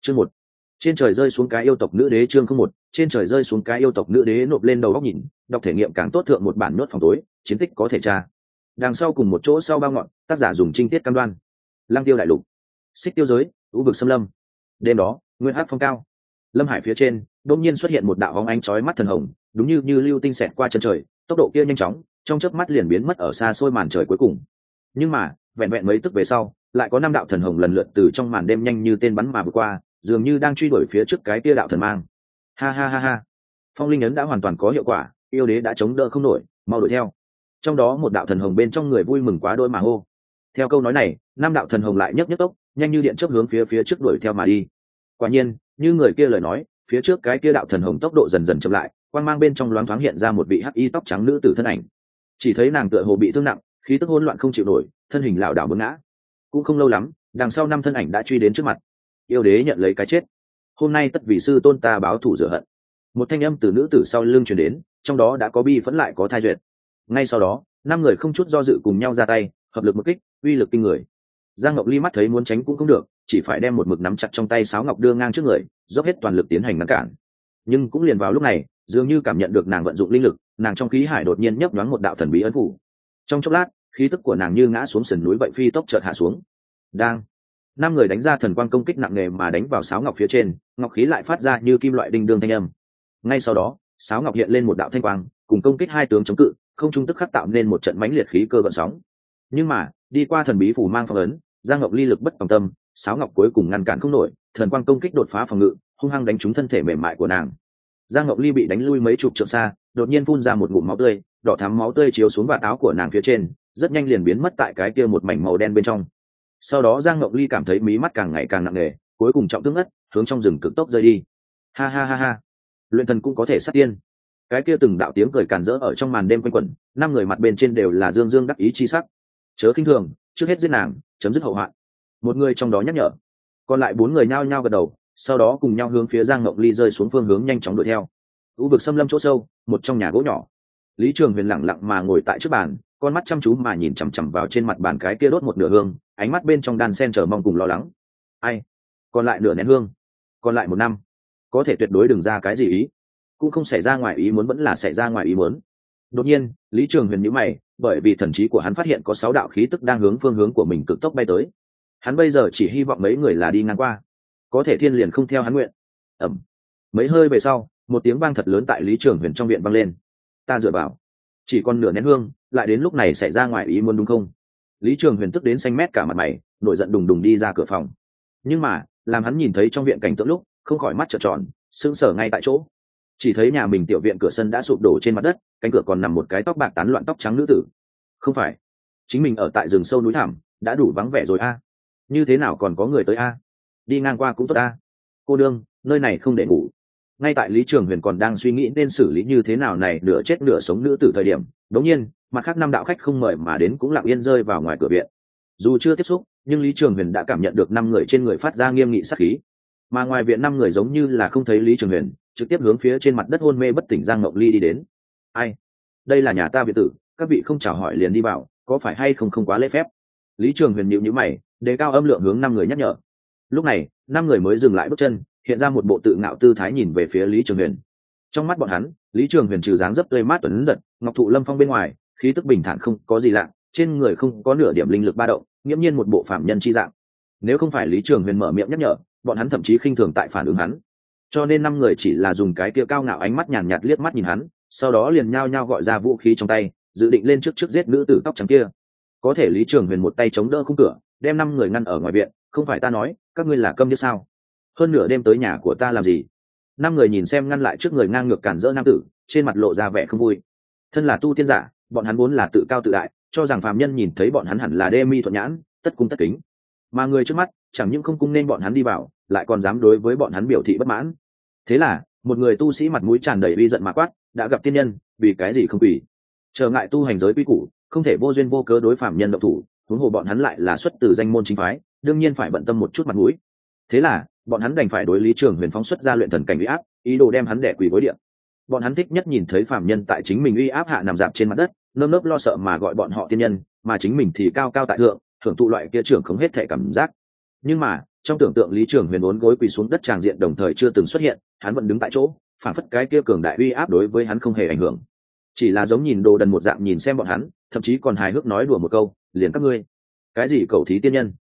Chương 1. Trên trời rơi xuống cái yêu tộc nữ đế. Chương 01. Trên trời rơi xuống cái yêu tộc nữ đế. Nộp lên đầu góc nhìn, đọc thể nghiệm càng tốt thượng một bản nốt phòng tối, chiến tích có thể tra. Đằng sau cùng một chỗ sau bao ngọn, tác giả dùng trinh tiết cam đoan. Lăng Tiêu đại lục, Xích Tiêu giới, u vực xâm lâm. Đêm đó, nguyên hắc phong cao, lâm hải phía trên đột nhiên xuất hiện một đạo bóng ánh chói mắt thần hồng, đúng như lưu tinh xẹt qua chân trời, tốc độ kia nhanh chóng, trong chớp mắt liền biến mất ở xa xôi màn trời cuối cùng. Nhưng mà vẹn vẹn mấy tức về sau, lại có 5 đạo thần hồng lần lượt từ trong màn đêm nhanh như tên bắn mà vượt qua, dường như đang truy đuổi phía trước cái kia đạo thần mang. Ha ha ha ha, phong linh ấn đã hoàn toàn có hiệu quả, yêu đế đã chống đỡ không nổi, mau đuổi theo. Trong đó một đạo thần hồng bên trong người vui mừng quá đôi mà hô. Theo câu nói này, 5 đạo thần hồng lại nhấc tốc, nhanh như điện chớp hướng phía trước đuổi theo mà đi. Quả nhiên, như người kia lời nói, phía trước cái kia đạo thần hồng tốc độ dần dần chậm lại, quang mang bên trong loáng thoáng hiện ra một vị hắc y tóc trắng nữ tử thân ảnh. Chỉ thấy nàng tựa hồ bị thương nặng, khí tức hỗn loạn không chịu nổi, thân hình lảo đảo muốn ngã. Cũng không lâu lắm, đằng sau 5 thân ảnh đã truy đến trước mặt. Yêu đế nhận lấy cái chết, hôm nay tất vì sư tôn ta báo thù rửa hận. Một thanh âm từ nữ tử sau lưng truyền đến, trong đó đã có bi phẫn lại có thai duyệt. Ngay sau đó, 5 người không chút do dự cùng nhau ra tay, hợp lực một kích, uy lực kinh người. Giang Ngọc Ly mắt thấy muốn tránh cũng không được, chỉ phải đem một mực nắm chặt trong tay sáo ngọc đưa ngang trước người, dốc hết toàn lực tiến hành ngăn cản. Nhưng cũng liền vào lúc này, dường như cảm nhận được nàng vận dụng linh lực, nàng trong khí hải đột nhiên nhấp nhoáng một đạo thần bí ấn phủ. Trong chốc lát, khí tức của nàng như ngã xuống sườn núi vậy phi tốc chợt hạ xuống. Đang 5 người đánh ra thần quang công kích nặng nề mà đánh vào sáo ngọc phía trên, ngọc khí lại phát ra như kim loại đinh đương thanh âm. Ngay sau đó, sáo ngọc hiện lên một đạo thanh quang, cùng công kích hai tướng chống cự, không trung tức khắc tạo nên một trận mãnh liệt khí cơ gợn sóng. Nhưng mà, đi qua thần bí phủ mang phong ấn, Giang Ngọc Ly lực bất tòng tâm, sáo ngọc cuối cùng ngăn cản không nổi, thần quang công kích đột phá phòng ngự, hung hăng đánh trúng thân thể mềm mại của nàng. Giang Ngọc Ly bị đánh lui mấy chục trượng xa, đột nhiên phun ra một ngụm máu tươi, đỏ thắm máu tươi chiếu xuống vạt áo của nàng phía trên, rất nhanh liền biến mất tại cái kia một mảnh màu đen bên trong. Sau đó Giang Ngọc Ly cảm thấy mí mắt càng ngày càng nặng nề, cuối cùng trọng thương ngất, hướng trong rừng cực tốc rơi đi. Ha ha ha ha, luyện thần cũng có thể sát tiên. Cái kia từng đạo tiếng cười càn rỡ ở trong màn đêm quanh quẩn, 5 người mặt bên trên đều là dương dương đắc ý chi sắc. Chớ khinh thường, trước hết giết nàng, chấm dứt hậu hoạn. Một người trong đó nhắc nhở, còn lại 4 người nhao nhao gật đầu, sau đó cùng nhau hướng phía Giang Ngọc Ly rơi xuống phương hướng nhanh chóng đuổi theo. U vực xâm lâm chỗ sâu, một trong nhà gỗ nhỏ, Lý Trường Huyền lặng lặng mà ngồi tại trước bàn, con mắt chăm chú mà nhìn chằm chằm vào trên mặt bàn cái kia đốt một nửa hương, ánh mắt bên trong đan sen chờ mong cùng lo lắng. Ai? Còn lại nửa nén hương, còn lại 1 năm, có thể tuyệt đối đừng ra cái gì ý, cũng không xảy ra ngoài ý muốn vẫn là xảy ra ngoài ý muốn. Đột nhiên, Lý Trường Huyền nhíu mày, bởi vì thần trí của hắn phát hiện có 6 đạo khí tức đang hướng phương hướng của mình cực tốc bay tới. Hắn bây giờ chỉ hy vọng mấy người là đi ngang qua, có thể thiên liền không theo hắn nguyện. Ầm. Mấy hơi về sau, một tiếng vang thật lớn tại Lý Trường Huyền trong viện vang lên. Ta dựa vào, chỉ còn nửa nén hương, lại đến lúc này xảy ra ngoài ý muốn đúng không? Lý Trường Huyền tức đến xanh mét cả mặt mày, nổi giận đùng đùng đi ra cửa phòng. Nhưng mà, làm hắn nhìn thấy trong viện cảnh tượng lúc, không khỏi mắt trợn tròn, sững sờ ngay tại chỗ. Chỉ thấy nhà mình tiểu viện cửa sân đã sụp đổ trên mặt đất, cánh cửa còn nằm một cái tóc bạc tán loạn tóc trắng nữ tử. Không phải, chính mình ở tại rừng sâu núi thẳm, đã đủ vắng vẻ rồi a. Như thế nào còn có người tới a? Đi ngang qua cũng tốt a. Cô đương, nơi này không để ngủ. Ngay tại Lý Trường Huyền còn đang suy nghĩ nên xử lý như thế nào này nửa chết nửa sống nữ tử thời điểm, đống nhiên, mặt khác 5 đạo khách không mời mà đến cũng lặng yên rơi vào ngoài cửa viện. Dù chưa tiếp xúc, nhưng Lý Trường Huyền đã cảm nhận được 5 người trên người phát ra nghiêm nghị sát khí. Mà ngoài viện 5 người giống như là không thấy Lý Trường Huyền, trực tiếp hướng phía trên mặt đất hôn mê bất tỉnh Giang Ngọc Ly đi đến. Ai? Đây là nhà ta viện tử, các vị không chào hỏi liền đi vào, có phải hay không quá lễ phép? Lý Trường Huyền nhíu nhíu mày, đề cao âm lượng hướng 5 người nhắc nhở. Lúc này, 5 người mới dừng lại bước chân, hiện ra một bộ tự ngạo tư thái nhìn về phía Lý Trường Huyền. Trong mắt bọn hắn, Lý Trường Huyền trừ dáng dấp tươi mát tuấn giật, ngọc thụ lâm phong bên ngoài, khí tức bình thản không có gì lạ, trên người không có nửa điểm linh lực ba động, nghiễm nhiên một bộ phạm nhân chi dạng. Nếu không phải Lý Trường Huyền mở miệng nhắc nhở, bọn hắn thậm chí khinh thường tại phản ứng hắn. Cho nên 5 người chỉ là dùng cái kia cao ngạo ánh mắt nhàn nhạt liếc mắt nhìn hắn, sau đó liền nhao nhao gọi ra vũ khí trong tay, dự định lên trước giết nữ tử tóc trắng kia. Có thể Lý Trường Huyền một tay chống đỡ khung cửa, đem 5 người ngăn ở ngoài viện. Không phải ta nói, các ngươi là câm như sao? Hơn nửa đêm tới nhà của ta làm gì? 5 người nhìn xem ngăn lại trước người ngang ngược cản rỡ nam tử, trên mặt lộ ra vẻ không vui. Thân là tu tiên giả, bọn hắn vốn là tự cao tự đại, cho rằng phàm nhân nhìn thấy bọn hắn hẳn là đê mi thuận nhãn, tất cung tất kính. Mà người trước mắt, chẳng những không cung nên bọn hắn đi vào, lại còn dám đối với bọn hắn biểu thị bất mãn. Thế là, một người tu sĩ mặt mũi tràn đầy uy giận mà quát, đã gặp tiên nhân, vì cái gì không quỳ? Trở ngại tu hành giới quy củ, không thể vô duyên vô cớ đối phàm nhân động thủ, huống hồ bọn hắn lại là xuất từ danh môn chính phái, đương nhiên phải bận tâm một chút mặt mũi. Thế là, bọn hắn đành phải đối Lý Trường Huyền phóng xuất ra luyện thần cảnh uy áp, ý đồ đem hắn đè quỳ gối địa. Bọn hắn thích nhất nhìn thấy phàm nhân tại chính mình uy áp hạ nằm dạp trên mặt đất, nơm nớp lo sợ mà gọi bọn họ tiên nhân, mà chính mình thì cao cao tại thượng, hưởng thụ loại kia trưởng không hết thể cảm giác. Nhưng mà, trong tưởng tượng Lý Trường Huyền uốn gối quỳ xuống đất tràng diện đồng thời chưa từng xuất hiện, hắn vẫn đứng tại chỗ, phản phất cái kia cường đại uy áp đối với hắn không hề ảnh hưởng, chỉ là giống nhìn đồ đần một dạng nhìn xem bọn hắn, thậm chí còn hài hước nói đùa một câu, liền các ngươi, cái gì cầu thí tiên nhân,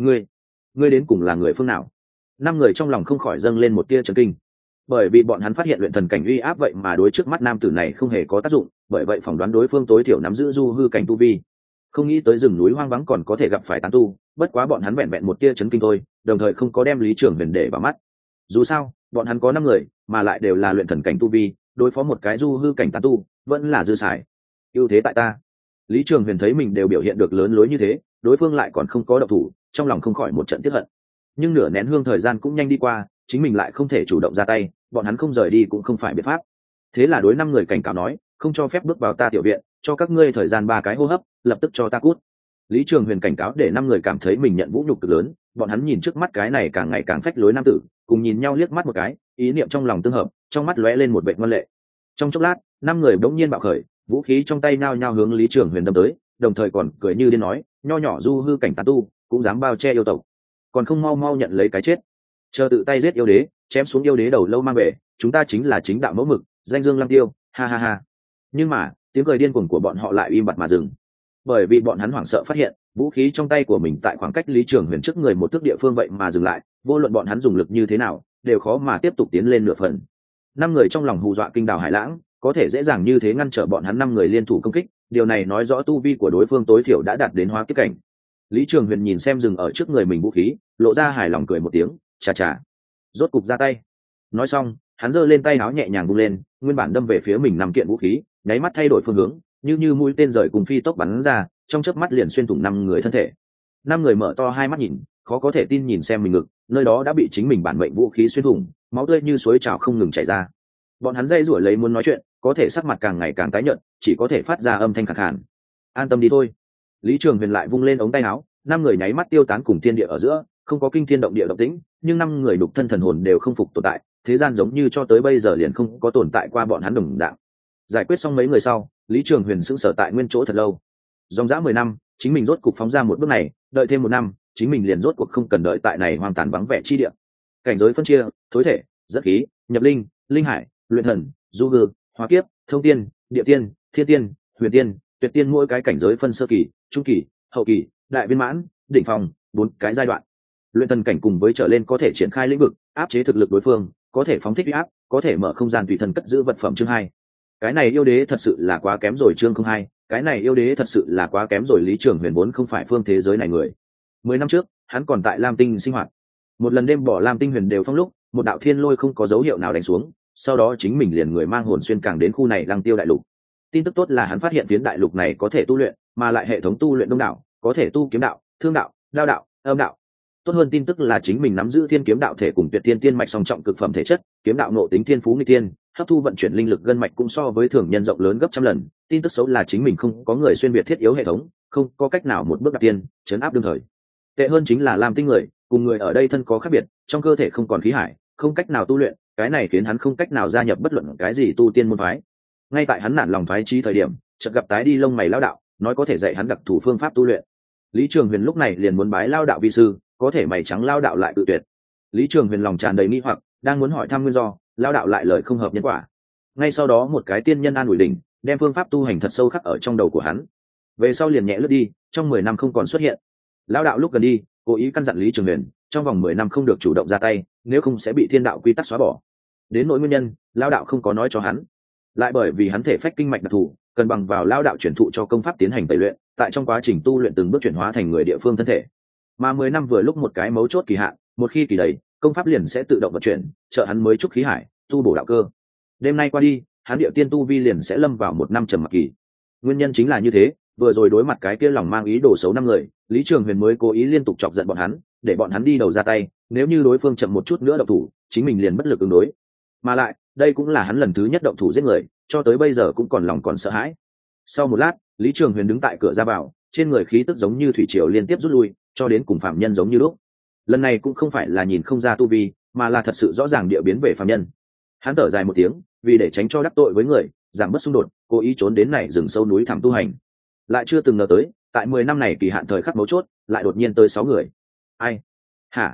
ngươi đến cùng là người phương nào? Năm người trong lòng không khỏi dâng lên một tia chấn kinh, bởi vì bọn hắn phát hiện luyện thần cảnh uy áp vậy mà đối trước mắt nam tử này không hề có tác dụng, bởi vậy phỏng đoán đối phương tối thiểu nắm giữ du hư cảnh tu vi. Không nghĩ tới rừng núi hoang vắng còn có thể gặp phải tán tu, bất quá bọn hắn vẹn vẹn một tia chấn kinh thôi, đồng thời không có đem Lý Trường Huyền để vào mắt. Dù sao, bọn hắn có 5 người, mà lại đều là luyện thần cảnh tu vi, đối phó một cái du hư cảnh tán tu, vẫn là dư xài. Ưu thế tại ta. Lý Trường Huyền thấy mình đều biểu hiện được lớn lối như thế, đối phương lại còn không có động thủ, trong lòng không khỏi một trận tiếc hận. Nhưng nửa nén hương thời gian cũng nhanh đi qua, chính mình lại không thể chủ động ra tay, bọn hắn không rời đi cũng không phải biện pháp. Thế là đối 5 người cảnh cáo nói, không cho phép bước vào ta tiểu viện, cho các ngươi thời gian 3 cái hô hấp, lập tức cho ta cút. Lý Trường Huyền cảnh cáo để 5 người cảm thấy mình nhận vũ nhục cực lớn, bọn hắn nhìn trước mắt cái này càng ngày càng phách lối nam tử, cùng nhìn nhau liếc mắt một cái, ý niệm trong lòng tương hợp, trong mắt lóe lên một vẻ ngoan lệ. Trong chốc lát, 5 người bỗng nhiên bạo khởi, vũ khí trong tay nhao nhao hướng Lý Trường Huyền đâm tới, đồng thời còn cười như điên nói, nho nhỏ du hư cảnh tán tu, cũng dám bao che yêu tộc, còn không mau mau nhận lấy cái chết. Chờ tự tay giết yêu đế, chém xuống yêu đế đầu lâu mang về, chúng ta chính là chính đạo mẫu mực, danh dương lăng tiêu, ha ha ha. Nhưng mà, tiếng cười điên cuồng của bọn họ lại im bặt mà dừng, bởi vì bọn hắn hoảng sợ phát hiện vũ khí trong tay của mình tại khoảng cách Lý Trường Huyền trước người một thước địa phương vậy mà dừng lại, vô luận bọn hắn dùng lực như thế nào đều khó mà tiếp tục tiến lên nửa phần. 5 người trong lòng hù dọa kinh đảo hải lãng, có thể dễ dàng như thế ngăn trở bọn hắn 5 người liên thủ công kích, điều này nói rõ tu vi của đối phương tối thiểu đã đạt đến hóa kiếp cảnh. Lý Trường Huyền nhìn xem dừng ở trước người mình vũ khí, lộ ra hài lòng cười một tiếng, chà chà, rốt cục ra tay. Nói xong, hắn giơ lên tay áo nhẹ nhàng vung lên, nguyên bản đâm về phía mình 5 kiện vũ khí, nháy mắt thay đổi phương hướng, như mũi tên rời cùng phi tốc bắn ra, trong chớp mắt liền xuyên thủng 5 người thân thể. 5 người mở to hai mắt nhìn, khó có thể tin nhìn xem mình ngực, nơi đó đã bị chính mình bản mệnh vũ khí xuyên thủng, máu tươi như suối trào không ngừng chảy ra. Bọn hắn dây rủa lấy muốn nói chuyện, có thể sắc mặt càng ngày càng tái nhợt, chỉ có thể phát ra âm thanh khàn khàn. An tâm đi thôi. Lý Trường Huyền lại vung lên ống tay áo, 5 người nháy mắt tiêu tán cùng thiên địa ở giữa, không có kinh thiên động địa động tĩnh, nhưng 5 người đục thân thần hồn đều không phục tồn tại, thế gian giống như cho tới bây giờ liền không có tồn tại qua bọn hắn đồng dạng. Giải quyết xong mấy người sau, Lý Trường Huyền sững sờ tại nguyên chỗ thật lâu. Dòng dã 10 năm, chính mình rốt cục phóng ra một bước này, đợi thêm 1 năm, chính mình liền rốt cuộc không cần đợi tại này hoang tàn vắng vẻ chi địa. Cảnh giới phân chia, thối thể, dẫn khí, nhập linh, linh hải, luyện thần, du hư, hóa kiếp, thông tiên, địa tiên, thiên tiên, huyền tiên, tuyệt tiên, mỗi cái cảnh giới phân sơ kỳ, trung kỳ, hậu kỳ, đại viên mãn, đỉnh phong, 4 cái giai đoạn. Luyện thần cảnh cùng với trở lên có thể triển khai lĩnh vực, áp chế thực lực đối phương, có thể phóng thích uy áp, có thể mở không gian tùy thân cất giữ vật phẩm chương 2. Cái này yêu đế thật sự là quá kém rồi chương 02, cái này yêu đế thật sự là quá kém rồi. Lý Trường Huyền vốn không phải phương thế giới này người. 10 năm trước, hắn còn tại Lam Tinh sinh hoạt. Một lần đêm bỏ Lam Tinh huyền đều phong lúc, một đạo thiên lôi không có dấu hiệu nào đánh xuống, sau đó chính mình liền người mang hồn xuyên càng đến khu này Lăng Tiêu đại lục. Tin tức tốt là hắn phát hiện phiến đại lục này có thể tu luyện, mà lại hệ thống tu luyện đông đảo, có thể tu kiếm đạo, thương đạo, đao đạo, âm đạo. Tốt hơn tin tức là chính mình nắm giữ thiên kiếm đạo thể cùng tuyệt tiên tiên mạch song trọng cực phẩm thể chất, kiếm đạo nộ tính thiên phú nghịch tiên, hấp thu vận chuyển linh lực gân mạch cũng so với thường nhân rộng lớn gấp trăm lần. Tin tức xấu là chính mình không có người xuyên việt thiết yếu hệ thống, không có cách nào một bước đạt tiên, chấn áp đương thời. Tệ hơn chính là Lam Tinh người, cùng người ở đây thân có khác biệt, trong cơ thể không còn khí hải, không cách nào tu luyện, cái này khiến hắn không cách nào gia nhập bất luận cái gì tu tiên môn phái. Ngay tại hắn nản lòng phái trí thời điểm, chợt gặp tái đi lông mày lão đạo, nói có thể dạy hắn đặc thủ phương pháp tu luyện. Lý Trường Huyền lúc này liền muốn bái lão đạo vi sư, có thể mày trắng lão đạo lại tự tuyệt. Lý Trường Huyền lòng tràn đầy nghi hoặc, đang muốn hỏi thăm nguyên do, lão đạo lại lời không hợp nhân quả. Ngay sau đó một cái tiên nhân an ủi đỉnh, đem phương pháp tu hành thật sâu khắc ở trong đầu của hắn. Về sau liền nhẹ lướt đi, trong 10 năm không còn xuất hiện. Lão đạo lúc gần đi, cố ý căn dặn Lý Trường Huyền, trong vòng 10 năm không được chủ động ra tay, nếu không sẽ bị thiên đạo quy tắc xóa bỏ. Đến nỗi nguyên nhân, lão đạo không có nói cho hắn. Lại bởi vì hắn thể phách kinh mạch đặc thù, cần bằng vào lão đạo chuyển thụ cho công pháp tiến hành tẩy luyện, tại trong quá trình tu luyện từng bước chuyển hóa thành người địa phương thân thể. Mà 10 năm vừa lúc một cái mấu chốt kỳ hạn, một khi kỳ đầy, công pháp liền sẽ tự động vận chuyển, trợ hắn mới trúc khí hải, tu bổ đạo cơ. Đêm nay qua đi, hắn địa tiên tu vi liền sẽ lâm vào 1 năm trầm mặc kỳ. Nguyên nhân chính là như thế, vừa rồi đối mặt cái kia lòng mang ý đồ xấu 5 người, Lý Trường Huyền mới cố ý liên tục chọc giận bọn hắn, để bọn hắn đi đầu ra tay, nếu như đối phương chậm một chút nữa động thủ, chính mình liền bất lực ứng đối. Mà lại, đây cũng là hắn lần thứ nhất động thủ giết người, cho tới bây giờ cũng còn lòng còn sợ hãi. Sau một lát, Lý Trường Huyền đứng tại cửa ra vào, trên người khí tức giống như thủy triều liên tiếp rút lui, cho đến cùng phạm nhân giống như lúc. Lần này cũng không phải là nhìn không ra tu vi, mà là thật sự rõ ràng địa biến về phạm nhân. Hắn thở dài một tiếng, vì để tránh cho đắc tội với người, giảm bớt xung đột, cố ý trốn đến này rừng sâu núi thẳm tu hành. Lại chưa từng ngờ tới, tại 10 năm này kỳ hạn thời khắc mấu chốt, lại đột nhiên tới 6 người. Ai? Hả?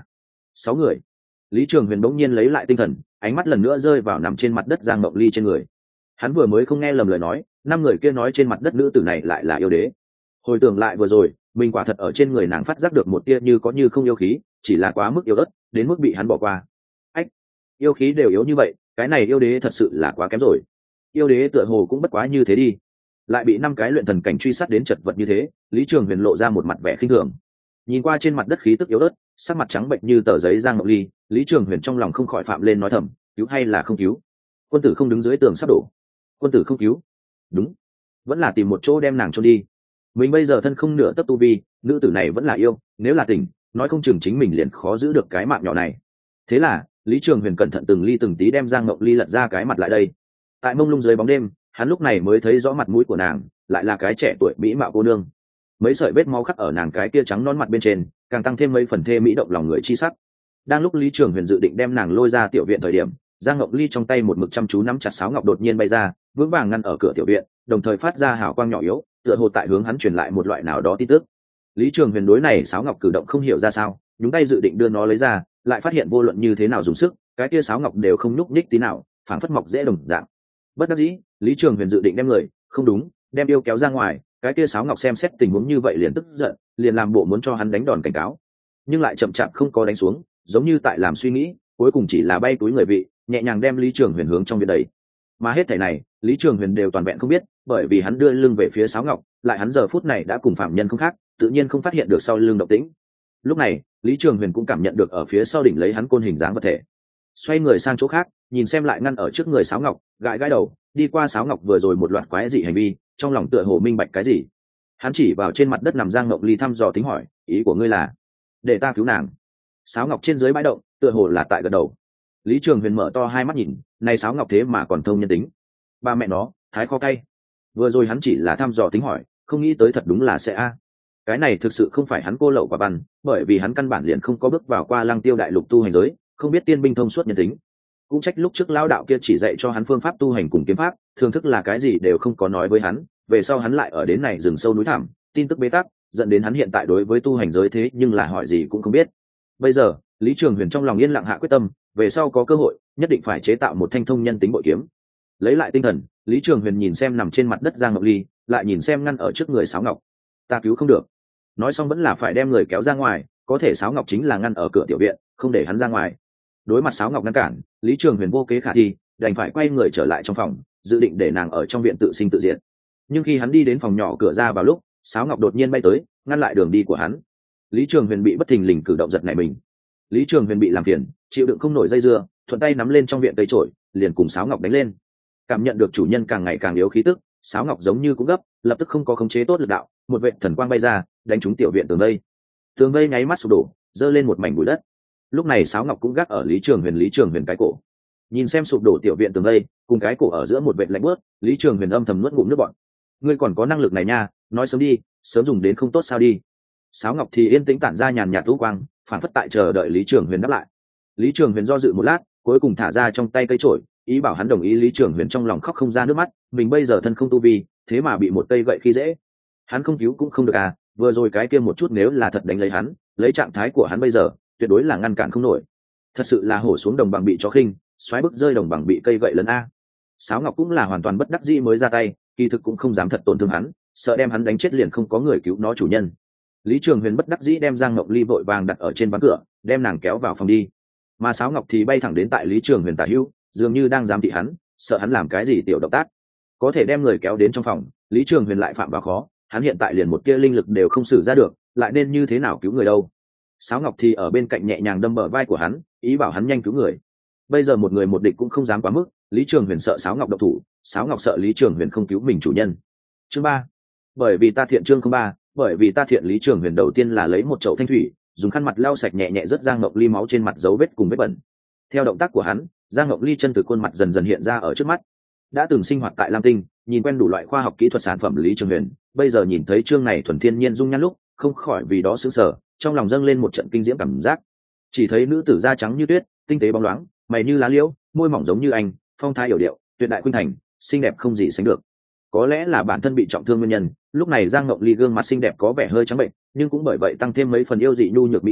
6 người. Lý Trường Huyền bỗng nhiên lấy lại tinh thần, ánh mắt lần nữa rơi vào nằm trên mặt đất Giang Mộng Ly trên người. Hắn vừa mới không nghe lầm lời nói, 5 người kia nói trên mặt đất nữ tử này lại là yêu đế. Hồi tưởng lại vừa rồi, mình quả thật ở trên người nàng phát giác được một tia như có như không yêu khí, chỉ là quá mức yếu ớt, đến mức bị hắn bỏ qua. Ách, yêu khí đều yếu như vậy, cái này yêu đế thật sự là quá kém rồi. Yêu đế tựa hồ cũng bất quá như thế đi, lại bị 5 cái luyện thần cảnh truy sát đến chật vật như thế. Lý Trường Huyền lộ ra một mặt vẻ khinh thường, nhìn qua trên mặt đất khí tức yếu ớt, sắc mặt trắng bệnh như tờ giấy Giang Mộng Ly, Lý Trường Huyền trong lòng không khỏi phạm lên nói thầm, cứu hay là không cứu? Quân tử không đứng dưới tường sắp đổ, quân tử không cứu, đúng, vẫn là tìm một chỗ đem nàng chôn đi. Mình bây giờ thân không nửa tấc tu vi, nữ tử này vẫn là yêu, nếu là tình, nói không chừng chính mình liền khó giữ được cái mạng nhỏ này. Thế là Lý Trường Huyền cẩn thận từng ly từng tí đem Giang Mộng Ly lật ra cái mặt lại đây. Tại mông lung dưới bóng đêm, hắn lúc này mới thấy rõ mặt mũi của nàng, lại là cái trẻ tuổi mỹ mạo cô nương. Mấy sợi vết máu khắc ở nàng cái kia trắng non mặt bên trên, càng tăng thêm mấy phần thê mỹ động lòng người chi sắc. Đang lúc Lý Trường Huyền dự định đem nàng lôi ra tiểu viện thời điểm, Giang Ngọc Ly trong tay một mực chăm chú nắm chặt sáo ngọc đột nhiên bay ra, vững vàng ngăn ở cửa tiểu viện, đồng thời phát ra hào quang nhỏ yếu, tựa hồ tại hướng hắn truyền lại một loại nào đó tin tức. Lý Trường Huyền đối này sáo ngọc cử động không hiểu ra sao, nhúng tay dự định đưa nó lấy ra, lại phát hiện vô luận như thế nào dùng sức, cái kia sáo ngọc đều không nhúc nhích tí nào, phảng phất mọc dễ đồng dạng. Bất đắc dĩ, Lý Trường Huyền dự định đem người, không đúng, đem yêu kéo ra ngoài, cái kia sáo ngọc xem xét tình huống như vậy liền tức giận, liền làm bộ muốn cho hắn đánh đòn cảnh cáo, nhưng lại chậm chạp không có đánh xuống, giống như tại làm suy nghĩ, cuối cùng chỉ là bay túi người vị, nhẹ nhàng đem Lý Trường Huyền hướng trong viện đấy. Mà hết thảy này, Lý Trường Huyền đều toàn vẹn không biết, bởi vì hắn đưa lưng về phía sáo ngọc, lại hắn giờ phút này đã cùng phạm nhân không khác, tự nhiên không phát hiện được sau lưng động tĩnh. Lúc này, Lý Trường Huyền cũng cảm nhận được ở phía sau đỉnh lấy hắn côn hình dáng vật thể. Xoay người sang chỗ khác, nhìn xem lại ngăn ở trước người sáo ngọc, gãi gãi đầu, đi qua sáo ngọc vừa rồi một loạt quái dị hành vi, trong lòng tựa hồ minh bạch cái gì. Hắn chỉ vào trên mặt đất nằm Giang Ngọc Ly thăm dò tính hỏi, ý của ngươi là để ta cứu nàng? Sáo ngọc trên dưới bãi động, tựa hồ là tại gật đầu. Lý Trường Huyền mở to hai mắt nhìn, này sáo ngọc thế mà còn thông nhân tính, ba mẹ nó, thái kho cay. Vừa rồi hắn chỉ là thăm dò tính hỏi, không nghĩ tới thật đúng là sẽ a. Cái này thực sự không phải hắn cô lậu quả văn, bởi vì hắn căn bản liền không có bước vào qua Lăng Tiêu đại lục tu hành giới, không biết tiên binh thông suốt nhân tính. Cũng trách lúc trước lão đạo kia chỉ dạy cho hắn phương pháp tu hành cùng kiếm pháp, thường thức là cái gì đều không có nói với hắn, về sau hắn lại ở đến này rừng sâu núi thẳm, tin tức bế tắc, dẫn đến hắn hiện tại đối với tu hành giới thế nhưng là hỏi gì cũng không biết. Bây giờ, Lý Trường Huyền trong lòng yên lặng hạ quyết tâm, về sau có cơ hội, nhất định phải chế tạo một thanh thông nhân tính bội kiếm. Lấy lại tinh thần, Lý Trường Huyền nhìn xem nằm trên mặt đất Giang Ngọc Ly, lại nhìn xem ngăn ở trước người sáo ngọc. Ta cứu không được. Nói xong vẫn là phải đem người kéo ra ngoài, có thể sáo ngọc chính là ngăn ở cửa tiểu viện, không để hắn ra ngoài. Đối mặt sáo ngọc ngăn cản, Lý Trường Huyền vô kế khả thi, đành phải quay người trở lại trong phòng, dự định để nàng ở trong viện tự sinh tự diệt. Nhưng khi hắn đi đến phòng nhỏ cửa ra vào lúc, sáo ngọc đột nhiên bay tới, ngăn lại đường đi của hắn. Lý Trường Huyền bị bất thình lình cử động giật nảy mình. Lý Trường Huyền bị làm phiền, chịu đựng không nổi dây dưa, thuận tay nắm lên trong viện cây trổi, liền cùng sáo ngọc đánh lên. Cảm nhận được chủ nhân càng ngày càng yếu khí tức, sáo ngọc giống như cũng gấp, lập tức không có khống chế tốt lực đạo, một vệt thần quang bay ra, đánh trúng tiểu viện tường vây. Tường vây nháy mắt sụp đổ, giơ lên một mảnh bụi đất. Lúc này sáo ngọc cũng gác ở Lý Trường Huyền cái cổ. Nhìn xem sụp đổ tiểu viện tường vây, cùng cái cổ ở giữa một vệt lạnh bớt, Lý Trường Huyền âm thầm nuốt ngụm nước bọt. Ngươi còn có năng lực này nha, nói sớm đi, sớm dùng đến không tốt sao đi. Sáo ngọc thì yên tĩnh tản ra nhàn nhạt u quang, phản phất tại chờ đợi Lý Trường Huyền đáp lại. Lý Trường Huyền do dự một lát, cuối cùng thả ra trong tay cây chổi, ý bảo hắn đồng ý. Lý Trường Huyền trong lòng khóc không ra nước mắt, mình bây giờ thân không tu vi, thế mà bị một cây gậy khi dễ. Hắn không cứu cũng không được à, vừa rồi cái kia một chút nếu là thật đánh lấy hắn, lấy trạng thái của hắn bây giờ, tuyệt đối là ngăn cản không nổi. Thật sự là hổ xuống đồng bằng bị chó khinh, xoáy bức rơi đồng bằng bị cây gậy lấn a. Sáo ngọc cũng là hoàn toàn bất đắc dĩ mới ra tay, kỳ thực cũng không dám thật tổn thương hắn, sợ đem hắn đánh chết liền không có người cứu nó chủ nhân. Lý Trường Huyền bất đắc dĩ đem Giang Ngọc Ly vội vàng đặt ở trên ván cửa, đem nàng kéo vào phòng đi. Mà Sáo Ngọc thì bay thẳng đến tại Lý Trường Huyền tả hữu, dường như đang giám thị hắn, sợ hắn làm cái gì tiểu động tác. Có thể đem người kéo đến trong phòng, Lý Trường Huyền lại phạm vào khó, hắn hiện tại liền một tia linh lực đều không sử ra được, lại nên như thế nào cứu người đâu. Sáo Ngọc thì ở bên cạnh nhẹ nhàng đâm bờ vai của hắn, ý bảo hắn nhanh cứu người. Bây giờ một người một địch cũng không dám quá mức, Lý Trường Huyền sợ Sáo Ngọc động thủ, Sáo Ngọc sợ Lý Trường Huyền không cứu mình chủ nhân. Chương 3. Bởi vì ta thiện, chương 03, bởi vì ta thiện. Lý Trường Huyền đầu tiên là lấy một chậu thanh thủy, dùng khăn mặt lau sạch nhẹ nhẹ rất Giang Ngọc Ly máu trên mặt dấu vết cùng vết bẩn. Theo động tác của hắn, Giang Ngọc Ly chân từ khuôn mặt dần dần hiện ra ở trước mắt. Đã từng sinh hoạt tại Lam Tinh, nhìn quen đủ loại khoa học kỹ thuật sản phẩm Lý Trường Huyền, bây giờ nhìn thấy chương này thuần thiên nhiên dung nhan lúc, không khỏi vì đó sững sờ, trong lòng dâng lên một trận kinh diễm cảm giác. Chỉ thấy nữ tử da trắng như tuyết, tinh tế bóng loáng, mày như lá liễu, môi mỏng giống như anh, phong thái yểu điệu, tuyệt đại khuynh thành, xinh đẹp không gì sánh được. Có lẽ là bản thân bị trọng thương nguyên nhân, lúc này Giang Ngọc Ly gương mặt xinh đẹp có vẻ hơi trắng bệnh, nhưng cũng bởi vậy tăng thêm mấy phần yêu dị nhu nhược mỹ cảm,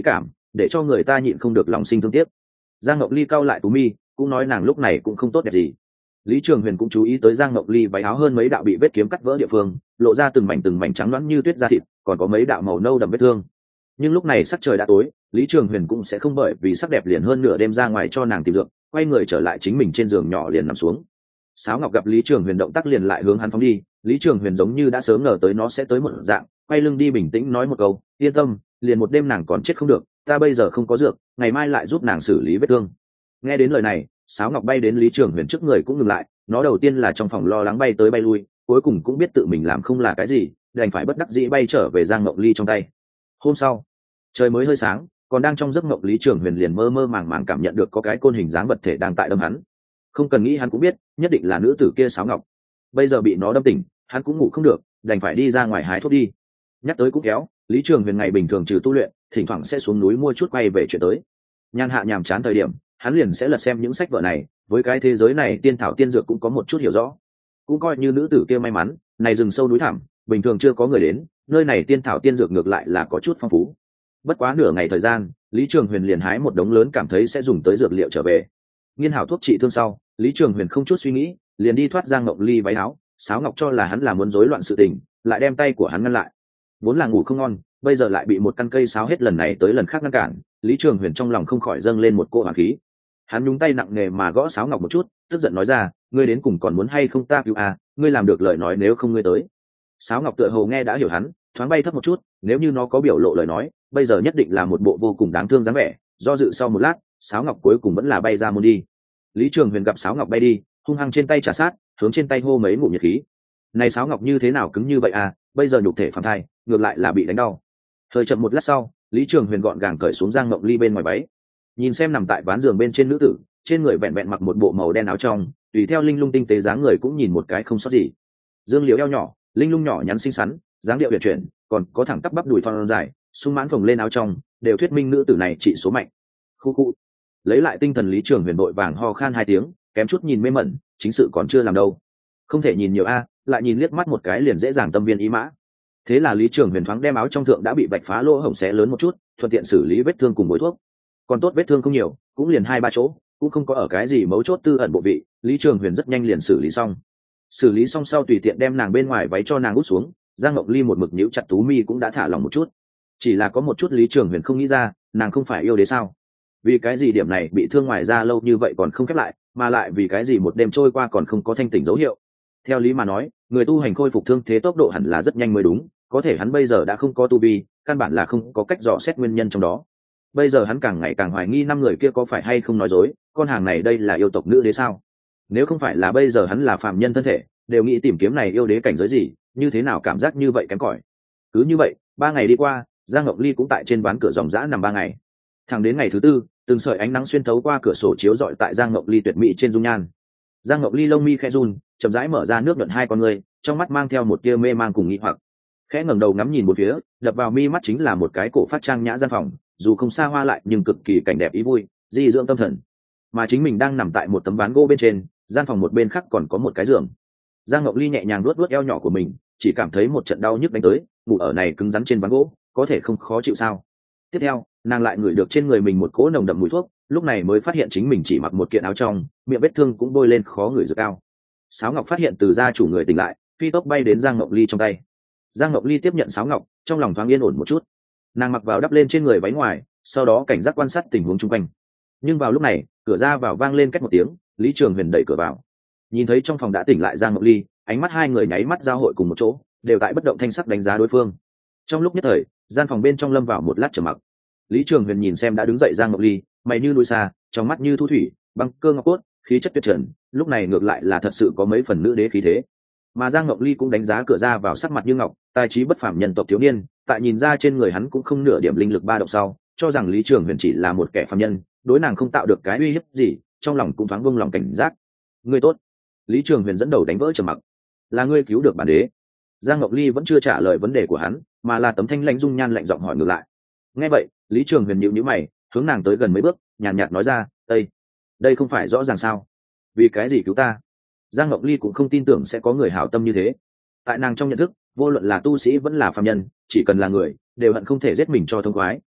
để cho người ta nhịn không được lòng sinh thương tiếc. Giang Ngọc Ly cau lại tú mi, cũng nói nàng lúc này cũng không tốt đẹp gì. Lý Trường Huyền cũng chú ý tới Giang Ngọc Ly váy áo hơn mấy đạo bị vết kiếm cắt vỡ địa phương, lộ ra từng mảnh trắng loãng như tuyết da thịt, còn có mấy đạo màu nâu đậm vết thương. Nhưng lúc này sắc trời đã tối, Lý Trường Huyền cũng sẽ không bởi vì sắc đẹp liền hơn nửa đêm ra ngoài cho nàng tìm dược, quay người trở lại chính mình trên giường nhỏ liền nằm xuống. Sáo Ngọc gặp Lý Trường Huyền động tác liền lại hướng hắn phóng đi, Lý Trường Huyền giống như đã sớm ngờ tới nó sẽ tới một dạng, quay lưng đi bình tĩnh nói một câu, yên tâm, liền một đêm nàng còn chết không được, ta bây giờ không có dược, ngày mai lại giúp nàng xử lý vết thương. Nghe đến lời này, Sáo Ngọc bay đến Lý Trường Huyền trước người cũng ngừng lại, nó đầu tiên là trong phòng lo lắng bay tới bay lui, cuối cùng cũng biết tự mình làm không là cái gì, đành phải bất đắc dĩ bay trở về Giang Ngọc Ly trong tay. Hôm sau, trời mới hơi sáng, còn đang trong giấc mộng Lý Trường Huyền liền mơ mơ màng màng cảm nhận được có cái côn hình dáng vật thể đang tại đâm hắn. Không cần nghĩ hắn cũng biết, nhất định là nữ tử kia Sáo Ngọc. Bây giờ bị nó đâm tỉnh, hắn cũng ngủ không được, đành phải đi ra ngoài hái thuốc đi. Nhắc tới cũng kéo, Lý Trường Huyền ngày bình thường trừ tu luyện, thỉnh thoảng sẽ xuống núi mua chút quay về chuyện tới. Nhan hạ nhàm chán thời điểm, hắn liền sẽ lật xem những sách vở này, với cái thế giới này tiên thảo tiên dược cũng có một chút hiểu rõ. Cũng coi như nữ tử kia may mắn, này rừng sâu núi thẳm, bình thường chưa có người đến, nơi này tiên thảo tiên dược ngược lại là có chút phong phú. Bất quá nửa ngày thời gian, Lý Trường Huyền liền hái một đống lớn cảm thấy sẽ dùng tới dược liệu trở về. Nghiên hảo thuốc trị thương sau, Lý Trường Huyền không chút suy nghĩ, liền đi thoát Giang Ngọc Ly váy áo. Sáo Ngọc cho là hắn là muốn rối loạn sự tình, lại đem tay của hắn ngăn lại. Vốn là ngủ không ngon, bây giờ lại bị một căn cây sáo hết lần này tới lần khác ngăn cản, Lý Trường Huyền trong lòng không khỏi dâng lên một cỗ hỏa khí. Hắn nhúng tay nặng nề mà gõ Sáo Ngọc một chút, tức giận nói ra, ngươi đến cùng còn muốn hay không ta cứu à, ngươi làm được lời nói nếu không ngươi tới. Sáo Ngọc tựa hồ nghe đã hiểu hắn, thoáng bay thấp một chút, nếu như nó có biểu lộ lời nói, bây giờ nhất định là một bộ vô cùng đáng thương dáng vẻ. Do dự sau một lát, Sáo Ngọc cuối cùng vẫn là bay ra môn đi. Lý Trường Huyền gặp Sáo Ngọc bay đi, hung hăng trên tay trả sát, hướng trên tay hô mấy ngụm nhiệt khí. Này Sáo Ngọc như thế nào cứng như vậy à, bây giờ nhục thể phàm thai, ngược lại là bị đánh đau. Thời chậm một lát sau, Lý Trường Huyền gọn gàng cởi xuống Giang Ngọc Ly bên ngoài váy, nhìn xem nằm tại ván giường bên trên nữ tử, trên người vẹn vẹn mặc một bộ màu đen áo trong, tùy theo linh lung tinh tế dáng người cũng nhìn một cái không sót gì. Dương liễu eo nhỏ, linh lung nhỏ nhắn xinh xắn, dáng điệu uyển chuyển, còn có thẳng tắp bắp đùi thon dài, sung mãn phồng lên áo trong, đều thuyết minh nữ tử này trị số mạnh. Khu khu. Lấy lại tinh thần Lý Trường Huyền vội vàng ho khan hai tiếng, kém chút nhìn mê mẩn, chính sự còn chưa làm đâu. Không thể nhìn nhiều a, lại nhìn liếc mắt một cái liền dễ dàng tâm viên ý mã. Thế là Lý Trường Huyền thoáng đem áo trong thượng đã bị vạch phá lỗ hổng xé lớn một chút, thuận tiện xử lý vết thương cùng bôi thuốc. Còn tốt vết thương không nhiều, cũng liền 2-3 chỗ, cũng không có ở cái gì mấu chốt tư ẩn bộ vị, Lý Trường Huyền rất nhanh liền xử lý xong. Xử lý xong sau tùy tiện đem nàng bên ngoài váy cho nàng út xuống, Giang Ngọc Ly một mực nhíu chặt tú mi cũng đã thả lòng một chút. Chỉ là có một chút Lý Trường Huyền không nghĩ ra, nàng không phải yêu đế sao? Vì cái gì điểm này bị thương ngoài ra lâu như vậy còn không khép lại, mà lại vì cái gì một đêm trôi qua còn không có thanh tỉnh dấu hiệu? Theo lý mà nói, người tu hành khôi phục thương thế tốc độ hẳn là rất nhanh mới đúng, có thể hắn bây giờ đã không có tu vi, căn bản là không có cách dò xét nguyên nhân trong đó. Bây giờ hắn càng ngày càng hoài nghi 5 người kia có phải hay không nói dối, con hàng này đây là yêu tộc nữ đế sao? Nếu không phải là bây giờ hắn là phàm nhân thân thể, đều nghĩ tìm kiếm này yêu đế cảnh giới gì, như thế nào cảm giác như vậy kém cỏi. Cứ như vậy, 3 ngày đi qua, Giang Ngọc Ly cũng tại trên ván cửa ròng rã nằm 3 ngày. Thẳng đến ngày thứ 4, từng sợi ánh nắng xuyên thấu qua cửa sổ chiếu rọi tại Giang Ngọc Ly tuyệt mỹ trên dung nhan. Giang Ngọc Ly lông mi khẽ run, chậm rãi mở ra nước nhuận hai con người, trong mắt mang theo một tia mê mang cùng nghi hoặc. Khẽ ngẩng đầu ngắm nhìn một phía, đập vào mi mắt chính là một cái cổ phát trang nhã gian phòng, dù không xa hoa lại nhưng cực kỳ cảnh đẹp ý vui, di dưỡng tâm thần. Mà chính mình đang nằm tại một tấm ván gỗ bên trên, gian phòng một bên khác còn có một cái giường. Giang Ngọc Ly nhẹ nhàng luốt luốt eo nhỏ của mình, chỉ cảm thấy một trận đau nhức đánh tới, ngủ ở này cứng rắn trên ván gỗ, có thể không khó chịu sao? Tiếp theo, nàng lại ngửi được trên người mình một cỗ nồng đậm mùi thuốc, lúc này mới phát hiện chính mình chỉ mặc một kiện áo trong, miệng vết thương cũng bôi lên khó ngửi dược cao. Sáo Ngọc phát hiện từ gia chủ người tỉnh lại, phi tốc bay đến Giang Ngọc Ly trong tay. Giang Ngọc Ly tiếp nhận Sáo Ngọc, trong lòng thoáng yên ổn một chút. Nàng mặc vào đắp lên trên người váy ngoài, sau đó cảnh giác quan sát tình huống xung quanh. Nhưng vào lúc này, cửa ra vào vang lên két một tiếng, Lý Trường Huyền đẩy cửa vào. Nhìn thấy trong phòng đã tỉnh lại Giang Ngọc Ly, ánh mắt hai người nháy mắt giao hội cùng một chỗ, đều tại bất động thanh sắc đánh giá đối phương. Trong lúc nhất thời, gian phòng bên trong lâm vào một lát trầm mặc. Lý Trường Huyền nhìn xem đã đứng dậy Giang Ngọc Ly, mày như núi xa, trong mắt như thu thủy, băng cơ ngọc cốt, khí chất tuyệt trần, lúc này ngược lại là thật sự có mấy phần nữ đế khí thế. Mà Giang Ngọc Ly cũng đánh giá cửa ra vào sắc mặt như ngọc, tài trí bất phàm nhân tộc thiếu niên, tại nhìn ra trên người hắn cũng không nửa điểm linh lực ba động sau, cho rằng Lý Trường Huyền chỉ là một kẻ phàm nhân, đối nàng không tạo được cái uy hiếp gì, trong lòng cũng thoáng vung lòng cảnh giác. Ngươi tốt. Lý Trường Huyền dẫn đầu đánh vỡ trầm mặc. Là ngươi cứu được bản đế. Giang Ngọc Ly vẫn chưa trả lời vấn đề của hắn, mà là tấm thanh lãnh dung nhan lạnh giọng hỏi ngược lại. Nghe vậy, Lý Trường Huyền nhíu nhíu mày, hướng nàng tới gần mấy bước, nhàn nhạt nói ra, đây không phải rõ ràng sao? Vì cái gì cứu ta? Giang Ngọc Ly cũng không tin tưởng sẽ có người hảo tâm như thế. Tại nàng trong nhận thức, vô luận là tu sĩ vẫn là phàm nhân, chỉ cần là người, đều hận không thể giết mình cho thông khoái,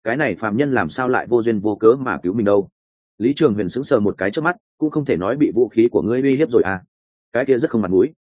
cái này phàm nhân làm sao lại vô duyên vô cớ mà cứu mình đâu. Lý Trường Huyền sững sờ một cái trước mắt, cũng không thể nói bị vũ khí của ngươi uy hiếp rồi à. Cái kia rất không mặt mũi.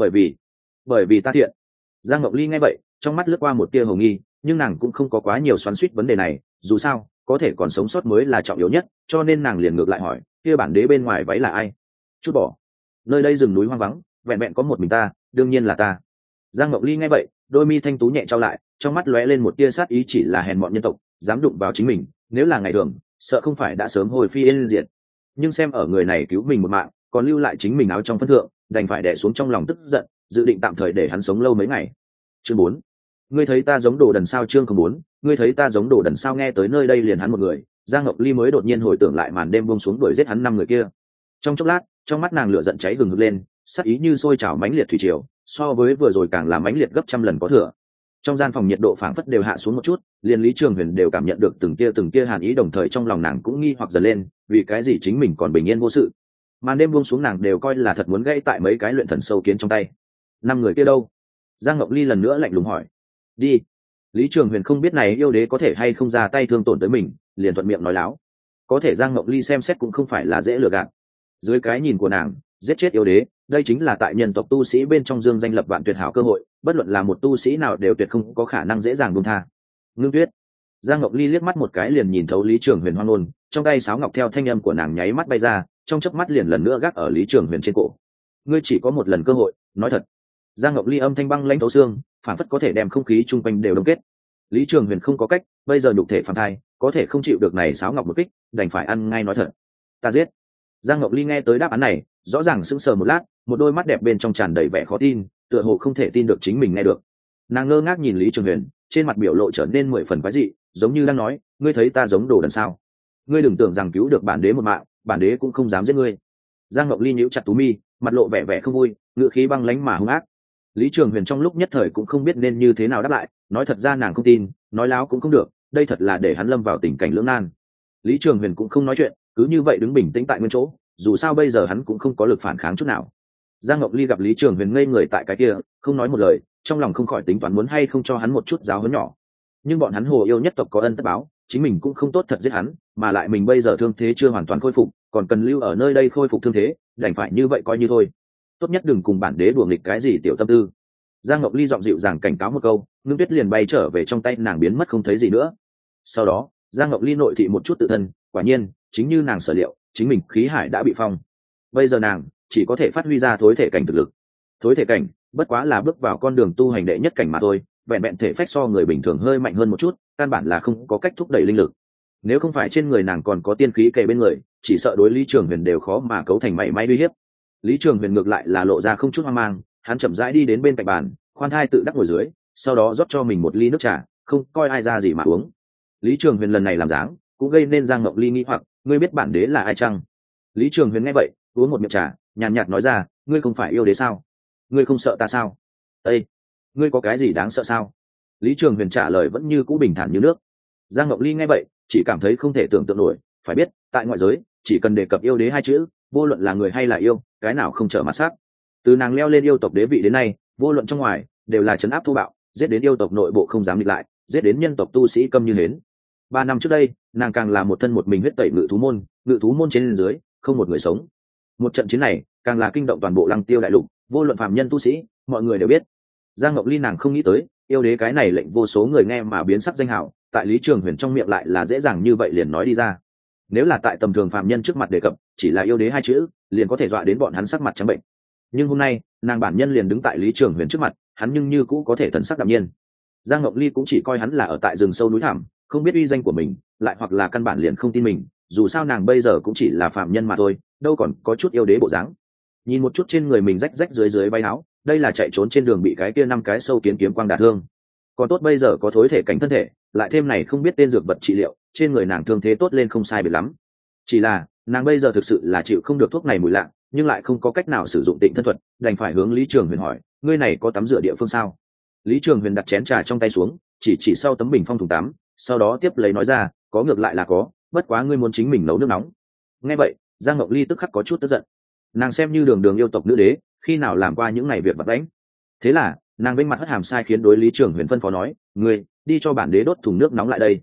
Bởi vì ta thiện. Giang Ngọc Ly nghe vậy, trong mắt lướt qua một tia hồ nghi, nhưng nàng cũng không có quá nhiều xoắn xuýt vấn đề này, dù sao có thể còn sống sót mới là trọng yếu nhất, cho nên nàng liền ngược lại hỏi, kia bản đế bên ngoài váy là ai? Chút bỏ. Nơi đây rừng núi hoang vắng, vẹn vẹn có một mình ta, đương nhiên là ta. Giang Ngọc Ly nghe vậy, đôi mi thanh tú nhẹ trao lại, trong mắt lóe lên một tia sát ý, chỉ là hèn mọn nhân tộc dám đụng vào chính mình, nếu là ngày thường sợ không phải đã sớm hồi phi yên diệt. Nhưng xem ở người này cứu mình một mạng, còn lưu lại chính mình áo trong phân thượng, đành phải đè xuống trong lòng tức giận, dự định tạm thời để hắn sống lâu mấy ngày. Chương 4. Ngươi thấy ta giống đồ đần sao? Chương 4. Ngươi thấy ta giống đồ đần sao? Nghe tới nơi đây liền hắn một người, Giang Ngọc Ly mới đột nhiên hồi tưởng lại màn đêm buông xuống đuổi giết hắn 5 người kia. Trong chốc lát, trong mắt nàng lửa giận cháy hừng hực lên, sát ý như sôi trào mãnh liệt thủy triều, so với vừa rồi càng là mãnh liệt gấp trăm lần có thừa. Trong gian phòng nhiệt độ phảng phất đều hạ xuống một chút, liền Lý Trường Huyền đều cảm nhận được từng tia hàn ý, đồng thời trong lòng nàng cũng nghi hoặc dần lên, vì cái gì chính mình còn bình yên vô sự. Màn đêm buông xuống nàng đều coi là thật muốn gãy tại mấy cái luyện thần sâu kiến trong tay. 5 người kia đâu? Giang Ngọc Ly lần nữa lạnh lùng hỏi. Đi. Lý Trường Huyền không biết này yêu đế có thể hay không ra tay thương tổn tới mình, liền thuận miệng nói láo. Có thể Giang Ngọc Ly xem xét cũng không phải là dễ lừa gạt. Dưới cái nhìn của nàng, giết chết yêu đế, đây chính là tại nhân tộc tu sĩ bên trong dương danh lập vạn tuyệt hảo cơ hội, bất luận là một tu sĩ nào đều tuyệt không có khả năng dễ dàng buông tha. Ngưng Tuyết. Giang Ngọc Ly liếc mắt một cái liền nhìn thấu Lý Trường Huyền hoang ngôn, trong tay sáo ngọc theo thanh âm của nàng nháy mắt bay ra, trong chớp mắt liền lần nữa gác ở Lý Trường Huyền trên cổ. Ngươi chỉ có một lần cơ hội, nói thật. Giang Ngọc Ly âm thanh băng lãnh thấu xương, phản phất có thể đem không khí chung quanh đều đông kết. Lý Trường Huyền không có cách, bây giờ nhục thể phản thai, có thể không chịu được này sáo ngọc một kích, đành phải ăn ngay nói thật. Ta giết. Giang Ngọc Ly nghe tới đáp án này, rõ ràng sững sờ một lát, một đôi mắt đẹp bên trong tràn đầy vẻ khó tin, tựa hồ không thể tin được chính mình nghe được. Nàng ngơ ngác nhìn Lý Trường Huyền, trên mặt biểu lộ trở nên 10 phần quái dị, giống như đang nói, ngươi thấy ta giống đồ đần sao? Ngươi đừng tưởng rằng cứu được bản đế một mạng, bản đế cũng không dám giết ngươi. Giang Ngọc Ly nhíu chặt tú mi, mặt lộ vẻ không vui, ngữ khí băng lãnh mà hung ác. Lý Trường Huyền trong lúc nhất thời cũng không biết nên như thế nào đáp lại, nói thật ra nàng không tin, nói láo cũng không được, đây thật là để hắn lâm vào tình cảnh lưỡng nan. Lý Trường Huyền cũng không nói chuyện, cứ như vậy đứng bình tĩnh tại nguyên chỗ, dù sao bây giờ hắn cũng không có lực phản kháng chút nào. Giang Ngọc Ly gặp Lý Trường Huyền ngây người tại cái kia, không nói một lời, trong lòng không khỏi tính toán muốn hay không cho hắn một chút giáo huấn nhỏ. Nhưng bọn hắn Hồ Yêu nhất tộc có ân tất báo, chính mình cũng không tốt thật giết hắn, mà lại mình bây giờ thương thế chưa hoàn toàn khôi phục, còn cần lưu ở nơi đây khôi phục thương thế, đành phải như vậy coi như thôi. Tốt nhất đừng cùng bản đế đùa nghịch cái gì tiểu tâm tư. Giang Ngọc Ly giọng dịu dàng cảnh cáo một câu, Ngưng Tuyết liền bay trở về trong tay nàng biến mất không thấy gì nữa. Sau đó, Giang Ngọc Ly nội thị một chút tự thân, quả nhiên, chính như nàng sở liệu, chính mình khí hải đã bị phong. Bây giờ nàng chỉ có thể phát huy ra thối thể cảnh thực lực. Thối thể cảnh, bất quá là bước vào con đường tu hành đệ nhất cảnh mà thôi, vẹn vẹn thể phách so người bình thường hơi mạnh hơn một chút, căn bản là không có cách thúc đẩy linh lực. Nếu không phải trên người nàng còn có tiên khí kề bên người, chỉ sợ đối Lý Trường Huyền đều khó mà cấu thành mảy may uy hiếp. Lý Trường Huyền ngược lại là lộ ra không chút hoang mang, hắn chậm rãi đi đến bên cạnh bàn, khoan thai tự đắc ngồi dưới, sau đó rót cho mình một ly nước trà, không coi ai ra gì mà uống. Lý Trường Huyền lần này làm dáng, cũng gây nên Giang Ngọc Ly nghi hoặc, ngươi biết bản đế là ai chăng? Lý Trường Huyền nghe vậy, uống một miệng trà, nhàn nhạt nói ra, ngươi không phải yêu đế sao? Ngươi không sợ ta sao? Ê, ngươi có cái gì đáng sợ sao? Lý Trường Huyền trả lời vẫn như cũ bình thản như nước. Giang Ngọc Ly nghe vậy, chỉ cảm thấy không thể tưởng tượng nổi, phải biết, tại ngoại giới, chỉ cần đề cập yêu đế hai chữ, vô luận là người hay là yêu, cái nào không trở mặt sắc. Từ nàng leo lên yêu tộc đế vị đến nay, vô luận trong ngoài, đều là trấn áp thô bạo, giết đến yêu tộc nội bộ không dám địch lại, giết đến nhân tộc tu sĩ câm như hến. 3 năm trước đây, nàng càng là một thân một mình huyết tẩy ngự thú môn trên dưới, không một người sống. Một trận chiến này, càng là kinh động toàn bộ Lăng Tiêu đại lục, vô luận phàm nhân tu sĩ, mọi người đều biết. Giang Ngọc Ly nàng không nghĩ tới, yêu đế cái này lệnh vô số người nghe mà biến sắc danh hào, tại Lý Trường Huyền trong miệng lại là dễ dàng như vậy liền nói đi ra. Nếu là tại tầm thường phàm nhân trước mặt đề cập, chỉ là yêu đế hai chữ, liền có thể dọa đến bọn hắn sắc mặt trắng bệnh. Nhưng hôm nay, nàng bản nhân liền đứng tại Lý Trường Huyền trước mặt, hắn nhưng như cũ có thể thần sắc đạm nhiên. Giang Ngọc Ly cũng chỉ coi hắn là ở tại rừng sâu núi thẳm, không biết uy danh của mình, lại hoặc là căn bản liền không tin mình, dù sao nàng bây giờ cũng chỉ là phàm nhân mà thôi, đâu còn có chút yêu đế bộ dáng. Nhìn một chút trên người mình rách rách dưới bay áo, đây là chạy trốn trên đường bị cái kia 5 cái sâu kiến kiếm quang đả thương. Còn tốt bây giờ có thối thể cảnh thân thể, lại thêm này không biết tên dược vật trị liệu, trên người nàng thương thế tốt lên không sai biệt lắm. Chỉ là, nàng bây giờ thực sự là chịu không được thuốc này mùi lạ, nhưng lại không có cách nào sử dụng Tịnh thân thuật, đành phải hướng Lý Trường Huyền hỏi, ngươi này có tắm rửa địa phương sao? Lý Trường Huyền đặt chén trà trong tay xuống, chỉ sau tấm bình phong thùng tắm, sau đó tiếp lấy nói ra, có ngược lại là có, bất quá ngươi muốn chính mình nấu nước nóng. Nghe vậy, Giang Ngọc Ly tức khắc có chút tức giận. Nàng xem như đường yêu tộc nữ đế, khi nào làm qua những ngày việc vặt vãnh. Thế là, nàng bên mặt hất hàm sai khiến đối Lý Trường Huyền phân phó nói, ngươi đi cho bản đế đốt thùng nước nóng lại đây.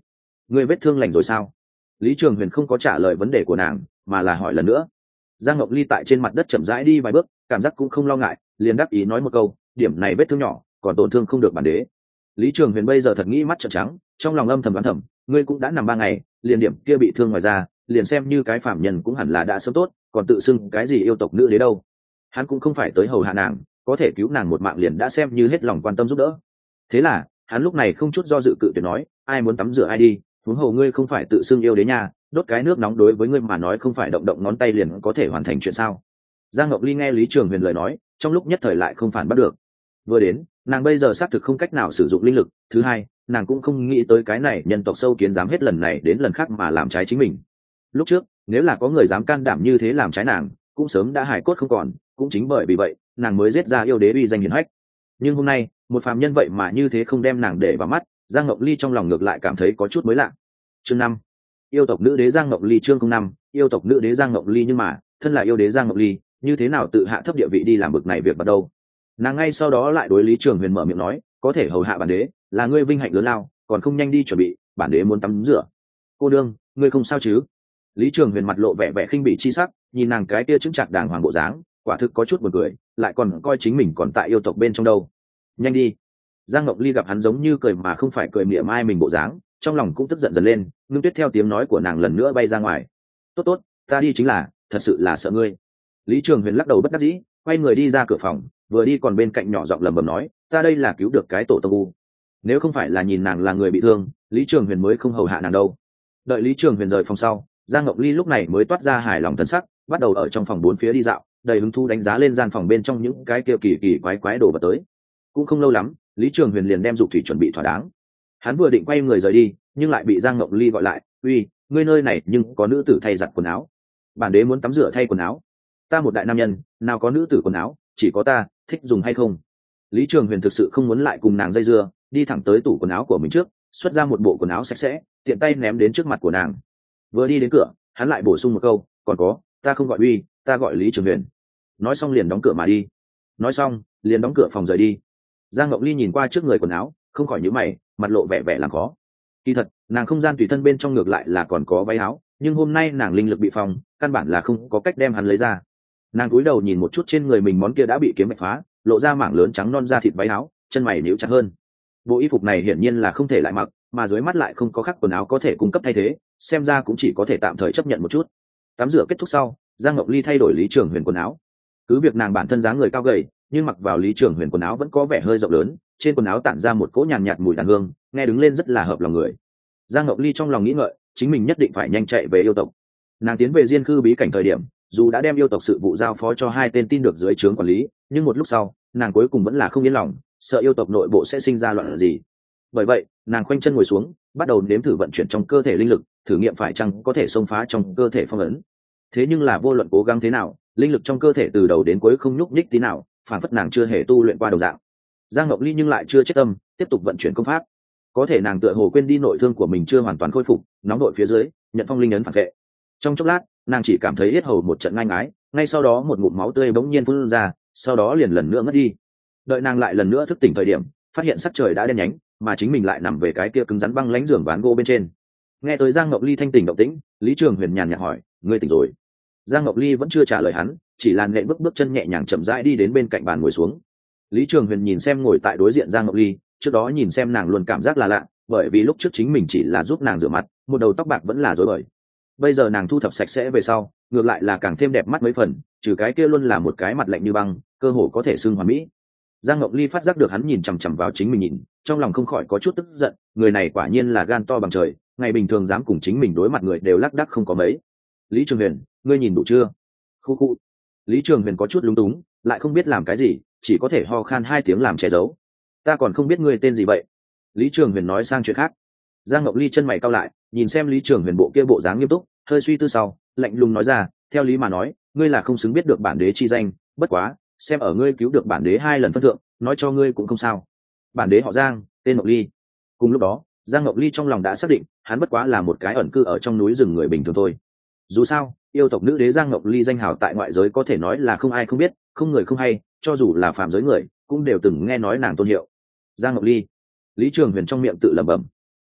ngươi vết thương lành rồi sao? Lý Trường Huyền không có trả lời vấn đề của nàng, mà là hỏi lần nữa. Giang Ngọc Ly tại trên mặt đất chậm rãi đi vài bước, cảm giác cũng không lo ngại, liền đáp ý nói một câu, điểm này vết thương nhỏ, còn tổn thương không được bản đế. Lý Trường Huyền bây giờ thật nghĩ mắt trợn trắng, trong lòng âm thầm đoán thầm, ngươi cũng đã nằm 3 ngày, liền điểm kia bị thương ngoài ra, liền xem như cái phạm nhân cũng hẳn là đã sớm tốt, còn tự xưng cái gì yêu tộc nữ đế đâu? Hắn cũng không phải tới hầu hạ nàng, có thể cứu nàng một mạng liền đã xem như hết lòng quan tâm giúp đỡ. Thế là, hắn lúc này không chút do dự cự tuyệt nói, ai muốn tắm rửa ai đi, huống hồ ngươi không phải tự xưng yêu đế nha, đốt cái nước nóng đối với ngươi mà nói không phải động động ngón tay liền có thể hoàn thành chuyện sao? Giang Ngọc Ly nghe Lý Trường Huyền lời nói, trong lúc nhất thời lại không phản bắt được. Vừa đến, nàng bây giờ xác thực không cách nào sử dụng linh lực, thứ hai, nàng cũng không nghĩ tới cái này nhân tộc sâu kiến dám hết lần này đến lần khác mà làm trái chính mình. Lúc trước, nếu là có người dám can đảm như thế làm trái nàng, cũng sớm đã hài cốt không còn, cũng chính bởi vì vậy, nàng mới giết ra yêu đế uy danh hiển hách. Nhưng hôm nay, một phàm nhân vậy mà như thế không đem nàng để vào mắt, Giang Ngọc Ly trong lòng ngược lại cảm thấy có chút mới lạ. Chương 5. Yêu tộc nữ đế Giang Ngọc Ly. Chương 05. Yêu tộc nữ đế Giang Ngọc Ly. Nhưng mà, thân là yêu đế Giang Ngọc Ly, như thế nào tự hạ thấp địa vị đi làm bực này việc bắt đầu? Nàng ngay sau đó lại đối Lý Trường Huyền mở miệng nói, có thể hầu hạ bản đế, là ngươi vinh hạnh lớn lao, còn không nhanh đi chuẩn bị, bản đế muốn tắm rửa. Cô đương, ngươi không sao chứ? Lý Trường Huyền mặt lộ vẻ vẻ khinh bỉ chi sắc, nhìn nàng cái kia chứng chặt đàng hoàng bộ dáng, quả thực có chút buồn cười, lại còn coi chính mình còn tại yêu tộc bên trong đâu. Nhanh đi. Giang Ngọc Ly gặp hắn giống như cười mà không phải cười mỉa mai mình bộ dáng, trong lòng cũng tức giận dần lên, ngưng tuyết theo tiếng nói của nàng lần nữa bay ra ngoài. Tốt tốt, ta đi chính là, thật sự là sợ ngươi. Lý Trường Huyền lắc đầu bất đắc dĩ, quay người đi ra cửa phòng, vừa đi còn bên cạnh nhỏ giọng lẩm bẩm nói, ta đây là cứu được cái tổ tông u. Nếu không phải là nhìn nàng là người bị thương, Lý Trường Huyền mới không hầu hạ nàng đâu. Đợi Lý Trường Huyền rời phòng sau, Giang Ngọc Ly lúc này mới toát ra hài lòng thần sắc, bắt đầu ở trong phòng bốn phía đi dạo, đầy hứng thú đánh giá lên gian phòng bên trong những cái kia kỳ kỳ quái quái đồ vật tới. Cũng không lâu lắm, Lý Trường Huyền liền đem dục thủy chuẩn bị thỏa đáng. Hắn vừa định quay người rời đi, nhưng lại bị Giang Ngọc Ly gọi lại, uy, ngươi nơi này nhưng có nữ tử thay giặt quần áo. Bản đế muốn tắm rửa thay quần áo. Ta một đại nam nhân, nào có nữ tử quần áo, chỉ có ta, thích dùng hay không? Lý Trường Huyền thực sự không muốn lại cùng nàng dây dưa, đi thẳng tới tủ quần áo của mình trước, xuất ra một bộ quần áo sạch sẽ, tiện tay ném đến trước mặt của nàng. Vừa đi đến cửa, hắn lại bổ sung một câu, còn có, ta không gọi uy, ta gọi Lý Trường Huyền. Nói xong liền đóng cửa mà đi. Nói xong, liền đóng cửa phòng rời đi. Giang Ngọc Ly nhìn qua trước người quần áo, không khỏi nhíu mày, mặt lộ vẻ vẻ làm khó. Kỳ thật, nàng không gian tùy thân bên trong ngược lại là còn có váy áo, nhưng hôm nay nàng linh lực bị phòng, căn bản là không có cách đem hắn lấy ra. Nàng cúi đầu nhìn một chút trên người mình món kia đã bị kiếm bạch phá, lộ ra mảng lớn trắng non da thịt váy áo, chân mày nhíu chặt hơn. Bộ y phục này hiển nhiên là không thể lại mặc, mà dưới mắt lại không có khắc quần áo có thể cung cấp thay thế, xem ra cũng chỉ có thể tạm thời chấp nhận một chút. Tắm rửa kết thúc sau, Giang Ngọc Ly thay đổi Lý Trường Huyền quần áo. Cứ việc nàng bản thân dáng người cao gầy, nhưng mặc vào Lý Trường Huyền quần áo vẫn có vẻ hơi rộng lớn, trên quần áo tản ra một cỗ nhàn nhạt mùi đàn hương, nghe đứng lên rất là hợp lòng người. Giang Ngọc Ly trong lòng nghĩ ngợi, chính mình nhất định phải nhanh chạy về yêu tộc. Nàng tiến về Diên Khư bí cảnh thời điểm, dù đã đem yêu tộc sự vụ giao phó cho 2 tên tin được dưới trướng quản lý, nhưng một lúc sau, nàng cuối cùng vẫn là không yên lòng, sợ yêu tộc nội bộ sẽ sinh ra loạn gì. Bởi vậy, nàng khoanh chân ngồi xuống, bắt đầu nếm thử vận chuyển trong cơ thể linh lực, thử nghiệm phải chăng có thể xông phá trong cơ thể phong ấn. Thế nhưng là vô luận cố gắng thế nào, linh lực trong cơ thể từ đầu đến cuối không nhúc nhích tí nào, phản phất nàng chưa hề tu luyện qua đồng dạng. Giang Ngọc Ly nhưng lại chưa chết tâm, tiếp tục vận chuyển công pháp. Có thể nàng tựa hồ quên đi nội thương của mình chưa hoàn toàn khôi phục, nóng đội phía dưới, nhận phong linh ấn phản vệ. Trong chốc lát, nàng chỉ cảm thấy yết hầu một trận ngang ái, ngay sau đó một ngụm máu tươi bỗng nhiên phun ra, sau đó liền lần nữa ngất đi. Đợi nàng lại lần nữa thức tỉnh thời điểm, phát hiện sắc trời đã đen nhánh, mà chính mình lại nằm về cái kia cứng rắn băng lãnh giường ván gỗ bên trên. Nghe tới Giang Ngọc Ly thanh tỉnh động tĩnh, Lý Trường Huyền nhàn nhạt hỏi, ngươi tỉnh rồi? Giang Ngọc Ly vẫn chưa trả lời hắn, chỉ là nện bước chân nhẹ nhàng chậm rãi đi đến bên cạnh bàn ngồi xuống. Lý Trường Huyền nhìn xem ngồi tại đối diện Giang Ngọc Ly, trước đó nhìn xem nàng luôn cảm giác là lạ, bởi vì lúc trước chính mình chỉ là giúp nàng rửa mặt, một đầu tóc bạc vẫn là rối bời. Bây giờ nàng thu thập sạch sẽ về sau, ngược lại là càng thêm đẹp mắt mấy phần, trừ cái kia luôn là một cái mặt lạnh như băng, cơ hồ có thể xưng hoàn mỹ. Giang Ngọc Ly phát giác được hắn nhìn chằm chằm vào chính mình nhìn, trong lòng không khỏi có chút tức giận, người này quả nhiên là gan to bằng trời, ngày bình thường dám cùng chính mình đối mặt người đều lác đác không có mấy. Lý Trường Huyền, ngươi nhìn đủ chưa? Khu khu. Lý Trường Huyền có chút lúng túng, lại không biết làm cái gì, chỉ có thể ho khan 2 tiếng làm che giấu. Ta còn không biết ngươi tên gì vậy? Lý Trường Huyền nói sang chuyện khác. Giang Ngọc Ly chân mày cau lại, nhìn xem Lý Trường Huyền bộ kia bộ dáng nghiêm túc, hơi suy tư sau, lạnh lùng nói ra, theo lý mà nói, ngươi là không xứng biết được bản đế chi danh, bất quá, xem ở ngươi cứu được bản đế 2 lần phân thượng, nói cho ngươi cũng không sao. Bản đế họ Giang, tên Ngọc Ly. Cùng lúc đó, Giang Ngọc Ly trong lòng đã xác định, hắn bất quá là một cái ẩn cư ở trong núi rừng người bình thường thôi. Dù sao, yêu tộc nữ đế Giang Ngọc Ly danh hào tại ngoại giới có thể nói là không ai không biết, không người không hay, cho dù là phàm giới người, cũng đều từng nghe nói nàng tôn hiệu. Giang Ngọc Ly. Lý Trường Huyền trong miệng tự lẩm bẩm.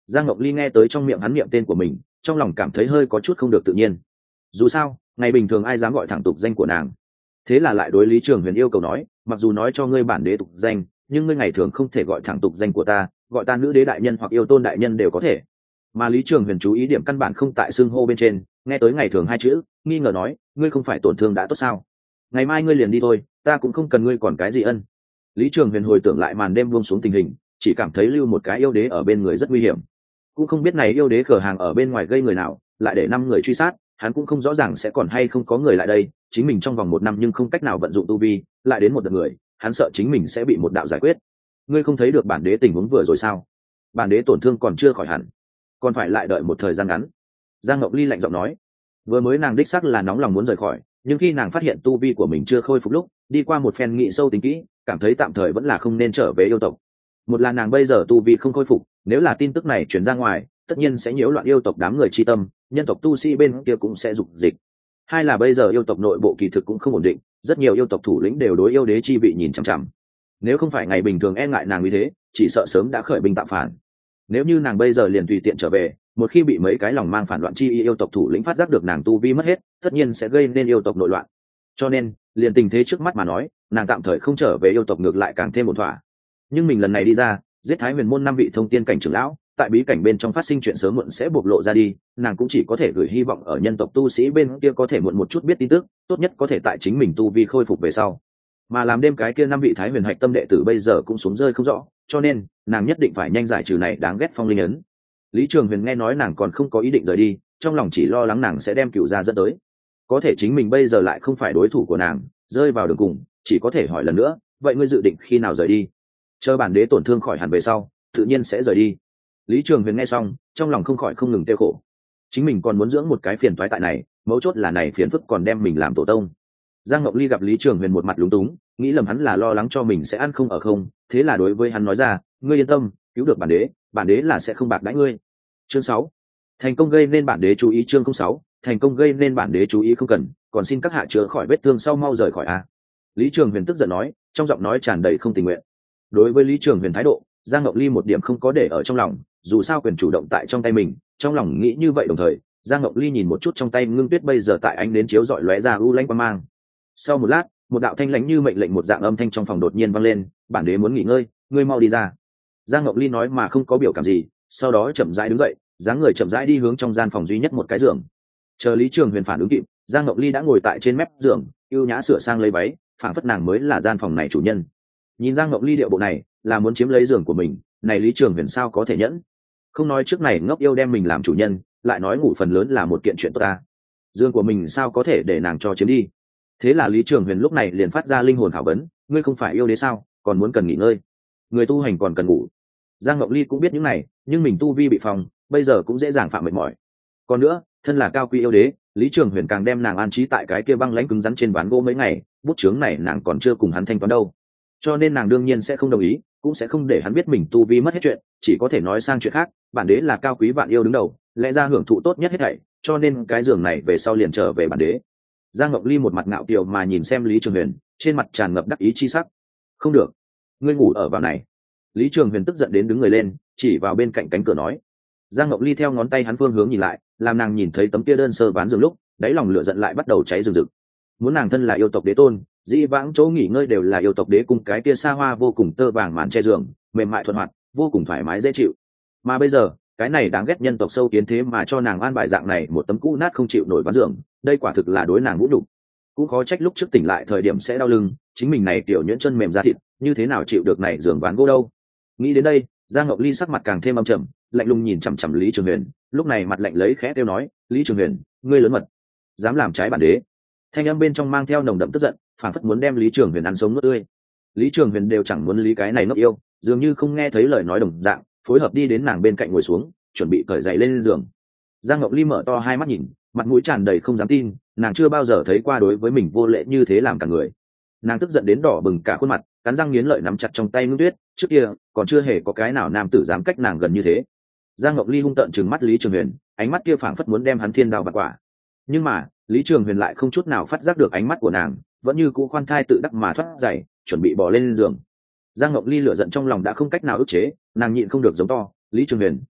Giang Ngọc Ly nghe tới trong miệng hắn niệm tên của mình, trong lòng cảm thấy hơi có chút không được tự nhiên. Dù sao ngày bình thường ai dám gọi thẳng tục danh của nàng. Thế là lại đối Lý Trường Huyền yêu cầu nói, mặc dù nói cho ngươi bản đế tục danh, nhưng ngươi ngày thường không thể gọi thẳng tục danh của ta, gọi ta nữ đế đại nhân hoặc yêu tôn đại nhân đều có thể. Mà Lý Trường Huyền chú ý điểm căn bản không tại xưng hô bên trên, nghe tới ngày thường hai chữ, nghi ngờ nói, ngươi không phải tổn thương đã tốt sao? Ngày mai ngươi liền đi thôi, ta cũng không cần ngươi còn cái gì ân. Lý Trường Huyền hồi tưởng lại màn đêm buông xuống tình hình, chỉ cảm thấy lưu một cái yêu đế ở bên người rất nguy hiểm. Cũng không biết này yêu đế cửa hàng ở bên ngoài gây người nào, lại để 5 người truy sát, hắn cũng không rõ ràng sẽ còn hay không có người lại đây, chính mình trong vòng 1 năm nhưng không cách nào vận dụng tu vi, lại đến một đợt người, hắn sợ chính mình sẽ bị một đạo giải quyết. Ngươi không thấy được bản đế tình huống vừa rồi sao? Bản đế tổn thương còn chưa khỏi hẳn, còn phải lại đợi một thời gian ngắn. Giang Ngọc Ly lạnh giọng nói. Vừa mới nàng đích xác là nóng lòng muốn rời khỏi, nhưng khi nàng phát hiện tu vi của mình chưa khôi phục lúc, đi qua một phen nghĩ sâu tính kỹ, cảm thấy tạm thời vẫn là không nên trở về yêu tộc. Một là nàng bây giờ tu vi không khôi phục, nếu là tin tức này truyền ra ngoài, tất nhiên sẽ nhiễu loạn yêu tộc đám người chi tâm, nhân tộc tu sĩ bên kia cũng sẽ dục dịch. Hai là bây giờ yêu tộc nội bộ kỳ thực cũng không ổn định, rất nhiều yêu tộc thủ lĩnh đều đối yêu đế chi vị nhìn chằm chằm. Nếu không phải ngày bình thường e ngại nàng như thế, chỉ sợ sớm đã khởi binh tạo phản. Nếu như nàng bây giờ liền tùy tiện trở về, một khi bị mấy cái lòng mang phản loạn chi yêu tộc thủ lĩnh phát giác được nàng tu vi mất hết, tất nhiên sẽ gây nên yêu tộc nội loạn. Cho nên liền tình thế trước mắt mà nói, nàng tạm thời không trở về yêu tộc ngược lại càng thêm ổn thỏa. Nhưng mình lần này đi ra, giết Thái Huyền môn 5 vị thông tiên cảnh trưởng lão, tại bí cảnh bên trong phát sinh chuyện sớm muộn sẽ bộc lộ ra đi, nàng cũng chỉ có thể gửi hy vọng ở nhân tộc tu sĩ bên kia có thể muộn một chút biết tin tức, tốt nhất có thể tại chính mình tu vi khôi phục về sau. Mà làm đêm cái kia 5 vị Thái Huyền hạch tâm đệ tử bây giờ cũng xuống rơi không rõ, cho nên nàng nhất định phải nhanh giải trừ này đáng ghét phong linh ấn. Lý Trường Huyền nghe nói nàng còn không có ý định rời đi, trong lòng chỉ lo lắng nàng sẽ đem Cửu gia dẫn tới. Có thể chính mình bây giờ lại không phải đối thủ của nàng, rơi vào đường cùng, chỉ có thể hỏi lần nữa, vậy ngươi dự định khi nào rời đi? Chờ bản đế tổn thương khỏi hẳn về sau, tự nhiên sẽ rời đi. Lý Trường Huyền nghe xong, trong lòng không khỏi không ngừng tiêu khổ. Chính mình còn muốn dưỡng một cái phiền toái tại này, mấu chốt là này phiền phức còn đem mình làm tổ tông. Giang Ngọc Ly gặp Lý Trường Huyền một mặt lúng túng, nghĩ lầm hắn là lo lắng cho mình sẽ ăn không ở không, thế là đối với hắn nói ra, ngươi yên tâm, cứu được bản đế là sẽ không bạc đãi ngươi. Chương 6. Thành công gây nên bản đế chú ý. Chương 06. Thành công gây nên bản đế chú ý không cần, còn xin các hạ chữa khỏi vết thương sau mau rời khỏi a. Lý Trường Huyền tức giận nói, trong giọng nói tràn đầy không tình nguyện. Đối với Lý Trường Huyền thái độ, Giang Ngọc Ly một điểm không có để ở trong lòng, dù sao quyền chủ động tại trong tay mình, trong lòng nghĩ như vậy đồng thời, Giang Ngọc Ly nhìn một chút trong tay ngưng tuyết bây giờ tại ánh đến chiếu rọi lóe ra u lãnh quang mang. Sau một lát, một đạo thanh lãnh như mệnh lệnh một dạng âm thanh trong phòng đột nhiên vang lên, bản đế muốn nghỉ ngơi, ngươi mau đi ra. Giang Ngọc Ly nói mà không có biểu cảm gì, sau đó chậm rãi đứng dậy, dáng người chậm rãi đi hướng trong gian phòng duy nhất một cái giường. Chờ Lý Trường Huyền phản ứng kịp, Giang Ngọc Ly đã ngồi tại trên mép giường, ưu nhã sửa sang lấy váy, phảng phất nàng mới là gian phòng này chủ nhân. Nhìn Giang Ngọc Ly điệu bộ này, là muốn chiếm lấy giường của mình, này Lý Trường Huyền sao có thể nhẫn? Không nói trước này ngốc yêu đem mình làm chủ nhân, lại nói ngủ phần lớn là một kiện chuyện tốt ta. Giường của mình sao có thể để nàng cho chiếm đi? Thế là Lý Trường Huyền lúc này liền phát ra linh hồn khảo vấn, ngươi không phải yêu đế sao, còn muốn cần nghỉ ngơi? Người tu hành còn cần ngủ. Giang Ngọc Ly cũng biết những này, nhưng mình tu vi bị phòng, bây giờ cũng dễ dàng phạm mệt mỏi. Còn nữa, thân là cao quý yêu đế, Lý Trường Huyền càng đem nàng an trí tại cái kia băng lãnh cứng rắn trên ván gỗ mấy ngày, bút chướng này nàng còn chưa cùng hắn thanh toán đâu. Cho nên nàng đương nhiên sẽ không đồng ý, cũng sẽ không để hắn biết mình tu vi mất hết chuyện, chỉ có thể nói sang chuyện khác, bản đế là cao quý vạn yêu đứng đầu, lẽ ra hưởng thụ tốt nhất hết thảy, cho nên cái giường này về sau liền trở về bản đế. Giang Ngọc Ly một mặt ngạo kiều mà nhìn xem Lý Trường Huyền, trên mặt tràn ngập đắc ý chi sắc. Không được, ngươi ngủ ở vào này. Lý Trường Huyền tức giận đến đứng người lên, chỉ vào bên cạnh cánh cửa nói. Giang Ngọc Ly theo ngón tay hắn phương hướng nhìn lại, làm nàng nhìn thấy tấm kia đơn sơ ván giường lúc, đáy lòng lửa giận lại bắt đầu cháy rừng rực. Muốn nàng thân là yêu tộc đế tôn, dĩ vãng chỗ nghỉ ngơi đều là yêu tộc đế cung cái kia xa hoa vô cùng tơ vàng màn che giường, mềm mại thuận hoạt, vô cùng thoải mái dễ chịu. Mà bây giờ, cái này đáng ghét nhân tộc sâu kiến thế mà cho nàng an bài dạng này một tấm cũ nát không chịu nổi ván giường, đây quả thực là đối nàng vũ nhục. Cũng khó trách lúc trước tỉnh lại thời điểm sẽ đau lưng, chính mình này tiểu nhuyễn chân mềm da thịt, như thế nào chịu được này giường ván gỗ đâu. Nghĩ đến đây, Giang Ngọc Ly sắc mặt càng thêm âm trầm, lạnh lùng nhìn chằm chằm Lý Trường Huyền, lúc này mặt lạnh lấy khẽ kêu nói, Lý Trường Huyền, ngươi lớn mật, dám làm trái bản đế. Thanh âm bên trong mang theo nồng đậm tức giận, phảng phất muốn đem Lý Trường Huyền ăn sống nuốt tươi. Lý Trường Huyền đều chẳng muốn lý cái này ngốc yêu, dường như không nghe thấy lời nói đồng dạng, phối hợp đi đến nàng bên cạnh ngồi xuống, chuẩn bị cởi giày lên giường. Giang Ngọc Ly mở to hai mắt nhìn, mặt mũi tràn đầy không dám tin, nàng chưa bao giờ thấy qua đối với mình vô lễ như thế làm cả người. Nàng tức giận đến đỏ bừng cả khuôn mặt, cắn răng nghiến lợi nắm chặt trong tay ngưng tuyết, trước kia còn chưa hề có cái nào nam tử dám cách nàng gần như thế. Giang Ngọc Ly hung tợn trừng mắt Lý Trường Huyền, ánh mắt kia phảng phất muốn đem hắn thiên đao vặt quả. Nhưng mà Lý Trường Huyền lại không chút nào phát giác được ánh mắt của nàng, vẫn như cũ khoan thai tự đắc mà thoát giày, chuẩn bị bò lên giường. Giang Ngọc Ly lửa giận trong lòng đã không cách nào ức chế, nàng nhịn không được giống to, Lý Trường Huyền,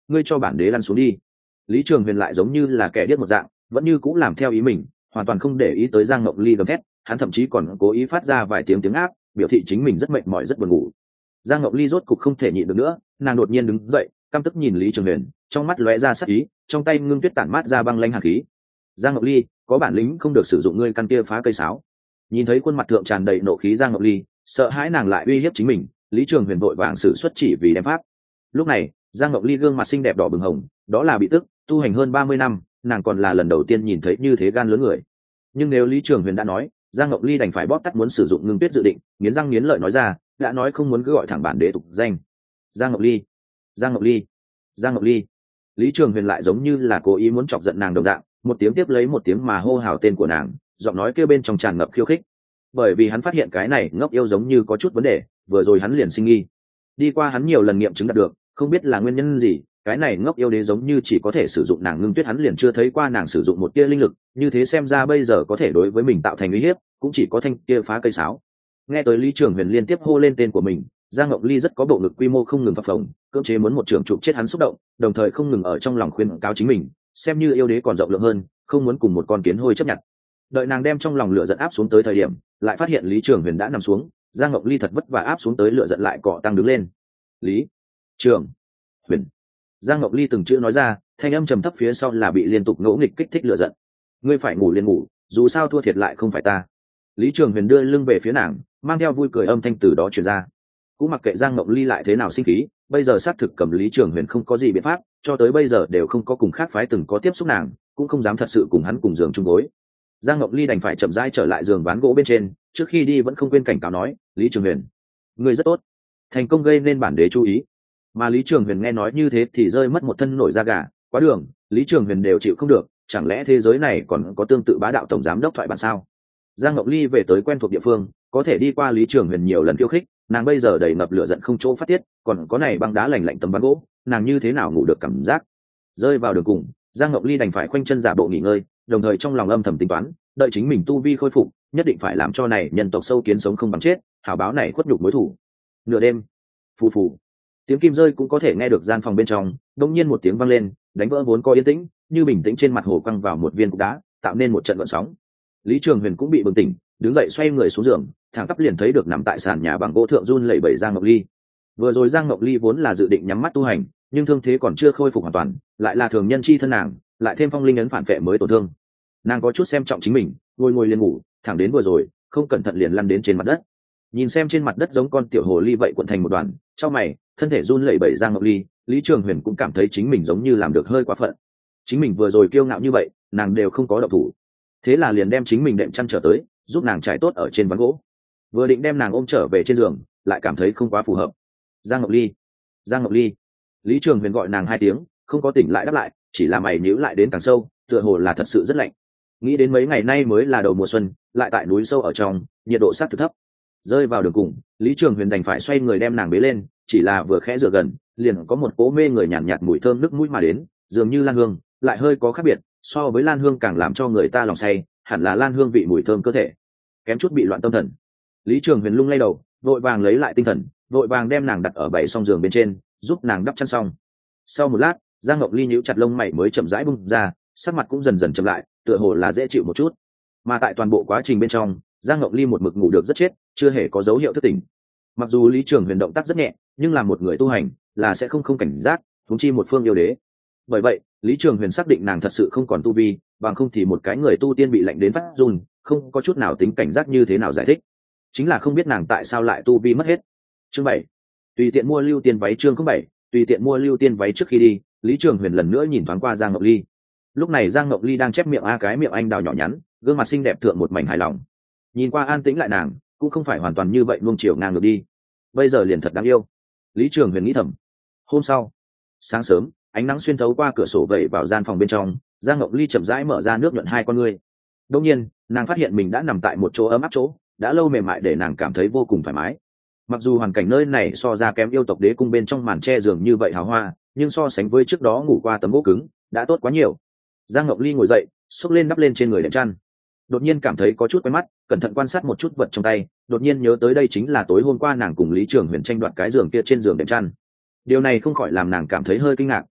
ngươi cho bản đế lăn xuống đi. Lý Trường Huyền lại giống như là kẻ điếc một dạng, vẫn như cũng làm theo ý mình, hoàn toàn không để ý tới Giang Ngọc Ly gầm thét, hắn thậm chí còn cố ý phát ra vài tiếng áp, biểu thị chính mình rất mệt mỏi rất buồn ngủ. Giang Ngọc Ly rốt cục không thể nhịn được nữa, nàng đột nhiên đứng dậy, căm tức nhìn Lý Trường Huyền, trong mắt lóe ra sát ý, trong tay ngưng tuyết tản mát ra băng lãnh hàn khí. Giang Ngọc Ly, có bản lĩnh không được sử dụng ngươi căn kia phá cây sáo. Nhìn thấy khuôn mặt thượng tràn đầy nộ khí Giang Ngọc Ly, sợ hãi nàng lại uy hiếp chính mình, Lý Trường Huyền vội vàng sử xuất chỉ vì đem pháp. Lúc này, Giang Ngọc Ly gương mặt xinh đẹp đỏ bừng hồng, đó là bị tức, tu hành hơn 30 năm, nàng còn là lần đầu tiên nhìn thấy như thế gan lớn người. Nhưng nếu Lý Trường Huyền đã nói, Giang Ngọc Ly đành phải bóp tắt muốn sử dụng ngưng tuyết dự định, nghiến răng nghiến lợi nói ra, đã nói không muốn cứ gọi thẳng bản đế tục danh. Giang Ngọc Ly, Giang Ngọc Ly, Giang Ngọc Ly. Lý Trường Huyền lại giống như là cố ý muốn chọc giận nàng đồng dạng, một tiếng tiếp lấy một tiếng mà hô hào tên của nàng, giọng nói kia bên trong tràn ngập khiêu khích. Bởi vì hắn phát hiện cái này ngốc yêu giống như có chút vấn đề, vừa rồi hắn liền sinh nghi. Đi qua hắn nhiều lần nghiệm chứng đạt được, không biết là nguyên nhân gì, cái này ngốc yêu đế giống như chỉ có thể sử dụng nàng ngưng tuyết, hắn liền chưa thấy qua nàng sử dụng một tia linh lực, như thế xem ra bây giờ có thể đối với mình tạo thành uy hiếp, cũng chỉ có thanh kia phá cây sáo. Nghe tới Lý Trường Huyền liên tiếp hô lên tên của mình, Giang Ngọc Ly rất có bộ ngực quy mô không ngừng phập phồng, cưỡng chế muốn một trường chụp chết hắn xúc động, đồng thời không ngừng ở trong lòng khuyên cáo chính mình, xem như yêu đế còn rộng lượng hơn, không muốn cùng một con kiến hôi chấp nhận. Đợi nàng đem trong lòng lửa giận áp xuống tới thời điểm, lại phát hiện Lý Trường Huyền đã nằm xuống, Giang Ngọc Ly thật vất vả áp xuống tới lửa giận lại cọ tăng đứng lên. Lý Trường Huyền. Giang Ngọc Ly từng chữ nói ra, thanh âm trầm thấp phía sau là bị liên tục ngỗ nghịch kích thích lửa giận. Ngươi phải ngủ liền ngủ, dù sao thua thiệt lại không phải ta. Lý Trường Huyền đưa lưng về phía nàng, mang theo vui cười âm thanh từ đó truyền ra. Cũng mặc kệ Giang Ngọc Ly lại thế nào sinh khí, bây giờ xác thực cầm Lý Trường Huyền không có gì biện pháp, cho tới bây giờ đều không có cùng khác phái từng có tiếp xúc nàng, cũng không dám thật sự cùng hắn cùng giường chung gối. Giang Ngọc Ly đành phải chậm rãi trở lại giường ván gỗ bên trên, trước khi đi vẫn không quên cảnh cáo nói, Lý Trường Huyền, ngươi rất tốt, thành công gây nên bản đế chú ý. Mà Lý Trường Huyền nghe nói như thế thì rơi mất một thân nổi da gà, quá đường, Lý Trường Huyền đều chịu không được, chẳng lẽ thế giới này còn có tương tự bá đạo tổng giám đốc thoại bản sao? Giang Ngọc Ly về tới quen thuộc địa phương, có thể đi qua Lý Trường Huyền nhiều lần khiêu khích, nàng bây giờ đầy ngập lửa giận không chỗ phát tiết, còn có này băng đá lạnh lạnh tấm ván gỗ, nàng như thế nào ngủ được cảm giác. Rơi vào đường cùng, Giang Ngọc Ly đành phải khoanh chân giả bộ nghỉ ngơi, đồng thời trong lòng âm thầm tính toán, đợi chính mình tu vi khôi phục, nhất định phải làm cho này nhân tộc sâu kiến sống không bằng chết, hảo báo này khuất nhục mối thù. Nửa đêm, phù phù, tiếng kim rơi cũng có thể nghe được gian phòng bên trong, đột nhiên một tiếng vang lên, đánh vỡ vốn có yên tĩnh, như bình tĩnh trên mặt hồ quăng vào một viên cục đá, tạo nên một trận gợn sóng. Lý Trường Huyền cũng bị bừng tỉnh, đứng dậy xoay người xuống giường, thẳng tắp liền thấy được nằm tại sàn nhà bằng gỗ thượng run lẩy bẩy Giang Ngọc Ly. Vừa rồi Giang Ngọc Ly vốn là dự định nhắm mắt tu hành, nhưng thương thế còn chưa khôi phục hoàn toàn, lại là thường nhân chi thân nàng, lại thêm phong linh ấn phản vệ mới tổn thương. Nàng có chút xem trọng chính mình, ngồi ngồi liền ngủ, thẳng đến vừa rồi, không cẩn thận liền lăn đến trên mặt đất. Nhìn xem trên mặt đất giống con tiểu hồ ly vậy cuộn thành một đoàn, chau mày, thân thể run lẩy bẩy Giang Ngọc Ly, Lý Trường Huyền cũng cảm thấy chính mình giống như làm được hơi quá phận. Chính mình vừa rồi kiêu ngạo như vậy, nàng đều không có động thủ. Thế là liền đem chính mình đệm chăn trở tới, giúp nàng trải tốt ở trên ván gỗ. Vừa định đem nàng ôm trở về trên giường, lại cảm thấy không quá phù hợp. Giang Ngọc Ly, Giang Ngọc Ly. Lý Trường Huyền gọi nàng 2 tiếng, không có tỉnh lại đáp lại, chỉ là mày nhíu lại đến càng sâu, tựa hồ là thật sự rất lạnh. Nghĩ đến mấy ngày nay mới là đầu mùa xuân, lại tại núi sâu ở trong, nhiệt độ sát thực thấp. Rơi vào đường cùng, Lý Trường Huyền đành phải xoay người đem nàng bế lên, chỉ là vừa khẽ rửa gần, liền có một cỗ mê người nhàn nhạt mùi thơm nước mũi mà đến, dường như lan hương, lại hơi có khác biệt, so với lan hương càng làm cho người ta lòng say, hẳn là lan hương vị mùi thơm cơ thể. Kém chút bị loạn tâm thần. Lý Trường Huyền lung lay đầu, vội vàng lấy lại tinh thần, vội vàng đem nàng đặt ở bảy song giường bên trên, giúp nàng đắp chăn xong. Sau một lát, Giang Ngọc Ly nhíu chặt lông mày mới chậm rãi bung ra, sắc mặt cũng dần dần chậm lại, tựa hồ là dễ chịu một chút. Mà tại toàn bộ quá trình bên trong, Giang Ngọc Ly một mực ngủ được rất chết, chưa hề có dấu hiệu thức tỉnh. Mặc dù Lý Trường Huyền động tác rất nhẹ, nhưng là một người tu hành là sẽ không cảnh giác, huống chi một phương yêu đế. Bởi vậy, Lý Trường Huyền xác định nàng thật sự không còn tu vi, bằng không thì một cái người tu tiên bị lạnh đến phát run, không có chút nào tính cảnh giác như thế nào giải thích. Chính là không biết nàng tại sao lại tu vi mất hết. Chương 7. Tùy tiện mua lưu tiên váy. Chương 7. Tùy tiện mua lưu tiên váy. Trước khi đi, Lý Trường Huyền lần nữa nhìn thoáng qua Giang Ngọc Ly. Lúc này Giang Ngọc Ly đang chép miệng cái miệng anh đào nhỏ nhắn, gương mặt xinh đẹp thượng một mảnh hài lòng. Nhìn qua an tĩnh lại nàng, cũng không phải hoàn toàn như vậy nuông chiều ngang ngược đi. Bây giờ liền thật đáng yêu. Lý Trường Huyền nghĩ thầm. Hôm sau, sáng sớm, ánh nắng xuyên thấu qua cửa sổ vẩy vào gian phòng bên trong, Giang Ngọc Ly chậm rãi mở ra nước nhuận 2 con ngươi. Đột nhiên, nàng phát hiện mình đã nằm tại một chỗ ấm áp chỗ, đã lâu mềm mại để nàng cảm thấy vô cùng thoải mái. Mặc dù hoàn cảnh nơi này so ra kém yêu tộc đế cung bên trong màn tre giường như vậy hào hoa, nhưng so sánh với trước đó ngủ qua tấm gỗ cứng, đã tốt quá nhiều. Giang Ngọc Ly ngồi dậy, xốc lên đắp lên trên người đệm chăn. Đột nhiên cảm thấy có chút quen mắt, cẩn thận quan sát một chút vật trong tay, đột nhiên nhớ tới đây chính là tối hôm qua nàng cùng Lý Trường Huyền tranh đoạt cái giường kia trên giường đệm chăn. Điều này không khỏi làm nàng cảm thấy hơi kinh ngạc,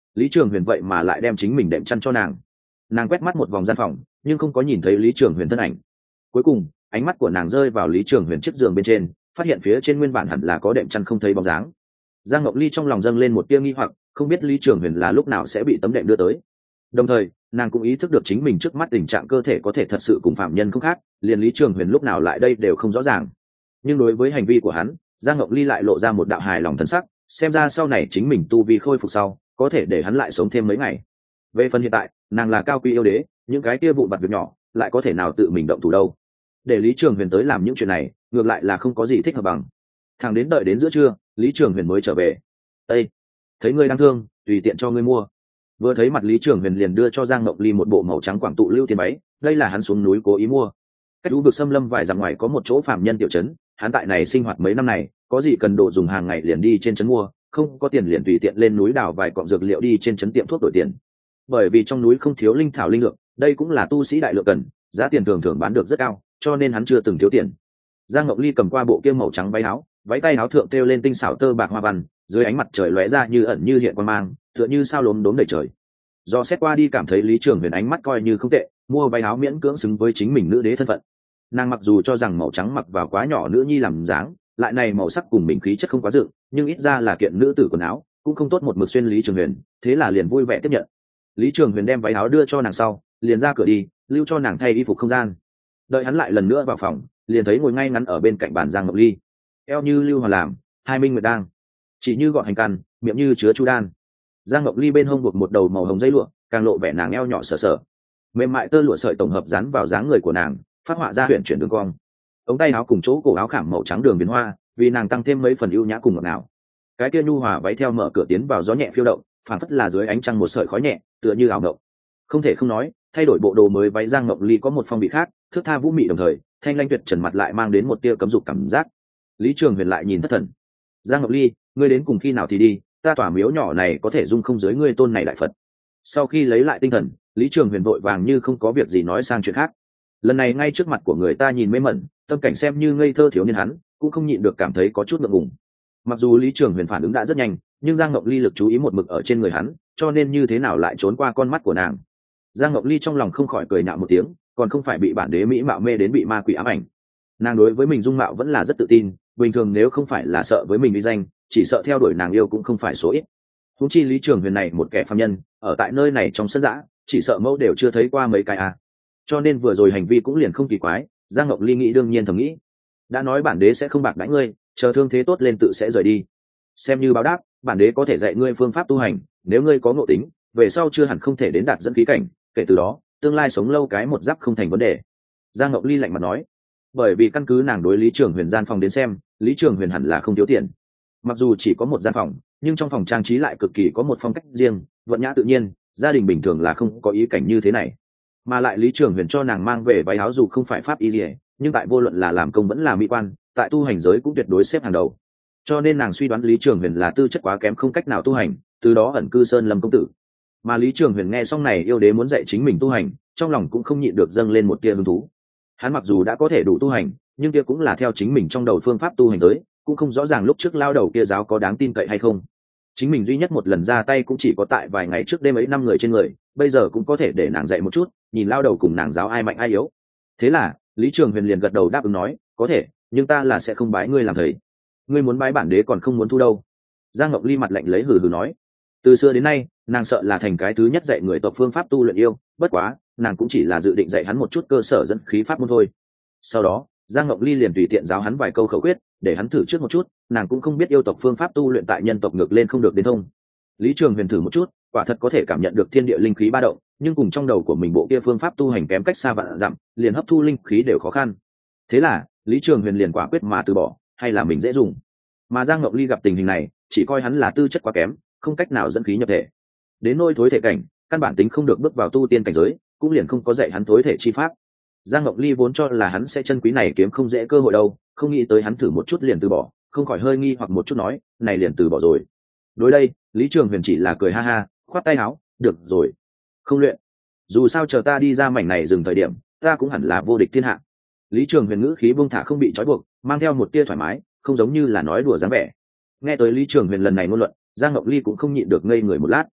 Lý Trường Huyền vậy mà lại đem chính mình đệm chăn cho nàng quét mắt một vòng gian phòng nhưng không có nhìn thấy Lý Trường Huyền thân ảnh. Cuối cùng ánh mắt của nàng rơi vào Lý Trường Huyền chiếc giường bên trên, phát hiện phía trên nguyên bản hẳn là có đệm chăn không thấy bóng dáng. Giang Ngọc Ly trong lòng dâng lên một tia nghi hoặc, không biết Lý Trường Huyền là lúc nào sẽ bị tấm đệm đưa tới. Đồng thời nàng cũng ý thức được chính mình trước mắt tình trạng cơ thể có thể thật sự cùng phạm nhân không khác, liền Lý Trường Huyền lúc nào lại đây đều không rõ ràng. Nhưng đối với hành vi của hắn, Giang Ngọc Ly lại lộ ra một đạo hài lòng thân sắc, xem ra sau này chính mình tu vi khôi phục sau có thể để hắn lại sống thêm mấy ngày. Về phần hiện tại nàng là cao quý yêu đế, những cái kia vụn vặt việc nhỏ lại có thể nào tự mình động thủ đâu. Để Lý Trường Huyền tới làm những chuyện này ngược lại là không có gì thích hợp bằng. Thằng đến đợi đến giữa trưa Lý Trường Huyền mới trở về. Ê, thấy ngươi đang thương, tùy tiện cho ngươi mua. Vừa thấy mặt Lý Trường Huyền liền đưa cho Giang Ngọc Ly một bộ màu trắng quảng tụ lưu tiền váy, đây là hắn xuống núi cố ý mua. Cách lũ vực xâm lâm vài dặm ngoài có một chỗ phạm nhân tiểu trấn, hắn tại này sinh hoạt mấy năm này, có gì cần đồ dùng hàng ngày liền đi trên trấn mua, không có tiền liền tùy tiện lên núi đào vài cọng dược liệu đi trên trấn tiệm thuốc đổi tiền. Bởi vì trong núi không thiếu linh thảo linh lượng, đây cũng là tu sĩ đại lượng cần, giá tiền thường thường bán được rất cao, cho nên hắn chưa từng thiếu tiền. Giang Ngọc Ly cầm qua bộ kia màu trắng váy áo, váy tay áo thượng thêu lên tinh xảo tơ bạc hoa văn, dưới ánh mặt trời lóe ra như ẩn như hiện quang mang, tựa như sao lốm đốm đầy trời. Do xét qua đi cảm thấy Lý Trường Huyền ánh mắt coi như không tệ, mua váy áo miễn cưỡng xứng với chính mình nữ đế thân phận. Nàng mặc dù cho rằng màu trắng mặc vào quá nhỏ nữ nhi làm dáng, lại này màu sắc cùng mình khí chất không quá dựng, nhưng ít ra là kiện nữ tử quần áo, cũng không tốt một mực xuyên Lý Trường Huyền, thế là liền vui vẻ tiếp nhận. Lý Trường Huyền đem váy áo đưa cho nàng sau, liền ra cửa đi, lưu cho nàng thay y phục không gian. Đợi hắn lại lần nữa vào phòng, liền thấy ngồi ngay ngắn ở bên cạnh bàn Giang Ngọc Ly, eo như lưu hòa làm, hai minh nguyệt đang, chỉ như gọn hành căn, miệng như chứa chu đan. Giang Ngọc Ly bên hông buộc một đầu màu hồng dây lụa, càng lộ vẻ nàng eo nhỏ sở sở, mềm mại tơ lụa sợi tổng hợp dán vào dáng người của nàng, phát họa ra huyền chuyển đường cong. Ống tay áo cùng chỗ cổ áo khảm màu trắng đường viền hoa, vì nàng tăng thêm mấy phần ưu nhã cùng ngọt ngào. Cái kia nhu hòa váy theo mở cửa tiến vào gió nhẹ phiêu động, phản phất là dưới ánh trăng một sợi khói nhẹ, tựa như ảo ngộng. Không thể không nói, thay đổi bộ đồ mới váy Giang Ngọc Ly có một phong vị khác, thước tha vũ mị đồng thời, thanh lanh tuyệt trần mặt lại mang đến một tia cấm dục cảm giác. Lý Trường Huyền lại nhìn thất thần. Giang Ngọc Ly, ngươi đến cùng khi nào thì đi, ta tỏa miếu nhỏ này có thể dung không dưới ngươi tôn này đại Phật. Sau khi lấy lại tinh thần, Lý Trường Huyền vội vàng như không có việc gì nói sang chuyện khác. Lần này ngay trước mặt của người ta nhìn mê mẩn, tâm cảnh xem như ngây thơ thiếu niên hắn cũng không nhịn được cảm thấy có chút ngượng ngùng. Mặc dù Lý Trường Huyền phản ứng đã rất nhanh, nhưng Giang Ngọc Ly lực chú ý một mực ở trên người hắn, cho nên như thế nào lại trốn qua con mắt của nàng. Giang Ngọc Ly trong lòng không khỏi cười nhạo một tiếng, còn không phải bị bản đế mỹ mạo mê đến bị ma quỷ ám ảnh. Nàng đối với mình dung mạo vẫn là rất tự tin, bình thường nếu không phải là sợ với mình uy danh, chỉ sợ theo đuổi nàng yêu cũng không phải số ít. Huống chi Lý Trường Huyền này một kẻ phàm nhân, ở tại nơi này trong sân dã, chỉ sợ mẫu đều chưa thấy qua mấy cái à. Cho nên vừa rồi hành vi cũng liền không kỳ quái. Giang Ngọc Ly nghĩ đương nhiên thầm nghĩ, đã nói bản đế sẽ không bạc đãi ngươi, chờ thương thế tốt lên tự sẽ rời đi. Xem như báo đáp, bản đế có thể dạy ngươi phương pháp tu hành, nếu ngươi có ngộ tính, về sau chưa hẳn không thể đến đạt dẫn khí cảnh, kể từ đó tương lai sống lâu cái một giáp không thành vấn đề. Giang Ngọc Ly lạnh mặt nói, bởi vì căn cứ nàng đối Lý Trường Huyền gian phòng đến xem, Lý Trường Huyền hẳn là không thiếu tiền. Mặc dù chỉ có một gian phòng, nhưng trong phòng trang trí lại cực kỳ có một phong cách riêng, vận nhã tự nhiên, gia đình bình thường là không có ý cảnh như thế này. Mà lại Lý Trường Huyền cho nàng mang về váy áo dù không phải pháp y liề, nhưng tại vô luận là làm công vẫn là mỹ quan, tại tu hành giới cũng tuyệt đối xếp hàng đầu. Cho nên nàng suy đoán Lý Trường Huyền là tư chất quá kém không cách nào tu hành, từ đó ẩn cư sơn lâm công tử. Mà Lý Trường Huyền nghe xong này yêu đế muốn dạy chính mình tu hành, trong lòng cũng không nhịn được dâng lên một tia hứng thú. Hắn mặc dù đã có thể đủ tu hành, nhưng kia cũng là theo chính mình trong đầu phương pháp tu hành tới, cũng không rõ ràng lúc trước lao đầu kia giáo có đáng tin cậy hay không. Chính mình duy nhất một lần ra tay cũng chỉ có tại vài ngày trước đêm ấy 5 người trên người, bây giờ cũng có thể để nàng dạy một chút, nhìn lao đầu cùng nàng giáo ai mạnh ai yếu. Thế là Lý Trường Huyền liền gật đầu đáp ứng nói, có thể, nhưng ta là sẽ không bái ngươi làm thầy. Ngươi muốn bái bản đế còn không muốn thu đâu. Giang Ngọc Ly mặt lạnh lấy hừ hừ nói, từ xưa đến nay nàng sợ là thành cái thứ nhất dạy người tộc phương pháp tu luyện yêu, bất quá nàng cũng chỉ là dự định dạy hắn một chút cơ sở dẫn khí pháp môn thôi. Sau đó Giang Ngọc Ly liền tùy tiện giáo hắn vài câu khẩu quyết, để hắn thử trước một chút, nàng cũng không biết yêu tộc phương pháp tu luyện tại nhân tộc ngược lên không được đến thông. Lý Trường Huyền thử một chút, quả thật có thể cảm nhận được thiên địa linh khí ba động, nhưng cùng trong đầu của mình bộ kia phương pháp tu hành kém cách xa vạn dặm, liền hấp thu linh khí đều khó khăn. Thế là Lý Trường Huyền liền quả quyết mà từ bỏ, hay là mình dễ dùng. Mà Giang Ngọc Ly gặp tình hình này, chỉ coi hắn là tư chất quá kém, không cách nào dẫn khí nhập thể. Đến nôi thối thể cảnh, căn bản tính không được bước vào tu tiên cảnh giới, cũng liền không có dạy hắn thối thể chi pháp. Giang Ngọc Ly vốn cho là hắn sẽ chân quý này kiếm không dễ cơ hội đâu, không nghĩ tới hắn thử một chút liền từ bỏ, không khỏi hơi nghi hoặc một chút nói, này liền từ bỏ rồi. Đối đây, Lý Trường Huyền chỉ là cười ha ha, khoát tay áo, được rồi, không luyện. Dù sao chờ ta đi ra mảnh này dừng thời điểm, ta cũng hẳn là vô địch thiên hạ. Lý Trường Huyền ngữ khí buông thả không bị trói buộc, mang theo một tia thoải mái, không giống như là nói đùa dáng vẻ. Nghe tới Lý Trường Huyền lần này ngôn luận, Giang Ngọc Ly cũng không nhịn được ngây người một lát.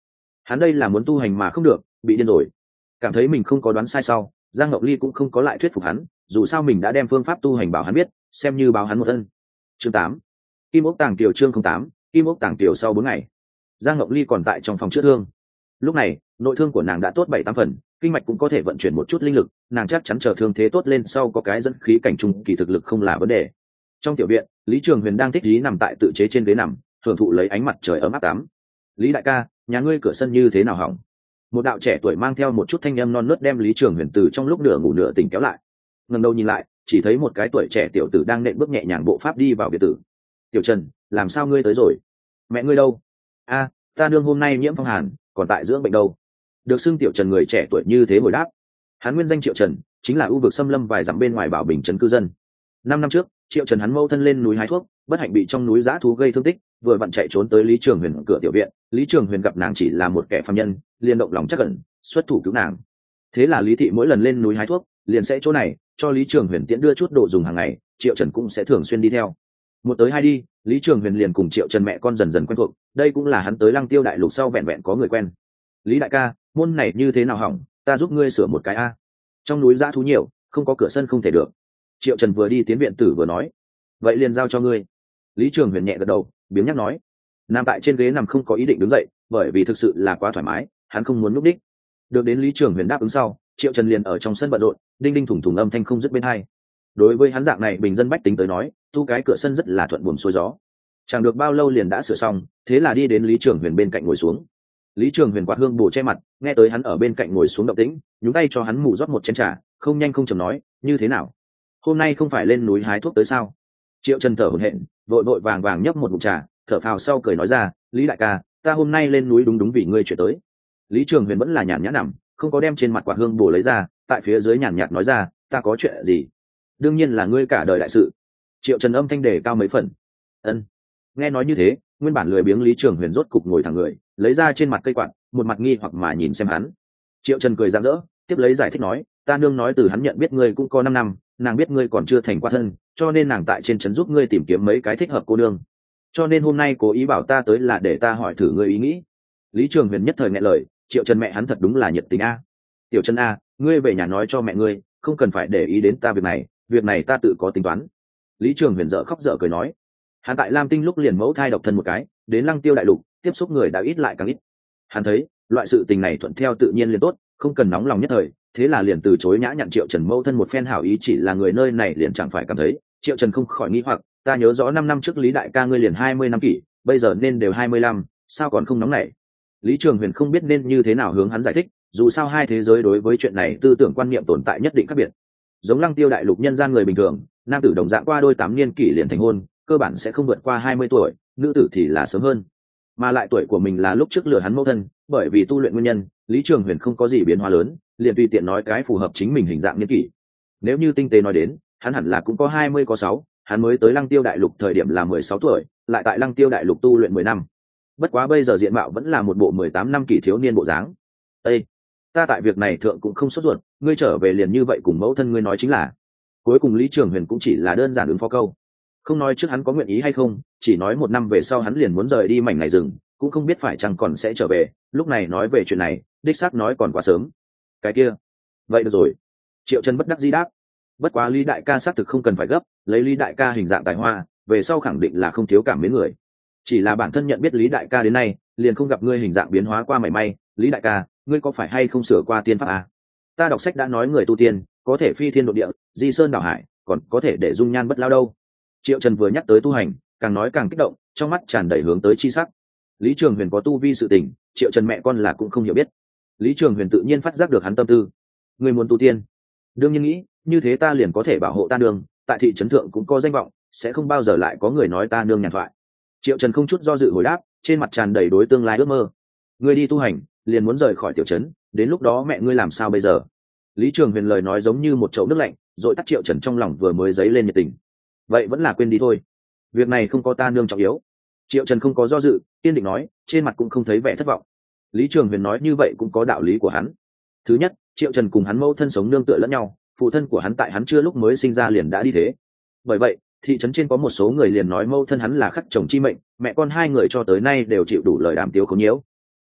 Hắn đây là muốn tu hành mà không được, bị điên rồi. Cảm thấy mình không có đoán sai sau, Giang Ngọc Ly cũng không có lại thuyết phục hắn, dù sao mình đã đem phương pháp tu hành bảo hắn biết, xem như báo hắn một ân. Chương 8. Kim ốc tàng tiểu chương 08, Kim ốc tàng tiểu sau 4 ngày. Giang Ngọc Ly còn tại trong phòng chữa thương. Lúc này, nội thương của nàng đã tốt 7-8 phần, kinh mạch cũng có thể vận chuyển một chút linh lực, nàng chắc chắn chờ thương thế tốt lên sau có cái dẫn khí cảnh trung kỳ thực lực không là vấn đề. Trong tiểu viện, Lý Trường Huyền đang thích ý nằm tại tự chế trên ghế nằm, hưởng thụ lấy ánh mặt trời ấm áp tắm. Lý đại ca, nhà ngươi cửa sân như thế nào hỏng? Một đạo trẻ tuổi mang theo một chút thanh âm non nớt đem Lý Trường Huyền từ trong lúc nửa ngủ nửa tỉnh kéo lại. Ngẩng đầu nhìn lại, chỉ thấy một cái tuổi trẻ tiểu tử đang nện bước nhẹ nhàng bộ pháp đi vào biệt tử. Tiểu Trần, làm sao ngươi tới rồi? Mẹ ngươi đâu? A, ta nương hôm nay nhiễm phong hàn, còn tại dưỡng bệnh đâu. Được xưng Tiểu Trần người trẻ tuổi như thế hồi đáp. Hắn nguyên danh Triệu Trần, chính là ưu vực xâm lâm vài dặm bên ngoài Bảo Bình trấn cư dân. 5 năm trước, Triệu Trần hắn mâu thân lên núi hái thuốc, bất hạnh bị trong núi dã thú gây thương tích, vừa vặn chạy trốn tới Lý Trường Huyền cửa tiểu viện. Lý Trường Huyền gặp nàng chỉ là một kẻ phàm nhân, liền động lòng chắc ẩn, xuất thủ cứu nàng. Thế là Lý thị mỗi lần lên núi hái thuốc, liền sẽ chỗ này cho Lý Trường Huyền tiễn đưa chút đồ dùng hàng ngày, Triệu Trần cũng sẽ thường xuyên đi theo. Một tới hai đi, Lý Trường Huyền liền cùng Triệu Trần mẹ con dần dần quen thuộc, đây cũng là hắn tới Lăng Tiêu đại lục sau vẹn vẹn có người quen. Lý đại ca, môn này như thế nào hỏng, ta giúp ngươi sửa một cái a. Trong núi dã thú nhiều, không có cửa sân không thể được. Triệu Trần vừa đi tiến viện tử vừa nói. Vậy liền giao cho ngươi. Lý Trường Huyền nhẹ gật đầu, biếng nhắc nói. Nằm tại trên ghế nằm không có ý định đứng dậy, bởi vì thực sự là quá thoải mái, hắn không muốn núp đích. Được đến Lý Trường Huyền đáp ứng sau, Triệu Trần liền ở trong sân bận rộn, đinh đinh thủng thủng âm thanh không dứt bên hai. Đối với hắn dạng này bình dân bách tính tới nói, tu cái cửa sân rất là thuận buồm xuôi gió. Chẳng được bao lâu liền đã sửa xong, thế là đi đến Lý Trường Huyền bên cạnh ngồi xuống. Lý Trường Huyền quạt hương bổ che mặt, nghe tới hắn ở bên cạnh ngồi xuống động tĩnh, nhúng tay cho hắn mù rót một chén trà, không nhanh không chậm nói, như thế nào? Hôm nay không phải lên núi hái thuốc tới sao? Triệu Trần thở hổn hển, vội vội vàng vàng nhấp một ngụm trà, thở phào sau cười nói ra, Lý đại ca, ta hôm nay lên núi đúng vì ngươi chuyển tới. Lý Trường Huyền vẫn là nhàn nhã nằm, không có đem trên mặt quạt hương bổ lấy ra, tại phía dưới nhàn nhạt nói ra, ta có chuyện gì? Đương nhiên là ngươi cả đời đại sự. Triệu Trần âm thanh đề cao mấy phần. Ân. Nghe nói như thế, nguyên bản lười biếng Lý Trường Huyền rốt cục ngồi thẳng người, lấy ra trên mặt cây quạt, một mặt nghi hoặc mà nhìn xem hắn. Triệu Trần cười rạng rỡ, tiếp lấy giải thích nói, ta nương nói từ hắn nhận biết ngươi cũng có 5 năm, nàng biết ngươi còn chưa thành qua thân, cho nên nàng tại trên trấn giúp ngươi tìm kiếm mấy cái thích hợp cô nương. Cho nên hôm nay cố ý bảo ta tới là để ta hỏi thử ngươi ý nghĩ. Lý Trường Huyền nhất thời nghẹn lời, Triệu Trần mẹ hắn thật đúng là nhiệt tình a. Tiểu Trần a, ngươi về nhà nói cho mẹ ngươi, không cần phải để ý đến ta việc này ta tự có tính toán. Lý Trường Huyền dở khóc dở cười nói. Hắn tại Lam Tinh lúc liền mẫu thai độc thân một cái, đến Lăng Tiêu đại lục, tiếp xúc người đã ít lại càng ít. Hắn thấy, loại sự tình này thuận theo tự nhiên liền tốt, không cần nóng lòng nhất thời, thế là liền từ chối nhã nhặn Triệu Trần mẫu thân một phen hảo ý, chỉ là người nơi này liền chẳng phải cảm thấy. Triệu Trần không khỏi nghĩ hoặc, ta nhớ rõ 5 năm trước Lý đại ca ngươi liền 20 năm kỷ, bây giờ nên đều 25, sao còn không nóng nảy? Lý Trường Huyền không biết nên như thế nào hướng hắn giải thích, dù sao hai thế giới đối với chuyện này tư tưởng quan niệm tồn tại nhất định khác biệt. Giống Lăng Tiêu đại lục nhân gian người bình thường, nam tử đồng dạng qua đôi 8 niên kỷ liền thành hôn, cơ bản sẽ không vượt qua 20 tuổi, nữ tử thì là sớm hơn. Mà lại tuổi của mình là lúc trước lừa hắn mẫu thân, bởi vì tu luyện nguyên nhân, Lý Trường Huyền không có gì biến hóa lớn, liền tùy tiện nói cái phù hợp chính mình hình dạng niên kỷ. Nếu như tinh tế nói đến, hắn hẳn là cũng có 20 có 6, hắn mới tới Lăng Tiêu đại lục thời điểm là 16 tuổi, lại tại Lăng Tiêu đại lục tu luyện 10 năm. Bất quá bây giờ diện mạo vẫn là một bộ 18 năm kỷ thiếu niên bộ dáng. Ê, ta tại việc này thượng cũng không sốt ruột, ngươi trở về liền như vậy cùng mẫu thân ngươi nói chính là. Cuối cùng Lý Trường Huyền cũng chỉ là đơn giản ứng phó câu, không nói trước hắn có nguyện ý hay không, chỉ nói 1 năm về sau hắn liền muốn rời đi mảnh này rừng, cũng không biết phải chăng còn sẽ trở về. Lúc này nói về chuyện này, đích xác nói còn quá sớm. Cái kia, vậy được rồi. Triệu Trần bất đắc dĩ đáp. Bất quá Lý đại ca xác thực không cần phải gấp, lấy Lý đại ca hình dạng tài hoa, về sau khẳng định là không thiếu cảm mến người. Chỉ là bản thân nhận biết Lý đại ca đến nay, liền không gặp ngươi hình dạng biến hóa qua mảy may. Lý đại ca, ngươi có phải hay không sửa qua tiên pháp à? Ta đọc sách đã nói người tu tiên có thể phi thiên độ địa, di sơn đảo hải, còn có thể để dung nhan bất lao đâu. Triệu Trần vừa nhắc tới tu hành, càng nói càng kích động, trong mắt tràn đầy hướng tới chi sắc. Lý Trường Huyền có tu vi sự tình, Triệu Trần mẹ con là cũng không hiểu biết. Lý Trường Huyền tự nhiên phát giác được hắn tâm tư. Người muốn tu tiên, đương nhiên nghĩ, như thế ta liền có thể bảo hộ ta nương, tại thị trấn thượng cũng có danh vọng, sẽ không bao giờ lại có người nói ta nương nhàn thoại. Triệu Trần không chút do dự hồi đáp, trên mặt tràn đầy đối tương lai ước mơ. Ngươi đi tu hành, liền muốn rời khỏi tiểu trấn, đến lúc đó mẹ ngươi làm sao bây giờ? Lý Trường Huyền lời nói giống như một chậu nước lạnh, rồi tắt Triệu Trần trong lòng vừa mới dấy lên nhiệt tình. Vậy vẫn là quên đi thôi, việc này không có ta nương trọng yếu. Triệu Trần không có do dự, kiên định nói, trên mặt cũng không thấy vẻ thất vọng. Lý Trường Huyền nói như vậy cũng có đạo lý của hắn. Thứ nhất, Triệu Trần cùng hắn mẫu thân sống nương tựa lẫn nhau, phụ thân của hắn tại hắn chưa lúc mới sinh ra liền đã đi thế. Bởi vậy, thị trấn trên có một số người liền nói mẫu thân hắn là khắc chồng chi mệnh, mẹ con hai người cho tới nay đều chịu đủ lời đàm tiếu khốn nhiễu.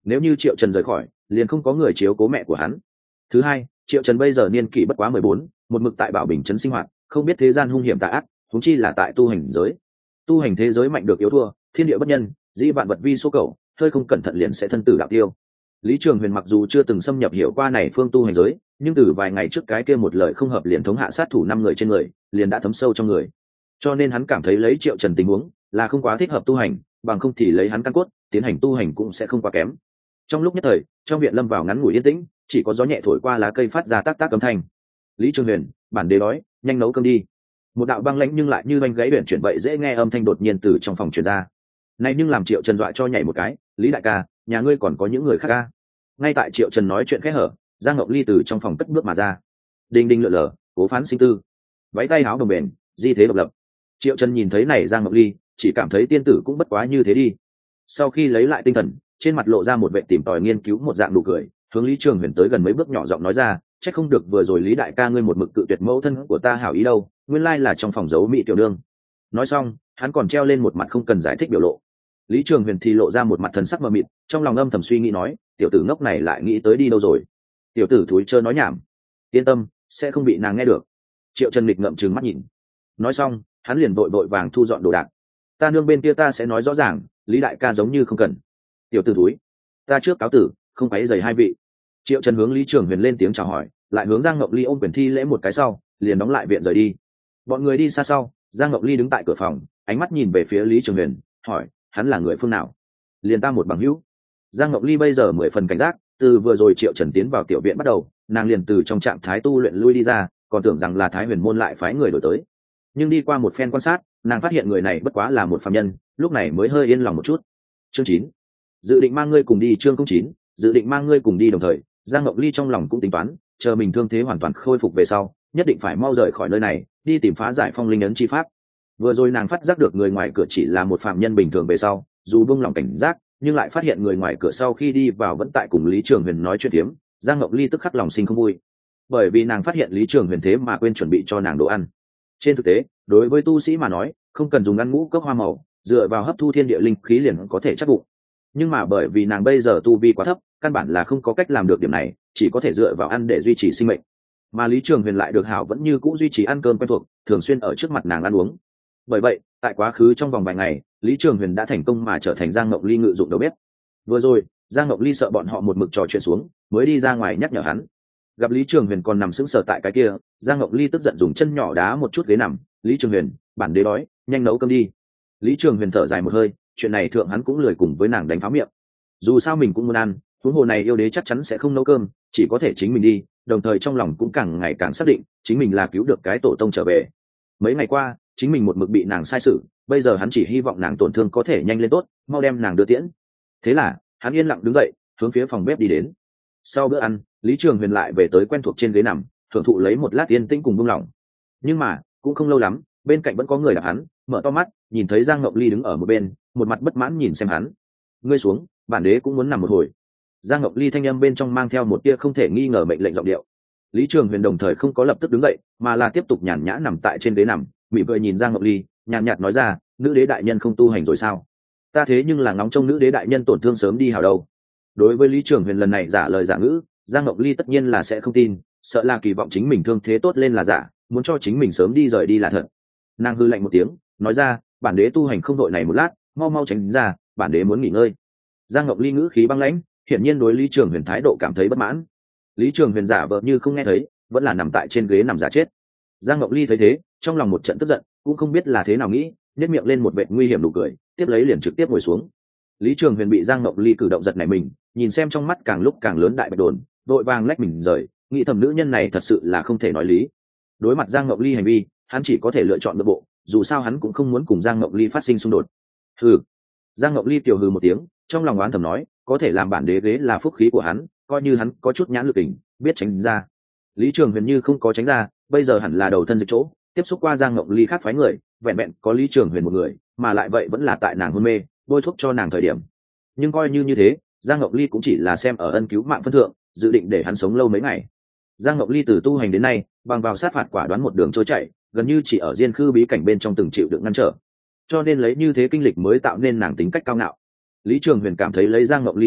nếu như Triệu Trần rời khỏi liền không có người chiếu cố mẹ của hắn. Thứ hai, Triệu Trần bây giờ niên kỷ bất quá 14, một mực tại Bảo Bình trấn sinh hoạt, không biết thế gian hung hiểm tà ác, huống chi là tại tu hành giới. Tu hành thế giới mạnh được yếu thua, thiên địa bất nhân, dĩ vạn vật vi số cầu, hơi không cẩn thận liền sẽ thân tử đạo tiêu. Lý Trường Huyền mặc dù chưa từng xâm nhập hiểu qua này phương tu hành giới, nhưng từ vài ngày trước cái kia một lời không hợp liền thống hạ sát thủ 5 người trên người, liền đã thấm sâu trong người. Cho nên hắn cảm thấy lấy Triệu Trần tình huống là không quá thích hợp tu hành, bằng không thì lấy hắn căn cốt, tiến hành tu hành cũng sẽ không quá kém. Trong lúc nhất thời, trong viện lâm vào ngắn ngủi yên tĩnh, chỉ có gió nhẹ thổi qua lá cây phát ra tác tác âm thanh. Lý Trường Huyền, bản đế đói, nhanh nấu cơm đi. Một đạo băng lãnh nhưng lại như bánh gãy biển chuyển vậy dễ nghe âm thanh đột nhiên từ trong phòng truyền ra. Này nhưng làm Triệu Trần dọa cho nhảy một cái, Lý đại ca, nhà ngươi còn có những người khác ca? Ngay tại Triệu Trần nói chuyện khẽ hở, Giang Ngọc Ly từ trong phòng cất bước mà ra. Đinh đinh lượn lờ, cố phán sinh tư, váy tay áo đồng bền, di thế độc lập. Triệu Trần nhìn thấy này Giang Ngọc Ly, chỉ cảm thấy tiên tử cũng bất quá như thế đi. Sau khi lấy lại tinh thần, trên mặt lộ ra một vẻ tìm tòi nghiên cứu một dạng nụ cười, hướng Lý Trường Huyền tới gần mấy bước nhỏ giọng nói ra, chắc không được vừa rồi Lý đại ca ngươi một mực cự tuyệt mẫu thân của ta hảo ý đâu, nguyên lai là trong phòng giấu mỹ tiểu nương. Nói xong, hắn còn treo lên một mặt không cần giải thích biểu lộ. Lý Trường Huyền thì lộ ra một mặt thần sắc mờ mịt, trong lòng âm thầm suy nghĩ nói, tiểu tử ngốc này lại nghĩ tới đi đâu rồi. Tiểu tử thúi trơ nói nhảm, yên tâm, sẽ không bị nàng nghe được. Triệu Trần nghịch ngậm trừng mắt nhìn. Nói xong, hắn liền vội vàng thu dọn đồ đạc. Ta nương bên kia ta sẽ nói rõ ràng, Lý đại ca giống như không cần. Tiểu tử thúi, ta trước cáo tử, không phải giày hai vị. Triệu Trần hướng Lý Trường Huyền lên tiếng chào hỏi, lại hướng Giang Ngọc Ly ôm quyền thi lễ một cái sau, liền đóng lại viện rời đi. Bọn người đi xa sau, Giang Ngọc Ly đứng tại cửa phòng, ánh mắt nhìn về phía Lý Trường Huyền, hỏi, hắn là người phương nào? Liền ta một bằng hữu. Giang Ngọc Ly bây giờ 10 phần cảnh giác, từ vừa rồi Triệu Trần tiến vào tiểu viện bắt đầu, nàng liền từ trong trạng thái tu luyện lui đi ra, còn tưởng rằng là Thái Huyền môn lại phái người đổi tới. Nhưng đi qua một phen quan sát, nàng phát hiện người này bất quá là một phàm nhân, lúc này mới hơi yên lòng một chút. Chương 9. Dự định mang ngươi cùng đi. Chương 9. Dự định mang ngươi cùng đi. Đồng thời, Giang Ngọc Ly trong lòng cũng tính toán, chờ mình thương thế hoàn toàn khôi phục về sau, nhất định phải mau rời khỏi nơi này, đi tìm phá giải phong linh ấn chi pháp. Vừa rồi nàng phát giác được người ngoài cửa chỉ là một phàm nhân bình thường về sau, dù buông lòng cảnh giác, nhưng lại phát hiện người ngoài cửa sau khi đi vào vẫn tại cùng Lý Trường Huyền nói chuyện tiếm, Giang Ngọc Ly tức khắc lòng sinh không vui. Bởi vì nàng phát hiện Lý Trường Huyền thế mà quên chuẩn bị cho nàng đồ ăn. Trên thực tế, đối với tu sĩ mà nói, không cần dùng ăn ngũ cốc hoa màu, dựa vào hấp thu thiên địa linh khí liền có thể chắc bụng. Nhưng mà bởi vì nàng bây giờ tu vi quá thấp, căn bản là không có cách làm được điểm này, chỉ có thể dựa vào ăn để duy trì sinh mệnh. Mà Lý Trường Huyền lại được hảo vẫn như cũ duy trì ăn cơm quen thuộc, thường xuyên ở trước mặt nàng ăn uống. Bởi vậy, tại quá khứ trong vòng vài ngày, Lý Trường Huyền đã thành công mà trở thành Giang Ngọc Ly ngự dụng đầu bếp. Vừa rồi, Giang Ngọc Ly sợ bọn họ một mực trò chuyện xuống, mới đi ra ngoài nhắc nhở hắn. Gặp Lý Trường Huyền còn nằm sững sờ tại cái kia, Giang Ngọc Ly tức giận dùng chân nhỏ đá một chút ghế nằm. Lý Trường Huyền, bản đế đói, nhanh nấu cơm đi. Lý Trường Huyền thở dài một hơi, chuyện này thượng hắn cũng lười cùng với nàng đánh pháo miệng. Dù sao mình cũng muốn ăn, huống hồ này yêu đế chắc chắn sẽ không nấu cơm, chỉ có thể chính mình đi. Đồng thời trong lòng cũng càng ngày càng xác định, chính mình là cứu được cái tổ tông trở về. Mấy ngày qua, chính mình một mực bị nàng sai xử, bây giờ hắn chỉ hy vọng nàng tổn thương có thể nhanh lên tốt, mau đem nàng đưa tiễn. Thế là hắn yên lặng đứng dậy, hướng phía phòng bếp đi đến. Sau bữa ăn, Lý Trường Huyền lại về tới quen thuộc trên ghế nằm, thưởng thụ lấy một lát yên tĩnh cùng buông lỏng. Nhưng mà cũng không lâu lắm, bên cạnh vẫn có người đạp hắn, mở to mắt, nhìn thấy Giang Ngọc Ly đứng ở một bên, một mặt bất mãn nhìn xem hắn. Ngươi xuống, bản đế cũng muốn nằm một hồi. Giang Ngọc Ly thanh âm bên trong mang theo một tia không thể nghi ngờ mệnh lệnh giọng điệu. Lý Trường Huyền đồng thời không có lập tức đứng dậy, mà là tiếp tục nhàn nhã nằm tại trên ghế nằm, mỉm cười nhìn Giang Ngọc Ly, nhàn nhạt nói ra, nữ đế đại nhân không tu hành rồi sao? Ta thế nhưng là ngóng trông nữ đế đại nhân tổn thương sớm đi hảo đâu. Đối với Lý Trường Huyền lần này giả lời giả ngữ, Giang Ngọc Ly tất nhiên là sẽ không tin, sợ là kỳ vọng chính mình thương thế tốt lên là giả, muốn cho chính mình sớm đi rời đi là thật. Nàng hư lạnh một tiếng, nói ra, bản đế tu hành không đội này một lát, mau mau tránh ra, bản đế muốn nghỉ ngơi. Giang Ngọc Ly ngữ khí băng lãnh, hiển nhiên đối Lý Trường Huyền thái độ cảm thấy bất mãn. Lý Trường Huyền giả vờ như không nghe thấy, vẫn là nằm tại trên ghế nằm giả chết. Giang Ngọc Ly thấy thế, trong lòng một trận tức giận, cũng không biết là thế nào nghĩ, nhếch miệng lên một vệt nguy hiểm nụ cười, tiếp lấy liền trực tiếp ngồi xuống. Lý Trường Huyền bị Giang Ngọc Ly cử động giật nảy mình, nhìn xem trong mắt càng lúc càng lớn đại bạch đồn, vội vàng lách mình rời, nghĩ thầm nữ nhân này thật sự là không thể nói lý. Đối mặt Giang Ngọc Ly hành vi, hắn chỉ có thể lựa chọn nội bộ, dù sao hắn cũng không muốn cùng Giang Ngọc Ly phát sinh xung đột. Hừ. Giang Ngọc Ly tiểu hừ một tiếng, trong lòng oán thầm nói, có thể làm bản đế ghế là phúc khí của hắn, coi như hắn có chút nhãn lực tình, biết tránh ra. Lý Trường Huyền như không có tránh ra, bây giờ hẳn là đầu thân dịch chỗ, tiếp xúc qua Giang Ngọc Ly khác phái người, vẹn vẹn có Lý Trường Huyền một người, mà lại vậy vẫn là tại nàng hôn mê, bôi thuốc cho nàng thời điểm. Nhưng coi như thế, Giang Ngọc Ly cũng chỉ là xem ở ân cứu mạng phân thượng, dự định để hắn sống lâu mấy ngày. Giang Ngọc Ly từ tu hành đến nay, bằng vào sát phạt quả đoán một đường trôi chạy, gần như chỉ ở diên khư bí cảnh bên trong từng chịu đựng ngăn trở, cho nên lấy như thế kinh lịch mới tạo nên nàng tính cách cao ngạo. Lý Trường Huyền cảm thấy lấy Giang Ngọc Ly trọng lượng,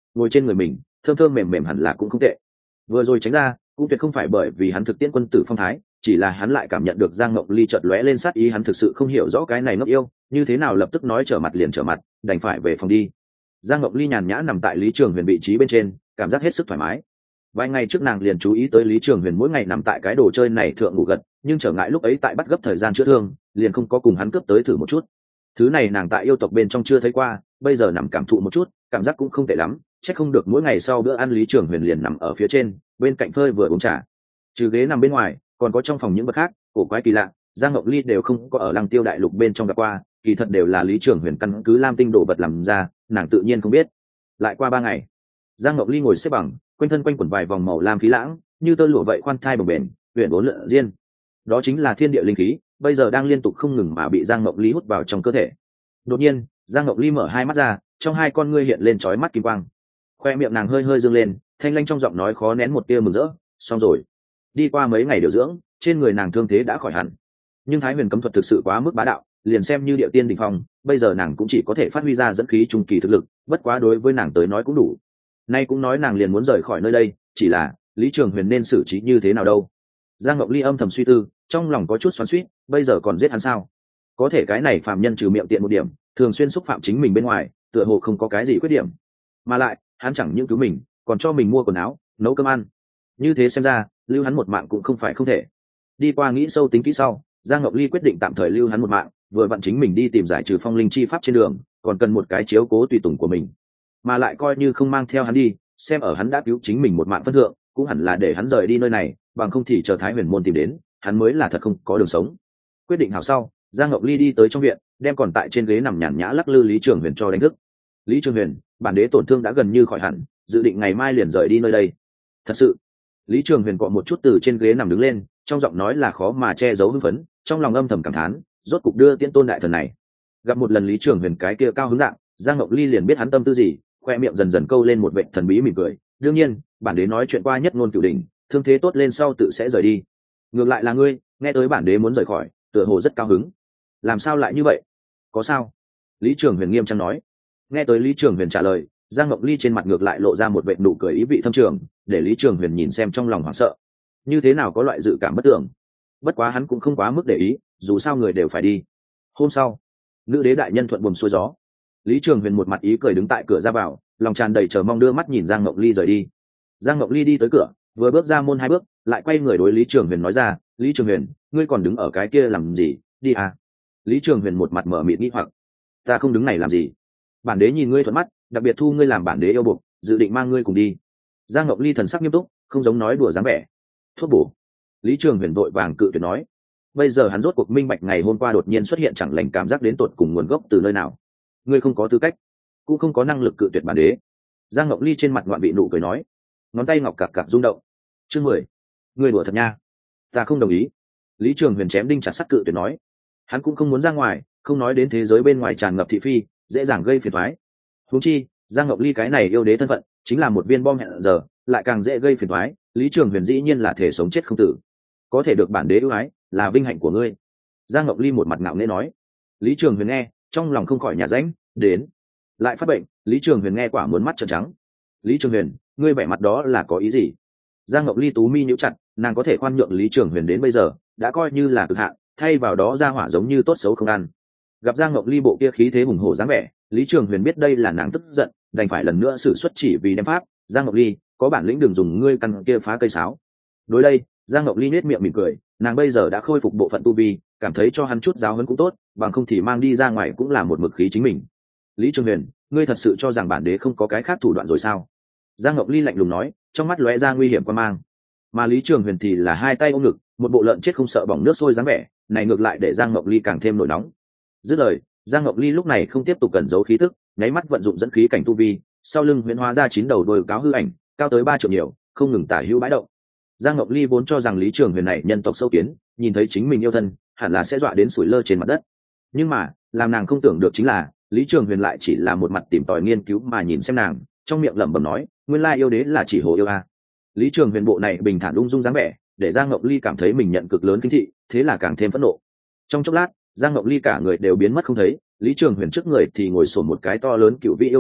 ngồi trên người mình thơm thơm mềm mềm hẳn là cũng không tệ. Vừa rồi tránh ra cũng tuyệt không phải bởi vì hắn thực tiễn quân tử phong thái, chỉ là hắn lại cảm nhận được Giang Ngọc Ly chợt lóe lên sát ý, hắn thực sự không hiểu rõ cái này ngốc yêu như thế nào lập tức nói trở mặt liền trở mặt, đành phải về phòng đi. Giang Ngọc Ly nhàn nhã nằm tại Lý Trường Huyền vị trí bên trên, cảm giác hết sức thoải mái. Vài ngày trước nàng liền chú ý tới Lý Trường Huyền mỗi ngày nằm tại cái đồ chơi này thượng ngủ gật, nhưng trở ngại lúc ấy tại bắt gấp thời gian chữa thương, liền không có cùng hắn cướp tới thử một chút. Thứ này nàng tại yêu tộc bên trong chưa thấy qua, bây giờ nằm cảm thụ một chút, cảm giác cũng không tệ lắm. Chắc không được mỗi ngày sau bữa ăn Lý Trường Huyền liền nằm ở phía trên, bên cạnh phơi vừa uống trà. Trừ ghế nằm bên ngoài, còn có trong phòng những vật khác, cổ quái kỳ lạ, Giang Ngọc Ly đều không có ở Lăng Tiêu Đại Lục bên trong gặp qua, kỳ thật đều là Lý Trường Huyền căn cứ lam tinh đồ vật làm ra, nàng tự nhiên không biết. Lại qua 3 ngày, Giang Ngọc Ly ngồi xếp bằng, quanh thân quanh quẩn vài vòng màu lam khí lãng, như tơ lụa vậy khoan thai bồng bềnh, huyền bốn lượn riêng. Đó chính là thiên địa linh khí, bây giờ đang liên tục không ngừng mà bị Giang Ngọc Ly hút vào trong cơ thể. Đột nhiên, Giang Ngọc Ly mở hai mắt ra, trong hai con ngươi hiện lên chói mắt kim quang. Khoe miệng nàng hơi hơi dương lên, thanh lanh trong giọng nói khó nén một tia mừng rỡ, xong rồi. Đi qua mấy ngày điều dưỡng, trên người nàng thương thế đã khỏi hẳn. Nhưng Thái Huyền cấm thuật thực sự quá mức bá đạo, liền xem như địa tiên đỉnh phong, bây giờ nàng cũng chỉ có thể phát huy ra dẫn khí trung kỳ thực lực, bất quá đối với nàng tới nói cũng đủ. Nay cũng nói nàng liền muốn rời khỏi nơi đây, chỉ là Lý Trường Huyền nên xử trí như thế nào đâu. Giang Ngọc Ly âm thầm suy tư, trong lòng có chút xoắn xuýt, bây giờ còn giết hắn sao? Có thể cái này phàm nhân trừ miệng tiện một điểm, thường xuyên xúc phạm chính mình bên ngoài, tựa hồ không có cái gì khuyết điểm. Mà lại, hắn chẳng những cứu mình, còn cho mình mua quần áo, nấu cơm ăn. Như thế xem ra, lưu hắn một mạng cũng không phải không thể. Đi qua nghĩ sâu tính kỹ sau, Giang Ngọc Ly quyết định tạm thời lưu hắn một mạng, vừa vặn chính mình đi tìm giải trừ phong linh chi pháp trên đường, còn cần một cái chiếu cố tùy tùng của mình. Mà lại coi như không mang theo hắn đi, xem ở hắn đã cứu chính mình một mạng phân thượng, cũng hẳn là để hắn rời đi nơi này, bằng không thì chờ Thái Huyền môn tìm đến, hắn mới là thật không có đường sống. Quyết định hảo sau, Giang Ngọc Ly đi tới trong viện, đem còn tại trên ghế nằm nhàn nhã lắc lư Lý Trường Huyền cho đánh thức. Lý Trường Huyền, bản đế tổn thương đã gần như khỏi hẳn, dự định ngày mai liền rời đi nơi đây. Thật sự? Lý Trường Huyền cọ một chút từ trên ghế nằm đứng lên, trong giọng nói là khó mà che giấu hưng phấn, trong lòng âm thầm cảm thán, rốt cục đưa Tiễn Tôn đại thần này. Gặp một lần Lý Trường Huyền cái kia cao hứng dạng, Giang Ngọc Ly liền biết hắn tâm tư gì, khoe miệng dần dần câu lên một vệt thần bí mỉm cười. Đương nhiên, bản đế nói chuyện qua nhất ngôn cửu đỉnh, thương thế tốt lên sau tự sẽ rời đi. Ngược lại là ngươi, nghe tới bản đế muốn rời khỏi, tựa hồ rất cao hứng. Làm sao lại như vậy? Có sao? Lý Trường Huyền nghiêm trang nói. Nghe tới Lý Trường Huyền trả lời, Giang Ngọc Ly trên mặt ngược lại lộ ra một vệt nụ cười ý vị thâm trường, để Lý Trường Huyền nhìn xem trong lòng hoảng sợ. Như thế nào có loại dự cảm bất tưởng. Bất quá hắn cũng không quá mức để ý, dù sao người đều phải đi. Hôm sau, nữ đế đại nhân thuận buồm xuôi gió. Lý Trường Huyền một mặt ý cười đứng tại cửa ra vào, lòng tràn đầy chờ mong đưa mắt nhìn Giang Ngọc Ly rời đi. Giang Ngọc Ly đi tới cửa, vừa bước ra môn 2 bước, lại quay người đối Lý Trường Huyền nói ra, Lý Trường Huyền, ngươi còn đứng ở cái kia làm gì, đi à. Lý Trường Huyền một mặt mở mịt nghi hoặc, ta không đứng này làm gì, bản đế nhìn ngươi thuận mắt, đặc biệt thu ngươi làm bản đế yêu buộc, dự định mang ngươi cùng đi. Giang Ngọc Ly thần sắc nghiêm túc, không giống nói đùa dáng vẻ. Thuốc bổ. Lý Trường Huyền vội vàng cự tuyệt nói. Bây giờ hắn rốt cuộc minh bạch ngày hôm qua đột nhiên xuất hiện chẳng lành cảm giác đến tột cùng nguồn gốc từ nơi nào. Ngươi không có tư cách, cũng không có năng lực cự tuyệt bản đế. Giang Ngọc Ly trên mặt ngoạn vị nụ cười nói, ngón tay ngọc cạc cạc rung động. Chương 10. Ngươi đùa thật nha. Ta không đồng ý. Lý Trường Huyền chém đinh chặt sắt cự tuyệt nói. Hắn cũng không muốn ra ngoài, không nói đến thế giới bên ngoài tràn ngập thị phi, dễ dàng gây phiền toái. Huống chi, Giang Ngọc Ly cái này yêu đế thân phận, chính là một viên bom hẹn giờ, lại càng dễ gây phiền toái. Lý Trường Huyền dĩ nhiên là thể sống chết không tử. Có thể được bản đế ưu ái, là vinh hạnh của ngươi. Giang Ngọc Ly một mặt ngạo nghễ nói. Lý Trường Huyền nghe, trong lòng không khỏi nhà rãnh, đến. Lại phát bệnh, Lý Trường Huyền nghe quả muốn mắt trợn trắng. Lý Trường Huyền, ngươi vẻ mặt đó là có ý gì? Giang Ngọc Ly tú mi nhíu chặt, nàng có thể khoan nhượng Lý Trường Huyền đến bây giờ, đã coi như là cực hạn, thay vào đó ra hỏa giống như tốt xấu không ăn. Gặp Giang Ngọc Ly bộ kia khí thế hùng hổ dáng vẻ, Lý Trường Huyền biết đây là nàng tức giận, đành phải lần nữa sử xuất chỉ vì đem pháp. Giang Ngọc Ly, có bản lĩnh đừng dùng ngươi căn kia phá cây sáo. Đối đây, Giang Ngọc Ly nhếch miệng mỉm cười, nàng bây giờ đã khôi phục bộ phận tu vi, cảm thấy cho hắn chút giáo huấn cũng tốt, bằng không thì mang đi ra ngoài cũng là một mực khí chính mình. Lý Trường Huyền, ngươi thật sự cho rằng bản đế không có cái khác thủ đoạn rồi sao? Giang Ngọc Ly lạnh lùng nói, trong mắt lóe ra nguy hiểm quan mang. Mà Lý Trường Huyền thì là hai tay ôm ngực, một bộ lợn chết không sợ bỏng nước sôi dáng vẻ, này ngược lại để Giang Ngọc Ly càng thêm nổi nóng. Dứt lời, Giang Ngọc Ly lúc này không tiếp tục cẩn giấu khí tức, nháy mắt vận dụng dẫn khí cảnh tu vi, sau lưng huyễn hóa ra 9 đầu đôi cáo hư ảnh, cao tới 3 triệu nhiều, không ngừng tả hữu bãi động. Giang Ngọc Ly vốn cho rằng Lý Trường Huyền này nhân tộc sâu kiến, nhìn thấy chính mình yêu thân, hẳn là sẽ dọa đến sủi lơ trên mặt đất. Nhưng mà, làm nàng không tưởng được chính là, Lý Trường Huyền lại chỉ là một mặt tìm tòi nghiên cứu mà nhìn xem nàng, trong miệng lẩm bẩm nói, nguyên lai yêu đế là chỉ hồ yêu a. Lý Trường Huyền bộ này bình thản ung dung dáng vẻ, để Giang Ngọc Ly cảm thấy mình nhận cực lớn kinh thị, thế là càng thêm phẫn nộ. Trong chốc lát, Giang Ngọc Ly cả người đều biến mất không thấy, Lý Trường Huyền trước người thì ngồi xổm một cái to lớn cựu vị yêu hồ,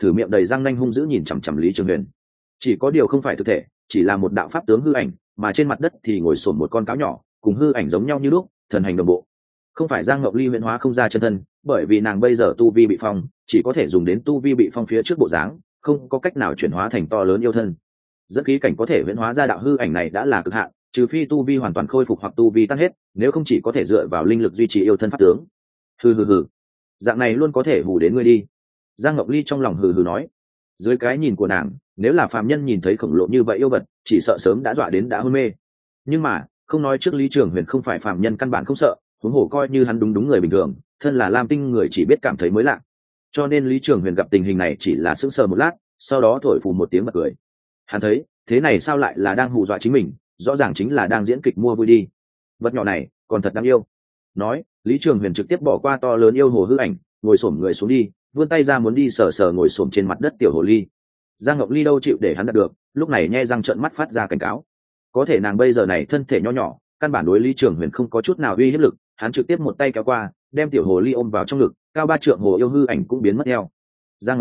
thử miệng đầy răng nanh hung dữ nhìn chằm chằm Lý Trường Huyền. Chỉ có điều không phải thực thể, chỉ là một đạo pháp tướng hư ảnh, mà trên mặt đất thì ngồi xổm một con cáo nhỏ, cùng hư ảnh giống nhau như lúc, thần hành đồng bộ. Không phải Giang Ngọc Ly huyễn hóa không ra chân thân, bởi vì nàng bây giờ tu vi bị phong, chỉ có thể dùng đến tu vi bị phong phía trước bộ dáng, không có cách nào chuyển hóa thành to lớn yêu thân. Dẫn khí cảnh có thể huyễn hóa ra đạo hư ảnh này đã là cực hạn, trừ phi tu vi hoàn toàn khôi phục hoặc tu vi tan hết, nếu không chỉ có thể dựa vào linh lực duy trì yêu thân pháp tướng. Hừ, dạng này luôn có thể hù đến ngươi đi. Giang Ngọc Ly trong lòng hừ hừ nói. Dưới cái nhìn của nàng, nếu là phàm nhân nhìn thấy khổng lồ như vậy yêu vật, chỉ sợ sớm đã dọa đến đã hôn mê. Nhưng mà không nói trước Lý Trường Huyền không phải phàm nhân căn bản không sợ, huống hồ coi như hắn đúng người bình thường, thân là Lam Tinh người chỉ biết cảm thấy mới lạ. Cho nên Lý Trường Huyền gặp tình hình này chỉ là sững sờ một lát, sau đó thổi phù một tiếng bật cười. Hắn thấy thế này sao lại là đang hù dọa chính mình, rõ ràng chính là đang diễn kịch mua vui đi. Vật nhỏ này còn thật đáng yêu. Nói, Lý Trường Huyền trực tiếp bỏ qua to lớn yêu hồ hư ảnh, ngồi xổm người xuống đi, vươn tay ra muốn đi sờ ngồi xổm trên mặt đất tiểu hồ ly. Giang Ngọc Ly đâu chịu để hắn đạt được, lúc này nhe răng trợn mắt phát ra cảnh cáo. Có thể nàng bây giờ này thân thể nho nhỏ, căn bản đối Lý Trường Huyền không có chút nào uy hiếp lực, hắn trực tiếp một tay kéo qua, đem tiểu hồ ly ôm vào trong ngực, cao 3 trượng hồ yêu hư ảnh cũng biến mất theo. Giang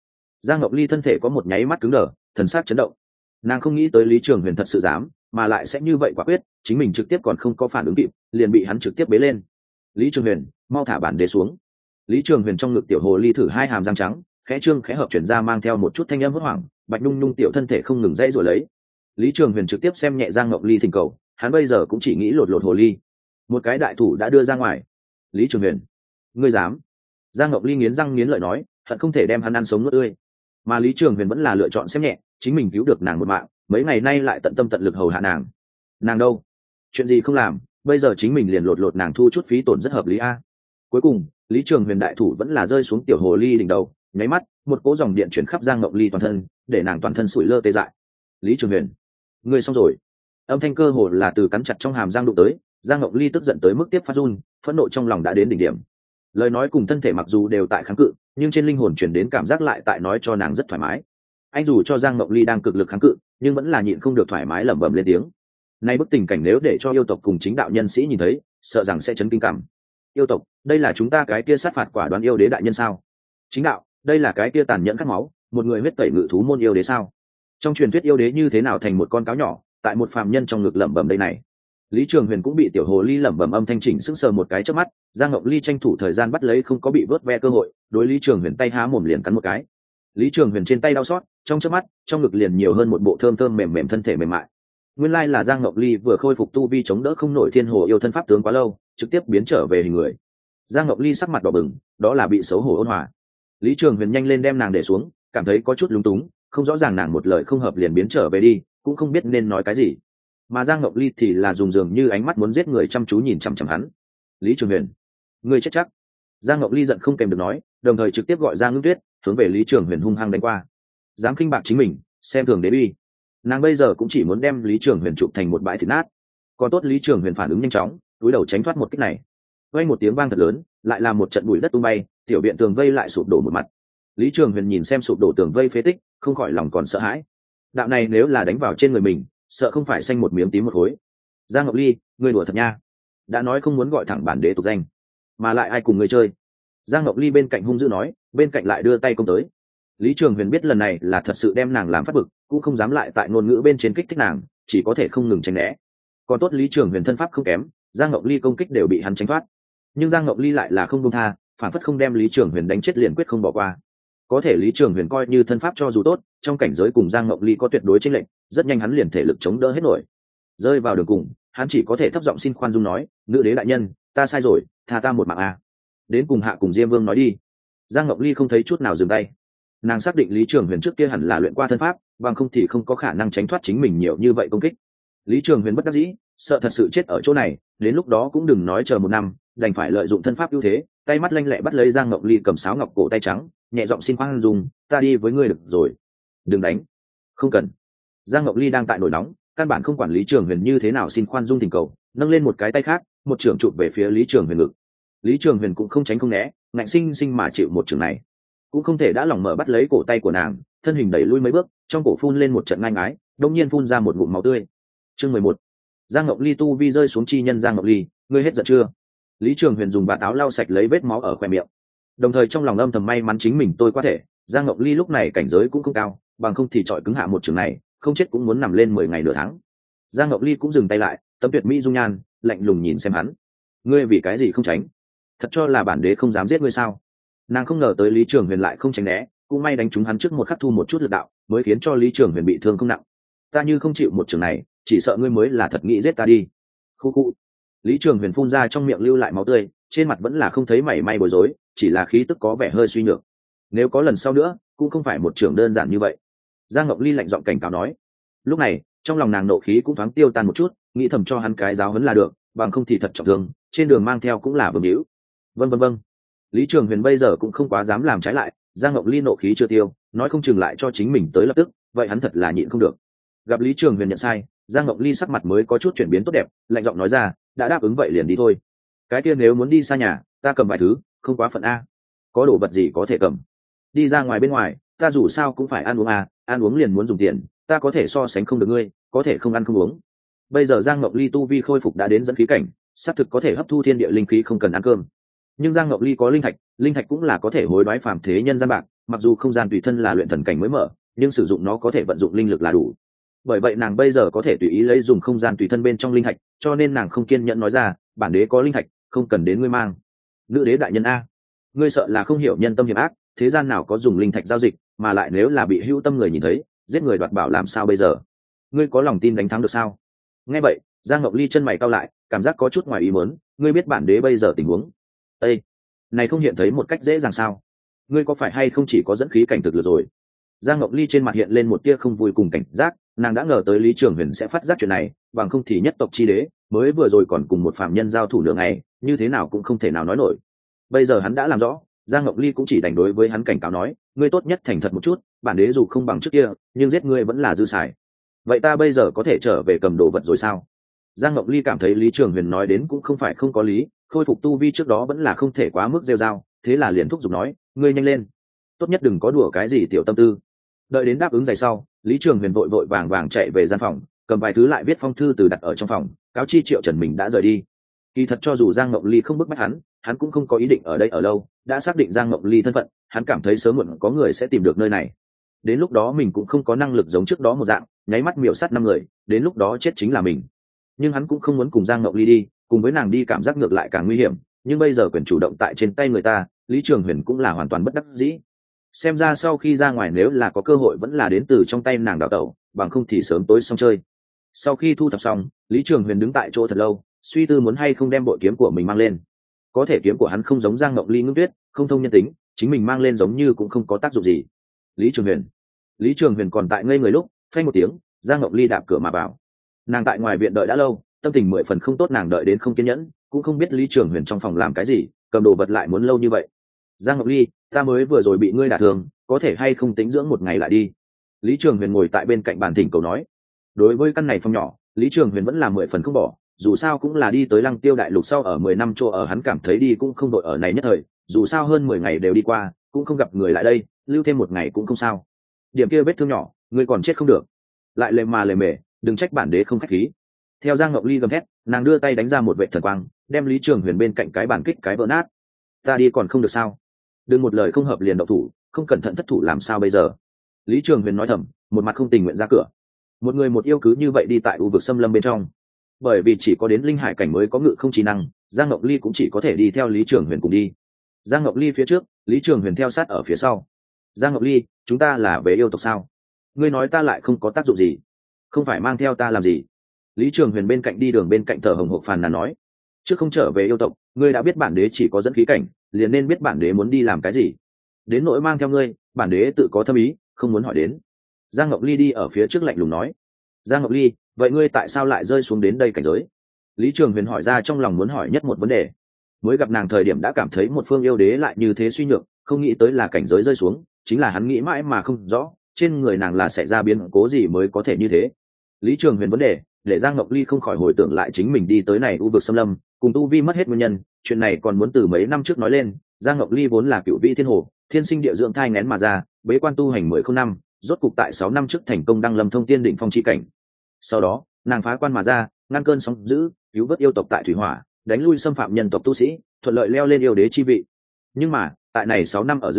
Ngọc Ly thân thể có một nháy mắt cứng đờ, thần sắc chấn động. Nàng không nghĩ tới Lý Trường Huyền thật sự dám, mà lại sẽ như vậy quả quyết, chính mình trực tiếp còn không có phản ứng kịp, liền bị hắn trực tiếp bế lên. Lý Trường Huyền, mau thả bản đế xuống. Lý Trường Huyền trong ngực tiểu hồ ly thử hai hàm răng trắng, khẽ trương khẽ hợp chuyển ra mang theo một chút thanh âm hốt hoảng, bạch nhung nhung tiểu thân thể không ngừng dãy rồi lấy. Lý Trường Huyền trực tiếp xem nhẹ Giang Ngọc Ly thỉnh cầu, hắn bây giờ cũng chỉ nghĩ lột hồ ly. Một cái đại thủ đã đưa ra ngoài. Lý Trường Huyền, ngươi dám? Giang Ngọc Ly nghiến răng nghiến lợi nói, hận không thể đem hắn ăn sống nuốt tươi. Mà Lý Trường Huyền vẫn là lựa chọn xem nhẹ, chính mình cứu được nàng một mạng, mấy ngày nay lại tận tâm tận lực hầu hạ nàng. Nàng đâu? Chuyện gì không làm, bây giờ chính mình liền lột nàng thu chút phí tổn rất hợp lý a. Cuối cùng, Lý Trường Huyền đại thủ vẫn là rơi xuống tiểu hồ ly đỉnh đầu, nháy mắt, một cỗ dòng điện chuyển khắp Giang Ngọc Ly toàn thân, để nàng toàn thân sủi lơ tê dại. Lý Trường Huyền, ngươi xong rồi. Âm thanh cơ hồ là từ cắn chặt trong hàm răng đụng tới, Giang Ngọc Ly tức giận tới mức tiếp phát run, phẫn nộ trong lòng đã đến đỉnh điểm. Lời nói cùng thân thể mặc dù đều tại kháng cự, nhưng trên linh hồn chuyển đến cảm giác lại tại nói cho nàng rất thoải mái. Anh dù cho Giang Ngọc Ly đang cực lực kháng cự, nhưng vẫn là nhịn không được thoải mái lẩm bẩm lên tiếng. Nay bức tình cảnh nếu để cho yêu tộc cùng chính đạo nhân sĩ nhìn thấy, sợ rằng sẽ chấn kinh cảm. Yêu tộc, đây là chúng ta cái kia sát phạt quả đoán yêu đế đại nhân sao? Chính đạo, đây là cái kia tàn nhẫn cắt máu, một người huyết tẩy ngự thú môn yêu đế sao? Trong truyền thuyết yêu đế như thế nào thành một con cáo nhỏ, tại một phàm nhân trong ngực lẩm bẩm đây này. Lý Trường Huyền cũng bị tiểu hồ ly lẩm bẩm âm thanh chỉnh sững sờ một cái chớp mắt, Giang Ngọc Ly tranh thủ thời gian bắt lấy không có bị vớt ve cơ hội, đối Lý Trường Huyền tay há mồm liền cắn một cái. Lý Trường Huyền trên tay đau xót, trong chớp mắt, trong ngực liền nhiều hơn một bộ thơm thơm mềm mềm thân thể mềm mại. Nguyên lai là Giang Ngọc Ly vừa khôi phục tu vi chống đỡ không nổi thiên hồ yêu thân pháp tướng quá lâu, trực tiếp biến trở về hình người. Giang Ngọc Ly sắc mặt đỏ bừng, đó là bị xấu hổ ôn hòa. Lý Trường Huyền nhanh lên đem nàng để xuống, cảm thấy có chút lúng túng, không rõ ràng nàng một lời không hợp liền biến trở về đi, cũng không biết nên nói cái gì. Mà Giang Ngọc Ly thì là dùng dường như ánh mắt muốn giết người chăm chú nhìn chằm chằm hắn. Lý Trường Huyền, ngươi chết chắc. Giang Ngọc Ly giận không kèm được nói, đồng thời trực tiếp gọi ra Ngưng Tuyết, hướng về Lý Trường Huyền hung hăng đánh qua. Dám khinh bạc chính mình, xem thường đế uy. Nàng bây giờ cũng chỉ muốn đem Lý Trường Huyền chụp thành một bãi thịt nát. Còn tốt Lý Trường Huyền phản ứng nhanh chóng, cúi đầu tránh thoát một kích này. Vang một tiếng vang thật lớn, lại là một trận bụi đất tung bay, tiểu viện tường vây lại sụp đổ một mặt. Lý Trường Huyền nhìn xem sụp đổ tường vây phế tích, không khỏi lòng còn sợ hãi. Đạo này nếu là đánh vào trên người mình, sợ không phải xanh một miếng tím một khối. Giang Ngọc Ly, ngươi đùa thật nha. Đã nói không muốn gọi thẳng bản đế tục danh, mà lại ai cùng ngươi chơi. Giang Ngọc Ly bên cạnh hung dữ nói, bên cạnh lại đưa tay công tới. Lý Trường Huyền biết lần này là thật sự đem nàng làm phát bực, cũng không dám lại tại ngôn ngữ bên trên kích thích nàng, chỉ có thể không ngừng tránh né. Còn tốt Lý Trường Huyền thân pháp không kém, Giang Ngọc Ly công kích đều bị hắn tránh thoát. Nhưng Giang Ngọc Ly lại là không buông tha, phản phất không đem Lý Trường Huyền đánh chết liền quyết không bỏ qua. Có thể Lý Trường Huyền coi như thân pháp cho dù tốt, trong cảnh giới cùng Giang Ngọc Ly có tuyệt đối chênh lệch, rất nhanh hắn liền thể lực chống đỡ hết nổi. Rơi vào đường cùng, hắn chỉ có thể thấp giọng xin khoan dung nói, nữ đế đại nhân, ta sai rồi, tha ta một mạng a. Đến cùng hạ cùng Diêm Vương nói đi. Giang Ngọc Ly không thấy chút nào dừng tay. Nàng xác định Lý Trường Huyền trước kia hẳn là luyện qua thân pháp, bằng không thì không có khả năng tránh thoát chính mình nhiều như vậy công kích. Lý Trường Huyền bất đắc dĩ, sợ thật sự chết ở chỗ này, đến lúc đó cũng đừng nói chờ một năm, đành phải lợi dụng thân pháp ưu thế, tay mắt lanh lẹ bắt lấy Giang Ngọc Ly cầm sáo ngọc cổ tay trắng, nhẹ giọng xin khoan dung, ta đi với ngươi được rồi. Đừng đánh. Không cần. Giang Ngọc Ly đang tại nổi nóng, căn bản không quản Lý Trường Huyền như thế nào xin khoan dung tình cầu, nâng lên một cái tay khác, một trường chụp về phía Lý Trường Huyền ngực. Lý Trường Huyền cũng không tránh không né, ngạnh sinh sinh mà chịu một trường này. Cũng không thể đã lòng mở bắt lấy cổ tay của nàng, thân hình đẩy lui mấy bước, trong cổ phun lên một trận ngang ái, đông nhiên phun ra một ngụm máu tươi. Chương 11. Giang Ngọc Ly tu vi rơi xuống chi nhân. Giang Ngọc Ly, ngươi hết giận chưa? Lý Trường Huyền dùng vạt áo lau sạch lấy vết máu ở khóe miệng, đồng thời trong lòng âm thầm may mắn chính mình tôi có thể, Giang Ngọc Ly lúc này cảnh giới cũng không cao, bằng không thì trọi cứng hạ một trường này không chết cũng muốn nằm lên 10 ngày nửa tháng. Giang Ngọc Ly cũng dừng tay lại, tấm tuyệt mỹ dung nhan lạnh lùng nhìn xem hắn. Ngươi vì cái gì không tránh? Thật cho là bản đế không dám giết ngươi sao? Nàng không ngờ tới Lý Trường Huyền lại không tránh né, cũng may đánh trúng hắn trước một khắc thu một chút lực đạo, mới khiến cho Lý Trường Huyền bị thương không nặng. Ta như không chịu một trường này, chỉ sợ ngươi mới là thật nghĩ giết ta đi. Khu khu. Lý Trường Huyền phun ra trong miệng lưu lại máu tươi, trên mặt vẫn là không thấy mảy may bối rối, chỉ là khí tức có vẻ hơi suy nhược. Nếu có lần sau nữa, cũng không phải một trường đơn giản như vậy. Giang Ngọc Ly lạnh giọng cảnh cáo nói. Lúc này, trong lòng nàng nộ khí cũng thoáng tiêu tan một chút, nghĩ thầm cho hắn cái giáo huấn là được, bằng không thì thật trọng thương, trên đường mang theo cũng là bầm hữu. Vâng. Lý Trường Huyền bây giờ cũng không quá dám làm trái lại, Giang Ngọc Ly nộ khí chưa tiêu, nói không chừng lại cho chính mình tới lập tức, vậy hắn thật là nhịn không được. Gặp Lý Trường Huyền nhận sai, Giang Ngọc Ly sắc mặt mới có chút chuyển biến tốt đẹp, lạnh giọng nói ra, đã đáp ứng vậy liền đi thôi. Cái kia nếu muốn đi xa nhà, ta cầm vài thứ, không quá phận a. Có đồ vật gì có thể cầm. Đi ra ngoài bên ngoài, ta dù sao cũng phải ăn uống a, ăn uống liền muốn dùng tiền, ta có thể so sánh không được ngươi, có thể không ăn không uống. Bây giờ Giang Ngọc Ly tu vi khôi phục đã đến dẫn khí cảnh, xác thực có thể hấp thu thiên địa linh khí không cần ăn cơm. Nhưng Giang Ngọc Ly có linh thạch cũng là có thể hối đoái phàm thế nhân gian bạc, mặc dù không gian tùy thân là luyện thần cảnh mới mở, nhưng sử dụng nó có thể vận dụng linh lực là đủ. Bởi vậy nàng bây giờ có thể tùy ý lấy dùng không gian tùy thân bên trong linh thạch, cho nên nàng không kiên nhẫn nói ra, bản đế có linh thạch, không cần đến ngươi mang. Nữ đế đại nhân a, ngươi sợ là không hiểu nhân tâm hiểm ác, thế gian nào có dùng linh thạch giao dịch, mà lại nếu là bị hữu tâm người nhìn thấy, giết người đoạt bảo làm sao bây giờ? Ngươi có lòng tin đánh thắng được sao? Nghe vậy, Giang Ngọc Ly chân mày cau lại, cảm giác có chút ngoài ý muốn, ngươi biết bản đế bây giờ tình huống. Ê, này không hiện thấy một cách dễ dàng sao? Ngươi có phải hay không chỉ có dẫn khí cảnh thực lực rồi? Giang Ngọc Ly trên mặt hiện lên một tia không vui cùng cảnh giác, nàng đã ngờ tới Lý Trường Huyền sẽ phát giác chuyện này, bằng không thì nhất tộc chi đế, mới vừa rồi còn cùng một phạm nhân giao thủ nửa ngày, như thế nào cũng không thể nào nói nổi. Bây giờ hắn đã làm rõ, Giang Ngọc Ly cũng chỉ đành đối với hắn cảnh cáo nói, ngươi tốt nhất thành thật một chút, bản đế dù không bằng trước kia, nhưng giết ngươi vẫn là dư xài. Vậy ta bây giờ có thể trở về cầm đồ vật rồi sao? Giang Ngọc Ly cảm thấy Lý Trường Huyền nói đến cũng không phải không có lý, khôi phục tu vi trước đó vẫn là không thể quá mức rêu rao, thế là liền thúc giục nói, ngươi nhanh lên, tốt nhất đừng có đùa cái gì tiểu tâm tư. Đợi đến đáp ứng giày sau, Lý Trường Huyền vội vàng chạy về gian phòng, cầm vài thứ lại viết phong thư từ đặt ở trong phòng, cáo chi Triệu Trần mình đã rời đi. Kỳ thật cho dù Giang Ngọc Ly không bức bách hắn cũng không có ý định ở đây ở lâu, đã xác định Giang Ngọc Ly thân phận, hắn cảm thấy sớm muộn có người sẽ tìm được nơi này. Đến lúc đó mình cũng không có năng lực giống trước đó một dạng, nháy mắt miểu sát 5 người, đến lúc đó chết chính là mình. Nhưng hắn cũng không muốn cùng Giang Ngọc Ly đi, cùng với nàng đi cảm giác ngược lại càng nguy hiểm, nhưng bây giờ quyền chủ động tại trên tay người ta, Lý Trường Huyền cũng là hoàn toàn bất đắc dĩ. Xem ra sau khi ra ngoài nếu là có cơ hội vẫn là đến từ trong tay nàng đào tẩu, bằng không thì sớm tối xong chơi. Sau khi thu thập xong, Lý Trường Huyền đứng tại chỗ thật lâu, suy tư muốn hay không đem bội kiếm của mình mang lên. Có thể kiếm của hắn không giống Giang Ngọc Ly ngưng tuyết, không thông nhân tính, chính mình mang lên giống như cũng không có tác dụng gì. Lý Trường Huyền còn tại ngây người lúc, phanh một tiếng, Giang Ngọc Ly đạp cửa mà vào. Nàng tại ngoài viện đợi đã lâu, tâm tình 10 phần không tốt, nàng đợi đến không kiên nhẫn, cũng không biết Lý Trường Huyền trong phòng làm cái gì, cầm đồ vật lại muốn lâu như vậy. Giang Ngọc Ly, ta mới vừa rồi bị ngươi đả thương, có thể hay không tính dưỡng một ngày lại đi. Lý Trường Huyền ngồi tại bên cạnh bàn thỉnh cầu nói. Đối với căn này phòng nhỏ, Lý Trường Huyền vẫn là 10 phần không bỏ, dù sao cũng là đi tới Lăng Tiêu đại lục sau ở 10 năm chỗ ở, hắn cảm thấy đi cũng không đội ở này nhất thời, dù sao hơn 10 ngày đều đi qua, cũng không gặp người lại đây, lưu thêm một ngày cũng không sao. Điểm kia vết thương nhỏ, ngươi còn chết không được. Lại lề mề, đừng trách bản đế không khách khí. Theo Giang Ngọc Ly gầm thét, nàng đưa tay đánh ra một vệ thần quang, đem Lý Trường Huyền bên cạnh cái bàn kích cái vỡ nát. Ta đi còn không được sao? Đừng một lời không hợp liền động thủ, không cẩn thận thất thủ làm sao bây giờ? Lý Trường Huyền nói thầm, một mặt không tình nguyện ra cửa. Một người một yêu cứ như vậy đi tại u vực xâm lâm bên trong, bởi vì chỉ có đến linh hải cảnh mới có ngự không trí năng, Giang Ngọc Ly cũng chỉ có thể đi theo Lý Trường Huyền cùng đi. Giang Ngọc Ly phía trước, Lý Trường Huyền theo sát ở phía sau. Giang Ngọc Ly, chúng ta là về yêu tộc sao? Ngươi nói ta lại không có tác dụng gì, không phải mang theo ta làm gì? Lý Trường Huyền bên cạnh đi đường bên cạnh thở hồng hộc phàn nàn nói, trước không trở về yêu tộc, ngươi đã biết bản đế chỉ có dẫn khí cảnh, liền nên biết bản đế muốn đi làm cái gì. Đến nỗi mang theo ngươi, bản đế tự có thâm ý, không muốn hỏi đến. Giang Ngọc Ly đi ở phía trước lạnh lùng nói. Giang Ngọc Ly, vậy ngươi tại sao lại rơi xuống đến đây cảnh giới? Lý Trường Huyền hỏi ra trong lòng muốn hỏi nhất một vấn đề. Mới gặp nàng thời điểm đã cảm thấy một phương yêu đế lại như thế suy nhược, không nghĩ tới là cảnh giới rơi xuống, chính là hắn nghĩ mãi mà không rõ, trên người nàng là sẽ ra biến cố gì mới có thể như thế. Lý Trường Huyền vấn đề để Giang Ngọc Ly không khỏi hồi tưởng lại chính mình đi tới này u vực xâm lâm, cùng tu vi mất hết nguyên nhân, chuyện này còn muốn từ mấy năm trước nói lên. Giang Ngọc Ly vốn là cựu vị thiên hồ, thiên sinh địa dưỡng thai nghén mà ra, bế quan tu hành 10 năm, rốt cục tại 6 năm trước thành công đăng lâm thông tiên đỉnh phong chi cảnh. Sau đó, nàng phá quan mà ra, ngăn cơn sóng dữ, cứu vớt yêu tộc tại thủy hỏa, đánh lui xâm phạm nhân tộc tu sĩ, thuận lợi leo lên yêu đế chi vị. Nhưng mà, tại này 6 năm ở giữa,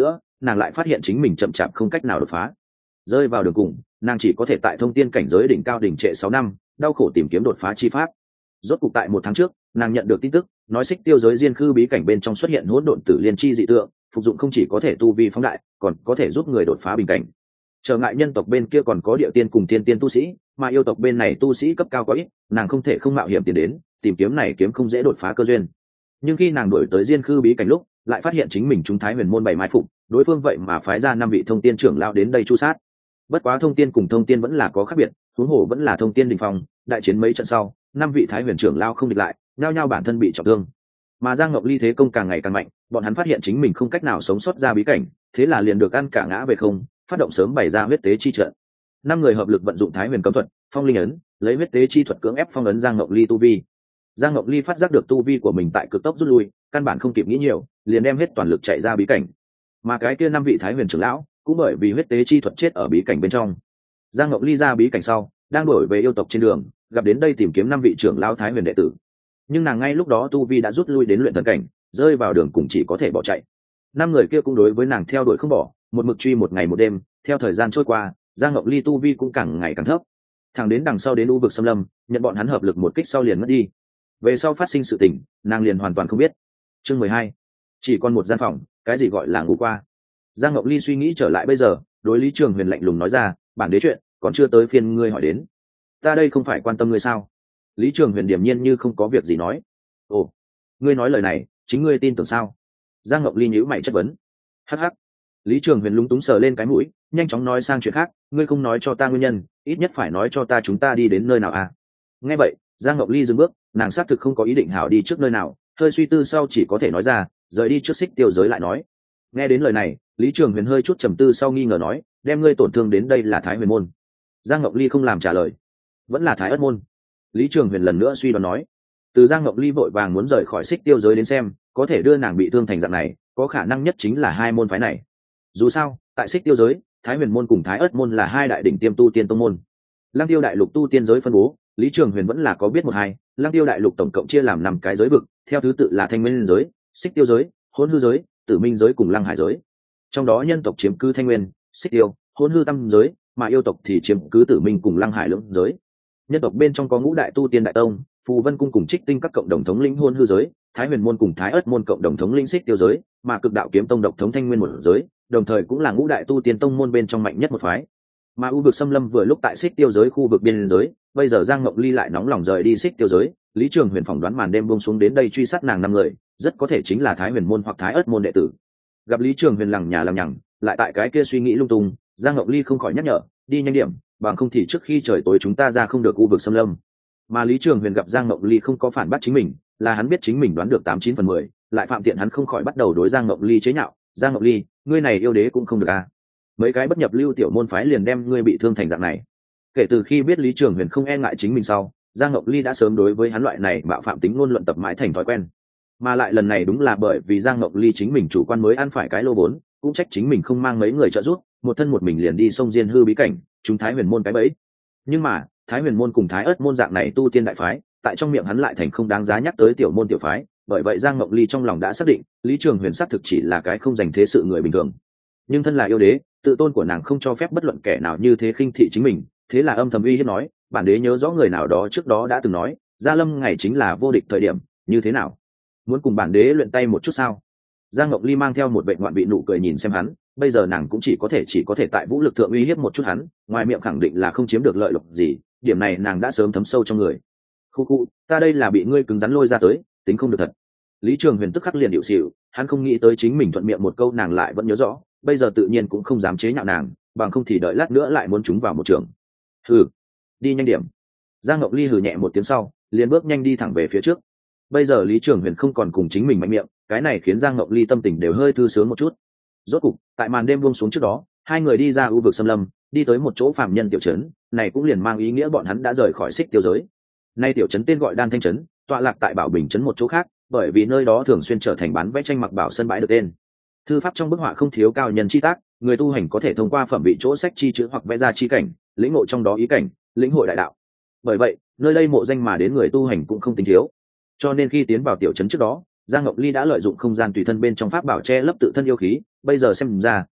nàng lại phát hiện chính mình chậm chạp không cách nào đột phá. Rơi vào đường cùng, nàng chỉ có thể tại thông tiên cảnh giới đỉnh cao đỉnh trệ 6 năm, đau khổ tìm kiếm đột phá chi pháp. Rốt cục tại 1 tháng trước, nàng nhận được tin tức, nói Xích Tiêu giới diên khư bí cảnh bên trong xuất hiện hỗn độn tử liên chi dị tượng, phục dụng không chỉ có thể tu vi phóng đại, còn có thể giúp người đột phá bình cảnh. Trở ngại nhân tộc bên kia còn có địa tiên cùng tiên tiên tu sĩ, mà yêu tộc bên này tu sĩ cấp cao quá ít, nàng không thể không mạo hiểm tiến đến, tìm kiếm này kiếm không dễ đột phá cơ duyên. Nhưng khi nàng đuổi tới diên khư bí cảnh lúc, lại phát hiện chính mình trúng Thái Huyền môn 7 mai phục, đối phương vậy mà phái ra 5 vị thông tiên trưởng lão đến đây chu sát. Bất quá thông tiên cùng thông tiên vẫn là có khác biệt, huống hồ vẫn là thông tiên đỉnh phong, đại chiến mấy trận sau, 5 vị Thái Huyền trưởng lão không địch lại, nhao nhao bản thân bị trọng thương. Mà Giang Ngọc Ly thế công càng ngày càng mạnh, bọn hắn phát hiện chính mình không cách nào sống sót ra bí cảnh, thế là liền được ăn cả ngã về không, phát động sớm bày ra huyết tế chi trận. 5 người hợp lực vận dụng Thái Huyền cấm thuật, phong linh ấn, lấy huyết tế chi thuật cưỡng ép phong ấn Giang Ngọc Ly tu vi. Giang Ngọc Ly phát giác được tu vi của mình tại cực tốc rút lui, căn bản không kịp nghĩ nhiều, liền đem hết toàn lực chạy ra bí cảnh. Mà cái kia 5 vị Thái Huyền trưởng lão cũng bởi vì huyết tế chi thuật chết ở bí cảnh bên trong. Giang Ngọc Ly ra bí cảnh sau, đang đổi về yêu tộc trên đường, gặp đến đây tìm kiếm 5 vị trưởng lão Thái Huyền đệ tử. Nhưng nàng ngay lúc đó tu vi đã rút lui đến luyện thần cảnh, rơi vào đường cùng chỉ có thể bỏ chạy. 5 người kia cũng đối với nàng theo đuổi không bỏ, một mực truy một ngày một đêm. Theo thời gian trôi qua, Giang Ngọc Ly tu vi cũng càng ngày càng thấp, thẳng đến đằng sau đến u vực xâm lâm, nhận bọn hắn hợp lực một kích sau liền mất đi. Về sau phát sinh sự tình, nàng liền hoàn toàn không biết. Chương 12. Chỉ còn một gian phòng, cái gì gọi là ngủ qua. Giang Ngọc Ly suy nghĩ trở lại bây giờ, đối Lý Trường Huyền lạnh lùng nói ra, bản đế chuyện còn chưa tới phiên ngươi hỏi đến, ta đây không phải quan tâm ngươi sao? Lý Trường Huyền điềm nhiên như không có việc gì nói. Ồ, ngươi nói lời này chính ngươi tin tưởng sao? Giang Ngọc Ly nhíu mày chất vấn. Hắc hắc. Lý Trường Huyền lúng túng sờ lên cái mũi, nhanh chóng nói sang chuyện khác, ngươi không nói cho ta nguyên nhân, ít nhất phải nói cho ta chúng ta đi đến nơi nào à? Nghe vậy, Giang Ngọc Ly dừng bước, nàng xác thực không có ý định hảo đi trước nơi nào, hơi suy tư sau chỉ có thể nói ra, rời đi trước Xích Tiêu giới lại nói. Nghe đến lời này, Lý Trường Huyền hơi chút trầm tư sau nghi ngờ nói, đem ngươi tổn thương đến đây là Thái Huyền môn. Giang Ngọc Ly không làm trả lời. Vẫn là Thái Ất môn. Lý Trường Huyền lần nữa suy đoán nói. Từ Giang Ngọc Ly vội vàng muốn rời khỏi Xích Tiêu giới đến xem, có thể đưa nàng bị thương thành dạng này, có khả năng nhất chính là hai môn phái này. Dù sao, tại Xích Tiêu giới, Thái Huyền môn cùng Thái Ất môn là hai đại đỉnh tiêm tu tiên tông môn. Lăng Tiêu đại lục tu tiên giới phân bố, Lý Trường Huyền vẫn là có biết một hai. Lăng Tiêu đại lục tổng cộng chia làm 5 cái giới vực, theo thứ tự là Thanh Nguyên giới, Xích Tiêu giới, Hỗn Hư giới, Tử Minh giới cùng Lăng Hải giới. Trong đó nhân tộc chiếm cứ Thanh Nguyên, Xích Tiêu, Hỗn Hư tam giới, mà yêu tộc thì chiếm cứ Tử Minh cùng Lăng Hải lưỡng giới. Nhân tộc bên trong có Ngũ đại tu tiên đại tông, Phù Vân cung cùng Trích Tinh các cộng đồng thống lĩnh Hỗn Hư giới, Thái Huyền môn cùng Thái Ất môn cộng đồng thống lĩnh Xích Tiêu giới, mà Cực đạo kiếm tông độc thống Thanh Nguyên một giới, đồng thời cũng là Ngũ đại tu tiên tông môn bên trong mạnh nhất một phái. Mà u vực xâm lâm vừa lúc tại Xích Tiêu giới khu vực biên giới, bây giờ Giang Ngọc Ly lại nóng lòng rời đi Xích Tiêu giới, Lý Trường Huyền phỏng đoán màn đêm buông xuống đến đây truy sát nàng 5 người, rất có thể chính là Thái Huyền môn hoặc Thái Ất môn đệ tử. Gặp Lý Trường Huyền lằng nhà lằng nhằng, lại tại cái kia suy nghĩ lung tung, Giang Ngọc Ly không khỏi nhắc nhở, đi nhanh điểm, bằng không thì trước khi trời tối chúng ta ra không được u vực xâm lâm. Mà Lý Trường Huyền gặp Giang Ngọc Ly không có phản bác chính mình, là hắn biết chính mình đoán được 89/10, lại phạm tiện hắn không khỏi bắt đầu đối Giang Ngọc Ly chế nhạo, Giang Ngọc Ly, ngươi này yêu đế cũng không được à? Mấy cái bất nhập lưu tiểu môn phái liền đem ngươi bị thương thành dạng này. Kể từ khi biết Lý Trường Huyền không e ngại chính mình sau, Giang Ngọc Ly đã sớm đối với hắn loại này bạo phạm tính ngôn luận tập mãi thành thói quen. Mà lại lần này đúng là bởi vì Giang Ngọc Ly chính mình chủ quan mới ăn phải cái lô vốn, cũng trách chính mình không mang mấy người trợ giúp, một thân một mình liền đi sông Diên Hư bí cảnh, chúng Thái Huyền môn cái bẫy. Nhưng mà, Thái Huyền môn cùng Thái Ất môn dạng này tu tiên đại phái, tại trong miệng hắn lại thành không đáng giá nhắc tới tiểu môn tiểu phái, bởi vậy Giang Ngọc Ly trong lòng đã xác định, Lý Trường Huyền xác thực chỉ là cái không dành thế sự người bình thường. Nhưng thân là yêu đế, tự tôn của nàng không cho phép bất luận kẻ nào như thế khinh thị chính mình, thế là âm thầm uy hiếp nói, bản đế nhớ rõ người nào đó trước đó đã từng nói, Gia Lâm ngày chính là vô địch thời điểm, như thế nào? Muốn cùng bản đế luyện tay một chút sao? Giang Ngọc Ly mang theo một vệ ngoạn vị nụ cười nhìn xem hắn, bây giờ nàng cũng chỉ có thể tại vũ lực thượng uy hiếp một chút hắn, ngoài miệng khẳng định là không chiếm được lợi lộc gì, điểm này nàng đã sớm thấm sâu trong người. Khu khu, ta đây là bị ngươi cứng rắn lôi ra tới, tính không được thật. Lý Trường Huyền tức khắc liền điệu xỉu, hắn không nghĩ tới chính mình thuận miệng một câu nàng lại vẫn nhớ rõ, bây giờ tự nhiên cũng không dám chế nhạo nàng, bằng không thì đợi lát nữa lại muốn chúng vào một trường. Hừ, đi nhanh điểm. Giang Ngọc Ly hừ nhẹ một tiếng sau, liền bước nhanh đi thẳng về phía trước. Bây giờ Lý Trường Huyền không còn cùng chính mình mạnh miệng, cái này khiến Giang Ngọc Ly tâm tình đều hơi thư sướng một chút. Rốt cục, tại màn đêm buông xuống trước đó, hai người đi ra u vực xâm lâm, đi tới một chỗ phàm nhân tiểu trấn, này cũng liền mang ý nghĩa bọn hắn đã rời khỏi Xích Tiêu giới. Nay tiểu trấn tên gọi Đan Thanh trấn, tọa lạc tại Bảo Bình trấn một chỗ khác, bởi vì nơi đó thường xuyên trở thành bán vẽ tranh mặc bảo sân bãi được tên. Thư pháp trong bức họa không thiếu cao nhân chi tác, người tu hành có thể thông qua phẩm vị chỗ sách chi chữ hoặc vẽ ra chi cảnh, lĩnh ngộ trong đó ý cảnh, lĩnh hội đại đạo. Bởi vậy, nơi đây mộ danh mà đến người tu hành cũng không tính thiếu. Cho nên khi tiến vào tiểu trấn trước đó, Giang Ngọc Ly đã lợi dụng không gian tùy thân bên trong pháp bảo che lấp tự thân yêu khí, bây giờ xem ra,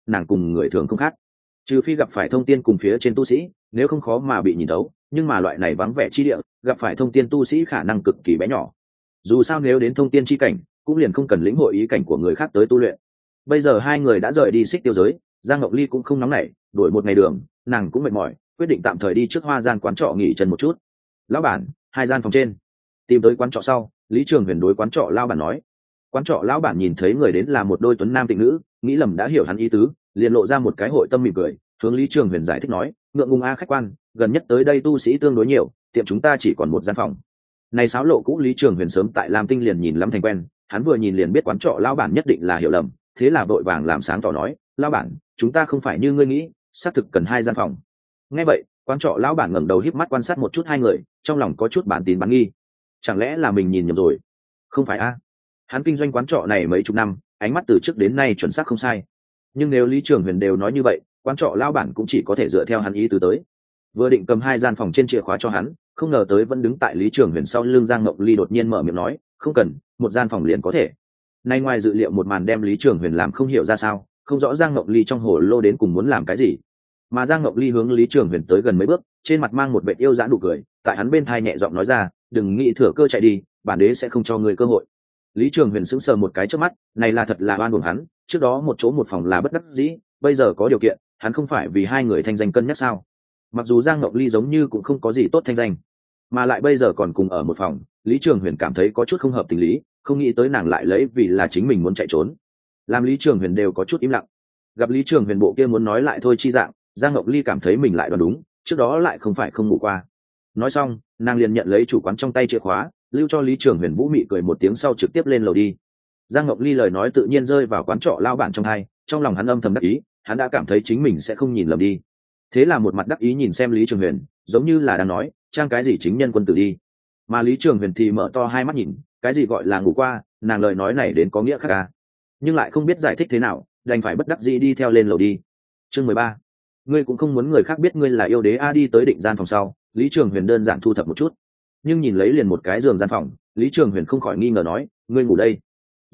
nàng cùng người thường không khác, trừ phi gặp phải thông tiên cùng phía trên tu sĩ, nếu không khó mà bị nhìn thấu. Nhưng mà loại này vắng vẻ chi địa, gặp phải thông tiên tu sĩ khả năng cực kỳ bé nhỏ. Dù sao nếu đến thông tiên chi cảnh, cũng liền không cần lĩnh hội ý cảnh của người khác tới tu luyện. Bây giờ hai người đã rời đi Xích Tiêu giới, Giang Ngọc Ly cũng không nóng nảy, đổi một ngày đường, nàng cũng mệt mỏi, quyết định tạm thời đi trước Hoa Gian quán trọ nghỉ chân một chút. Lão bản, hai gian phòng trên. Tìm tới quán trọ sau, Lý Trường Huyền đối quán trọ lão bản nói. Quán trọ lão bản nhìn thấy người đến là một đôi tuấn nam tịnh nữ, nghĩ lầm đã hiểu hắn ý tứ, liền lộ ra một cái hội tâm mỉm cười, hướng Lý Trường Huyền giải thích nói, ngượng ngùng a khách quan, gần nhất tới đây tu sĩ tương đối nhiều, tiệm chúng ta chỉ còn một gian phòng. Này sáo lộ cũ Lý Trường Huyền sớm tại Lam Tinh liền nhìn lắm thành quen, hắn vừa nhìn liền biết quán trọ lão bản nhất định là hiểu lầm, thế là vội vàng làm sáng tỏ nói, lão bản, chúng ta không phải như ngươi nghĩ, xác thực cần hai gian phòng. Nghe vậy, quán trọ lão bản ngẩng đầu híp mắt quan sát một chút hai người, trong lòng có chút bản tín bán nghi. Chẳng lẽ là mình nhìn nhầm rồi? Không phải a? Hắn kinh doanh quán trọ này mấy chục năm, ánh mắt từ trước đến nay chuẩn xác không sai. Nhưng nếu Lý Trường Huyền đều nói như vậy, quán trọ lão bản cũng chỉ có thể dựa theo hắn ý tứ tới. Vừa định cầm hai gian phòng trên chìa khóa cho hắn, không ngờ tới vẫn đứng tại Lý Trường Huyền sau lưng Giang Ngọc Ly đột nhiên mở miệng nói, không cần, một gian phòng liền có thể. Nay ngoài dự liệu một màn đem Lý Trường Huyền làm không hiểu ra sao, không rõ Giang Ngọc Ly trong hồ lô đến cùng muốn làm cái gì. Mà Giang Ngọc Ly hướng Lý Trường Huyền tới gần mấy bước, trên mặt mang một vẻ yêu dã nụ cười, tại hắn bên thai nhẹ giọng nói ra, đừng nghĩ thừa cơ chạy đi, bản đế sẽ không cho ngươi cơ hội. Lý Trường Huyền sững sờ một cái trước mắt, này là thật là oan uổng hắn, trước đó một chỗ một phòng là bất đắc dĩ, bây giờ có điều kiện, hắn không phải vì hai người thanh danh cân nhắc sao? Mặc dù Giang Ngọc Ly giống như cũng không có gì tốt thanh danh, mà lại bây giờ còn cùng ở một phòng, Lý Trường Huyền cảm thấy có chút không hợp tình lý, không nghĩ tới nàng lại lấy vì là chính mình muốn chạy trốn. Làm Lý Trường Huyền đều có chút im lặng. Gặp Lý Trường Huyền bộ kia muốn nói lại thôi chi dạng, Giang Ngọc Ly cảm thấy mình lại đoán đúng, trước đó lại không phải không ngủ qua. Nói xong, nàng liền nhận lấy chủ quán trong tay chìa khóa, lưu cho Lý Trường Huyền vũ mị cười một tiếng sau trực tiếp lên lầu đi. Giang Ngọc Ly lời nói tự nhiên rơi vào quán trọ lao bản trong hai, trong lòng hắn âm thầm đắc ý, hắn đã cảm thấy chính mình sẽ không nhìn lầm đi. Thế là một mặt đắc ý nhìn xem Lý Trường Huyền, giống như là đang nói, trang cái gì chính nhân quân tử đi. Mà Lý Trường Huyền thì mở to hai mắt nhìn, cái gì gọi là ngủ qua, nàng lời nói này đến có nghĩa khác à? Nhưng lại không biết giải thích thế nào, đành phải bất đắc dĩ đi theo lên lầu đi. Chương 13. Ngươi cũng không muốn người khác biết ngươi là yêu đế a. Đi tới định gian phòng sau, Lý Trường Huyền đơn giản thu thập một chút, nhưng nhìn lấy liền một cái giường gian phòng, Lý Trường Huyền không khỏi nghi ngờ nói, ngươi ngủ đây?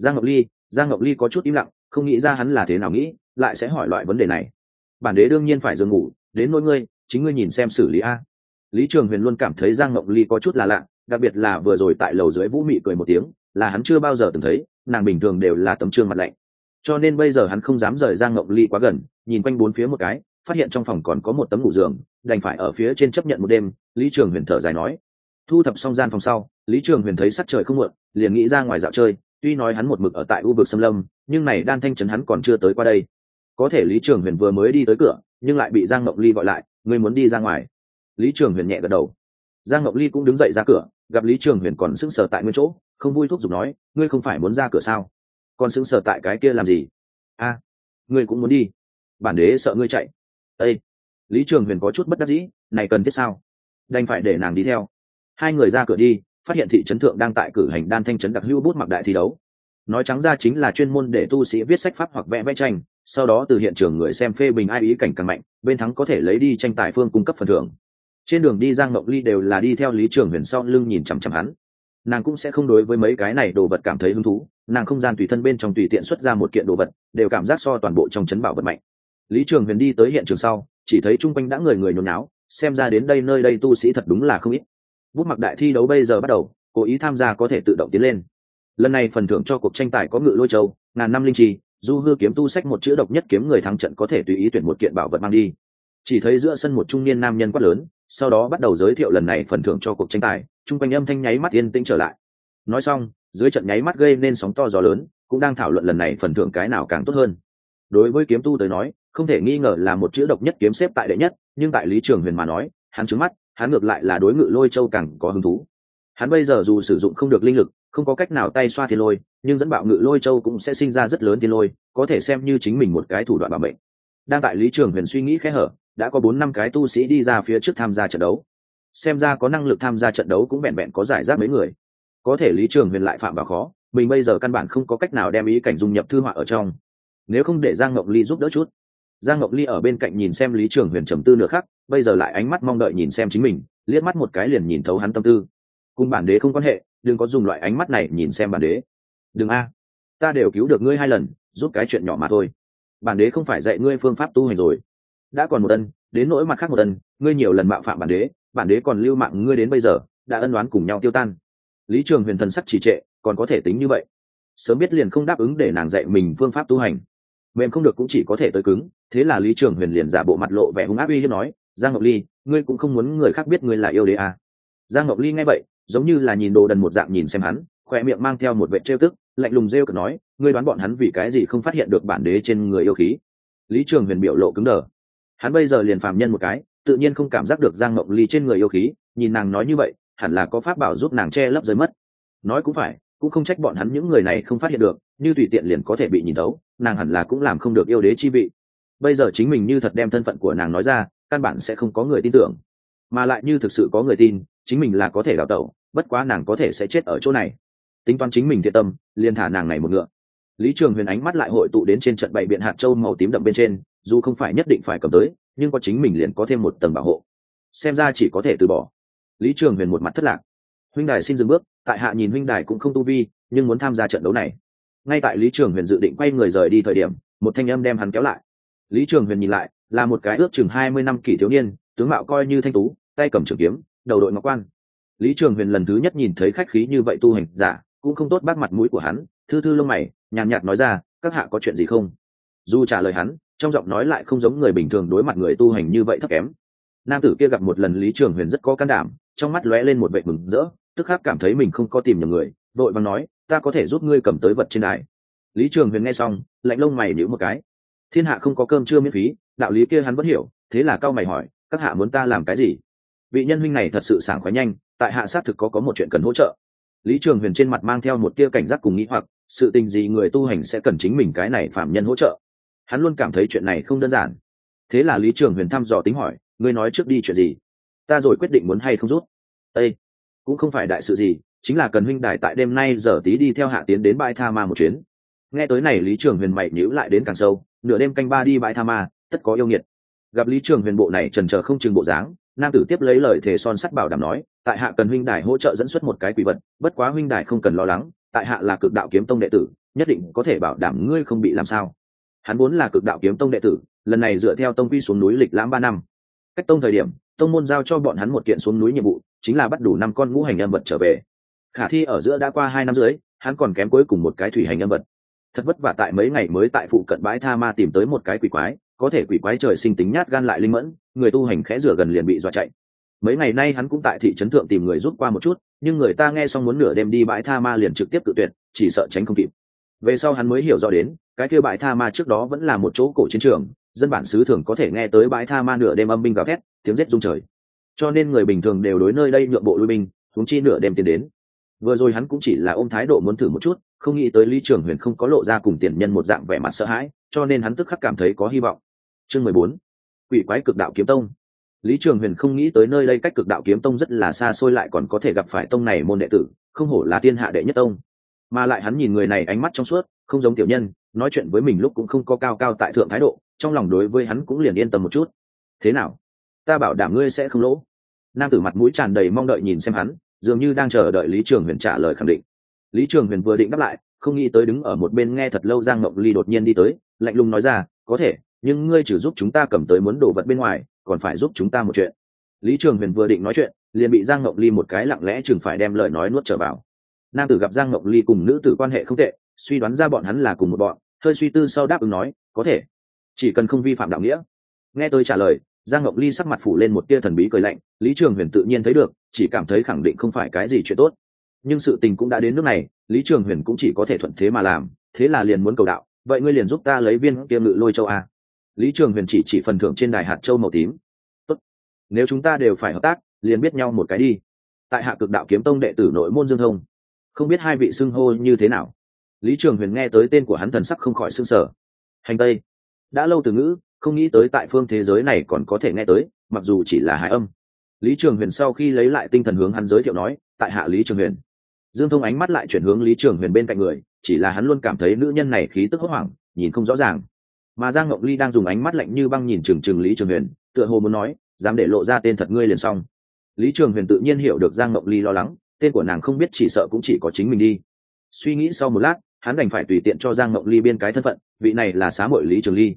Giang Ngọc Ly có chút im lặng, không nghĩ ra hắn là thế nào nghĩ, lại sẽ hỏi loại vấn đề này. Bản đế đương nhiên phải giường ngủ, đến nỗi ngươi, chính ngươi nhìn xem xử lý a. Lý Trường Huyền luôn cảm thấy Giang Ngọc Ly có chút là lạ, đặc biệt là vừa rồi tại lầu dưới vũ mị cười một tiếng, là hắn chưa bao giờ từng thấy, nàng bình thường đều là tấm trương mặt lạnh. Cho nên bây giờ hắn không dám rời Giang Ngọc Ly quá gần, nhìn quanh bốn phía một cái, phát hiện trong phòng còn có một tấm ngủ giường, đành phải ở phía trên chấp nhận một đêm. Lý Trường Huyền thở dài nói. Thu thập xong gian phòng sau, Lý Trường Huyền thấy sắc trời không muộn, liền nghĩ ra ngoài dạo chơi. Tuy nói hắn một mực ở tại u vực xâm lâm, nhưng này Đan Thanh trấn hắn còn chưa tới qua đây. Có thể Lý Trường Huyền vừa mới đi tới cửa, nhưng lại bị Giang Ngọc Ly gọi lại, ngươi muốn đi ra ngoài? Lý Trường Huyền nhẹ gật đầu. Giang Ngọc Ly cũng đứng dậy ra cửa, gặp Lý Trường Huyền còn sững sờ tại nguyên chỗ, không vui thúc giục nói, ngươi không phải muốn ra cửa sao? Còn sững sờ tại cái kia làm gì? A, ngươi cũng muốn đi? Bản đế sợ ngươi chạy. Ê! Lý Trường Huyền có chút bất đắc dĩ, này cần thiết sao? Đành phải để nàng đi theo. Hai người ra cửa đi, phát hiện thị trấn thượng đang tại cử hành Đan Thanh trấn đặc hữu bút mặc đại thi đấu. Nói trắng ra chính là chuyên môn để tu sĩ viết sách pháp hoặc vẽ vẽ tranh, sau đó từ hiện trường người xem phê bình ai ý cảnh càng mạnh, bên thắng có thể lấy đi tranh tài phương cung cấp phần thưởng. Trên đường đi Giang Ngọc Ly đều là đi theo Lý Trường Huyền sau lưng nhìn chằm chằm hắn. Nàng cũng sẽ không đối với mấy cái này đồ vật cảm thấy hứng thú, nàng không gian tùy thân bên trong tùy tiện xuất ra một kiện đồ vật, đều cảm giác so toàn bộ trong trấn bảo vật mạnh. Lý Trường Huyền đi tới hiện trường sau, chỉ thấy chung quanh đã người người nhốn náo, xem ra đến đây nơi đây tu sĩ thật đúng là không ít. Bút mặc đại thi đấu bây giờ bắt đầu, cố ý tham gia có thể tự động tiến lên. Lần này phần thưởng cho cuộc tranh tài có ngự lôi châu, ngàn năm linh trì, du hư kiếm tu sách một chữ độc nhất kiếm, người thắng trận có thể tùy ý tuyển một kiện bảo vật mang đi. Chỉ thấy giữa sân một trung niên nam nhân quát lớn, sau đó bắt đầu giới thiệu lần này phần thưởng cho cuộc tranh tài, chung quanh âm thanh nháy mắt yên tĩnh trở lại. Nói xong, dưới trận nháy mắt gây nên sóng to gió lớn, cũng đang thảo luận lần này phần thưởng cái nào càng tốt hơn. Đối với kiếm tu tới nói, không thể nghi ngờ là một chữ độc nhất kiếm xếp tại đệ nhất, nhưng tại Lý Trường Huyền mà nói, hắn trứng mắt, hắn ngược lại là đối ngự lôi châu càng có hứng thú. Hắn bây giờ dù sử dụng không được linh lực, không có cách nào tay xoa thiên lôi, nhưng dẫn bạo ngự lôi châu cũng sẽ sinh ra rất lớn thiên lôi, có thể xem như chính mình một cái thủ đoạn bảo mệnh. Đang tại Lý Trường Huyền suy nghĩ khẽ hở, đã có 4-5 cái tu sĩ đi ra phía trước tham gia trận đấu. Xem ra có năng lực tham gia trận đấu cũng vẹn vẹn có giải rác mấy người. Có thể Lý Trường Huyền lại phạm vào khó, mình bây giờ căn bản không có cách nào đem ý cảnh dung nhập thư họa ở trong. Nếu không để Giang Ngọc Ly giúp đỡ chút. Giang Ngọc Ly ở bên cạnh nhìn xem Lý Trường Huyền trầm tư nửa khắc, bây giờ lại ánh mắt mong đợi nhìn xem chính mình, liếc mắt một cái liền nhìn thấu hắn tâm tư. Cùng bản đế không quan hệ, đừng có dùng loại ánh mắt này nhìn xem bản đế. Đừng a, ta đều cứu được ngươi 2 lần, giúp cái chuyện nhỏ mà thôi. bản đế không phải dạy ngươi phương pháp tu hành rồi. Đã còn một ân, đến nỗi mặt khác một ân, ngươi nhiều lần mạo phạm bản đế còn lưu mạng ngươi đến bây giờ, đã ân oán cùng nhau tiêu tan. Lý Trường Huyền thần sắc trì trệ, còn có thể tính như vậy, sớm biết liền không đáp ứng để nàng dạy mình phương pháp tu hành. Mềm không được cũng chỉ có thể tới cứng, thế là Lý Trường Huyền liền giả bộ mặt lộ vẻ hung ác uy hiếp nói, Giang Ngọc Ly, ngươi cũng không muốn người khác biết ngươi là yêu đế à? Giang Ngọc Ly nghe vậy, giống như là nhìn đồ đần một dạng nhìn xem hắn, khoe miệng mang theo một vẻ trêu tức, lạnh lùng rêu cợt nói, ngươi đoán bọn hắn vì cái gì không phát hiện được bản đế trên người yêu khí? Lý Trường Huyền biểu lộ cứng đờ, hắn bây giờ liền phàm nhân một cái, tự nhiên không cảm giác được Giang Ngọc Ly trên người yêu khí, nhìn nàng nói như vậy, hẳn là có pháp bảo giúp nàng che lấp rơi mất. Nói cũng phải, cũng không trách bọn hắn những người này không phát hiện được, như tùy tiện liền có thể bị nhìn thấu, nàng hẳn là cũng làm không được yêu đế chi vị. Bây giờ chính mình như thật đem thân phận của nàng nói ra, căn bản sẽ không có người tin tưởng, mà lại như thực sự có người tin, chính mình là có thể đào tẩu, bất quá nàng có thể sẽ chết ở chỗ này. Tính toán chính mình thiện tâm, liền thả nàng này một ngựa. Lý Trường Huyền ánh mắt lại hội tụ đến trên trận bày biện hạt châu màu tím đậm bên trên, dù không phải nhất định phải cầm tới, nhưng có chính mình liền có thêm một tầng bảo hộ. Xem ra chỉ có thể từ bỏ. Lý Trường Huyền một mặt thất lạc. Huynh đài xin dừng bước, tại hạ nhìn huynh đài cũng không tu vi, nhưng muốn tham gia trận đấu này. Ngay tại Lý Trường Huyền dự định quay người rời đi thời điểm, một thanh âm đem hắn kéo lại. Lý Trường Huyền nhìn lại, là một cái ước chừng 20 năm kỷ thiếu niên, tướng mạo coi như thanh tú, tay cầm trường kiếm, đầu đội ngọc quan. Lý Trường Huyền lần thứ nhất nhìn thấy khách khí như vậy tu hành giả, cũng không tốt bác mặt mũi của hắn, thư thư lông mày, nhàn nhạt nói ra, các hạ có chuyện gì không? Dù trả lời hắn, trong giọng nói lại không giống người bình thường đối mặt người tu hành như vậy thấp kém. Nam tử kia gặp một lần Lý Trường Huyền rất có can đảm, trong mắt lóe lên một vẻ mừng rỡ, tức khắc cảm thấy mình không có tìm nhầm người, vội vàng nói, ta có thể giúp ngươi cầm tới vật trên đài. Lý Trường Huyền nghe xong, lạnh lông mày nhíu một cái. Thiên hạ không có cơm trưa miễn phí, đạo lý kia hắn vẫn hiểu, thế là cau mày hỏi, các hạ muốn ta làm cái gì? Vị nhân huynh này thật sự sảng khoái nhanh, tại hạ xác thực có một chuyện cần hỗ trợ. Lý Trường Huyền trên mặt mang theo một tia cảnh giác cùng nghĩ hoặc, sự tình gì người tu hành sẽ cần chính mình cái này phạm nhân hỗ trợ? Hắn luôn cảm thấy chuyện này không đơn giản. Thế là Lý Trường Huyền thăm dò tính hỏi, ngươi nói trước đi chuyện gì, ta rồi quyết định muốn hay không rút. Ê, cũng không phải đại sự gì, chính là cần huynh đài tại đêm nay giờ tí đi theo hạ tiến đến bãi tha ma một chuyến. Nghe tới này Lý Trường Huyền mày nhíu lại đến càng sâu, nửa đêm canh ba đi bãi tha ma, tất có yêu nghiệt. Gặp Lý Trường Huyền bộ này chần chờ không chừng bộ dáng, nam tử tiếp lấy lời thề son sắt bảo đảm nói, tại hạ cần huynh đài hỗ trợ dẫn xuất một cái quỷ vật, bất quá huynh đài không cần lo lắng, tại hạ là Cực Đạo Kiếm Tông đệ tử, nhất định có thể bảo đảm ngươi không bị làm sao. Hắn vốn là Cực Đạo Kiếm Tông đệ tử, lần này dựa theo tông quy xuống núi lịch lãm 3 năm. Cách tông thời điểm, tông môn giao cho bọn hắn một kiện xuống núi nhiệm vụ, chính là bắt đủ 5 con ngũ hành âm vật trở về. Khả thi ở giữa đã qua 2 năm dưới, hắn còn kém cuối cùng một cái thủy hành âm vật. Thật vất vả tại mấy ngày mới tại phụ cận bãi tha ma tìm tới một cái quỷ quái, có thể quỷ quái trời sinh tính nhát gan lại linh mẫn, người tu hành khẽ rửa gần liền bị dọa chạy. Mấy ngày nay hắn cũng tại thị trấn thượng tìm người giúp qua một chút, nhưng người ta nghe xong muốn nửa đêm đi bãi tha ma liền trực tiếp tự tuyệt, chỉ sợ tránh không kịp. Về sau hắn mới hiểu rõ đến, cái kia bãi tha ma trước đó vẫn là một chỗ cổ chiến trường, dân bản xứ thường có thể nghe tới bãi tha ma nửa đêm âm binh gào thét, tiếng rết rung trời. Cho nên người bình thường đều đối nơi đây nhượng bộ lui binh, huống chi nửa đêm tiến đến. Vừa rồi hắn cũng chỉ là ôm thái độ muốn thử một chút, không nghĩ tới Lý Trường Huyền không có lộ ra cùng tiền nhân một dạng vẻ mặt sợ hãi, cho nên hắn tức khắc cảm thấy có hy vọng. Chương 14. Quỷ quái Cực Đạo Kiếm Tông. Lý Trường Huyền không nghĩ tới nơi đây cách Cực Đạo Kiếm Tông rất là xa xôi, lại còn có thể gặp phải tông này môn đệ tử, không hổ là thiên hạ đệ nhất tông. Mà lại hắn nhìn người này ánh mắt trong suốt, không giống tiểu nhân, nói chuyện với mình lúc cũng không có cao cao tại thượng thái độ, trong lòng đối với hắn cũng liền yên tâm một chút. Thế nào? Ta bảo đảm ngươi sẽ không lỗ. Nam tử mặt mũi tràn đầy mong đợi nhìn xem hắn, dường như đang chờ đợi Lý Trường Huyền trả lời khẳng định. Lý Trường Huyền vừa định đáp lại, không nghĩ tới đứng ở một bên nghe thật lâu Giang Ngọc Ly đột nhiên đi tới, lạnh lùng nói ra, có thể, nhưng ngươi trừ giúp chúng ta cầm tới muốn đồ vật bên ngoài, còn phải giúp chúng ta một chuyện. Lý Trường Huyền vừa định nói chuyện, liền bị Giang Ngọc Ly một cái lặng lẽ chừng phải đem lời nói nuốt trở vào. Nam tử gặp Giang Ngọc Ly cùng nữ tử quan hệ không tệ, suy đoán ra bọn hắn là cùng một bọn, hơi suy tư sau đáp ứng nói, có thể, chỉ cần không vi phạm đạo nghĩa. Nghe tôi trả lời, Giang Ngọc Ly sắc mặt phủ lên một tia thần bí cười lạnh, Lý Trường Huyền tự nhiên thấy được, chỉ cảm thấy khẳng định không phải cái gì chuyện tốt. Nhưng sự tình cũng đã đến nước này, Lý Trường Huyền cũng chỉ có thể thuận thế mà làm, thế là liền muốn cầu đạo, vậy ngươi liền giúp ta lấy viên kia Ngự Lôi Châu a. Lý Trường Huyền chỉ phần thưởng trên đài hạt châu màu tím. Tốt, nếu chúng ta đều phải hợp tác, liền biết nhau một cái đi. Tại hạ Cực Đạo Kiếm Tông đệ tử nội môn Dương Thông, không biết hai vị xưng hô như thế nào. Lý Trường Huyền nghe tới tên của hắn thần sắc không khỏi sưng sở. Hành Tây, đã lâu từ ngữ, không nghĩ tới tại phương thế giới này còn có thể nghe tới, mặc dù chỉ là hải âm. Lý Trường Huyền sau khi lấy lại tinh thần hướng hắn giới thiệu nói, tại hạ Lý Trường Huyền. Dương Thông ánh mắt lại chuyển hướng Lý Trường Huyền bên cạnh người, chỉ là hắn luôn cảm thấy nữ nhân này khí tức hốt hoảng, nhìn không rõ ràng. Mà Giang Ngọc Ly đang dùng ánh mắt lạnh như băng nhìn chừng Lý Trường Huyền, tựa hồ muốn nói, dám để lộ ra tên thật ngươi liền xong. Lý Trường Huyền tự nhiên hiểu được Giang Ngọc Ly lo lắng, tên của nàng không biết chỉ sợ cũng chỉ có chính mình đi. Suy nghĩ sau một lát, hắn đành phải tùy tiện cho Giang Ngọc Ly biên cái thân phận, vị này là xá muội Lý Trường Ly.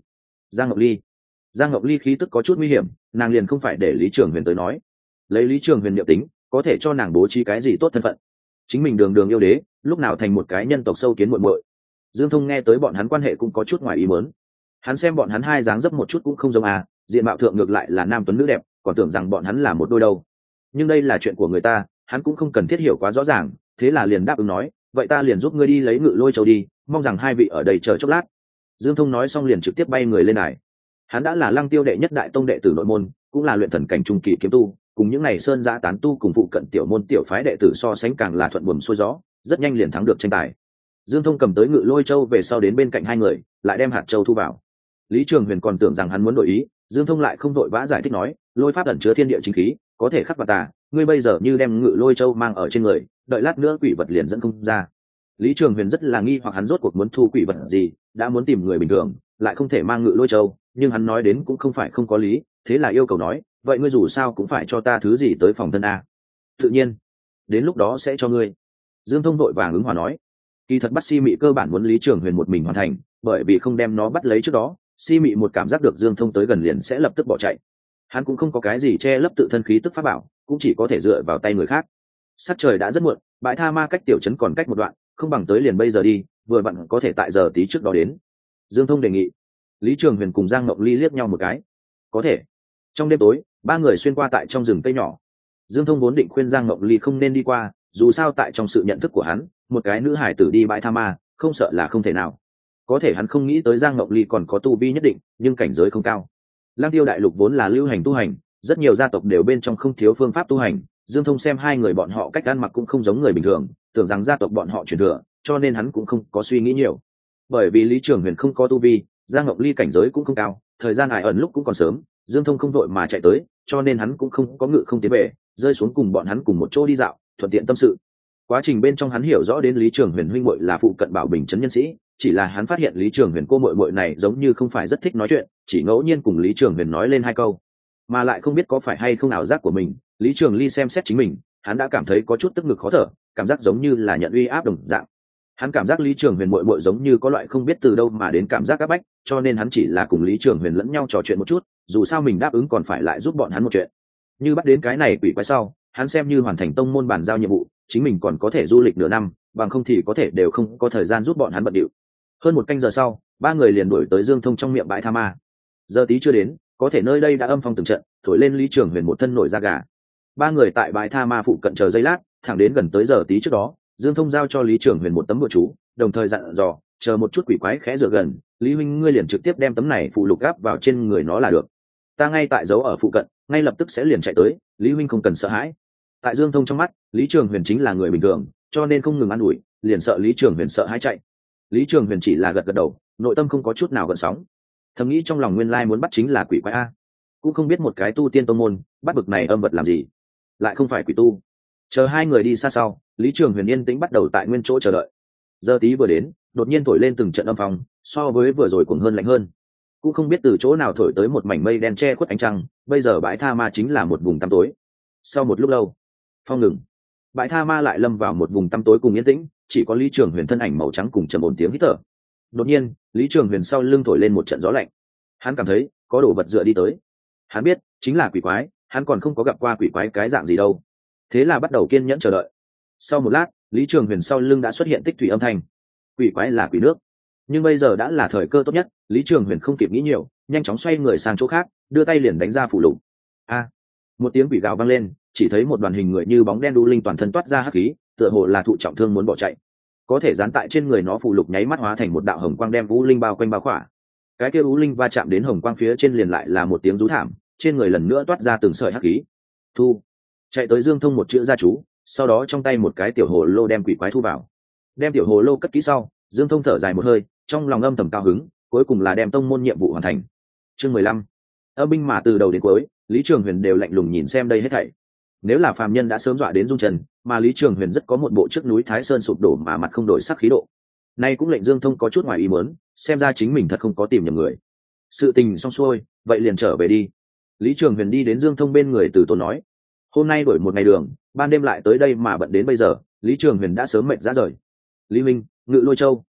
Giang Ngọc Ly khí tức có chút nguy hiểm, nàng liền không phải để Lý Trường Huyền tới nói. Lấy Lý Trường Huyền niệm tính, có thể cho nàng bố trí cái gì tốt thân phận. Chính mình đường đường yêu đế, lúc nào thành một cái nhân tộc sâu kiến muội muội. Dương Thông nghe tới bọn hắn quan hệ cũng có chút ngoài ý muốn. Hắn xem bọn hắn hai dáng dấp một chút cũng không giống à, diện mạo thượng ngược lại là nam tuấn nữ đẹp, còn tưởng rằng bọn hắn là một đôi đâu. Nhưng đây là chuyện của người ta, hắn cũng không cần thiết hiểu quá rõ ràng, thế là liền đáp ứng nói, vậy ta liền giúp ngươi đi lấy Ngự Lôi Châu đi, mong rằng hai vị ở đây chờ chốc lát. Dương Thông nói xong liền trực tiếp bay người lên đài. Hắn đã là Lăng Tiêu đệ nhất đại tông đệ tử nội môn, cũng là luyện thần cảnh trung kỳ kiếm tu, cùng những này sơn giã tán tu cùng phụ cận tiểu môn tiểu phái đệ tử so sánh càng là thuận buồm xuôi gió, rất nhanh liền thắng được tranh tài. Dương Thông cầm tới Ngự Lôi Châu về sau đến bên cạnh hai người, lại đem hạt châu thu vào. Lý Trường Huyền còn tưởng rằng hắn muốn đổi ý, Dương Thông lại không đội vã giải thích nói, lôi pháp ẩn chứa thiên địa chính khí, có thể khắc vào tà, ngươi bây giờ như đem Ngự Lôi Châu mang ở trên người, đợi lát nữa quỷ vật liền dẫn không ra. Lý Trường Huyền rất là nghi hoặc hắn rốt cuộc muốn thu quỷ vật gì, đã muốn tìm người bình thường, lại không thể mang Ngự Lôi Châu, nhưng hắn nói đến cũng không phải không có lý, thế là yêu cầu nói, vậy ngươi dù sao cũng phải cho ta thứ gì tới phòng thân a. Tự nhiên, đến lúc đó sẽ cho ngươi. Dương Thông vội vàng ứng hòa nói. Kỳ thật bắt Si Mị cơ bản muốn Lý Trường Huyền một mình hoàn thành, bởi vì không đem nó bắt lấy trước đó, Si Mị một cảm giác được Dương Thông tới gần liền sẽ lập tức bỏ chạy. Hắn cũng không có cái gì che lấp tự thân khí tức pháp bảo, cũng chỉ có thể dựa vào tay người khác. Sắc trời đã rất muộn, bãi tha ma cách tiểu trấn còn cách một đoạn, không bằng tới liền bây giờ đi, vừa vặn có thể tại giờ tí trước đó đến. Dương Thông đề nghị. Lý Trường Huyền cùng Giang Ngọc Ly liếc nhau một cái. Có thể. Trong đêm tối, ba người xuyên qua tại trong rừng cây nhỏ. Dương Thông vốn định khuyên Giang Ngọc Ly không nên đi qua, dù sao tại trong sự nhận thức của hắn, một cái nữ hải tử đi bãi tha ma, không sợ là không thể nào. Có thể hắn không nghĩ tới Giang Ngọc Ly còn có tu vi nhất định, nhưng cảnh giới không cao. Lang Tiêu đại lục vốn là lưu hành tu hành, rất nhiều gia tộc đều bên trong không thiếu phương pháp tu hành. Dương Thông xem hai người bọn họ cách ăn mặc cũng không giống người bình thường, tưởng rằng gia tộc bọn họ truyền thừa, cho nên hắn cũng không có suy nghĩ nhiều. Bởi vì Lý Trường Huyền không có tu vi, Giang Ngọc Ly cảnh giới cũng không cao, thời gian ải ẩn lúc cũng còn sớm, Dương Thông không vội mà chạy tới, cho nên hắn cũng không có ngự không tiến về, rơi xuống cùng bọn hắn cùng một chỗ đi dạo, thuận tiện tâm sự. Quá trình bên trong hắn hiểu rõ đến Lý Trường Huyền huynh muội là phụ cận Bảo Bình trấn nhân sĩ, chỉ là hắn phát hiện Lý Trường Huyền cô muội muội này giống như không phải rất thích nói chuyện, chỉ ngẫu nhiên cùng Lý Trường Huyền nói lên hai câu, mà lại không biết có phải hay không ảo giác của mình. Lý Trường Ly xem xét chính mình, hắn đã cảm thấy có chút tức ngực khó thở, cảm giác giống như là nhận uy áp đồng dạng. Hắn cảm giác Lý Trường Huyền muội muội giống như có loại không biết từ đâu mà đến cảm giác áp bách, cho nên hắn chỉ là cùng Lý Trường Huyền lẫn nhau trò chuyện một chút, dù sao mình đáp ứng còn phải lại giúp bọn hắn một chuyện. Như bắt đến cái này quỷ quái sau, hắn xem như hoàn thành tông môn bàn giao nhiệm vụ, chính mình còn có thể du lịch nửa năm, bằng không thì có thể đều không có thời gian giúp bọn hắn bận điệu. Hơn một canh giờ sau, ba người liền đuổi tới Dương Thông trong miệng bãi tha ma. Giờ tí chưa đến, có thể nơi đây đã âm phong từng trận, thổi lên Lý Trường Huyền một thân nổi da gà. Ba người tại bãi tha ma phụ cận chờ giây lát, thẳng đến gần tới giờ tí trước đó, Dương Thông giao cho Lý Trường Huyền một tấm bùa chú, đồng thời dặn dò, chờ một chút quỷ quái khẽ dựa gần, Lý huynh ngươi liền trực tiếp đem tấm này phụ lục gáp vào trên người nó là được. Ta ngay tại dấu ở phụ cận, ngay lập tức sẽ liền chạy tới, Lý huynh không cần sợ hãi. Tại Dương Thông trong mắt, Lý Trường Huyền chính là người bình thường, cho nên không ngừng an ủi, liền sợ Lý Trường Huyền sợ hãi chạy. Lý Trường Huyền chỉ là gật gật đầu, nội tâm không có chút nào gợn sóng. Thầm nghĩ trong lòng nguyên lai muốn bắt chính là quỷ quái a, cũng không biết một cái tu tiên tông môn bắt bực này âm vật làm gì, lại không phải quỷ tu. Chờ hai người đi xa sau, Lý Trường Huyền yên tĩnh bắt đầu tại nguyên chỗ chờ đợi. Giờ tí vừa đến, đột nhiên thổi lên từng trận âm phong, so với vừa rồi cuồng hơn lạnh hơn. Cũng không biết từ chỗ nào thổi tới một mảnh mây đen che khuất ánh trăng, bây giờ bãi tha ma chính là một vùng tăm tối. Sau một lúc lâu, phong ngừng, bãi tha ma lại lâm vào một vùng tăm tối cùng yên tĩnh, chỉ có Lý Trường Huyền thân ảnh màu trắng cùng trầm ổn tiếng hít thở. Đột nhiên, Lý Trường Huyền sau lưng thổi lên một trận gió lạnh. Hắn cảm thấy có đồ vật dựa đi tới. Hắn biết chính là quỷ quái, hắn còn không có gặp qua quỷ quái cái dạng gì đâu. Thế là bắt đầu kiên nhẫn chờ đợi. Sau một lát, Lý Trường Huyền sau lưng đã xuất hiện tích thủy âm thanh. Quỷ quái là quỷ nước, nhưng bây giờ đã là thời cơ tốt nhất. Lý Trường Huyền không kịp nghĩ nhiều, nhanh chóng xoay người sang chỗ khác, đưa tay liền đánh ra phủ lục. A! Một tiếng quỷ gào vang lên, chỉ thấy một đoàn hình người như bóng đen đu linh toàn thân toát ra hắc khí, tựa hồ là thụ trọng thương muốn bỏ chạy. Có thể dán tại trên người nó phủ lục nháy mắt hóa thành một đạo hồng quang đem vũ linh bao quanh bao khỏa. Cái kia vũ linh va chạm đến hồng quang phía trên liền lại là một tiếng rú thảm, trên người lần nữa toát ra từng sợi hắc khí. Thu! Chạy tới Dương Thông một chữ gia chú, sau đó trong tay một cái tiểu hồ lô đem quỷ quái thu vào. Đem tiểu hồ lô cất kỹ sau, Dương Thông thở dài một hơi, trong lòng âm thầm cao hứng, cuối cùng là đem tông môn nhiệm vụ hoàn thành. Chương 15. Âm binh mà từ đầu đến cuối, Lý Trường Huyền đều lạnh lùng nhìn xem đây hết thảy. Nếu là phàm nhân đã sớm dọa đến run chân, mà Lý Trường Huyền rất có một bộ trước núi Thái Sơn sụp đổ mà mặt không đổi sắc khí độ. Nay cũng lệnh Dương Thông có chút ngoài ý muốn, xem ra chính mình thật không có tìm nhầm người. Sự tình xong xuôi, vậy liền trở về đi. Lý Trường Huyền đi đến Dương Thông bên người từ tốn nói. Hôm nay đổi một ngày đường, ban đêm lại tới đây mà bận đến bây giờ, Lý Trường Huyền đã sớm mệt rã rời. Lý Minh, Ngự Lôi Châu,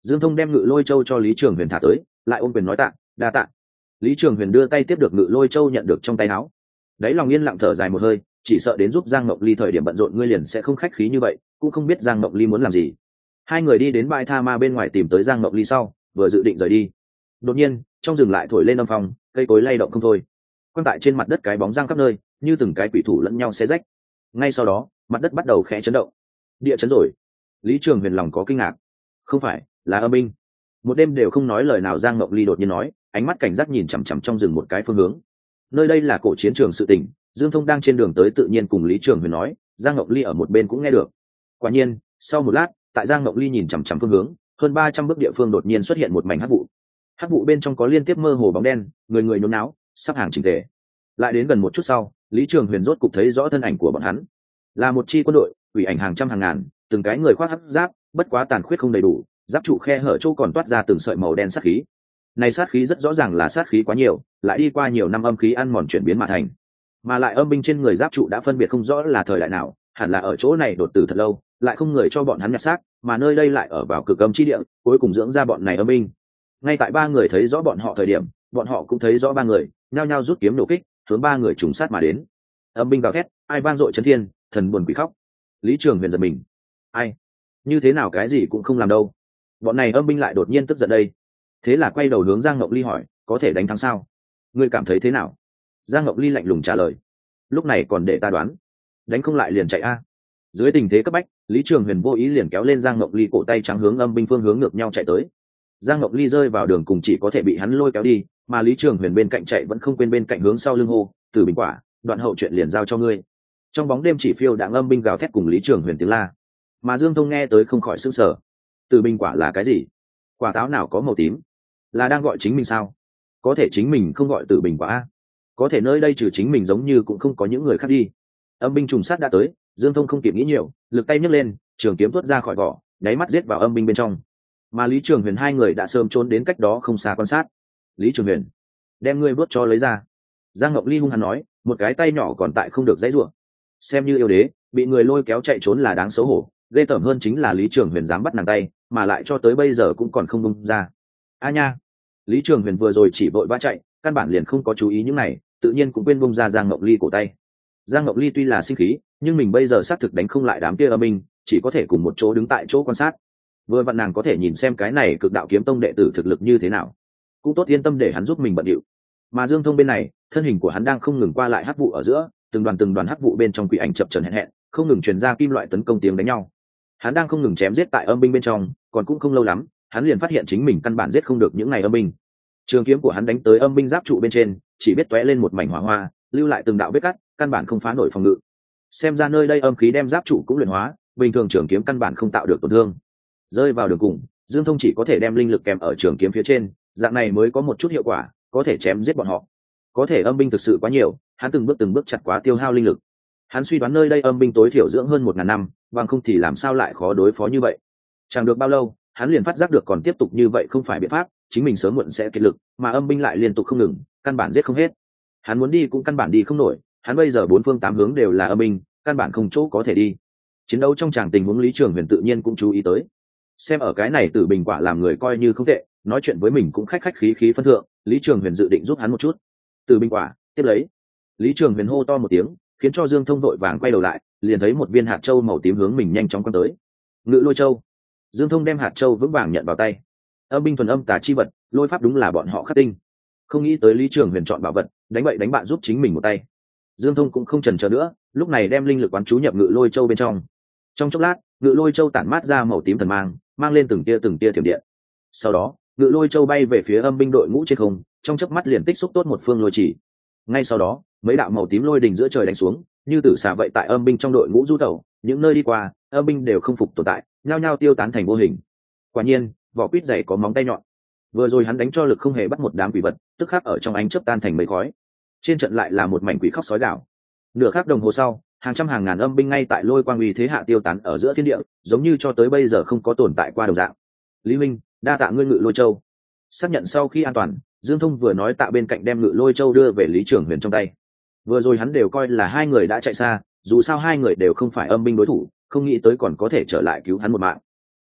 Dương Thông đem ngự lôi châu cho Lý Trường Huyền thả tới, lại ôm quyền nói tạ, đa tạ. Lý Trường Huyền đưa tay tiếp được ngự lôi châu nhận được trong tay áo, đấy lòng yên lặng thở dài một hơi, chỉ sợ đến giúp Giang Mộng Ly thời điểm bận rộn ngươi liền sẽ không khách khí như vậy, cũng không biết Giang Mộng Ly muốn làm gì. Hai người đi đến bãi tha ma bên ngoài tìm tới Giang Mộng Ly sau, vừa dự định rời đi, đột nhiên trong rừng lại thổi lên âm phong, cây cối lay động không thôi, quăng tại trên mặt đất cái bóng giang khắp nơi, như từng cái quỷ thủ lẫn nhau xé rách. Ngay sau đó mặt đất bắt đầu khẽ chấn động. Địa chấn rồi. Lý Trường Huyền lòng có kinh ngạc. Không phải, là âm binh. Một đêm đều không nói lời nào Giang Mộng Ly đột nhiên nói, ánh mắt cảnh giác nhìn chằm chằm trong rừng một cái phương hướng. Nơi đây là cổ chiến trường sự tình, Dương Thông đang trên đường tới tự nhiên cùng Lý Trường Huyền nói, Giang Mộng Ly ở một bên cũng nghe được. Quả nhiên sau một lát, tại Giang Mộng Ly nhìn chằm chằm phương hướng, hơn 300 bước địa phương đột nhiên xuất hiện một mảnh hắc vụ. Hắc vụ bên trong có liên tiếp mơ hồ bóng đen, người người nhốn náo, sắp hàng chỉnh tề. Lại đến gần một chút sau, Lý Trường Huyền rốt cục thấy rõ thân ảnh của bọn hắn, là một chi quân đội, ủy ảnh hàng trăm hàng ngàn, từng cái người khoác hắc giáp, bất quá tàn khuyết không đầy đủ, giáp trụ khe hở chỗ còn toát ra từng sợi màu đen sát khí. Này sát khí rất rõ ràng là sát khí quá nhiều, lại đi qua nhiều năm âm khí ăn mòn chuyển biến mà thành. Mà lại âm binh trên người giáp trụ đã phân biệt không rõ là thời đại nào, hẳn là ở chỗ này đột tử thật lâu, lại không người cho bọn hắn nhặt xác, mà nơi đây lại ở vào cực âm chi địa, cuối cùng dưỡng ra bọn này âm binh. Ngay tại ba người thấy rõ bọn họ thời điểm, bọn họ cũng thấy rõ ba người, nhao nhao rút kiếm nổ kích, hướng ba người trùng sát mà đến. Âm binh gào thét, ai vang dội chấn thiên, thần buồn quỷ khóc. Lý Trường Huyền giật mình, ai, như thế nào cái gì cũng không làm đâu, bọn này âm binh lại đột nhiên tức giận đây. Thế là quay đầu hướng Giang Ngọc Ly hỏi, có thể đánh thắng sao? Ngươi cảm thấy thế nào? Giang Ngọc Ly lạnh lùng trả lời, lúc này còn để ta đoán, đánh không lại liền chạy a. Dưới tình thế cấp bách, Lý Trường Huyền vô ý liền kéo lên Giang Ngọc Ly cổ tay trắng hướng âm binh phương hướng ngược nhau chạy tới. Giang Ngọc Ly rơi vào đường cùng chỉ có thể bị hắn lôi kéo đi, mà Lý Trường Huyền bên cạnh chạy vẫn không quên bên cạnh hướng sau lưng hô, Tử Bình Quả, đoạn hậu chuyện liền giao cho ngươi. Trong bóng đêm chỉ phiêu đãng âm binh gào thét cùng Lý Trường Huyền tiếng la, mà Dương Thông nghe tới không khỏi sửng sở. Tử Bình Quả là cái gì? Quả táo nào có màu tím? Là đang gọi chính mình sao? Có thể chính mình không gọi Tử Bình Quả a? Có thể nơi đây trừ chính mình giống như cũng không có những người khác đi. Âm binh trùng sát đã tới, Dương Thông không kịp nghĩ nhiều, lực tay nhấc lên, trường kiếm tuốt ra khỏi vỏ, đáy mắt giết vào âm binh bên trong. Mà Lý Trường Huyền hai người đã sớm trốn đến cách đó không xa quan sát. Lý Trường Huyền, đem ngươi vớt cho lấy ra. Giang Ngọc Ly hung hăng nói, một cái tay nhỏ còn tại không được dãy rủa. Xem như yêu đế, bị người lôi kéo chạy trốn là đáng xấu hổ, ghê tởm hơn chính là Lý Trường Huyền dám bắt nàng tay, mà lại cho tới bây giờ cũng còn không bung ra. A nha. Lý Trường Huyền vừa rồi chỉ vội vã chạy, căn bản liền không có chú ý những này, tự nhiên cũng quên bung ra Giang Ngọc Ly cổ tay. Giang Ngọc Ly tuy là sinh khí, nhưng mình bây giờ xác thực đánh không lại đám kia âm binh, chỉ có thể cùng một chỗ đứng tại chỗ quan sát. Vừa vặn nàng có thể nhìn xem cái này Cực Đạo Kiếm Tông đệ tử thực lực như thế nào, cũng tốt yên tâm để hắn giúp mình bận điệu. Mà Dương Thông bên này, thân hình của hắn đang không ngừng qua lại hắc vụ ở giữa, từng đoàn hắc vụ bên trong quỷ ảnh chập chờn hẹn hẹn, không ngừng truyền ra kim loại tấn công tiếng đánh nhau. Hắn đang không ngừng chém giết tại âm binh bên trong, còn cũng không lâu lắm, hắn liền phát hiện chính mình căn bản giết không được những này âm binh. Trường kiếm của hắn đánh tới âm binh giáp trụ bên trên, chỉ biết tóe lên một mảnh hỏa hoa, lưu lại từng đạo vết cắt, căn bản không phá nổi phòng ngự. Xem ra nơi đây âm khí đem giáp trụ cũng luyện hóa, bình thường trường kiếm căn bản không tạo được tổn thương. Rơi vào đường cùng, Dương Thông chỉ có thể đem linh lực kèm ở trường kiếm phía trên, dạng này mới có một chút hiệu quả, có thể chém giết bọn họ. Có thể âm binh thực sự quá nhiều, hắn từng bước chặt quá tiêu hao linh lực. Hắn suy đoán nơi đây âm binh tối thiểu dưỡng hơn 1000 năm, bằng không thì làm sao lại khó đối phó như vậy. Chẳng được bao lâu, hắn liền phát giác được còn tiếp tục như vậy không phải biện pháp, chính mình sớm muộn sẽ kiệt lực, mà âm binh lại liên tục không ngừng, căn bản giết không hết. Hắn muốn đi cũng căn bản đi không nổi, hắn bây giờ bốn phương tám hướng đều là âm binh, căn bản không chỗ có thể đi. Chiến đấu trong tràng tình huống Lý Trường Huyền tự nhiên cũng chú ý tới. Xem ở cái này Tử Bình Quả làm người coi như không tệ, nói chuyện với mình cũng khách khí phân thượng, Lý Trường Huyền dự định giúp hắn một chút. Tử Bình Quả, tiếp lấy. Lý Trường Huyền hô to một tiếng, khiến cho Dương Thông vội vàng quay đầu lại, liền thấy một viên hạt châu màu tím hướng mình nhanh chóng quăng tới. Ngự Lôi Châu. Dương Thông đem hạt châu vững vàng nhận vào tay. Âm binh thuần âm tà chi vật, lôi pháp đúng là bọn họ khắc tinh. Không nghĩ tới Lý Trường Huyền chọn bảo vật, đánh bậy đánh bạn giúp chính mình một tay. Dương Thông cũng không chần chờ nữa, lúc này đem linh lực quán chú nhập Ngự Lôi Châu bên trong. Trong chốc lát, Ngự Lôi Châu tản mát ra màu tím thần mang lên từng tia thiểm điện. Sau đó, Ngự Lôi Châu bay về phía âm binh đội ngũ trên không, trong chớp mắt liền tích xúc tốt một phương lôi chỉ. Ngay sau đó, mấy đạo màu tím lôi đình giữa trời đánh xuống, như tử xà vậy tại âm binh trong đội ngũ du tẩu, những nơi đi qua, âm binh đều không phục tồn tại, nhao nhao tiêu tán thành vô hình. Quả nhiên, vỏ quýt dày có móng tay nhọn. Vừa rồi hắn đánh cho lực không hề bắt một đám quỷ vật, tức khắc ở trong ánh chớp tan thành mây khói. Trên trận lại là một mảnh quỷ khóc sói gào. Nửa khắc đồng hồ sau, hàng trăm hàng ngàn âm binh ngay tại lôi quang uy thế hạ tiêu tán ở giữa thiên địa, giống như cho tới bây giờ không có tồn tại qua đồng dạng. Lý Minh, đa tạ ngươi Ngự Lôi Châu. Xác nhận sau khi an toàn, Dương Thông vừa nói tạ bên cạnh đem Ngự Lôi Châu đưa về Lý Trường Huyền trong tay. Vừa rồi hắn đều coi là hai người đã chạy xa, dù sao hai người đều không phải âm binh đối thủ, không nghĩ tới còn có thể trở lại cứu hắn một mạng.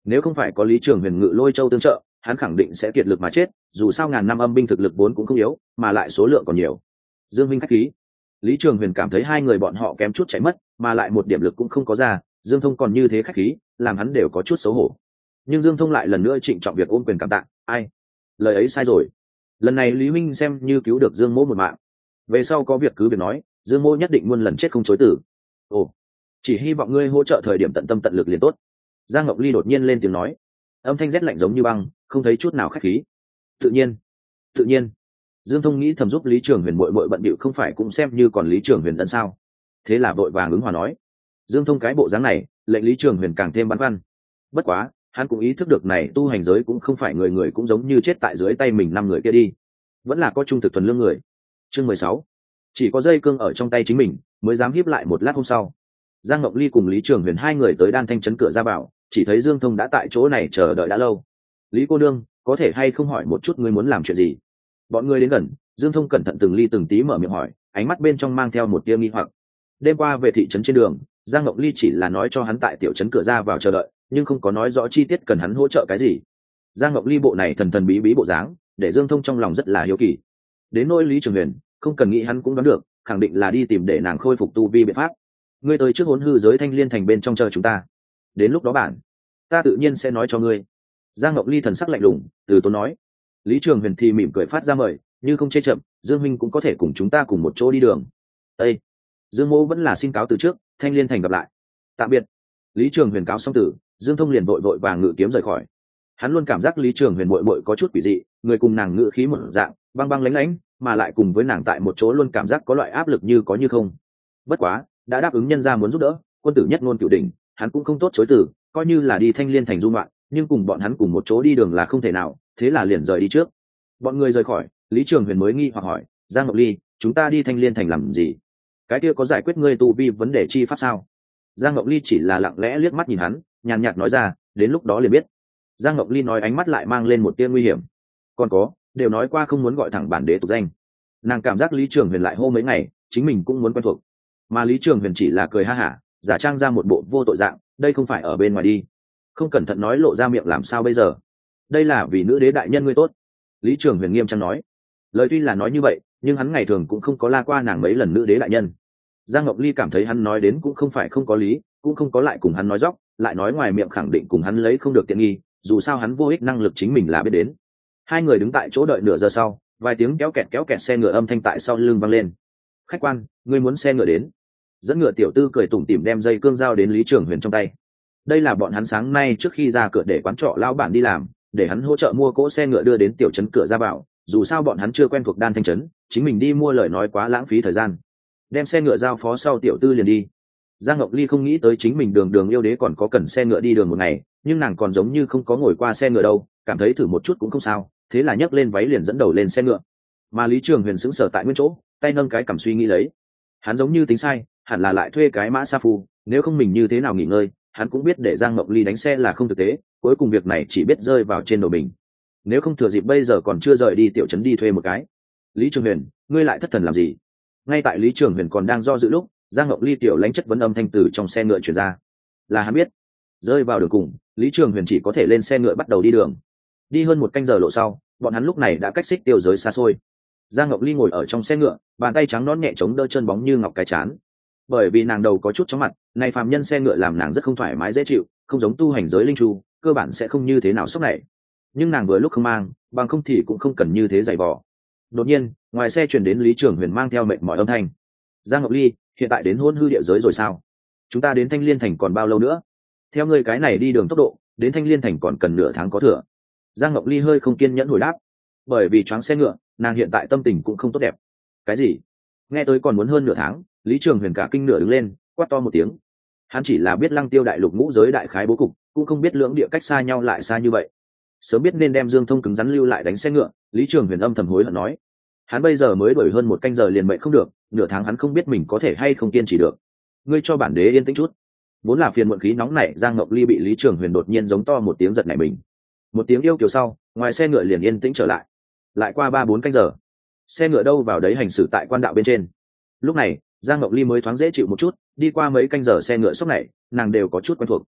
Nếu không phải có Lý Trường Huyền ngự lôi châu tương trợ, hắn khẳng định sẽ kiệt lực mà chết, dù sao ngàn năm âm binh thực lực vốn cũng không yếu, mà lại số lượng còn nhiều. Dương Minh khách khí. Lý Trường Huyền cảm thấy hai người bọn họ kém chút chạy mất, mà lại một điểm lực cũng không có ra, Dương Thông còn như thế khách khí, làm hắn đều có chút xấu hổ. Nhưng Dương Thông lại lần nữa trịnh trọng việc ôm quyền cảm tạ, ai, lời ấy sai rồi. Lần này Lý Minh xem như cứu được Dương Mỗ một mạng. Về sau có việc cứ việc nói, Dương Mỗ nhất định muôn lần chết không chối từ. Ồ, chỉ hy vọng ngươi hỗ trợ thời điểm tận tâm tận lực liền tốt. Giang Ngọc Ly đột nhiên lên tiếng nói, âm thanh rét lạnh giống như băng, không thấy chút nào khách khí. Tự nhiên, tự nhiên. Dương Thông nghĩ thầm giúp Lý Trường Huyền muội muội bận bịu không phải cũng xem như còn Lý Trường Huyền ân sao? Thế là vội vàng ứng hòa nói. Dương Thông cái bộ dáng này, lệnh Lý Trường Huyền càng thêm băn khoăn. Bất quá, hắn cũng ý thức được này tu hành giới cũng không phải người người cũng giống như chết tại dưới tay mình năm người kia đi, vẫn là có trung thực thuần lương người. Chương 16. Chỉ có dây cương ở trong tay chính mình mới dám hiếp lại. Một lát hôm sau, Giang Ngọc Ly cùng Lý Trường Huyền hai người tới Đan Thanh trấn cửa ra vào, chỉ thấy Dương Thông đã tại chỗ này chờ đợi đã lâu. Lý cô nương, có thể hay không hỏi một chút ngươi muốn làm chuyện gì? Bọn người đến gần, Dương Thông cẩn thận từng ly từng tí mở miệng hỏi, ánh mắt bên trong mang theo một tia nghi hoặc. Đêm qua về thị trấn trên đường, Giang Ngọc Ly chỉ là nói cho hắn tại tiểu trấn cửa ra vào chờ đợi, nhưng không có nói rõ chi tiết cần hắn hỗ trợ cái gì. Giang Ngọc Ly bộ này thần thần bí bí bộ dáng, để Dương Thông trong lòng rất là hiếu kỳ. Đến nỗi Lý Trường Huyền, không cần nghĩ hắn cũng đoán được, khẳng định là đi tìm để nàng khôi phục tu vi biện pháp. Ngươi tới trước Hỗn Hư giới Thanh Liên thành bên trong chờ chúng ta. Đến lúc đó ta tự nhiên sẽ nói cho ngươi. Giang Ngọc Ly thần sắc lạnh lùng, từ tốn nói. Lý Trường Huyền thì mỉm cười phát ra mời, như không chê chậm, Dương huynh cũng có thể cùng chúng ta cùng một chỗ đi đường. Ê! Dương Mỗ vẫn là xin cáo từ trước, Thanh Liên thành gặp lại. Tạm biệt. Lý Trường Huyền cáo xong tử, Dương Thông liền vội vội vàng ngự kiếm rời khỏi. Hắn luôn cảm giác Lý Trường Huyền muội muội có chút quỷ dị, người cùng nàng ngự khí một dạng, băng băng lãnh lãnh, mà lại cùng với nàng tại một chỗ luôn cảm giác có loại áp lực như có như không. Bất quá, đã đáp ứng nhân gia muốn giúp đỡ, quân tử nhất ngôn cửu đỉnh, hắn cũng không tốt chối từ, coi như là đi Thanh Liên thành du ngoạn, nhưng cùng bọn hắn cùng một chỗ đi đường là không thể nào, thế là liền rời đi trước. Bọn người rời khỏi, Lý Trường Huyền mới nghi hoặc hỏi, Giang Ngọc Ly, chúng ta đi Thanh Liên thành làm gì? Cái kia có giải quyết ngươi tu vi vấn đề chi pháp sao? Giang Ngọc Ly chỉ là lặng lẽ liếc mắt nhìn hắn, nhàn nhạt nói ra, đến lúc đó liền biết. Giang Ngọc Ly nói, ánh mắt lại mang lên một tia nguy hiểm. Còn có, đều nói qua không muốn gọi thẳng bản đế tục danh. Nàng cảm giác Lý Trường Huyền lại hô mấy ngày, chính mình cũng muốn quen thuộc. Mà Lý Trường Huyền chỉ là cười ha hả, giả trang ra một bộ vô tội dạng, đây không phải ở bên ngoài đi. Không cẩn thận nói lộ ra miệng làm sao bây giờ? Đây là vì nữ đế đại nhân ngươi tốt. Lý Trường Huyền nghiêm trang nói. Lời tuy là nói như vậy, nhưng hắn ngày thường cũng không có la qua nàng mấy lần nữ đế đại nhân. Giang Ngọc Ly cảm thấy hắn nói đến cũng không phải không có lý, cũng không có lại cùng hắn nói dóc, lại nói ngoài miệng khẳng định cùng hắn lấy không được tiện nghi, dù sao hắn vô ích năng lực chính mình là biết đến. Hai người đứng tại chỗ đợi nửa giờ sau, vài tiếng kéo kẹt xe ngựa âm thanh tại sau lưng vang lên. Khách quan, ngươi muốn xe ngựa đến? Dẫn ngựa tiểu tư cười tủm tỉm đem dây cương dao đến Lý Trường Huyền trong tay. Đây là bọn hắn sáng nay trước khi ra cửa để quán trọ lão bản đi làm, để hắn hỗ trợ mua cỗ xe ngựa đưa đến tiểu trấn cửa ra vào, dù sao bọn hắn chưa quen thuộc Đan Thanh trấn, chính mình đi mua lời nói quá lãng phí thời gian. Đem xe ngựa giao phó sau tiểu tư liền đi. Giang Ngọc Ly không nghĩ tới chính mình đường đường yêu đế còn có cần xe ngựa đi đường một ngày, nhưng nàng còn giống như không có ngồi qua xe ngựa đâu, cảm thấy thử một chút cũng không sao, thế là nhấc lên váy liền dẫn đầu lên xe ngựa. Mà Lý Trường Huyền sững sờ tại nguyên chỗ, tay nâng cái cằm suy nghĩ lấy. Hắn giống như tính sai, hẳn là lại thuê cái mã sa phu, nếu không mình như thế nào nghỉ ngơi, hắn cũng biết để Giang Ngọc Ly đánh xe là không thực tế, cuối cùng việc này chỉ biết rơi vào trên đầu mình. Nếu không thừa dịp bây giờ còn chưa rời đi tiểu trấn đi thuê một cái. Lý Trường Huyền, ngươi lại thất thần làm gì? Ngay tại Lý Trường Huyền còn đang do dự lúc, Giang Ngọc Ly tiểu lãnh chất vấn âm thanh từ trong xe ngựa truyền ra. Là hắn biết. Rơi vào đường cùng, Lý Trường Huyền chỉ có thể lên xe ngựa bắt đầu đi đường. Đi hơn một canh giờ lộ sau, bọn hắn lúc này đã cách xích tiêu giới xa xôi. Giang Ngọc Ly ngồi ở trong xe ngựa, bàn tay trắng nõn nhẹ chống đỡ chân bóng như ngọc cái chán. Bởi vì nàng đầu có chút chóng mặt, này phàm nhân xe ngựa làm nàng rất không thoải mái dễ chịu, không giống tu hành giới linh chu, cơ bản sẽ không như thế nào sốc này. Nhưng nàng vừa lúc không mang, bằng không thì cũng không cần như thế dày vò. Đột nhiên, ngoài xe truyền đến Lý Trường Huyền mang theo mệt mỏi âm thanh. Giang Ngọc Ly, hiện tại đến Hỗn Hư địa giới rồi sao? Chúng ta đến Thanh Liên thành còn bao lâu nữa? Theo ngươi cái này đi đường tốc độ, đến Thanh Liên thành còn cần nửa tháng có thừa. Giang Ngọc Ly hơi không kiên nhẫn hồi đáp. Bởi vì choáng xe ngựa, nàng hiện tại tâm tình cũng không tốt đẹp. Cái gì? Nghe tới còn muốn hơn nửa tháng, Lý Trường Huyền cả kinh nửa đứng lên, quát to một tiếng. Hắn chỉ là biết Lăng Tiêu đại lục ngũ giới đại khái bố cục, cũng không biết lưỡng địa cách xa nhau lại xa như vậy. Sớm biết nên đem Dương Thông cứng rắn lưu lại đánh xe ngựa, Lý Trường Huyền âm thầm hối hận nói. Hắn bây giờ mới đuổi hơn một canh giờ liền mệnh không được, nửa tháng hắn không biết mình có thể hay không kiên trì được. Ngươi cho bản đế yên tĩnh chút. Vốn là phiền muộn khí nóng nảy, Giang Ngọc Ly bị Lý Trường Huyền đột nhiên giống to một tiếng giật nảy mình. Một tiếng yêu kiều sau, ngoài xe ngựa liền yên tĩnh trở lại. Lại qua 3-4 canh giờ, xe ngựa đâu vào đấy hành xử tại quan đạo bên trên. Lúc này, Giang Ngọc Ly mới thoáng dễ chịu một chút, đi qua mấy canh giờ xe ngựa sốc này, nàng đều có chút quen thuộc.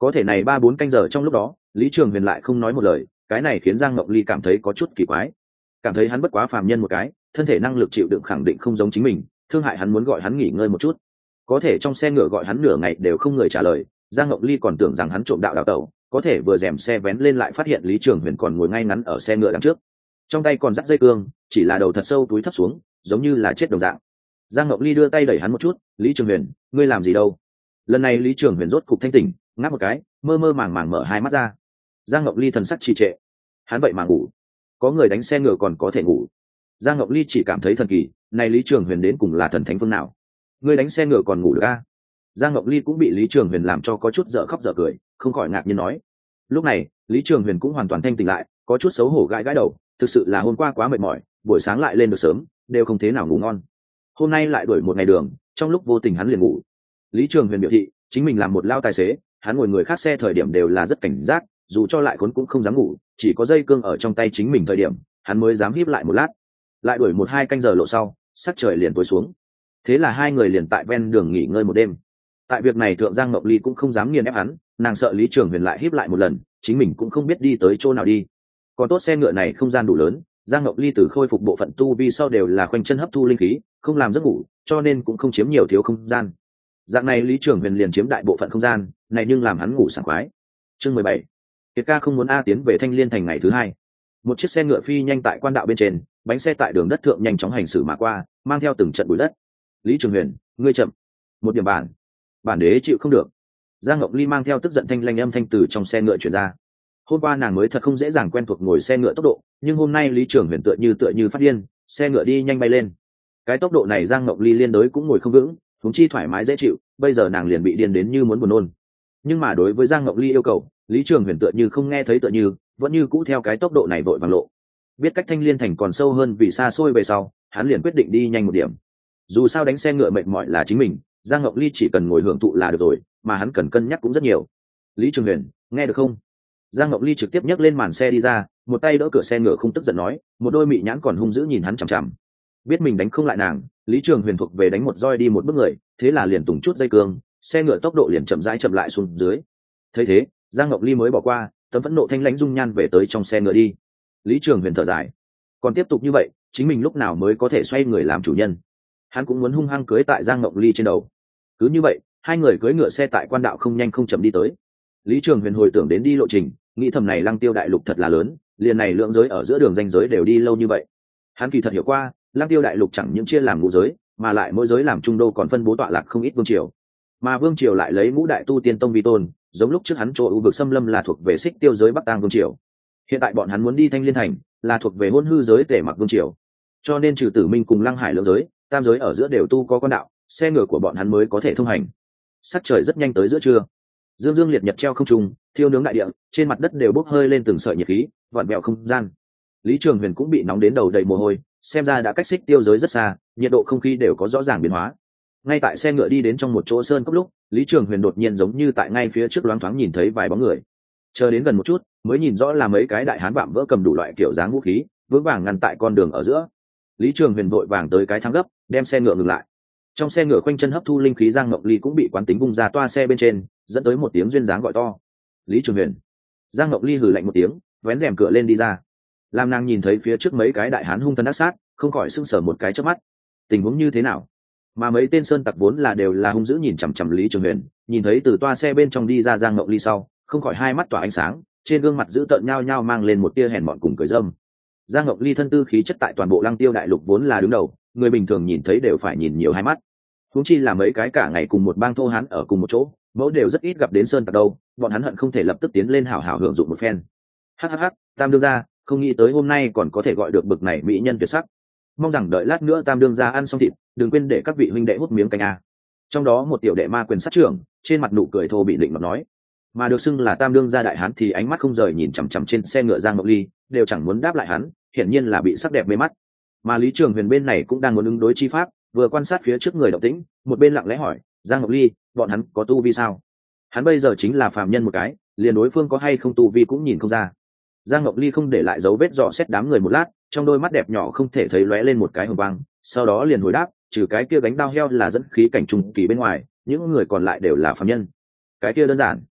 Có thể này 3-4 canh giờ trong lúc đó Lý Trường Huyền lại không nói một lời, cái này khiến Giang Ngọc Ly cảm thấy có chút kỳ quái, cảm thấy hắn bất quá phàm nhân một cái, thân thể năng lực chịu đựng khẳng định không giống chính mình, thương hại hắn muốn gọi hắn nghỉ ngơi một chút. Có thể trong xe ngựa gọi hắn nửa ngày đều không người trả lời, Giang Ngọc Ly còn tưởng rằng hắn trộm đạo đào tẩu, có thể vừa rèm xe vén lên lại phát hiện Lý Trường Huyền còn ngồi ngay ngắn ở xe ngựa đằng trước, trong tay còn dắt dây cương, chỉ là đầu thật sâu túi thấp xuống, giống như là chết đồng dạng. Giang Ngọc Ly đưa tay đẩy hắn một chút, Lý Trường Huyền, ngươi làm gì đâu? Lần này Lý Trường Huyền rốt cục thanh tỉnh, ngáp một cái, mơ mơ màng màng mở hai mắt ra. Giang Ngọc Ly thần sắc trì trệ, hắn vậy mà ngủ? Có người đánh xe ngựa còn có thể ngủ? Giang Ngọc Ly chỉ cảm thấy thần kỳ, này Lý Trường Huyền đến cùng là thần thánh phương nào? Ngươi đánh xe ngựa còn ngủ được a? Giang Ngọc Ly cũng bị Lý Trường Huyền làm cho có chút dở khóc dở cười, không khỏi ngạc nhiên nói. Lúc này Lý Trường Huyền cũng hoàn toàn thanh tỉnh lại, có chút xấu hổ gãi gãi đầu, thực sự là hôm qua quá mệt mỏi, buổi sáng lại lên được sớm, đều không thế nào ngủ ngon. Hôm nay lại đuổi một ngày đường, trong lúc vô tình hắn liền ngủ. Lý Trường Huyền biểu thị chính mình làm một lao tài xế, hắn ngồi người khác xe thời điểm đều là rất cảnh giác, dù cho lại khốn cũng không dám ngủ, chỉ có dây cương ở trong tay chính mình thời điểm hắn mới dám híp lại một lát. Lại đuổi 1-2 canh giờ lộ sau, sắc trời liền tối xuống, thế là hai người liền tại ven đường nghỉ ngơi một đêm. Tại việc này thượng Giang Ngọc Ly cũng không dám nghiền ép hắn, nàng sợ Lý Trường Huyền lại híp lại một lần, chính mình cũng không biết đi tới chỗ nào đi. Còn tốt xe ngựa này không gian đủ lớn, Giang Ngọc Ly từ khôi phục bộ phận tu vi sau đều là khoanh chân hấp thu linh khí, không làm giấc ngủ, cho nên cũng không chiếm nhiều thiếu không gian. Dạng này Lý Trường Huyền liền chiếm đại bộ phận không gian này, nhưng làm hắn ngủ sảng khoái. Chương 17. Kiệt ca không muốn a tiến về Thanh Liên thành ngày thứ hai. Một chiếc xe ngựa phi nhanh tại quan đạo bên trên, bánh xe tại đường đất thượng nhanh chóng hành xử mà qua, mang theo từng trận bụi đất. Lý Trường Huyền, ngươi chậm một điểm, bản đế chịu không được. Giang Ngọc Ly mang theo tức giận thanh lanh âm thanh từ trong xe ngựa chuyển ra. Hôm qua nàng mới thật không dễ dàng quen thuộc ngồi xe ngựa tốc độ, nhưng hôm nay Lý Trường Huyền tựa như phát điên, xe ngựa đi nhanh bay lên. Cái tốc độ này Giang Ngọc Ly liên đối cũng ngồi không vững, huống chi thoải mái dễ chịu, bây giờ nàng liền bị điên đến như muốn buồn nôn. Nhưng mà đối với Giang Ngọc Ly yêu cầu, Lý Trường Huyền tựa như không nghe thấy, vẫn như cũ theo cái tốc độ này vội vàng lộ. Biết cách Thanh Liên thành còn sâu hơn vì xa xôi về sau, hắn liền quyết định đi nhanh một điểm. Dù sao đánh xe ngựa mệt mỏi là chính mình, Giang Ngọc Ly chỉ cần ngồi hưởng thụ là được rồi, mà hắn cần cân nhắc cũng rất nhiều. Lý Trường Huyền, nghe được không? Giang Ngọc Ly trực tiếp nhấc lên màn xe đi ra, một tay đỡ cửa xe ngựa không tức giận nói, một đôi mị nhãn còn hung dữ nhìn hắn chằm chằm. Biết mình đánh không lại nàng, Lý Trường Huyền thuộc về đánh một roi đi một bước người, thế là liền tùng chút dây cương, xe ngựa tốc độ liền chậm rãi chậm lại xuống dưới. Thấy thế, Giang Ngọc Ly mới bỏ qua, tấm phẫn nộ thanh lãnh dung nhan về tới trong xe ngựa đi. Lý Trường Huyền thở dài, còn tiếp tục như vậy, chính mình lúc nào mới có thể xoay người làm chủ nhân? Hắn cũng muốn hung hăng cưới tại Giang Ngọc Ly trên đầu. Cứ như vậy, hai người cưỡi ngựa xe tại quan đạo không nhanh không chậm đi tới. Lý Trường Huyền hồi tưởng đến đi lộ trình, nghĩ thầm này Lăng Tiêu đại lục thật là lớn, liền này lượng giới ở giữa đường ranh giới đều đi lâu như vậy. Hắn kỳ thật hiểu qua, Lăng Tiêu đại lục chẳng những chia làm ngũ giới, mà lại mỗi giới làm trung đô còn phân bố tọa lạc không ít vương triều. Mà vương triều lại lấy ngũ đại tu tiên tông vi tôn, giống lúc trước hắn chỗ ưu vực xâm lâm là thuộc về Xích Tiêu giới Bắc Tang vương triều. Hiện tại bọn hắn muốn đi Thanh Liên thành, là thuộc về Hôn Hư giới Tề Mặc vương triều. Cho nên trừ Tử Minh cùng Lăng Hải lượng giới, tam giới ở giữa đều tu có con đạo, xe ngựa của bọn hắn mới có thể thông hành. Sắc trời rất nhanh tới giữa trưa, dương dương liệt nhật treo không trung, thiêu nướng đại địa, trên mặt đất đều bốc hơi lên từng sợi nhiệt khí, vặn vẹo không gian. Lý Trường Huyền cũng bị nóng đến đầu đầy mồ hôi, xem ra đã cách Xích Tiêu giới rất xa, nhiệt độ không khí đều có rõ ràng biến hóa. Ngay tại xe ngựa đi đến trong một chỗ sơn cốc lúc, Lý Trường Huyền đột nhiên giống như tại ngay phía trước loáng thoáng nhìn thấy vài bóng người. Chờ đến gần một chút, mới nhìn rõ là mấy cái đại hán vạm vỡ cầm đủ loại kiểu dáng vũ khí, vững vàng ngăn tại con đường ở giữa. Lý Trường Huyền vội vàng tới cái thang gấp, đem xe ngựa ngừng lại. Trong xe ngựa khoanh chân hấp thu linh khí Giang Ngọc Ly cũng bị quán tính vung ra toa xe bên trên, dẫn tới một tiếng duyên dáng gọi to. Lý Trường Huyền. Giang Ngọc Ly hừ lạnh một tiếng, vén rèm cửa lên đi ra. Lam nàng nhìn thấy phía trước mấy cái đại hán hung tàn ác sát, không khỏi sưng sờ một cái chớp mắt. Tình huống như thế nào? Mà mấy tên sơn tặc vốn là đều là hung dữ nhìn chằm chằm Lý Trường Huyền, nhìn thấy từ toa xe bên trong đi ra Giang Ngọc Ly sau, không khỏi hai mắt tỏa ánh sáng, trên gương mặt dữ tợn nhao nhao mang lên một tia hèn mọn cùng cười dâm. Giang Ngọc Ly thân tư khí chất tại toàn bộ Lăng Tiêu đại lục vốn là đứng đầu, người bình thường nhìn thấy đều phải nhìn nhiều hai mắt. Huống chi là mấy cái cả ngày cùng một bang thô hán ở cùng một chỗ, mẫu đều rất ít gặp đến sơn tặc đâu, bọn hắn hận không thể lập tức tiến lên hảo hảo hưởng dụng một phen. Hắc, Tam đương gia, không nghĩ tới hôm nay còn có thể gọi được bực này mỹ nhân tuyệt sắc. Mong rằng đợi lát nữa Tam đương gia ăn xong thịt, đừng quên để các vị huynh đệ hút miếng canh a. Trong đó một tiểu đệ ma quyền sát trưởng, trên mặt nụ cười thô bị định mà nói. Mà được xưng là Tam đương gia đại hán thì ánh mắt không rời nhìn chằm chằm trên xe ngựa Giang Ngọc Ly, đều chẳng muốn đáp lại hắn, hiển nhiên là bị sắc đẹp mê mắt. Mà Lý Trường Huyền bên này cũng đang muốn ứng đối chi pháp, vừa quan sát phía trước người động tĩnh, một bên lặng lẽ hỏi, Giang Ngọc Ly, bọn hắn có tu vi sao? Hắn bây giờ chính là phàm nhân một cái, liền đối phương có hay không tu vi cũng nhìn không ra. Giang Ngọc Ly không để lại dấu vết dò xét đám người một lát, trong đôi mắt đẹp nhỏ không thể thấy lóe lên một cái hồng quang, sau đó liền hồi đáp, trừ cái kia gánh đao heo là dẫn khí cảnh trung kỳ bên ngoài, những người còn lại đều là phàm nhân. Cái kia đơn giản.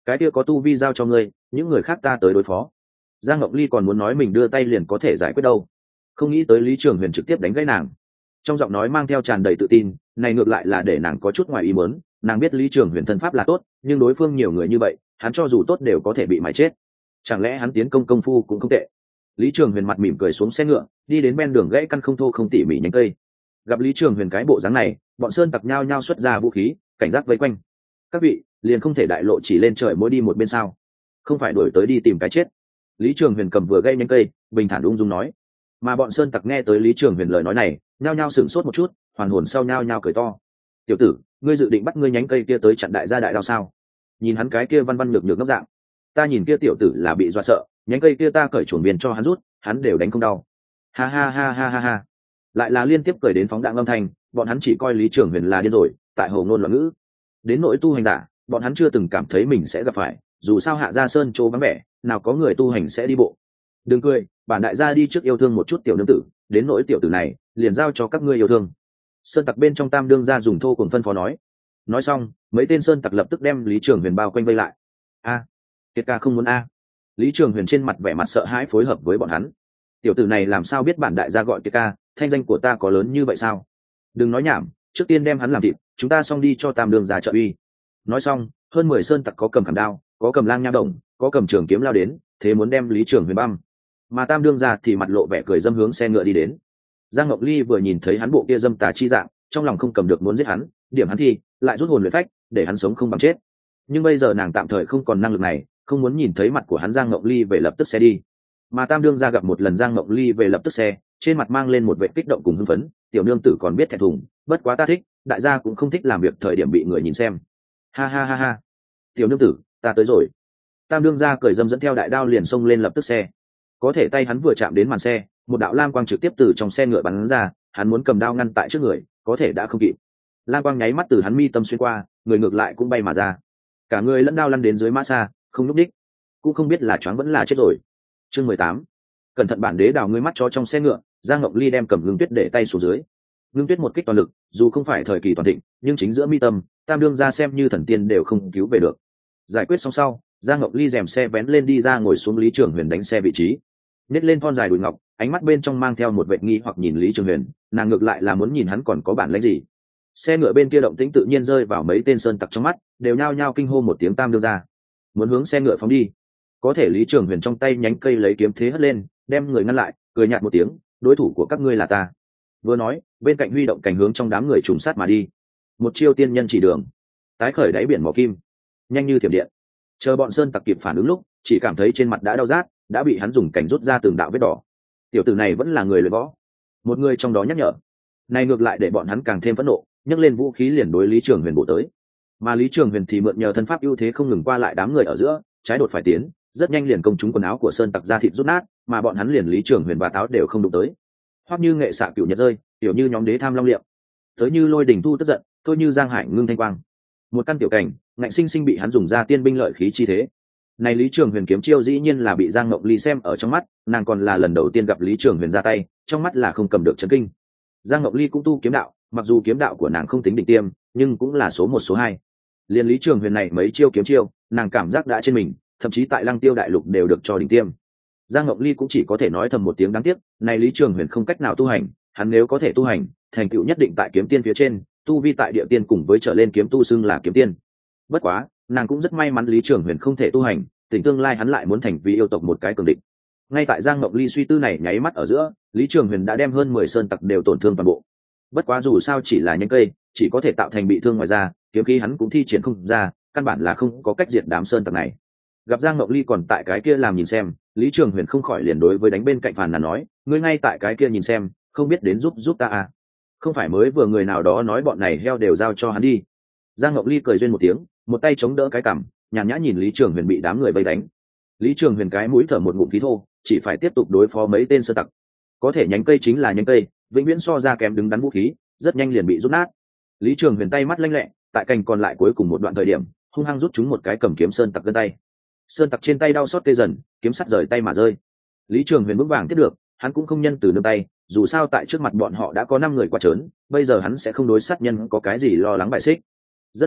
cái kia có tu vi giao cho ngươi, những người khác ta tới đối phó. Giang Ngọc Ly còn muốn nói mình đưa tay liền có thể giải quyết đâu, không nghĩ tới Lý Trường Huyền trực tiếp đánh gãy nàng. Trong giọng nói mang theo tràn đầy tự tin, này ngược lại là để nàng có chút ngoài ý muốn. Nàng biết Lý Trường Huyền thân pháp là tốt, nhưng đối phương nhiều người như vậy, hắn cho dù tốt đều có thể bị mài chết. Chẳng lẽ hắn tiến công phu cũng không tệ? Lý Trường Huyền mặt mỉm cười xuống xe ngựa, đi đến bên đường gãy căn không thô không tỉ mỉ nhánh cây. Gặp Lý Trường Huyền cái bộ dáng này, bọn sơn tặc nhao nhao xuất ra vũ khí, cảnh giác vây quanh. Các vị, liền không thể đại lộ chỉ lên trời mỗi đi một bên sao? Không phải đuổi tới đi tìm cái chết. Lý Trường Huyền cầm vừa gãy nhánh cây, bình thản ung dung nói. Mà bọn sơn tặc nghe tới Lý Trường Huyền lời nói này, nhao nhao sửng sốt một chút, hoàn hồn sau nhao nhao cười to. Tiểu tử, ngươi dự định bắt ngươi nhánh cây kia tới chặn đại gia đại đao sao? Nhìn hắn cái kia văn văn nhược nhược ngốc dạng, ta nhìn kia tiểu tử là bị dọa sợ, nhánh cây kia ta cởi chuồn biên cho hắn rút, hắn đều đánh không đau. Ha ha ha ha ha ha. Lại là liên tiếp cười đến phóng đạn âm thanh, bọn hắn chỉ coi Lý Trường Huyền là điên rồi, tại hồ ngôn loạn ngữ. Đến nỗi tu hành giả, bọn hắn chưa từng cảm thấy mình sẽ gặp phải, dù sao Hạ Gia Sơn chỗ vắng vẻ, nào có người tu hành sẽ đi bộ. Đừng cười, bản đại gia đi trước yêu thương một chút tiểu nương tử, đến nỗi tiểu tử này, liền giao cho các ngươi yêu thương. Sơn tặc bên trong tam đương gia dùng thô cùng phân phó nói. Nói xong, mấy tên sơn tặc lập tức đem Lý Trường Huyền bao quanh vây lại. A, Kiệt ca không muốn a. Lý Trường Huyền trên mặt vẻ mặt sợ hãi phối hợp với bọn hắn. Tiểu tử này làm sao biết bản đại gia gọi Kiệt ca, thanh danh của ta có lớn như vậy sao? Đừng nói nhảm, trước tiên đem hắn làm thịt, chúng ta xong đi cho tam đương gia trợ uy. Nói xong, hơn 10 sơn tặc có cầm khảm đao, có cầm lang nha đồng, có cầm trường kiếm lao đến, thế muốn đem Lý Trường Huyền băm. Mà tam đương gia thì mặt lộ vẻ cười dâm hướng xe ngựa đi đến. Giang Ngọc Ly vừa nhìn thấy hắn bộ kia dâm tà chi dạng, trong lòng không cầm được muốn giết hắn, điểm hắn thì lại rút hồn luyện phách, để hắn sống không bằng chết. Nhưng bây giờ nàng tạm thời không còn năng lực này, không muốn nhìn thấy mặt của hắn. Giang Ngọc Ly về lập tức xe đi. Mà tam đương gia gặp một lần Giang Ngọc Ly về lập tức xe, trên mặt mang lên một vẻ kích động cùng hưng phấn. Tiểu nương tử còn biết thẹn thùng, bất quá ta thích, đại gia cũng không thích làm việc thời điểm bị người nhìn xem. Ha ha ha ha. Tiểu nương tử, ta tới rồi. Tam đương gia cười dâm dẫn theo đại đao liền xông lên lập tức xe. Có thể tay hắn vừa chạm đến màn xe, một đạo lam quang trực tiếp từ trong xe ngựa bắn ra, hắn muốn cầm đao ngăn tại trước người, có thể đã không kịp. Lam quang nháy mắt từ hắn mi tâm xuyên qua, người ngược lại cũng bay mà ra. Cả người lẫn đao lăn đến dưới mã xa, không lúc đích, cũng không biết là choáng vẫn là chết rồi. Chương 18. Cẩn thận bản đế đào ngươi mắt cho trong xe ngựa. Giang Ngọc Ly đem cầm Ngưng Tuyết để tay xuống dưới. Ngưng Tuyết một kích toàn lực, dù không phải thời kỳ toàn thịnh, nhưng chính giữa mi tâm, tam đương gia xem như thần tiên đều không cứu về được. Giải quyết xong sau, Giang Ngọc Ly rèm xe vén lên đi ra ngồi xuống Lý Trường Huyền đánh xe vị trí. Nết lên thon dài đùi ngọc, ánh mắt bên trong mang theo một vệ nghi hoặc nhìn Lý Trường Huyền, nàng ngược lại là muốn nhìn hắn còn có bản lĩnh gì. Xe ngựa bên kia động tĩnh tự nhiên rơi vào mấy tên sơn tặc trong mắt, đều nhao nhao kinh hô một tiếng tam đương gia, muốn hướng xe ngựa phóng đi. Có thể Lý Trường Huyền trong tay nhánh cây lấy kiếm thế hất lên, đem người ngăn lại, cười nhạt một tiếng, đối thủ của các ngươi là ta. Vừa nói, bên cạnh huy động cảnh hướng trong đám người trùng sát mà đi. Một chiêu tiên nhân chỉ đường, tái khởi đáy biển mỏ kim, nhanh như thiểm điện. Chờ bọn sơn tặc kịp phản ứng lúc, chỉ cảm thấy trên mặt đã đau rát, đã bị hắn dùng cảnh rút ra từng đạo vết đỏ. Tiểu tử này vẫn là người luyện võ. Một người trong đó nhắc nhở, này ngược lại để bọn hắn càng thêm phẫn nộ, nhấc lên vũ khí liền đối Lý Trường Huyền bổ tới. Mà Lý Trường Huyền thì mượn nhờ thân pháp ưu thế không ngừng qua lại đám người ở giữa, trái đột phải tiến, rất nhanh liền công trúng quần áo của sơn tặc ra thịt rút nát, mà bọn hắn liền Lý Trường Huyền và táo đều không đụng tới. Hoặc như nghệ xạ cửu nhật rơi, tiểu như nhóm đế tham long liệm, tới như lôi đình thu tức giận, thôi như giang hải ngưng thanh quang. Một căn tiểu cảnh, ngạnh sinh sinh bị hắn dùng ra tiên binh lợi khí chi thế. Này Lý Trường Huyền kiếm chiêu dĩ nhiên là bị Giang Ngọc Ly xem ở trong mắt, nàng còn là lần đầu tiên gặp Lý Trường Huyền ra tay, trong mắt là không cầm được chấn kinh. Giang Ngọc Ly cũng tu kiếm đạo, mặc dù kiếm đạo của nàng không tính đỉnh tiêm, nhưng cũng là số 1 số 2. Liên Lý Trường Huyền này mấy chiêu kiếm chiêu, nàng cảm giác đã trên mình, thậm chí tại Lăng Tiêu đại lục đều được cho đỉnh tiêm. Giang Ngọc Ly cũng chỉ có thể nói thầm một tiếng đáng tiếc, này Lý Trường Huyền không cách nào tu hành, hắn nếu có thể tu hành, thành tựu nhất định tại kiếm tiên phía trên, tu vi tại địa tiên cùng với trở lên kiếm tu xưng là kiếm tiên. Bất quá, nàng cũng rất may mắn Lý Trường Huyền không thể tu hành, tình tương lai hắn lại muốn thành vì yêu tộc một cái cường địch. Ngay tại Giang Ngọc Ly suy tư này nháy mắt ở giữa, Lý Trường Huyền đã đem hơn 10 sơn tặc đều tổn thương toàn bộ. Bất quá dù sao chỉ là nhánh cây, chỉ có thể tạo thành bị thương ngoài ra, kiếm khí hắn cũng thi triển không ra, căn bản là không có cách diệt đám sơn tặc này. Gặp Giang Ngọc Ly còn tại cái kia làm nhìn xem, Lý Trường Huyền không khỏi liền đối với đánh bên cạnh phàn nàn nói, ngươi ngay tại cái kia nhìn xem, không biết đến giúp ta à? Không phải mới vừa người nào đó nói bọn này heo đều giao cho hắn đi. Giang Ngọc Ly cười duyên một tiếng, một tay chống đỡ cái cằm, nhàn nhã nhìn Lý Trường Huyền bị đám người vây đánh. Lý Trường Huyền cái mũi thở một ngụm khí thô, chỉ phải tiếp tục đối phó mấy tên sơn tặc. Có thể nhánh cây chính là nhánh cây, vĩnh viễn so ra kém đứng đắn vũ khí, rất nhanh liền bị rút nát. Lý Trường Huyền tay mắt lanh lẹ, tại cành còn lại cuối cùng một đoạn thời điểm, hung hăng rút chúng một cái cầm kiếm sơn tặc gân tay. Sơn tặc trên tay đau xót tê dần, kiếm sắt rời tay mà rơi. Lý Trường Huyền vững vàng tiếp được, hắn cũng không nhân từ nương tay, dù sao tại trước mặt bọn họ đã có 5 người qua trớn, bây giờ hắn sẽ không đối sát nhân có cái gì lo lắng bại xích. Rất nhanh,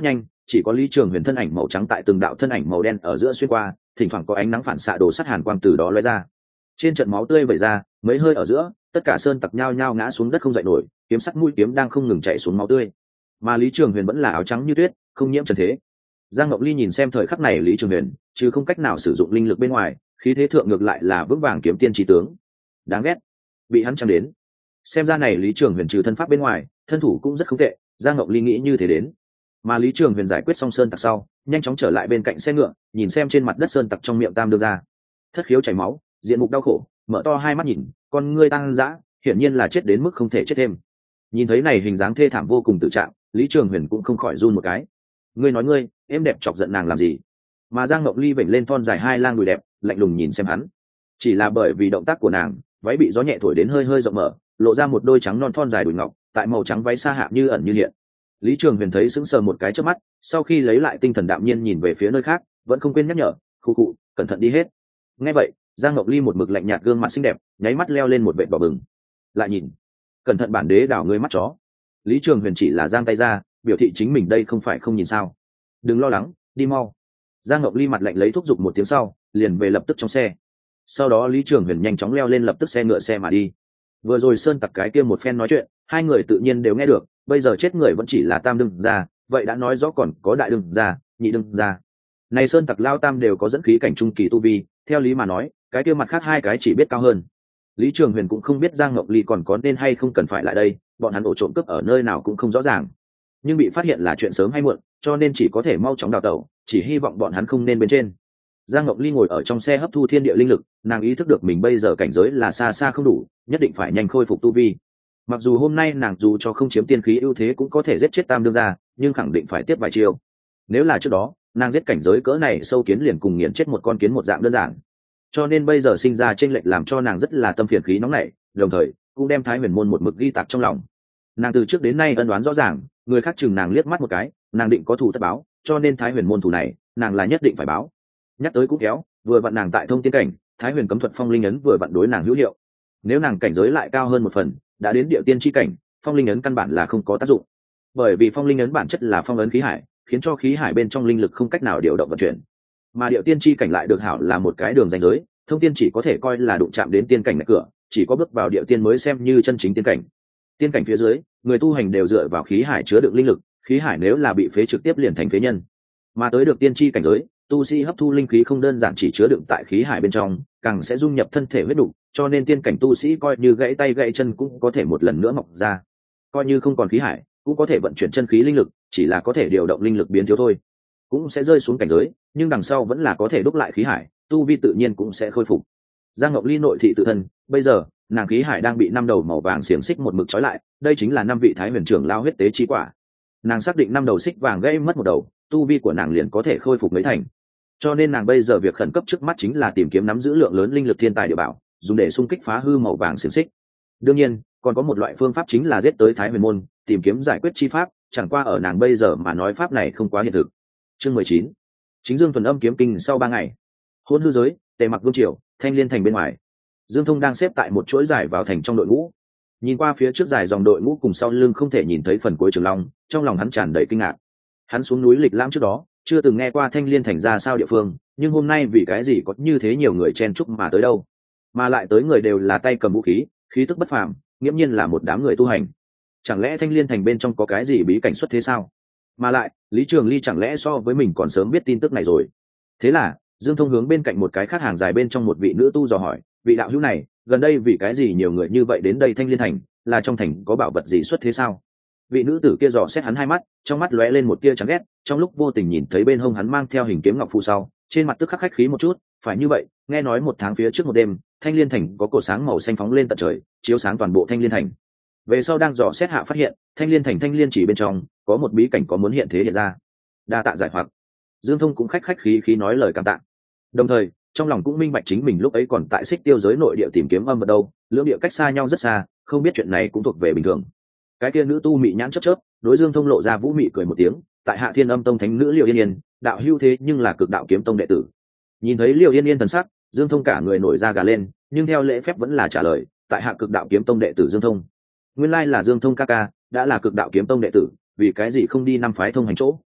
chỉ có Lý Trường Huyền thân ảnh màu trắng tại từng đạo thân ảnh màu đen ở giữa xuyên qua, thỉnh thoảng có ánh nắng phản xạ đồ sắt hàn quang từ đó lóe ra. Trên trận máu tươi vẩy ra, mấy hơi ở giữa, tất cả sơn tặc nhao nhao ngã xuống đất không dậy nổi, kiếm sắc mũi kiếm đang không ngừng chảy xuống máu tươi. Mà Lý Trường Huyền vẫn là áo trắng như tuyết, không nhiễm trần thế. Giang Ngọc Ly nhìn xem thời khắc này Lý Trường Huyền, chứ không cách nào sử dụng linh lực bên ngoài, khí thế thượng ngược lại là vững vàng kiếm tiên chí tướng. Đáng ghét, bị hắn chăm đến. Xem ra này Lý Trường Huyền trừ thân pháp bên ngoài, thân thủ cũng rất không tệ, Giang Ngọc Ly nghĩ như thế đến. Mà Lý Trường Huyền giải quyết xong sơn tặc sau, nhanh chóng trở lại bên cạnh xe ngựa, nhìn xem trên mặt đất sơn tặc trong miệng tam đưa ra, thất khiếu chảy máu, diện mục đau khổ, mở to hai mắt nhìn, con ngươi tăng dã, hiển nhiên là chết đến mức không thể chết thêm. Nhìn thấy này hình dáng thê thảm vô cùng tự trạng, Lý Trường Huyền cũng không khỏi run một cái. Ngươi nói ngươi, em đẹp chọc giận nàng làm gì? Mà Giang Ngọc Ly vểnh lên thon dài hai lang đùi đẹp, lạnh lùng nhìn xem hắn. Chỉ là bởi vì động tác của nàng, váy bị gió nhẹ thổi đến hơi hơi rộng mở, lộ ra một đôi trắng non thon dài đùi ngọc, tại màu trắng váy xa hạ như ẩn như hiện. Lý Trường Huyền thấy sững sờ một cái trước mắt, sau khi lấy lại tinh thần đạm nhiên nhìn về phía nơi khác, vẫn không quên nhắc nhở, "Khu cụ, cẩn thận đi hết." Nghe vậy, Giang Ngọc Ly một mực lạnh nhạt gương mặt xinh đẹp, nháy mắt leo lên một vệt đỏ bừng. Lại nhìn, "Cẩn thận bản đế đảo ngươi mắt chó." Lý Trường Huyền chỉ là giang tay ra, biểu thị chính mình đây không phải không nhìn sao. "Đừng lo lắng, đi mau." Giang Ngọc Ly mặt lạnh lấy thúc giục một tiếng sau, liền về lập tức trong xe. Sau đó Lý Trường Huyền nhanh chóng leo lên lập tức xe ngựa xe mà đi. Vừa rồi sơn tặc cái kia một phen nói chuyện, hai người tự nhiên đều nghe được, bây giờ chết người vẫn chỉ là tam đương gia, vậy đã nói rõ còn có đại đương gia, nhị đương gia. Này sơn tặc lao tam đều có dẫn khí cảnh trung kỳ tu vi, theo lý mà nói, cái kia mặt khác hai cái chỉ biết cao hơn. Lý Trường Huyền cũng không biết Giang Ngọc Ly còn có nên hay không cần phải lại đây, bọn hắn ổ trộm cướp ở nơi nào cũng không rõ ràng. Nhưng bị phát hiện là chuyện sớm hay muộn, cho nên chỉ có thể mau chóng đào tẩu, chỉ hy vọng bọn hắn không nên bên trên. Giang Ngọc Ly ngồi ở trong xe hấp thu thiên địa linh lực, nàng ý thức được mình bây giờ cảnh giới là xa xa không đủ, nhất định phải nhanh khôi phục tu vi. Mặc dù hôm nay nàng dù cho không chiếm tiên khí ưu thế cũng có thể giết chết tam đương gia, nhưng khẳng định phải tiếp vài chiêu. Nếu là trước đó, nàng giết cảnh giới cỡ này sâu kiến liền cùng nghiền chết một con kiến một dạng đơn giản. Cho nên bây giờ sinh ra chênh lệch làm cho nàng rất là tâm phiền khí nóng nảy, đồng thời cũng đem Thái Huyền môn một mực ghi tạc trong lòng. Nàng từ trước đến nay ân đoán rõ ràng, người khác chừng nàng liếc mắt một cái, nàng định có thù tất báo, cho nên Thái Huyền môn thù này, nàng là nhất định phải báo. Nhắc tới cũng kéo, vừa vặn nàng tại thông tiên cảnh, Thái Huyền cấm thuật phong linh ấn vừa vặn đối nàng hữu hiệu. Nếu nàng cảnh giới lại cao hơn một phần, đã đến địa tiên chi cảnh, phong linh ấn căn bản là không có tác dụng. Bởi vì phong linh ấn bản chất là phong ấn khí hải, khiến cho khí hải bên trong linh lực không cách nào điều động vận chuyển. Mà địa tiên chi cảnh lại được hảo là một cái đường ranh giới, thông tiên chỉ có thể coi là đụng chạm đến tiên cảnh ngạch cửa, chỉ có bước vào địa tiên mới xem như chân chính tiên cảnh. Tiên cảnh phía dưới, người tu hành đều dựa vào khí hải chứa đựng linh lực, khí hải nếu là bị phế trực tiếp liền thành phế nhân. Mà tới được tiên chi cảnh giới, tu sĩ hấp thu linh khí không đơn giản chỉ chứa đựng tại khí hải bên trong, càng sẽ dung nhập thân thể huyết đủ, cho nên tiên cảnh tu sĩ coi như gãy tay gãy chân cũng có thể một lần nữa mọc ra. Coi như không còn khí hải, cũng có thể vận chuyển chân khí linh lực, chỉ là có thể điều động linh lực biến thiếu thôi. Cũng sẽ rơi xuống cảnh giới, nhưng đằng sau vẫn là có thể đúc lại khí hải, tu vi tự nhiên cũng sẽ khôi phục. Giang Ngọc Ly nội thị tự thân, bây giờ, nàng khí hải đang bị năm đầu màu vàng xiềng xích một mực trói lại, đây chính là năm vị Thái Huyền trưởng lao huyết tế chi quả. Nàng xác định năm đầu xích vàng gãy mất một đầu, tu vi của nàng liền có thể khôi phục mấy thành. Cho nên nàng bây giờ việc khẩn cấp trước mắt chính là tìm kiếm nắm giữ lượng lớn linh lực thiên tài địa bảo, dùng để xung kích phá hư màu vàng xiềng xích. Đương nhiên, còn có một loại phương pháp chính là giết tới Thái Huyền môn, tìm kiếm giải quyết chi pháp, chẳng qua ở nàng bây giờ mà nói pháp này không quá hiện thực. Chương 19. Chính Dương Tuần Âm kiếm kinh sau 3 ngày. Hôn hư giới, Tề Mặc Vương triều, Thanh Liên thành bên ngoài. Dương Thông đang xếp tại một chuỗi dài vào thành trong đội ngũ. Nhìn qua phía trước dài dòng đội ngũ cùng sau lưng không thể nhìn thấy phần cuối Trường Long, trong lòng hắn tràn đầy kinh ngạc. Hắn xuống núi lịch lãm trước đó, chưa từng nghe qua Thanh Liên thành ra sao địa phương, nhưng hôm nay vì cái gì có như thế nhiều người chen chúc mà tới đâu? Mà lại tới người đều là tay cầm vũ khí, khí tức bất phàm, nghiễm nhiên là một đám người tu hành. Chẳng lẽ Thanh Liên thành bên trong có cái gì bí cảnh xuất thế sao? Mà lại, Lý Trường Ly chẳng lẽ so với mình còn sớm biết tin tức này rồi? Thế là, Dương Thông hướng bên cạnh một cái khác hàng dài bên trong một vị nữ tu dò hỏi, vị đạo hữu này, gần đây vì cái gì nhiều người như vậy đến đây Thanh Liên thành, là trong thành có bảo vật gì xuất thế sao? Vị nữ tử kia dò xét hắn hai mắt, trong mắt lóe lên một tia chán ghét, trong lúc vô tình nhìn thấy bên hông hắn mang theo hình kiếm ngọc phù sau, trên mặt tức khắc khách khí một chút, phải như vậy, nghe nói một tháng phía trước một đêm, Thanh Liên thành có cột sáng màu xanh phóng lên tận trời, chiếu sáng toàn bộ Thanh Liên thành. Về sau đang dò xét hạ phát hiện, Thanh Liên thành Thanh Liên chỉ bên trong có một bí cảnh có muốn hiện thế hiện ra. Đa tạ giải hoặc. Dương Thông cũng khách khí nói lời cảm tạ. Đồng thời, trong lòng cũng minh bạch chính mình lúc ấy còn tại Xích Tiêu giới nội địa tìm kiếm âm vật đâu, lưỡng địa cách xa nhau rất xa, không biết chuyện này cũng thuộc về bình thường. Cái kia nữ tu mị nhãn chớp, đối Dương Thông lộ ra vũ mị cười một tiếng, tại Hạ Thiên Âm tông thánh nữ Liêu Yên Yên, đạo hưu thế nhưng là Cực Đạo kiếm tông đệ tử. Nhìn thấy Liêu Yên Yên thần sắc, Dương Thông cả người nổi da gà lên, nhưng theo lễ phép vẫn là trả lời, tại Hạ Cực Đạo kiếm tông đệ tử Dương Thông. Nguyên lai là Dương Thông ca ca, đã là Cực Đạo kiếm tông đệ tử, vì cái gì không đi năm phái thông hành chỗ?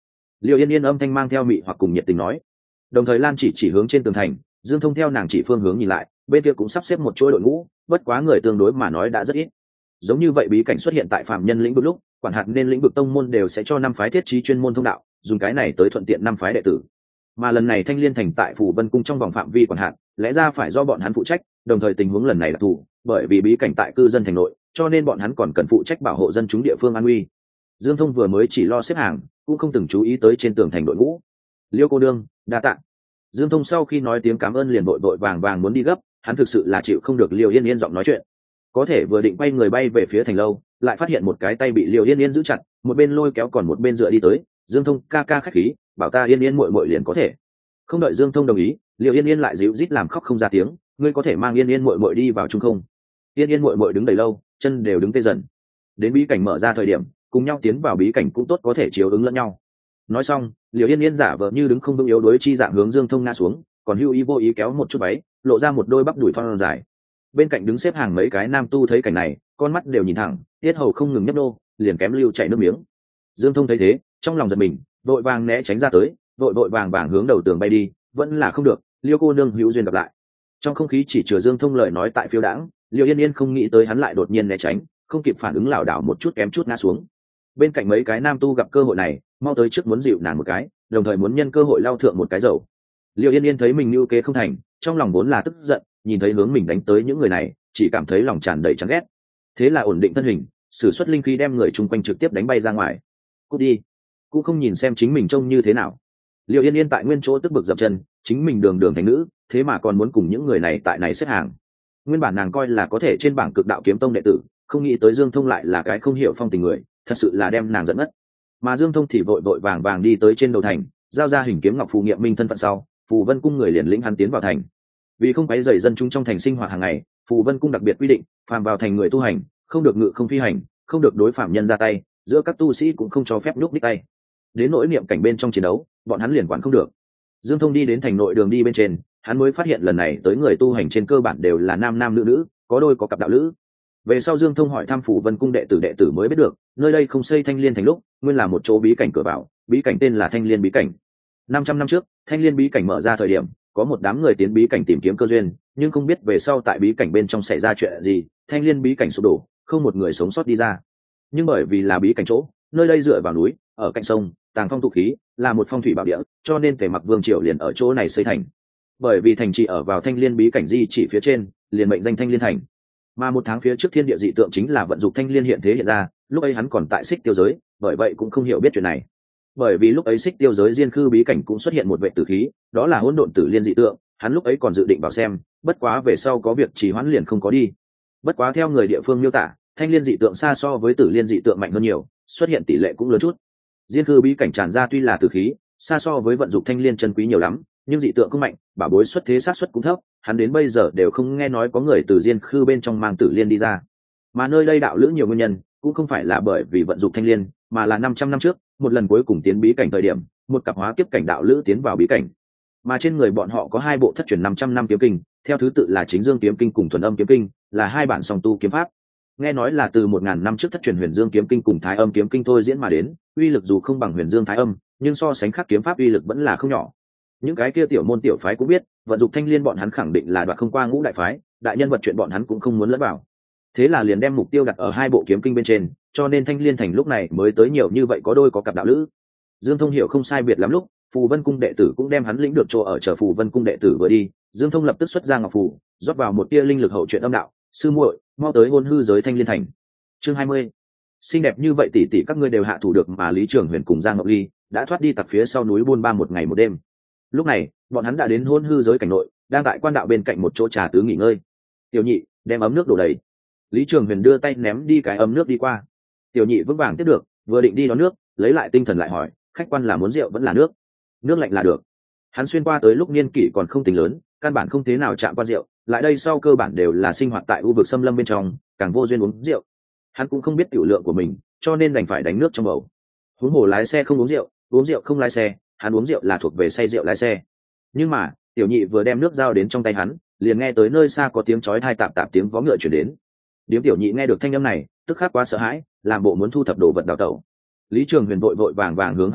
Liệu Yên Yên âm thanh mang theo mị hoặc cùng nhiệt tình nói, đồng thời Lan chỉ hướng trên tường thành. Dương Thông theo nàng chỉ phương hướng nhìn lại, bên kia cũng sắp xếp một chuỗi đội ngũ, bất quá người tương đối mà nói đã rất ít. Giống như vậy bí cảnh xuất hiện tại phạm nhân lĩnh vực lúc, quản hạt nên lĩnh vực tông môn đều sẽ cho năm phái thiết trí chuyên môn thông đạo, dùng cái này tới thuận tiện năm phái đệ tử. Mà lần này Thanh Liên thành tại Phủ Vân cung trong vòng phạm vi quản hạt, lẽ ra phải do bọn hắn phụ trách, đồng thời tình huống lần này là thủ, bởi vì bí cảnh tại cư dân thành nội, cho nên bọn hắn còn cần phụ trách bảo hộ dân chúng địa phương an nguy. Dương Thông vừa mới chỉ lo xếp hàng, cũng không từng chú ý tới trên tường thành đội ngũ. Liêu cô đương, đa tạ. Dương Thông sau khi nói tiếng cảm ơn liền vội vàng muốn đi gấp, hắn thực sự là chịu không được Liêu Yên Yên giọng nói chuyện. Có thể vừa định bay người bay về phía thành lâu, lại phát hiện một cái tay bị Liêu Yên Yên giữ chặt, một bên lôi kéo còn một bên dựa đi tới. Dương Thông ca ca khách khí, bảo ta Yên Yên muội muội liền có thể. Không đợi Dương Thông đồng ý, Liêu Yên Yên lại dịu rít làm khóc không ra tiếng, ngươi có thể mang Yên Yên muội muội đi vào chung không? Yên Yên muội muội đứng đầy lâu, chân đều đứng tê dần. Đến bí cảnh mở ra thời điểm, cùng nhau tiến vào bí cảnh cũng tốt có thể chiếu ứng lẫn nhau. Nói xong, Liêu Yên Yên giả vờ như đứng không vững yếu đuối chi dạng hướng Dương Thông ngã xuống, còn hưu ý vô ý kéo một chút váy, lộ ra một đôi bắp đùi thon dài. Bên cạnh đứng xếp hàng mấy cái nam tu thấy cảnh này, con mắt đều nhìn thẳng, tiết hầu không ngừng nhấp nô, liền kém lưu chảy nước miếng. Dương Thông thấy thế, trong lòng giật mình, vội vàng né tránh ra tới, vội vàng hướng đầu tường bay đi, vẫn là không được. Liêu cô nương hữu duyên gặp lại. Trong không khí chỉ chứa Dương Thông lời nói tại phiêu đãng, Liêu Yên Yên không nghĩ tới hắn lại đột nhiên né tránh, không kịp phản ứng lảo đảo một chút kém chút ngã xuống. Bên cạnh mấy cái nam tu gặp cơ hội này, mau tới trước muốn dịu nàng một cái, đồng thời muốn nhân cơ hội lao thượng một cái dầu. Liêu Yên Yên thấy mình mưu kế không thành, trong lòng vốn là tức giận, nhìn thấy hướng mình đánh tới những người này, chỉ cảm thấy lòng tràn đầy chán ghét. Thế là ổn định thân hình, sử xuất linh khí đem người chung quanh trực tiếp đánh bay ra ngoài. Cút đi, cũng không nhìn xem chính mình trông như thế nào. Liêu Yên Yên tại nguyên chỗ tức bực dậm chân, chính mình đường thành nữ, thế mà còn muốn cùng những người này tại này xếp hàng. Nguyên bản nàng coi là có thể trên bảng Cực Đạo Kiếm Tông đệ tử, không nghĩ tới Dương Thông lại là cái không hiểu phong tình người, thật sự là đem nàng giận ngất. Mà Dương Thông thì vội vàng đi tới trên đầu thành, giao ra hình kiếm ngọc phù nghiệm minh thân phận sau, Phù Vân cung người liền lĩnh hắn tiến vào thành. Vì không quấy rầy dân chúng trong thành sinh hoạt hàng ngày, Phù Vân cung đặc biệt quy định, phàm vào thành người tu hành, không được ngự không phi hành, không được đối phạm nhân ra tay, giữa các tu sĩ cũng không cho phép nhúc nhích tay. Đến nỗi niệm cảnh bên trong chiến đấu, bọn hắn liền quản không được. Dương Thông đi đến thành nội đường đi bên trên, hắn mới phát hiện lần này tới người tu hành trên cơ bản đều là nam nam nữ nữ, có đôi có cặp đạo lữ. Về sau Dương Thông hỏi thăm Phù Vân cung đệ tử mới biết được, nơi đây không xây Thanh Liên thành lúc, nguyên là một chỗ bí cảnh cửa vào, bí cảnh tên là Thanh Liên bí cảnh. 500 năm trước, Thanh Liên bí cảnh mở ra thời điểm, có một đám người tiến bí cảnh tìm kiếm cơ duyên, nhưng không biết về sau tại bí cảnh bên trong xảy ra chuyện gì, Thanh Liên bí cảnh sụp đổ, không một người sống sót đi ra. Nhưng bởi vì là bí cảnh chỗ, nơi đây dựa vào núi, ở cạnh sông, tàng phong thụ khí, là một phong thủy bảo địa, cho nên Tề Mặc Vương triều liền ở chỗ này xây thành. Bởi vì thành trì ở vào Thanh Liên bí cảnh di chỉ phía trên, liền mệnh danh Thanh Liên thành. Mà một tháng phía trước thiên địa dị tượng chính là vận dụng Thanh Liên hiện thế hiện ra, lúc ấy hắn còn tại Xích Tiêu giới, bởi vậy cũng không hiểu biết chuyện này. Bởi vì lúc ấy Xích Tiêu giới diên khư bí cảnh cũng xuất hiện một vệ tử khí, đó là hỗn độn tử liên dị tượng, hắn lúc ấy còn dự định vào xem, bất quá về sau có việc trì hoãn liền không có đi. Bất quá theo người địa phương miêu tả, Thanh Liên dị tượng xa so với tử liên dị tượng mạnh hơn nhiều, xuất hiện tỷ lệ cũng lớn chút. Diên khư bí cảnh tràn ra tuy là tử khí, xa so với vận dụng Thanh Liên chân quý nhiều lắm, nhưng dị tượng không mạnh, bảo bối xuất thế xác suất cũng thấp, hắn đến bây giờ đều không nghe nói có người từ diên khư bên trong mang tử liên đi ra. Mà nơi đây đạo lữ nhiều nguyên nhân, cũng không phải là bởi vì vận dụng Thanh Liên, mà là 500 năm trước, một lần cuối cùng tiến bí cảnh thời điểm, một cặp hóa kiếp cảnh đạo lữ tiến vào bí cảnh. Mà trên người bọn họ có hai bộ thất truyền 500 năm kiếm kinh, theo thứ tự là Chính Dương kiếm kinh cùng Thuần Âm kiếm kinh, là hai bản song tu kiếm pháp. Nghe nói là từ 1000 năm trước thất truyền Huyền Dương kiếm kinh cùng Thái Âm kiếm kinh thôi diễn mà đến, uy lực dù không bằng Huyền Dương Thái Âm, nhưng so sánh khác kiếm pháp uy lực vẫn là không nhỏ. Những cái kia tiểu môn tiểu phái cũng biết, vận dụng Thanh Liên bọn hắn khẳng định là đoạt không qua ngũ đại phái, đại nhân vật chuyện bọn hắn cũng không muốn lẫn vào. Thế là liền đem mục tiêu đặt ở hai bộ kiếm kinh bên trên, cho nên Thanh Liên thành lúc này mới tới nhiều như vậy có đôi có cặp đạo lữ. Dương Thông hiểu không sai biệt lắm lúc, Phù Vân cung đệ tử cũng đem hắn lĩnh được chỗ ở chờ Phù Vân cung đệ tử vừa đi, Dương Thông lập tức xuất ra ngọc phù, rót vào một tia linh lực hậu chuyện âm đạo, sư muội, mau tới hôn hư giới Thanh Liên thành. Chương 20. Xinh đẹp như vậy tỷ tỷ các ngươi đều hạ thủ được, mà Lý Trường Huyền cùng Giang Ngọc Ly đã thoát đi tặc phía sau núi buôn ba một ngày một đêm. Lúc này, bọn hắn đã đến hôn hư giới cảnh nội, đang tại quan đạo bên cạnh một chỗ trà tứ nghỉ ngơi. Tiểu Nhị, đem ấm nước đổ đầy. Lý Trường Huyền đưa tay ném đi cái ấm nước đi qua. Tiểu Nhị vững vàng tiếp được, vừa định đi đón nước, lấy lại tinh thần lại hỏi, khách quan là muốn rượu vẫn là nước? Nước lạnh là được. Hắn xuyên qua tới lúc niên kỷ còn không tính lớn, căn bản không thế nào chạm qua rượu, lại đây sau cơ bản đều là sinh hoạt tại u vực xâm lâm bên trong, càng vô duyên uống rượu. Hắn cũng không biết tiểu lượng của mình, cho nên đành phải đánh nước trong bầu. Huống hồ lái xe không uống rượu không lái xe, hắn uống rượu là thuộc về say rượu lái xe. Nhưng mà, Tiểu Nhị vừa đem nước giao đến trong tay hắn, liền nghe tới nơi xa có tiếng chói tai tạp tạp tiếng vó ngựa chuyển đến. Điếm Tiểu Nhị nghe được thanh âm này, tức khắc quá sợ hãi, làm bộ muốn thu thập đồ vật đào tẩu. Lý Trường Huyền vội vàng hướng hắn hỏi,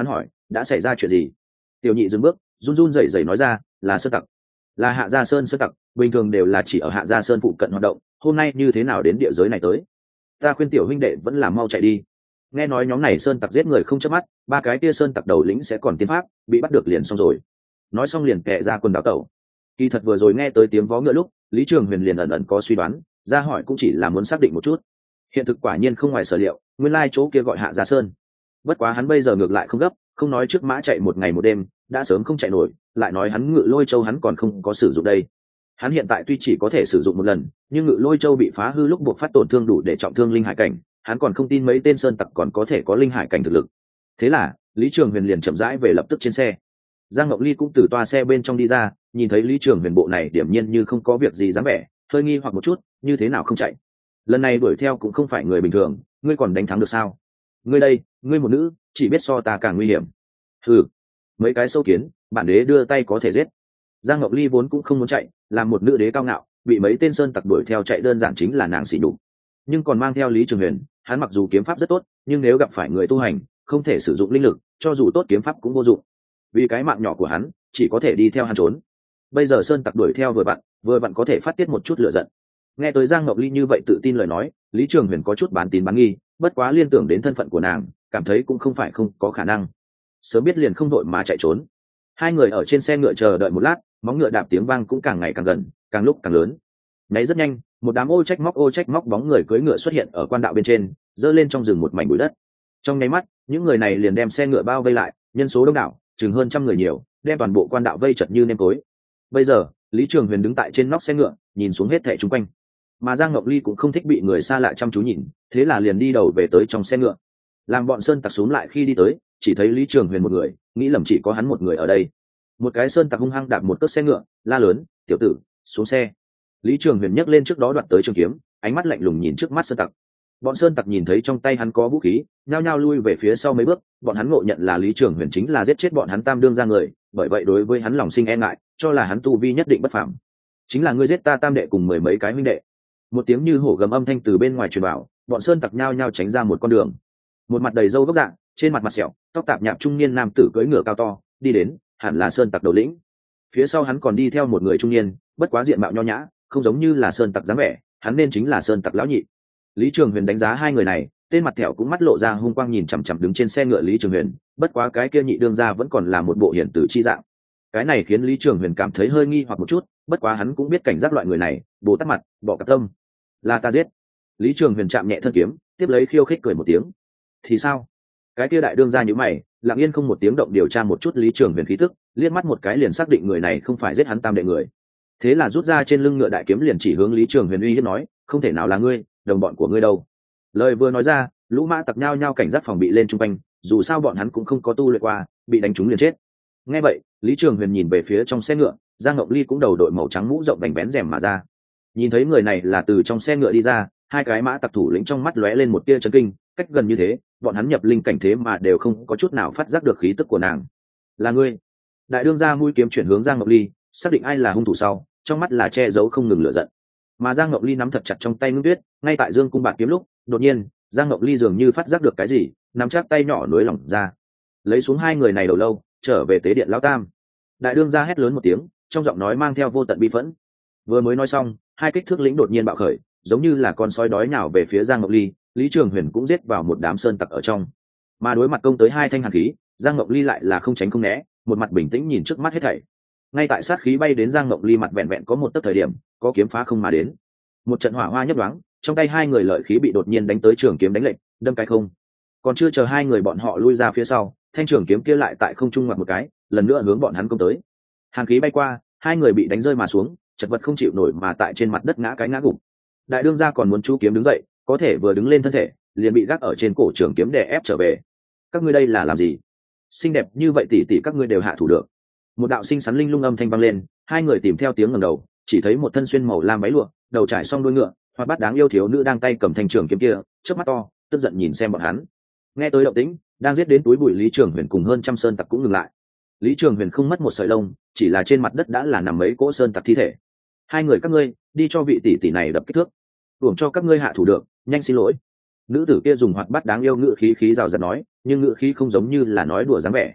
đã xảy ra chuyện gì? Tiểu nhị dừng bước, run run rẩy rẩy nói ra, là sơn tặc, là Hạ Gia Sơn sơn tặc, bình thường đều là chỉ ở Hạ Gia Sơn phụ cận hoạt động, hôm nay như thế nào đến địa giới này tới? Ta khuyên tiểu huynh đệ vẫn là mau chạy đi. Nghe nói nhóm này sơn tặc giết người không chớp mắt, ba cái kia sơn tặc đầu lĩnh sẽ còn tiến pháp, bị bắt được liền xong rồi. Nói xong liền kệ ra quần đảo tẩu. Kỳ thật vừa rồi nghe tới tiếng vó ngựa lúc, Lý Trường Huyền liền ẩn ẩn có suy đoán, ra hỏi cũng chỉ là muốn xác định một chút. Hiện thực quả nhiên không ngoài sở liệu, nguyên lai chỗ kia gọi Hạ Gia Sơn. Bất quá hắn bây giờ ngược lại không gấp, không nói trước mã chạy một ngày một đêm, đã sớm không chạy nổi, lại nói hắn ngự lôi châu hắn còn không có sử dụng đây. Hắn hiện tại tuy chỉ có thể sử dụng một lần, nhưng ngự lôi châu bị phá hư lúc buộc phát tổn thương đủ để trọng thương linh hải cảnh, hắn còn không tin mấy tên sơn tặc còn có thể có linh hải cảnh thực lực. Thế là Lý Trường Huyền liền chậm rãi về lập tức trên xe. Giang Ngọc Ly cũng từ toa xe bên trong đi ra, nhìn thấy Lý Trường Huyền bộ này điểm nhiên như không có việc gì dám vẻ, hơi nghi hoặc một chút, như thế nào không chạy? Lần này đuổi theo cũng không phải người bình thường, ngươi còn đánh thắng được sao? Ngươi đây, ngươi một nữ, chỉ biết so ta càng nguy hiểm. Ừ, mấy cái sâu kiến, bản đế đưa tay có thể giết. Giang Ngọc Ly vốn cũng không muốn chạy, làm một nữ đế cao ngạo, bị mấy tên sơn tặc đuổi theo chạy đơn giản chính là nàng xỉ nhục. Nhưng còn mang theo Lý Trường Huyền, hắn mặc dù kiếm pháp rất tốt, nhưng nếu gặp phải người tu hành, không thể sử dụng linh lực, cho dù tốt kiếm pháp cũng vô dụng. Vì cái mạng nhỏ của hắn, chỉ có thể đi theo hắn trốn. Bây giờ sơn tặc đuổi theo vừa vặn có thể phát tiết một chút lửa giận. Nghe tới Giang Ngọc Ly như vậy tự tin lời nói, Lý Trường Huyền có chút bán tín bán nghi, bất quá liên tưởng đến thân phận của nàng, cảm thấy cũng không phải không có khả năng. Sớm biết liền không đội mà chạy trốn. Hai người ở trên xe ngựa chờ đợi một lát, móng ngựa đạp tiếng vang cũng càng ngày càng gần, càng lúc càng lớn. Nháy rất nhanh, một đám ô trách móc bóng người cưỡi ngựa xuất hiện ở quan đạo bên trên, dơ lên trong rừng một mảnh bụi đất. Trong nháy mắt, những người này liền đem xe ngựa bao vây lại, nhân số đông đảo, chừng hơn 100 người nhiều, đem toàn bộ quan đạo vây chật như nêm tối. Bây giờ, Lý Trường Huyền đứng tại trên nóc xe ngựa, nhìn xuống hết thảy xung quanh. Mà Giang Ngọc Ly cũng không thích bị người xa lạ chăm chú nhìn, thế là liền đi đầu về tới trong xe ngựa. Làm bọn sơn tặc xuống lại khi đi tới, chỉ thấy Lý Trường Huyền một người, nghĩ lầm chỉ có hắn một người ở đây. Một cái sơn tặc hung hăng đạp một cước xe ngựa, la lớn, "Tiểu tử, xuống xe!" Lý Trường Huyền nhấc lên trước đó đoạt tới trường kiếm, ánh mắt lạnh lùng nhìn trước mắt sơn tặc. Bọn sơn tặc nhìn thấy trong tay hắn có vũ khí, nhao nhao lui về phía sau mấy bước, bọn hắn ngộ nhận là Lý Trường Huyền chính là giết chết bọn hắn tam đương ra người, bởi vậy đối với hắn lòng sinh e ngại, cho là hắn tu vi nhất định bất phàm. "Chính là ngươi giết ta tam đệ cùng mười mấy cái huynh đệ." Một tiếng như hổ gầm âm thanh từ bên ngoài truyền vào, bọn sơn tặc nhao nhao tránh ra một con đường. Một mặt đầy râu gốc dạng, trên mặt sẹo, tóc tạp nhạp trung niên nam tử cưỡi ngựa cao to đi đến, hẳn là sơn tặc đầu lĩnh. Phía sau hắn còn đi theo một người trung niên, bất quá diện mạo nho nhã, không giống như là sơn tặc dáng vẻ, hắn nên chính là sơn tặc lão nhị. Lý Trường Huyền đánh giá hai người này, tên mặt thẹo cũng mắt lộ ra hung quang nhìn chằm chằm đứng trên xe ngựa Lý Trường Huyền, bất quá cái kia nhị đương gia vẫn còn là một bộ hiển tử chi dạng. Cái này khiến Lý Trường Huyền cảm thấy hơi nghi hoặc một chút, bất quá hắn cũng biết cảnh giác loại người này, bồ tát mặt, bỏ cặp tâm. Là ta giết. Lý Trường Huyền chạm nhẹ thân kiếm, tiếp lấy khiêu khích cười một tiếng. Thì sao? Cái kia đại đương gia nhíu mày, lặng yên không một tiếng động điều tra một chút Lý Trường Huyền khí tức, liếc mắt một cái liền xác định người này không phải giết hắn tam đệ người. Thế là rút ra trên lưng ngựa đại kiếm liền chỉ hướng Lý Trường Huyền uy hiếp nói, "Không thể nào là ngươi, đồng bọn của ngươi đâu?" Lời vừa nói ra, lũ mã tặc nhao nhao cảnh giác phòng bị lên trung quanh, dù sao bọn hắn cũng không có tu luyện qua, bị đánh trúng liền chết. Nghe vậy, Lý Trường Huyền nhìn về phía trong xe ngựa, Giang Ngọc Ly cũng đầu đội màu trắng mũ rộng vành vén rèm mà ra. Nhìn thấy người này là từ trong xe ngựa đi ra, hai cái mã tặc thủ lĩnh trong mắt lóe lên một tia chấn kinh, cách gần như thế, bọn hắn nhập linh cảnh thế mà đều không có chút nào phát giác được khí tức của nàng. "Là ngươi?" Đại đương gia mũi kiếm chuyển hướng Giang Ngọc Ly, xác định ai là hung thủ sau, trong mắt là che giấu không ngừng lửa giận. Mà Giang Ngọc Ly nắm thật chặt trong tay ngưng tuyết, ngay tại dương cung bạt kiếm lúc, đột nhiên, Giang Ngọc Ly dường như phát giác được cái gì, nắm chắc tay nhỏ nối lỏng ra, lấy xuống hai người này đầu lâu, trở về tế điện lão tam. Đại đương gia hét lớn một tiếng, trong giọng nói mang theo vô tận bi phẫn. Vừa mới nói xong, hai kích thước lĩnh đột nhiên bạo khởi, giống như là con sói đói nhào về phía Giang Ngọc Ly, Lý Trường Huyền cũng giết vào một đám sơn tặc ở trong. Mà đối mặt công tới hai thanh hàn khí, Giang Ngọc Ly lại là không tránh không né, một mặt bình tĩnh nhìn trước mắt hết thảy. Ngay tại sát khí bay đến Giang Ngọc Ly mặt vẹn vẹn có một tấc thời điểm, có kiếm phá không mà đến. Một trận hỏa hoa nhấp nhoáng, trong tay hai người lợi khí bị đột nhiên đánh tới trường kiếm đánh lệnh, đâm cái không. Còn chưa chờ hai người bọn họ lui ra phía sau, thanh trường kiếm kia lại tại không trung ngoặt một cái, lần nữa hướng bọn hắn công tới. Hàn khí bay qua, hai người bị đánh rơi mà xuống, chật vật không chịu nổi mà tại trên mặt đất ngã cái ngã gục. Đại đương gia còn muốn chú kiếm đứng dậy, có thể vừa đứng lên thân thể, liền bị gác ở trên cổ trường kiếm đè ép trở về. "Các ngươi đây là làm gì? Xinh đẹp như vậy tỷ tỷ các ngươi đều hạ thủ được." Một đạo sinh sắn linh lung âm thanh vang lên, hai người tìm theo tiếng ngẩng đầu, chỉ thấy một thân xuyên màu lam váy lụa, đầu trải xong đuôi ngựa, hoa bát đáng yêu thiếu nữ đang tay cầm thanh trường kiếm kia, chớp mắt to, tức giận nhìn xem bọn hắn. Nghe tới động tĩnh, đang giết đến túi bụi Lý Trường Huyền cùng hơn trăm sơn tặc cũng ngừng lại. Lý Trường Huyền không mất một sợi lông, chỉ là trên mặt đất đã là nằm mấy cỗ sơn tặc thi thể. "Hai người các ngươi, đi cho vị tỷ tỷ này đập kích thước, uổng cho các ngươi hạ thủ được, nhanh xin lỗi." Nữ tử kia dùng hoạt bát đáng yêu ngữ khí rào rạt nói, nhưng ngữ khí không giống như là nói đùa dáng vẻ.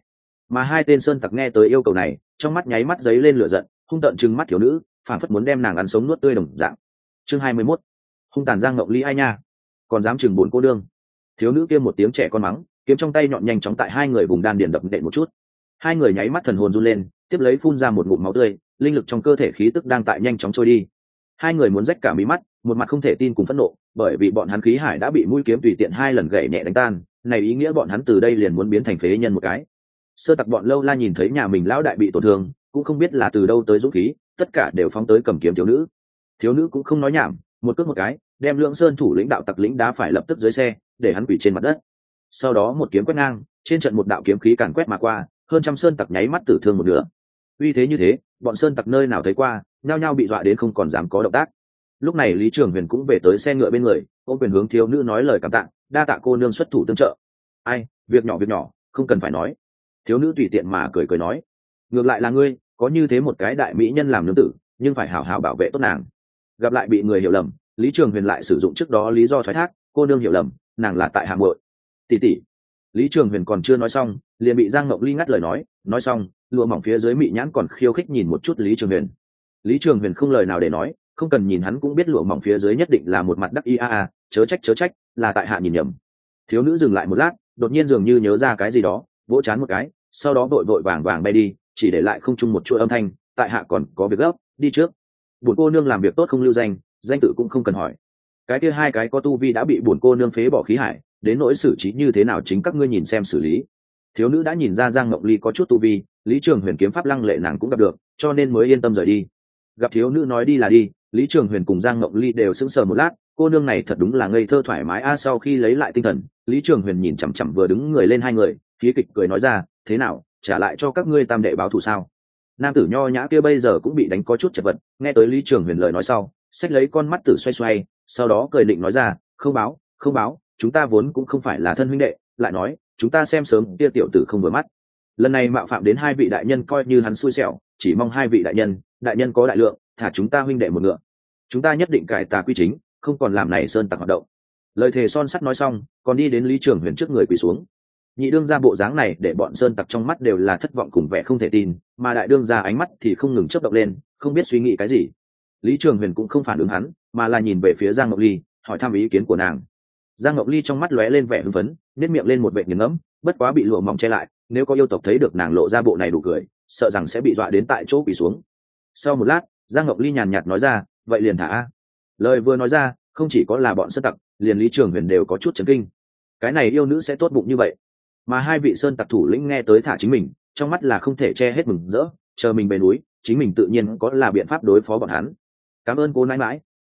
Mà hai tên sơn tặc nghe tới yêu cầu này, trong mắt nháy mắt giấy lên lửa giận, hung tợn trừng mắt thiếu nữ, phản phất muốn đem nàng ăn sống nuốt tươi đồng dạng. Chương 21. Hung tàn Giang Ngọc Ly ai nha, còn dám chừng buồn cô đương. Thiếu nữ kia một tiếng trẻ con mắng, kiếm trong tay nhọn nhanh chóng tại hai người vùng đan điền đập nện một chút. Hai người nháy mắt thần hồn run lên, tiếp lấy phun ra một ngụm máu tươi, linh lực trong cơ thể khí tức đang tại nhanh chóng trôi đi. Hai người muốn rách cả mí mắt, một mặt không thể tin cùng phẫn nộ, bởi vì bọn hắn khí hải đã bị mũi kiếm tùy tiện hai lần gãy nhẹ đánh tan, này ý nghĩa bọn hắn từ đây liền muốn biến thành phế nhân một cái. Sơ tặc bọn Lâu La nhìn thấy nhà mình lão đại bị tổn thương, cũng không biết là từ đâu tới dũng khí, tất cả đều phóng tới cầm kiếm thiếu nữ. Thiếu nữ cũng không nói nhảm, một cước một cái, đem Lượng Sơn thủ lĩnh đạo tặc lĩnh đá phải lập tức dưới xe, để hắn quỳ trên mặt đất. Sau đó một kiếm quét ngang, trên trận một đạo kiếm khí càn quét mà qua, hơn trăm sơn tặc nháy mắt tử thương một nửa. Uy thế như thế, bọn sơn tặc nơi nào thấy qua, nhao nhao bị dọa đến không còn dám có động tác. Lúc này Lý Trường Huyền cũng về tới xe ngựa bên người, ôm quyền hướng thiếu nữ nói lời cảm tạ, đa tạ cô nương xuất thủ tương trợ. Ai, việc nhỏ, không cần phải nói. Thiếu nữ tùy tiện mà cười cười nói, ngược lại là ngươi, có như thế một cái đại mỹ nhân làm nương tử, nhưng phải hảo hảo bảo vệ tốt nàng. Gặp lại bị người hiểu lầm, Lý Trường Huyền lại sử dụng trước đó lý do thoái thác, cô nương hiểu lầm, nàng là tại hạ muội. Tỷ tỷ. Lý Trường Huyền còn chưa nói xong, liền bị Giang Ngọc Ly ngắt lời nói xong, lụa mỏng phía dưới mị nhãn còn khiêu khích nhìn một chút Lý Trường Huyền. Lý Trường Huyền không lời nào để nói, không cần nhìn hắn cũng biết lụa mỏng phía dưới nhất định là một mặt đắc ý chớ trách, là tại hạ nhìn nhầm. Thiếu nữ dừng lại một lát, đột nhiên dường như nhớ ra cái gì đó, vỗ chán một cái, sau đó vội vàng bay đi, chỉ để lại không chung một chuỗi âm thanh, tại hạ còn có việc gấp, đi trước. Bổn cô nương làm việc tốt không lưu danh, danh tự cũng không cần hỏi. Cái kia hai cái có tu vi đã bị bổn cô nương phế bỏ khí hải, đến nỗi xử trí như thế nào chính các ngươi nhìn xem xử lý. Thiếu nữ đã nhìn ra Giang Ngọc Ly có chút tu vi, Lý Trường Huyền kiếm pháp lăng lệ nàng cũng gặp được, cho nên mới yên tâm rời đi. Gặp thiếu nữ nói đi là đi, Lý Trường Huyền cùng Giang Ngọc Ly đều sững sờ một lát, cô nương này thật đúng là ngây thơ thoải mái sau khi lấy lại tinh thần, Lý Trường Huyền nhìn chằm chằm vừa đứng người lên hai người, khí kịch cười nói ra, thế nào, trả lại cho các ngươi tam đệ báo thù sao? Nam tử nho nhã kia bây giờ cũng bị đánh có chút chật vật, nghe tới Lý Trường Huyền lời nói sau, xách lấy con mắt tử xoay, sau đó cười định nói ra, không báo, chúng ta vốn cũng không phải là thân huynh đệ, lại nói, chúng ta xem sớm kia tiểu tử không vừa mắt. Lần này mạo phạm đến hai vị đại nhân coi như hắn xui xẻo, chỉ mong hai vị đại nhân có đại lượng, thả chúng ta huynh đệ một ngựa. Chúng ta nhất định cải tà quy chính, không còn làm này sơn tặc hoạt động. Lời thề son sắt nói xong, còn đi đến Lý Trường Huyền trước người quỳ xuống. Nhị đương gia bộ dáng này để bọn sơn tặc trong mắt đều là thất vọng cùng vẻ không thể tin, mà đại đương gia ánh mắt thì không ngừng chớp động lên, không biết suy nghĩ cái gì. Lý Trường Huyền cũng không phản ứng hắn, mà là nhìn về phía Giang Ngọc Ly, hỏi thăm ý kiến của nàng. Giang Ngọc Ly trong mắt lóe lên vẻ hưng phấn, nét miệng lên một vệt nghiền ngẫm, bất quá bị lụa mỏng che lại, nếu có yêu tộc thấy được nàng lộ ra bộ này đủ cười, sợ rằng sẽ bị dọa đến tại chỗ quỳ xuống. Sau một lát, Giang Ngọc Ly nhàn nhạt nói ra, vậy liền thả a. Lời vừa nói ra, không chỉ có là bọn sơn tặc, liền Lý Trường Huyền đều có chút chấn kinh. Cái này yêu nữ sẽ tốt bụng như vậy? Mà hai vị sơn tặc thủ lĩnh nghe tới thả chính mình, trong mắt là không thể che hết mừng rỡ, chờ mình về núi, chính mình tự nhiên có là biện pháp đối phó bọn hắn. Cảm ơn cô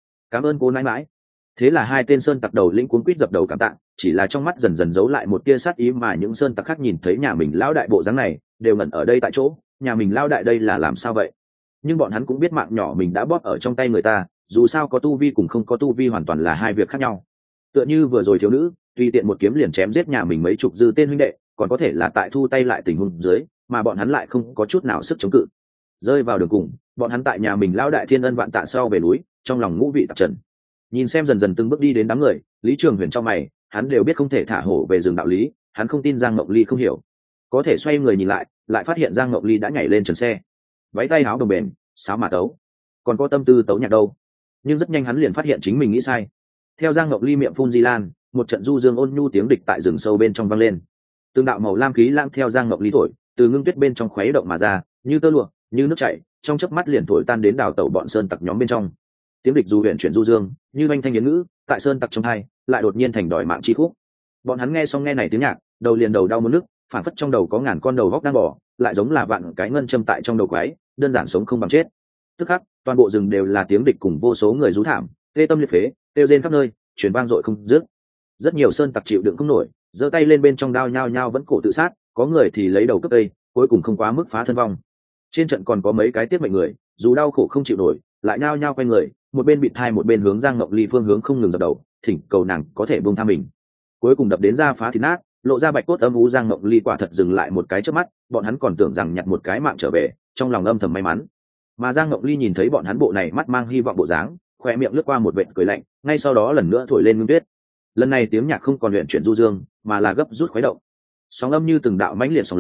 nãi mãi. Thế là hai tên sơn tặc đầu lĩnh cuốn quýt dập đầu cảm tạ, chỉ là trong mắt dần dần giấu lại một tia sát ý, mà những sơn tặc khác nhìn thấy nhà mình lão đại bộ dáng này, đều ngẩn ở đây tại chỗ, nhà mình lão đại đây là làm sao vậy? Nhưng bọn hắn cũng biết mạng nhỏ mình đã bóp ở trong tay người ta, dù sao có tu vi cùng không có tu vi hoàn toàn là hai việc khác nhau. Tựa như vừa rồi thiếu nữ, tùy tiện một kiếm liền chém giết nhà mình mấy chục dư tên huynh đệ, còn có thể là tại thu tay lại tình huống dưới, mà bọn hắn lại không có chút nào sức chống cự. Rơi vào đường cùng, bọn hắn tại nhà mình lão đại thiên ân vạn tạ sau về núi, trong lòng ngũ vị tạp trần. Nhìn xem dần dần từng bước đi đến đám người, Lý Trường Huyền trong mày, hắn đều biết không thể thả hổ về rừng đạo lý, hắn không tin Giang Ngọc Ly không hiểu. Có thể xoay người nhìn lại phát hiện Giang Ngọc Ly đã nhảy lên trần xe, váy tay áo đồng bền, sáo mà tấu, còn có tâm tư tấu nhạc đâu. Nhưng rất nhanh hắn liền phát hiện chính mình nghĩ sai. Theo Giang Ngọc Ly miệng phun di lan, một trận du dương ôn nhu tiếng địch tại rừng sâu bên trong vang lên. Từng đạo màu lam khí lãng theo Giang Ngọc Ly thổi, từ ngưng tuyết bên trong khuấy động mà ra, như tơ lụa, như nước chảy, trong chớp mắt liền thổi tan đến đảo tẩu bọn sơn tặc nhóm bên trong. Tiếng địch du huyền chuyển du dương, như anh thanh yến ngữ, tại sơn tặc trong hai, lại đột nhiên thành đòi mạng chi khúc. Bọn hắn nghe xong nghe này tiếng nhạc, đầu liền đầu đau muốn nức, phản phất trong đầu có ngàn con đầu góc đang bò, lại giống là vạn cái ngân châm tại trong đầu quái, đơn giản sống không bằng chết. Tức khắc, toàn bộ rừng đều là tiếng địch cùng vô số người rú thảm, tê tâm liệt phế, kêu rên khắp nơi, truyền vang dội không dứt. Rất nhiều sơn tặc chịu đựng không nổi, giơ tay lên bên trong đao nhao nhao vẫn cổ tự sát, có người thì lấy đầu cướp cây, cuối cùng không quá mức phá thân vong. Trên trận còn có mấy cái tiết mệnh người, dù đau khổ không chịu nổi, lại nhao nhao quay người, một bên bịt thai một bên hướng Giang Ngọc Ly phương hướng không ngừng dập đầu, thỉnh cầu nàng có thể buông tha mình. Cuối cùng đập đến ra phá thịt nát, lộ ra bạch cốt âm u. Giang Ngọc Ly quả thật dừng lại một cái chớp mắt, bọn hắn còn tưởng rằng nhặt một cái mạng trở về, trong lòng âm thầm may mắn. Mà Giang Ngọc Ly nhìn thấy bọn hắn bộ này mắt mang hy vọng bộ dáng, khoe miệng lướt qua một vệt cười lạnh, ngay sau đó lần nữa thổi lên ngưng tuyết. Lần này tiếng nhạc không còn luyện chuyển du dương, mà là gấp rút khuấy động. Sóng âm như từng đạo mãnh liệt sóng lớn,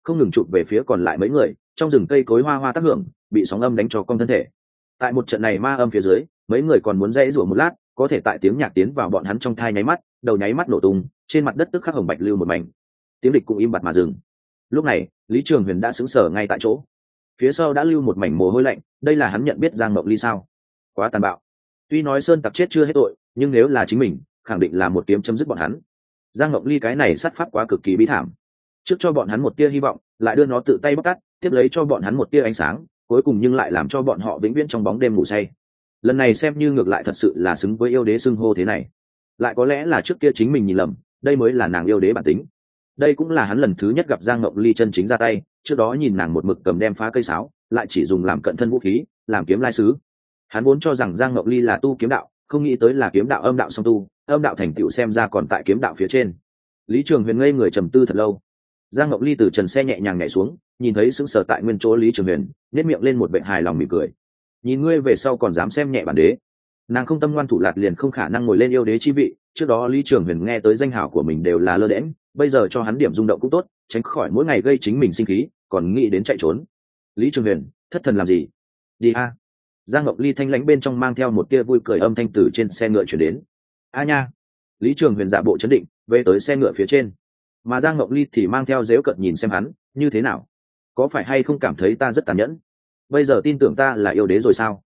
không ngừng chụp về phía còn lại mấy người. Trong rừng cây cối hoa hoa tác hưởng, bị sóng âm đánh cho cong thân thể. Tại một trận này ma âm phía dưới, mấy người còn muốn dãy rủa một lát, có thể tại tiếng nhạc tiến vào bọn hắn trong thai nháy mắt, đầu nháy mắt nổ tung, trên mặt đất tức khắc hồng bạch lưu một mảnh. Tiếng địch cũng im bặt mà dừng. Lúc này, Lý Trường Huyền đã sững sờ ngay tại chỗ. Phía sau đã lưu một mảnh mồ hôi lạnh, đây là hắn nhận biết Giang Mộng Ly sao? Quá tàn bạo. Tuy nói sơn tặc chết chưa hết tội, nhưng nếu là chính mình, khẳng định là một kiếm chấm dứt bọn hắn. Giang Mộng Ly cái này sát pháp quá cực kỳ bi thảm. Trước cho bọn hắn một tia hy vọng, lại đưa nó tự tay bóc tát, tiếp lấy cho bọn hắn một tia ánh sáng, cuối cùng nhưng lại làm cho bọn họ vĩnh viễn trong bóng đêm ngủ say. Lần này xem như ngược lại thật sự là xứng với yêu đế xưng hô thế này. Lại có lẽ là trước kia chính mình nhìn lầm, đây mới là nàng yêu đế bản tính. Đây cũng là hắn lần thứ nhất gặp Giang Mộng Ly chân chính ra tay, trước đó nhìn nàng một mực cầm đem phá cây sáo, lại chỉ dùng làm cận thân vũ khí, làm kiếm lai sứ. Hắn vốn cho rằng Giang Mộng Ly là tu kiếm đạo, không nghĩ tới là kiếm đạo âm đạo song tu, âm đạo thành tựu xem ra còn tại kiếm đạo phía trên. Lý Trường Huyền ngây người trầm tư thật lâu. Giang Mộng Ly từ trần xe nhẹ nhàng nhảy xuống, nhìn thấy sững sờ tại nguyên chỗ Lý Trường Huyền, nhếch miệng lên một vẻ hài lòng mỉm cười. Nhìn ngươi về sau còn dám xem nhẹ bản đế. Nàng không tâm ngoan thủ lạt liền không khả năng ngồi lên yêu đế chi vị, trước đó Lý Trường Huyền nghe tới danh hào của mình đều là lơ đễnh, bây giờ cho hắn điểm rung động cũng tốt, tránh khỏi mỗi ngày gây chính mình sinh khí, còn nghĩ đến chạy trốn. Lý Trường Huyền, thất thần làm gì? Đi a. Giang Mộng Ly thanh lãnh bên trong mang theo một tia vui cười âm thanh từ trên xe ngựa chuyển đến. A nha. Lý Trường Huyền giả bộ chấn định, về tới xe ngựa phía trên. Mà Giang Mộng Ly thì mang theo dễu cợt nhìn xem hắn, như thế nào? Có phải hay không cảm thấy ta rất tàn nhẫn? Bây giờ tin tưởng ta là yêu đế rồi sao?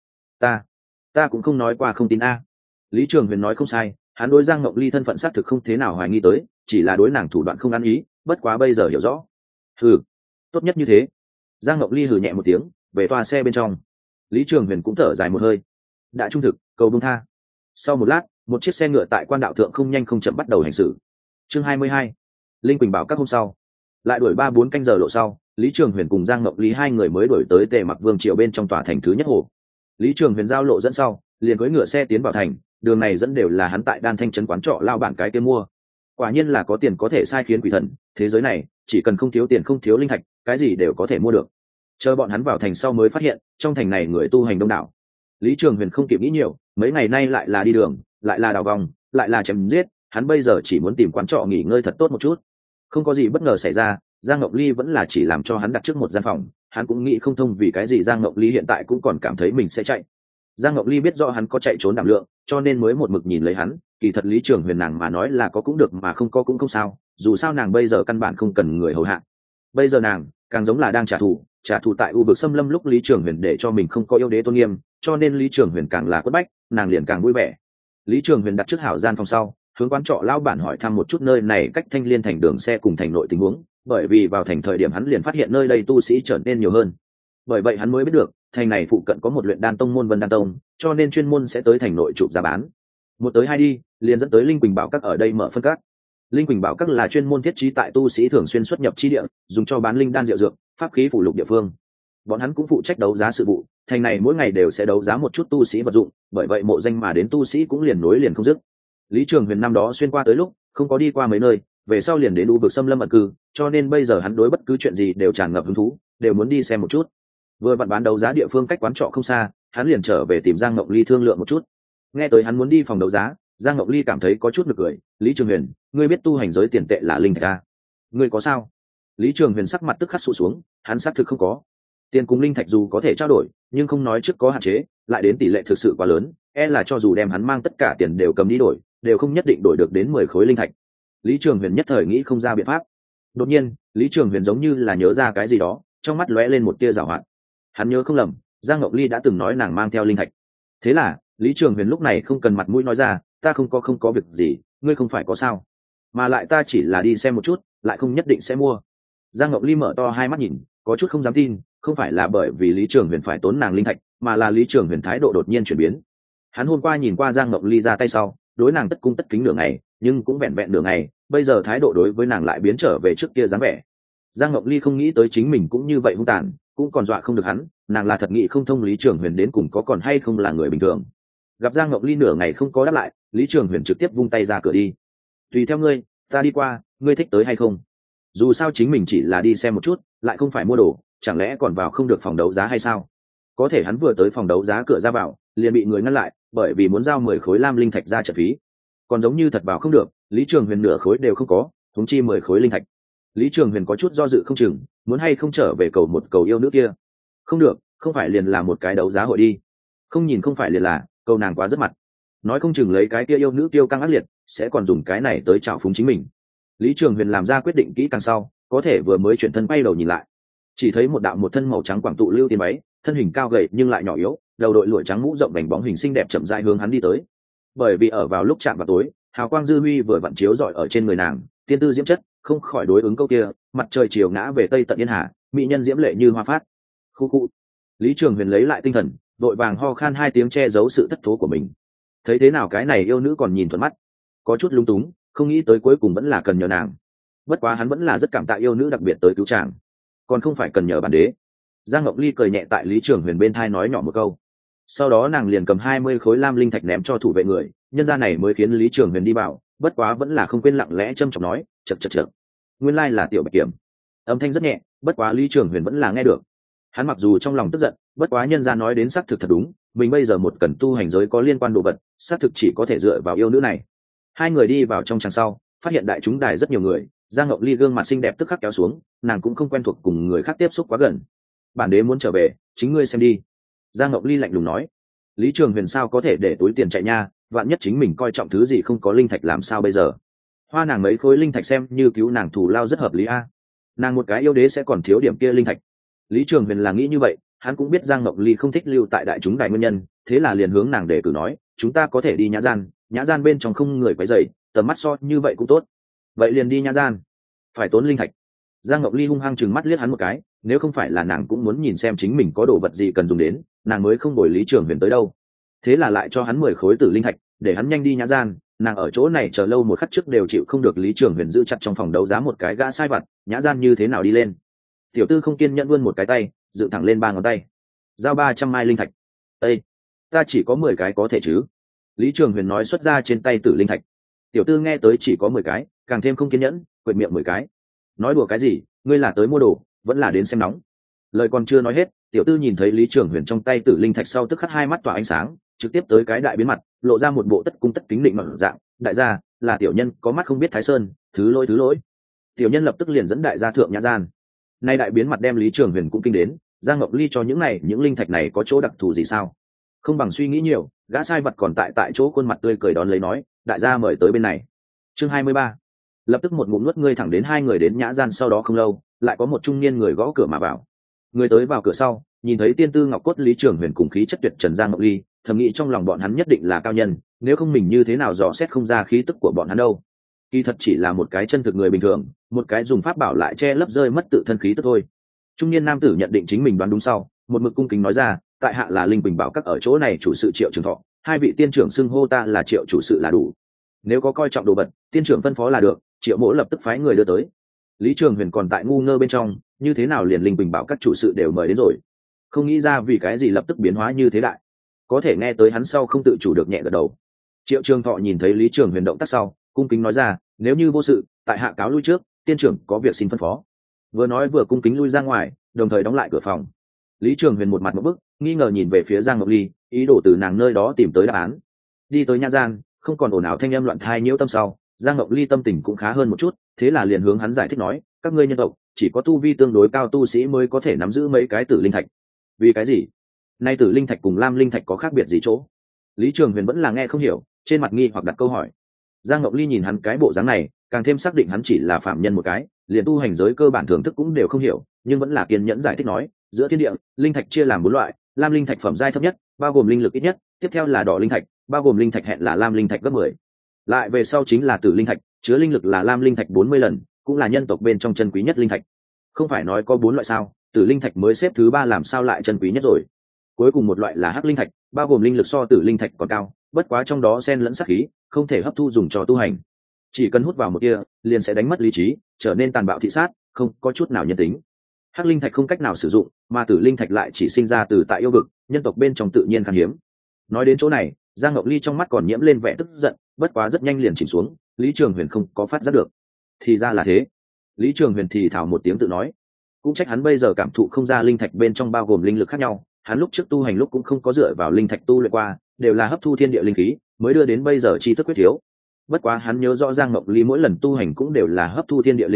Ta cũng không nói qua không tin a. Lý Trường Huyền nói không sai, hắn đối Giang Mộng Ly thân phận xác thực không thế nào hoài nghi tới, chỉ là đối nàng thủ đoạn không ăn ý, bất quá bây giờ hiểu rõ. Hừ, tốt nhất như thế. Giang Mộng Ly hừ nhẹ một tiếng, về toa xe bên trong. Lý Trường Huyền cũng thở dài một hơi. Đã trung thực, cầu buông tha. Sau một lát, một chiếc xe ngựa tại quan đạo thượng không nhanh không chậm bắt đầu hành xử. Chương 22. Linh Quỳnh bảo các hôm sau, lại đuổi 3-4 canh giờ lộ sau, Lý Trường Huyền cùng Giang Mộng Ly hai người mới đuổi tới Tề Mặc Vương triều bên trong tòa thành thứ nhất hồ. Lý Trường Huyền giao lộ dẫn sau, liền cưỡi ngựa xe tiến vào thành, đường này dẫn đều là hắn tại Đan Thanh trấn quán trọ lao bản cái kia mua. Quả nhiên là có tiền có thể sai khiến quỷ thần, thế giới này chỉ cần không thiếu tiền không thiếu linh thạch, cái gì đều có thể mua được. Chờ bọn hắn vào thành sau mới phát hiện, trong thành này người tu hành đông đảo. Lý Trường Huyền không kịp nghĩ nhiều, mấy ngày nay lại là đi đường, lại là đào vòng, lại là chém giết, hắn bây giờ chỉ muốn tìm quán trọ nghỉ ngơi thật tốt một chút. Không có gì bất ngờ xảy ra, Giang Ngọc Ly vẫn là chỉ làm cho hắn đặt trước một gian phòng, hắn cũng nghĩ không thông vì cái gì Giang Ngọc Ly hiện tại cũng còn cảm thấy mình sẽ chạy. Giang Ngọc Ly biết rõ hắn có chạy trốn đảm lượng, cho nên mới một mực nhìn lấy hắn, kỳ thật Lý Trường Huyền nàng mà nói là có cũng được mà không có cũng không sao, dù sao nàng bây giờ căn bản không cần người hầu hạ. Bây giờ nàng càng giống là đang trả thù tại u vực xâm lâm lúc Lý Trường Huyền để cho mình không có yêu đế tôn nghiêm, cho nên Lý Trường Huyền càng là quất bách, nàng liền càng vui vẻ. Lý Trường Huyền đặt trước hảo gian phòng sau, hướng quán trọ lão bản hỏi thăm một chút nơi này cách Thanh Liên thành đường xe cùng thành nội tình huống, bởi vì vào thành thời điểm hắn liền phát hiện nơi đây tu sĩ trở nên nhiều hơn. Bởi vậy hắn mới biết được, thành này phụ cận có một luyện đan tông môn Vân Đan Tông, cho nên chuyên môn sẽ tới thành nội chụp giá bán. Một tới hai đi, liền dẫn tới Linh Quỳnh Bảo Các ở đây mở phân các. Linh Quỳnh Bảo Các là chuyên môn thiết trí tại tu sĩ thường xuyên xuất nhập chi địa, dùng cho bán linh đan diệu dược, pháp khí phụ lục địa phương. Bọn hắn cũng phụ trách đấu giá sự vụ, thành này mỗi ngày đều sẽ đấu giá một chút tu sĩ vật dụng, bởi vậy mộ danh mà đến tu sĩ cũng liền nối liền không dứt. Lý Trường Huyền năm đó xuyên qua tới lúc, không có đi qua mấy nơi, về sau liền đến u vực xâm lâm ẩn cư, cho nên bây giờ hắn đối bất cứ chuyện gì đều tràn ngập hứng thú, đều muốn đi xem một chút. Vừa vặn bán đấu giá địa phương cách quán trọ không xa, hắn liền trở về tìm Giang Ngọc Ly thương lượng một chút. Nghe tới hắn muốn đi phòng đấu giá, Giang Ngọc Ly cảm thấy có chút nực cười. Lý Trường Huyền, ngươi biết tu hành giới tiền tệ là linh thạch à? Ngươi có sao? Lý Trường Huyền sắc mặt tức khắc sụ xuống, hắn xác thực không có. Tiền cùng linh thạch dù có thể trao đổi, nhưng không nói trước có hạn chế, lại đến tỷ lệ thực sự quá lớn, e là cho dù đem hắn mang tất cả tiền đều cầm đi đổi, đều không nhất định đổi được đến 10 khối linh thạch. Lý Trường Huyền nhất thời nghĩ không ra biện pháp. Đột nhiên, Lý Trường Huyền giống như là nhớ ra cái gì đó, trong mắt lóe lên một tia giảo hoạt. Hắn nhớ không lầm, Giang Ngọc Ly đã từng nói nàng mang theo linh thạch. Thế là, Lý Trường Huyền lúc này không cần mặt mũi nói ra, ta không có việc gì, ngươi không phải có sao? Mà lại ta chỉ là đi xem một chút, lại không nhất định sẽ mua. Giang Ngọc Ly mở to hai mắt nhìn, có chút không dám tin, không phải là bởi vì Lý Trường Huyền phải tốn nàng linh thạch, mà là Lý Trường Huyền thái độ đột nhiên chuyển biến. Hắn hôm qua nhìn qua Giang Ngọc Ly ra tay sau, đối nàng tất cung tất kính nửa ngày, nhưng cũng vẹn vẹn nửa ngày, bây giờ thái độ đối với nàng lại biến trở về trước kia dáng vẻ. Giang Ngọc Ly không nghĩ tới chính mình cũng như vậy hung tàn, cũng còn dọa không được hắn, nàng là thật nghĩ không thông Lý Trường Huyền đến cùng có còn hay không là người bình thường. Gặp Giang Ngọc Ly nửa ngày không có đáp lại, Lý Trường Huyền trực tiếp vung tay ra cửa đi. Tùy theo ngươi, ta đi qua, ngươi thích tới hay không? Dù sao chính mình chỉ là đi xem một chút, lại không phải mua đồ, chẳng lẽ còn vào không được phòng đấu giá hay sao? Có thể hắn vừa tới phòng đấu giá cửa ra vào, liền bị người ngăn lại, bởi vì muốn giao 10 khối lam linh thạch ra trận phí. Còn giống như thật vào không được, Lý Trường Huyền nửa khối đều không có, huống chi 10 khối linh thạch. Lý Trường Huyền có chút do dự không chừng, muốn hay không trở về cầu một cầu yêu nữ kia? Không được, không phải liền là một cái đấu giá hội đi, không nhìn không phải liền là cầu nàng quá rất mặt, nói không chừng lấy cái kia yêu nữ tiêu căng ác liệt sẽ còn dùng cái này tới trào phúng chính mình. Lý Trường Huyền làm ra quyết định kỹ càng sau, có thể vừa mới chuyển thân quay đầu nhìn lại, chỉ thấy một đạo một thân màu trắng quảng tụ lưu tiền váy, thân hình cao gầy nhưng lại nhỏ yếu, đầu đội lụa trắng mũ rộng vành bóng hình xinh đẹp chậm rãi hướng hắn đi tới. Bởi vì ở vào lúc chạm vào tối, hào quang dư huy vừa vặn chiếu rọi ở trên người nàng, tiên tư diễm chất, không khỏi đối ứng câu kia, mặt trời chiều ngã về tây tận yên hà, mỹ nhân diễm lệ như hoa phát. Khu khu. Lý Trường Huyền lấy lại tinh thần, vội vàng ho khan hai tiếng che giấu sự thất thố của mình. Thấy thế nào cái này yêu nữ còn nhìn thuận mắt, có chút lung túng, không nghĩ tới cuối cùng vẫn là cần nhờ nàng. Bất quá hắn vẫn là rất cảm tạ yêu nữ đặc biệt tới cứu chàng, còn không phải cần nhờ bản đế. Giang Ngọc Ly cười nhẹ tại Lý Trường Huyền bên thai nói nhỏ một câu, sau đó nàng liền cầm 20 khối lam linh thạch ném cho thủ vệ người, nhân ra này mới khiến Lý Trường Huyền đi vào, bất quá vẫn là không quên lặng lẽ châm chọc nói, chậc chậc chậc, nguyên lai là tiểu Bạch Kiểm. Âm thanh rất nhẹ, bất quá Lý Trường Huyền vẫn là nghe được. Hắn mặc dù trong lòng tức giận, bất quá nhân ra nói đến xác thực thật đúng, mình bây giờ một cần tu hành giới có liên quan đồ vật, xác thực chỉ có thể dựa vào yêu nữ này. Hai người đi vào trong tràng sau, phát hiện đại chúng đài rất nhiều người, Giang Ngọc Ly gương mặt xinh đẹp tức khắc kéo xuống, nàng cũng không quen thuộc cùng người khác tiếp xúc quá gần. Bản đế muốn trở về, chính ngươi xem đi. Giang Ngọc Ly lạnh lùng nói. Lý Trường Huyền sao có thể để túi tiền chạy nha, vạn nhất chính mình coi trọng thứ gì không có linh thạch làm sao bây giờ? Hoa nàng mấy khối linh thạch xem như cứu nàng thù lao rất hợp lý a. Nàng một cái yêu đế sẽ còn thiếu điểm kia linh thạch. Lý Trường Huyền là nghĩ như vậy, hắn cũng biết Giang Ngọc Ly không thích lưu tại đại chúng đại nguyên nhân, thế là liền hướng nàng để cử nói, chúng ta có thể đi nhã gian bên trong không người quấy rầy, tầm mắt so như vậy cũng tốt. Vậy liền đi nhã gian, phải tốn linh thạch. Giang Ngọc Ly hung hăng chừng mắt liếc hắn một cái, nếu không phải là nàng cũng muốn nhìn xem chính mình có đồ vật gì cần dùng đến, nàng mới không bồi Lý Trường Huyền tới đâu. Thế là lại cho hắn 10 khối tử linh thạch, để hắn nhanh đi nhã gian, nàng ở chỗ này chờ lâu một khắc trước đều chịu không được Lý Trường Huyền giữ chặt trong phòng đấu giá một cái gã sai vặt, nhã gian như thế nào đi lên. Tiểu tư không kiên nhẫn vươn một cái tay, dựng thẳng lên 3 ngón tay. Giao 300 mai linh thạch. Ê, ta chỉ có 10 cái có thể chứ? Lý Trường Huyền nói xuất ra trên tay tử linh thạch. Tiểu tư nghe tới chỉ có 10 cái, càng thêm không kiên nhẫn, quệt miệng 10 cái. Nói đùa cái gì, ngươi là tới mua đồ, vẫn là đến xem nóng. Lời còn chưa nói hết, tiểu tư nhìn thấy Lý Trường Huyền trong tay tử linh thạch sau tức khắc hai mắt tỏa ánh sáng, trực tiếp tới cái đại biến mặt, lộ ra một bộ tất cung tất kính định mặt dạng, đại gia, là tiểu nhân có mắt không biết Thái Sơn, thứ lỗi. Tiểu nhân lập tức liền dẫn đại gia thượng nhã gian. Nay đại biến mặt đem Lý Trường Huyền cũng kinh đến, Giang Ngọc Ly cho những linh thạch này có chỗ đặc thù gì sao? Không bằng suy nghĩ nhiều, gã sai vật còn tại chỗ khuôn mặt tươi cười đón lấy nói, đại gia mời tới bên này. Chương 23. Lập tức một ngụm nuốt ngươi thẳng đến hai người đến nhã gian, sau đó không lâu, lại có một trung niên người gõ cửa mà vào. Người tới vào cửa sau, nhìn thấy tiên tư ngọc cốt Lý Trường Huyền cùng khí chất tuyệt trần Giang Ngọc Ly, thầm nghĩ trong lòng bọn hắn nhất định là cao nhân, nếu không mình như thế nào dò xét không ra khí tức của bọn hắn đâu. Kỳ thật chỉ là một cái chân thực người bình thường, một cái dùng pháp bảo lại che lấp rơi mất tự thân khí tức thôi. Trung niên nam tử nhận định chính mình đoán đúng sau, một mực cung kính nói ra, tại hạ là Linh Bình Bảo các ở chỗ này chủ sự Triệu Trường Thọ, hai vị tiên trưởng xưng hô ta là Triệu chủ sự là đủ. Nếu có coi trọng đồ vật, tiên trưởng phân phó là được, Triệu mỗ lập tức phái người đưa tới. Lý Trường Huyền còn tại ngu ngơ bên trong, như thế nào liền Linh Bình Bảo các chủ sự đều mời đến rồi, không nghĩ ra vì cái gì lập tức biến hóa như thế đại. Có thể nghe tới hắn sau không tự chủ được nhẹ gật đầu. Triệu Trường Thọ nhìn thấy Lý Trường Huyền động tác sau, cung kính nói ra, nếu như vô sự, tại hạ cáo lui trước, tiên trưởng có việc xin phân phó. Vừa nói vừa cung kính lui ra ngoài, đồng thời đóng lại cửa phòng. Lý Trường Huyền một mặt một bức, nghi ngờ nhìn về phía Giang Ngọc Ly, ý đồ từ nàng nơi đó tìm tới đáp án. Đi tới nhã gian, không còn ồn ào thanh âm loạn thai nhiễu tâm sau, Giang Ngọc Ly tâm tình cũng khá hơn một chút, thế là liền hướng hắn giải thích nói, các ngươi nhân tộc chỉ có tu vi tương đối cao tu sĩ mới có thể nắm giữ mấy cái tử linh thạch. Vì cái gì? Nay tử linh thạch cùng lam linh thạch có khác biệt gì chỗ? Lý Trường Huyền vẫn là nghe không hiểu, trên mặt nghi hoặc đặt câu hỏi. Giang Ngọc Ly nhìn hắn cái bộ dáng này, càng thêm xác định hắn chỉ là phạm nhân một cái, liền tu hành giới cơ bản thưởng thức cũng đều không hiểu, nhưng vẫn là kiên nhẫn giải thích nói, giữa thiên địa, linh thạch chia làm 4 loại, lam linh thạch phẩm giai thấp nhất, bao gồm linh lực ít nhất, tiếp theo là đỏ linh thạch, bao gồm linh thạch hẹn là lam linh thạch gấp 10. Lại về sau chính là tử linh thạch, chứa linh lực là lam linh thạch 40 lần, cũng là nhân tộc bên trong chân quý nhất linh thạch. Không phải nói có 4 loại sao, tử linh thạch mới xếp thứ 3 làm sao lại chân quý nhất rồi. Cuối cùng một loại là hắc linh thạch, bao gồm linh lực so tử linh thạch còn cao, bất quá trong đó xen lẫn sát khí, không thể hấp thu dùng cho tu hành. Chỉ cần hút vào một tia, liền sẽ đánh mất lý trí, trở nên tàn bạo thị sát, không có chút nào nhân tính. Hắc linh thạch không cách nào sử dụng, mà tử linh thạch lại chỉ sinh ra từ tại yêu vực, nhân tộc bên trong tự nhiên khan hiếm. Nói đến chỗ này, Giang Ngọc Ly trong mắt còn nhiễm lên vẻ tức giận, bất quá rất nhanh liền chìm xuống, Lý Trường Huyền không có phát giác được. Thì ra là thế. Lý Trường Huyền thì thào một tiếng tự nói, cũng trách hắn bây giờ cảm thụ không ra linh thạch bên trong bao gồm linh lực khác nhau, hắn lúc trước tu hành lúc cũng không có dựa vào linh thạch tu luyện qua, đều là hấp thu thiên địa linh khí, mới đưa đến bây giờ tri thức quyết thiếu. Bất quá hắn nhớ rõ Giang Ngọc Ly mỗi lần tu hành cũng đều là hấp thu thiên địa linh khí,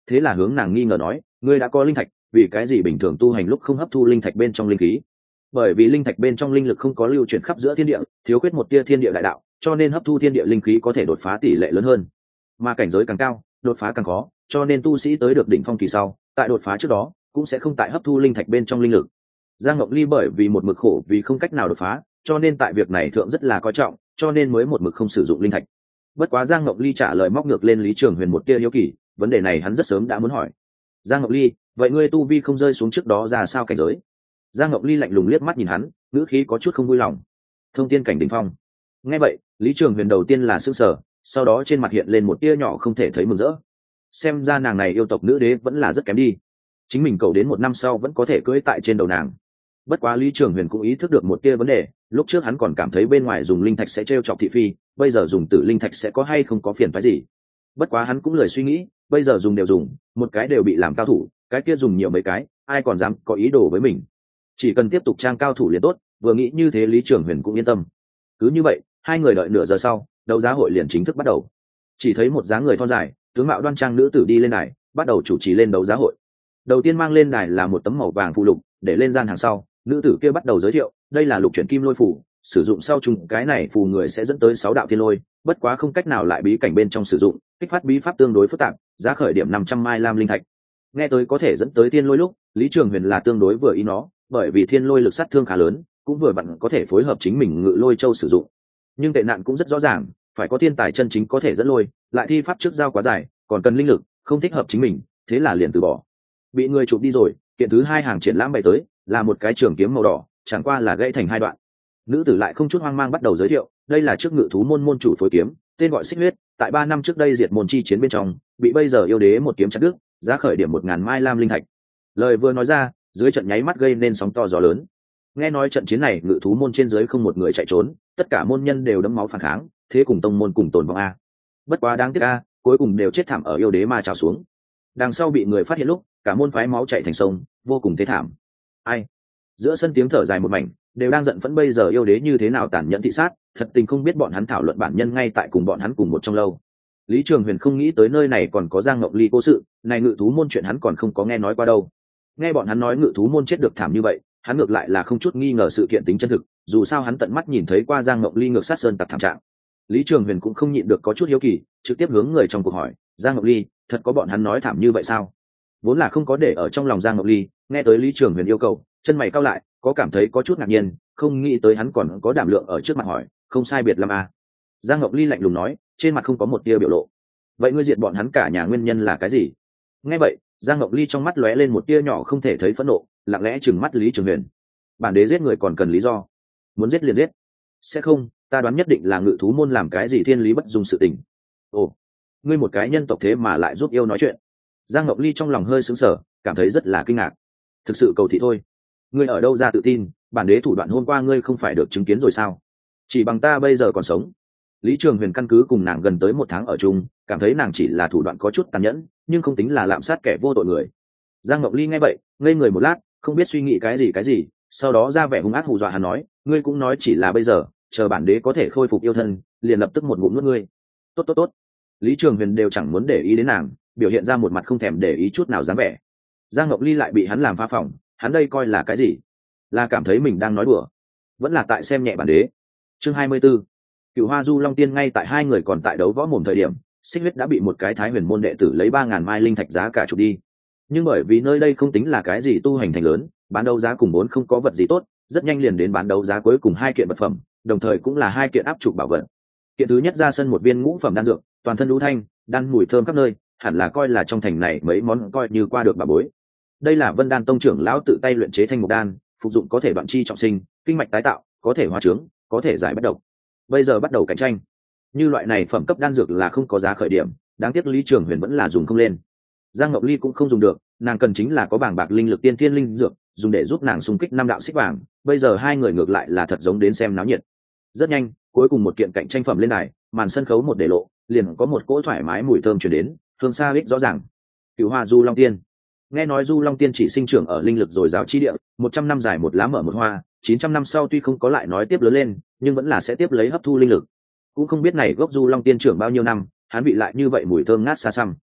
thế là hướng nàng nghi ngờ nói, ngươi đã có linh thạch, vì cái gì bình thường tu hành lúc không hấp thu linh thạch bên trong linh khí? Bởi vì linh thạch bên trong linh lực không có lưu chuyển khắp giữa thiên địa, thiếu khuyết một tia thiên địa đại đạo, cho nên hấp thu thiên địa linh khí có thể đột phá tỷ lệ lớn hơn, mà cảnh giới càng cao đột phá càng khó, cho nên tu sĩ tới được đỉnh phong kỳ sau, tại đột phá trước đó cũng sẽ không tại hấp thu linh thạch bên trong linh lực. Giang Ngọc Ly bởi vì một mực khổ vì không cách nào đột phá, cho nên tại việc này thượng rất là coi trọng, cho nên mới một mực không sử dụng linh thạch. Bất quá Giang Ngọc Ly trả lời móc ngược lên Lý Trường Huyền một tia hiếu kỳ, vấn đề này hắn rất sớm đã muốn hỏi. Giang Ngọc Ly, vậy ngươi tu vi không rơi xuống trước đó ra sao cảnh giới? Giang Ngọc Ly lạnh lùng liếc mắt nhìn hắn, ngữ khí có chút không vui lòng. Thông tiên cảnh đỉnh phong. Nghe vậy, Lý Trường Huyền đầu tiên là sửng sở, sau đó trên mặt hiện lên một tia nhỏ không thể thấy mừng rỡ. Xem ra nàng này yêu tộc nữ đế vẫn là rất kém đi, chính mình cầu đến một năm sau vẫn có thể cưỡi tại trên đầu nàng. Bất quá Lý Trường Huyền cũng ý thức được một tia vấn đề, lúc trước hắn còn cảm thấy bên ngoài dùng linh thạch sẽ trêu chọc thị phi, bây giờ dùng tử linh thạch sẽ có hay không có phiền phức gì. Bất quá hắn cũng lười suy nghĩ, bây giờ dùng đều dùng, một cái đều bị làm cao thủ, cái kia dùng nhiều mấy cái, ai còn dám có ý đồ với mình. Chỉ cần tiếp tục trang cao thủ liền tốt, vừa nghĩ như thế Lý Trường Huyền cũng yên tâm. Cứ như vậy, hai người đợi nửa giờ sau, đấu giá hội liền chính thức bắt đầu. Chỉ thấy một dáng người thon dài, tướng mạo đoan trang nữ tử đi lên đài, bắt đầu chủ trì lên đấu giá hội. Đầu tiên mang lên đài là một tấm màu vàng phù lục, để lên gian hàng sau, nữ tử kia bắt đầu giới thiệu, đây là lục chuyển kim lôi phù, sử dụng sau trùng cái này phù người sẽ dẫn tới 6 đạo thiên lôi, bất quá không cách nào lại bí cảnh bên trong sử dụng, kích phát bí pháp tương đối phức tạp, giá khởi điểm 500 mai lam linh thạch. Nghe tới có thể dẫn tới thiên lôi lúc, Lý Trường Huyền là tương đối vừa ý nó, bởi vì thiên lôi lực sát thương khá lớn, cũng vừa vặn có thể phối hợp chính mình ngự lôi châu sử dụng. Nhưng tệ nạn cũng rất rõ ràng, phải có thiên tài chân chính có thể dẫn lôi, lại thi pháp trước giao quá dài, còn cần linh lực, không thích hợp chính mình, thế là liền từ bỏ. Bị người chụp đi rồi, kiện thứ hai hàng triển lãm bày tới, là một cái trường kiếm màu đỏ, chẳng qua là gãy thành hai đoạn. Nữ tử lại không chút hoang mang bắt đầu giới thiệu, đây là trước ngự thú môn môn chủ phối kiếm, tên gọi Xích Huyết, tại 3 năm trước đây diệt môn chi chiến bên trong, bị bây giờ yêu đế một kiếm chặt đứt, giá khởi điểm 1000 mai lam linh thạch. Lời vừa nói ra, dưới trận nháy mắt gây nên sóng to gió lớn. Nghe nói trận chiến này ngự thú môn trên dưới không một người chạy trốn, tất cả môn nhân đều đẫm máu phản kháng, thế cùng tông môn cùng tồn vong a. Bất quá đáng tiếc a, cuối cùng đều chết thảm ở yêu đế ma trào xuống. Đằng sau bị người phát hiện lúc, cả môn phái máu chảy thành sông, vô cùng thê thảm. Ai? Giữa sân tiếng thở dài một mảnh, đều đang giận phẫn bây giờ yêu đế như thế nào tàn nhẫn thị sát, thật tình không biết bọn hắn thảo luận bản nhân ngay tại cùng bọn hắn cùng một trong lâu. Lý Trường Huyền không nghĩ tới nơi này còn có Giang Ngọc Ly cố sự, này ngự thú môn chuyện hắn còn không có nghe nói qua đâu. Nghe bọn hắn nói ngự thú môn chết được thảm như vậy, hắn ngược lại là không chút nghi ngờ sự kiện tính chân thực, dù sao hắn tận mắt nhìn thấy qua Giang Ngọc Ly ngược sát sơn tặc thảm trạng. Lý Trường Huyền cũng không nhịn được có chút hiếu kỳ, trực tiếp hướng người trong cuộc hỏi, Giang Ngọc Ly, thật có bọn hắn nói thảm như vậy sao? Vốn là không có để ở trong lòng Giang Ngọc Ly, nghe tới Lý Trường Huyền yêu cầu, chân mày cau lại, có cảm thấy có chút ngạc nhiên, không nghĩ tới hắn còn có đảm lượng ở trước mặt hỏi, không sai biệt lắm à? Giang Ngọc Ly lạnh lùng nói, trên mặt không có một tia biểu lộ. Vậy ngươi diệt bọn hắn cả nhà nguyên nhân là cái gì? Nghe vậy, Giang Ngọc Ly trong mắt lóe lên một tia nhỏ không thể thấy phẫn nộ, lặng lẽ trừng mắt Lý Trường Huyền. Bản đế giết người còn cần lý do, muốn giết liền giết. Sẽ không, ta đoán nhất định là ngự thú môn làm cái gì thiên lý bất dung sự tình. Ồ, ngươi một cái nhân tộc thế mà lại giúp yêu nói chuyện. Giang Ngọc Ly trong lòng hơi sững sờ, cảm thấy rất là kinh ngạc. Thực sự cầu thị thôi. Ngươi ở đâu ra tự tin, bản đế thủ đoạn hôm qua ngươi không phải được chứng kiến rồi sao? Chỉ bằng ta bây giờ còn sống. Lý Trường Huyền căn cứ cùng nàng gần tới 1 tháng ở chung, cảm thấy nàng chỉ là thủ đoạn có chút tàn nhẫn, nhưng không tính là lạm sát kẻ vô tội người. Giang Ngọc Ly nghe vậy, ngây người một lát, không biết suy nghĩ cái gì, sau đó ra vẻ hung ác hù dọa hắn nói, ngươi cũng nói chỉ là bây giờ, chờ bản đế có thể khôi phục yêu thân, liền lập tức một ngụm nuốt ngươi. Tốt. Lý Trường Huyền đều chẳng muốn để ý đến nàng, biểu hiện ra một mặt không thèm để ý chút nào dáng vẻ. Giang Ngọc Ly lại bị hắn làm phá phòng, hắn đây coi là cái gì? Là cảm thấy mình đang nói đùa, vẫn là tại xem nhẹ bản đế. Chương 24. Cựu Hoa Du Long Tiên. Ngay tại hai người còn tại đấu võ mồm thời điểm, Xích Huyết đã bị một cái Thái Huyền môn đệ tử lấy 3000 mai linh thạch giá cả chụp đi. Nhưng bởi vì nơi đây không tính là cái gì tu hành thành lớn, bán đấu giá cùng vốn không có vật gì tốt, rất nhanh liền đến bán đấu giá cuối cùng 2 kiện vật phẩm, đồng thời cũng là 2 kiện áp chụp bảo vật. Kiện thứ nhất ra sân một viên ngũ phẩm đan dược, toàn thân lũ thanh, đan mùi thơm khắp nơi, hẳn là coi là trong thành này mấy món coi như qua được bà bối. Đây là Vân Đan tông trưởng lão tự tay luyện chế thanh mục đan, phục dụng có thể đoạn chi trọng sinh, kinh mạch tái tạo, có thể hóa trướng, có thể giải bất độc. Bây giờ bắt đầu cạnh tranh. Như loại này phẩm cấp đan dược là không có giá khởi điểm, đáng tiếc Lý Trường Huyền vẫn là dùng không lên. Giang Ngọc Ly cũng không dùng được, nàng cần chính là có bảng bạc linh lực tiên thiên linh dược, dùng để giúp nàng xung kích 5 đạo xích vàng. Bây giờ hai người ngược lại là thật giống đến xem náo nhiệt. Rất nhanh, cuối cùng một kiện cạnh tranh phẩm lên đài, màn sân khấu một để lộ, liền có một cỗ thoải mái mùi thơm truyền đến, hương xa biết rõ ràng. Cửu Hoa Du Long Tiên. Nghe nói Du Long Tiên chỉ sinh trưởng ở linh lực dồi dào chi địa, 100 năm dài một lá mở một hoa, 900 năm sau tuy không có lại nói tiếp lớn lên, nhưng vẫn là sẽ tiếp lấy hấp thu linh lực. Cũng không biết này gốc Du Long Tiên trưởng bao nhiêu năm, hắn bị lại như vậy mùi thơm ngát xa xăm.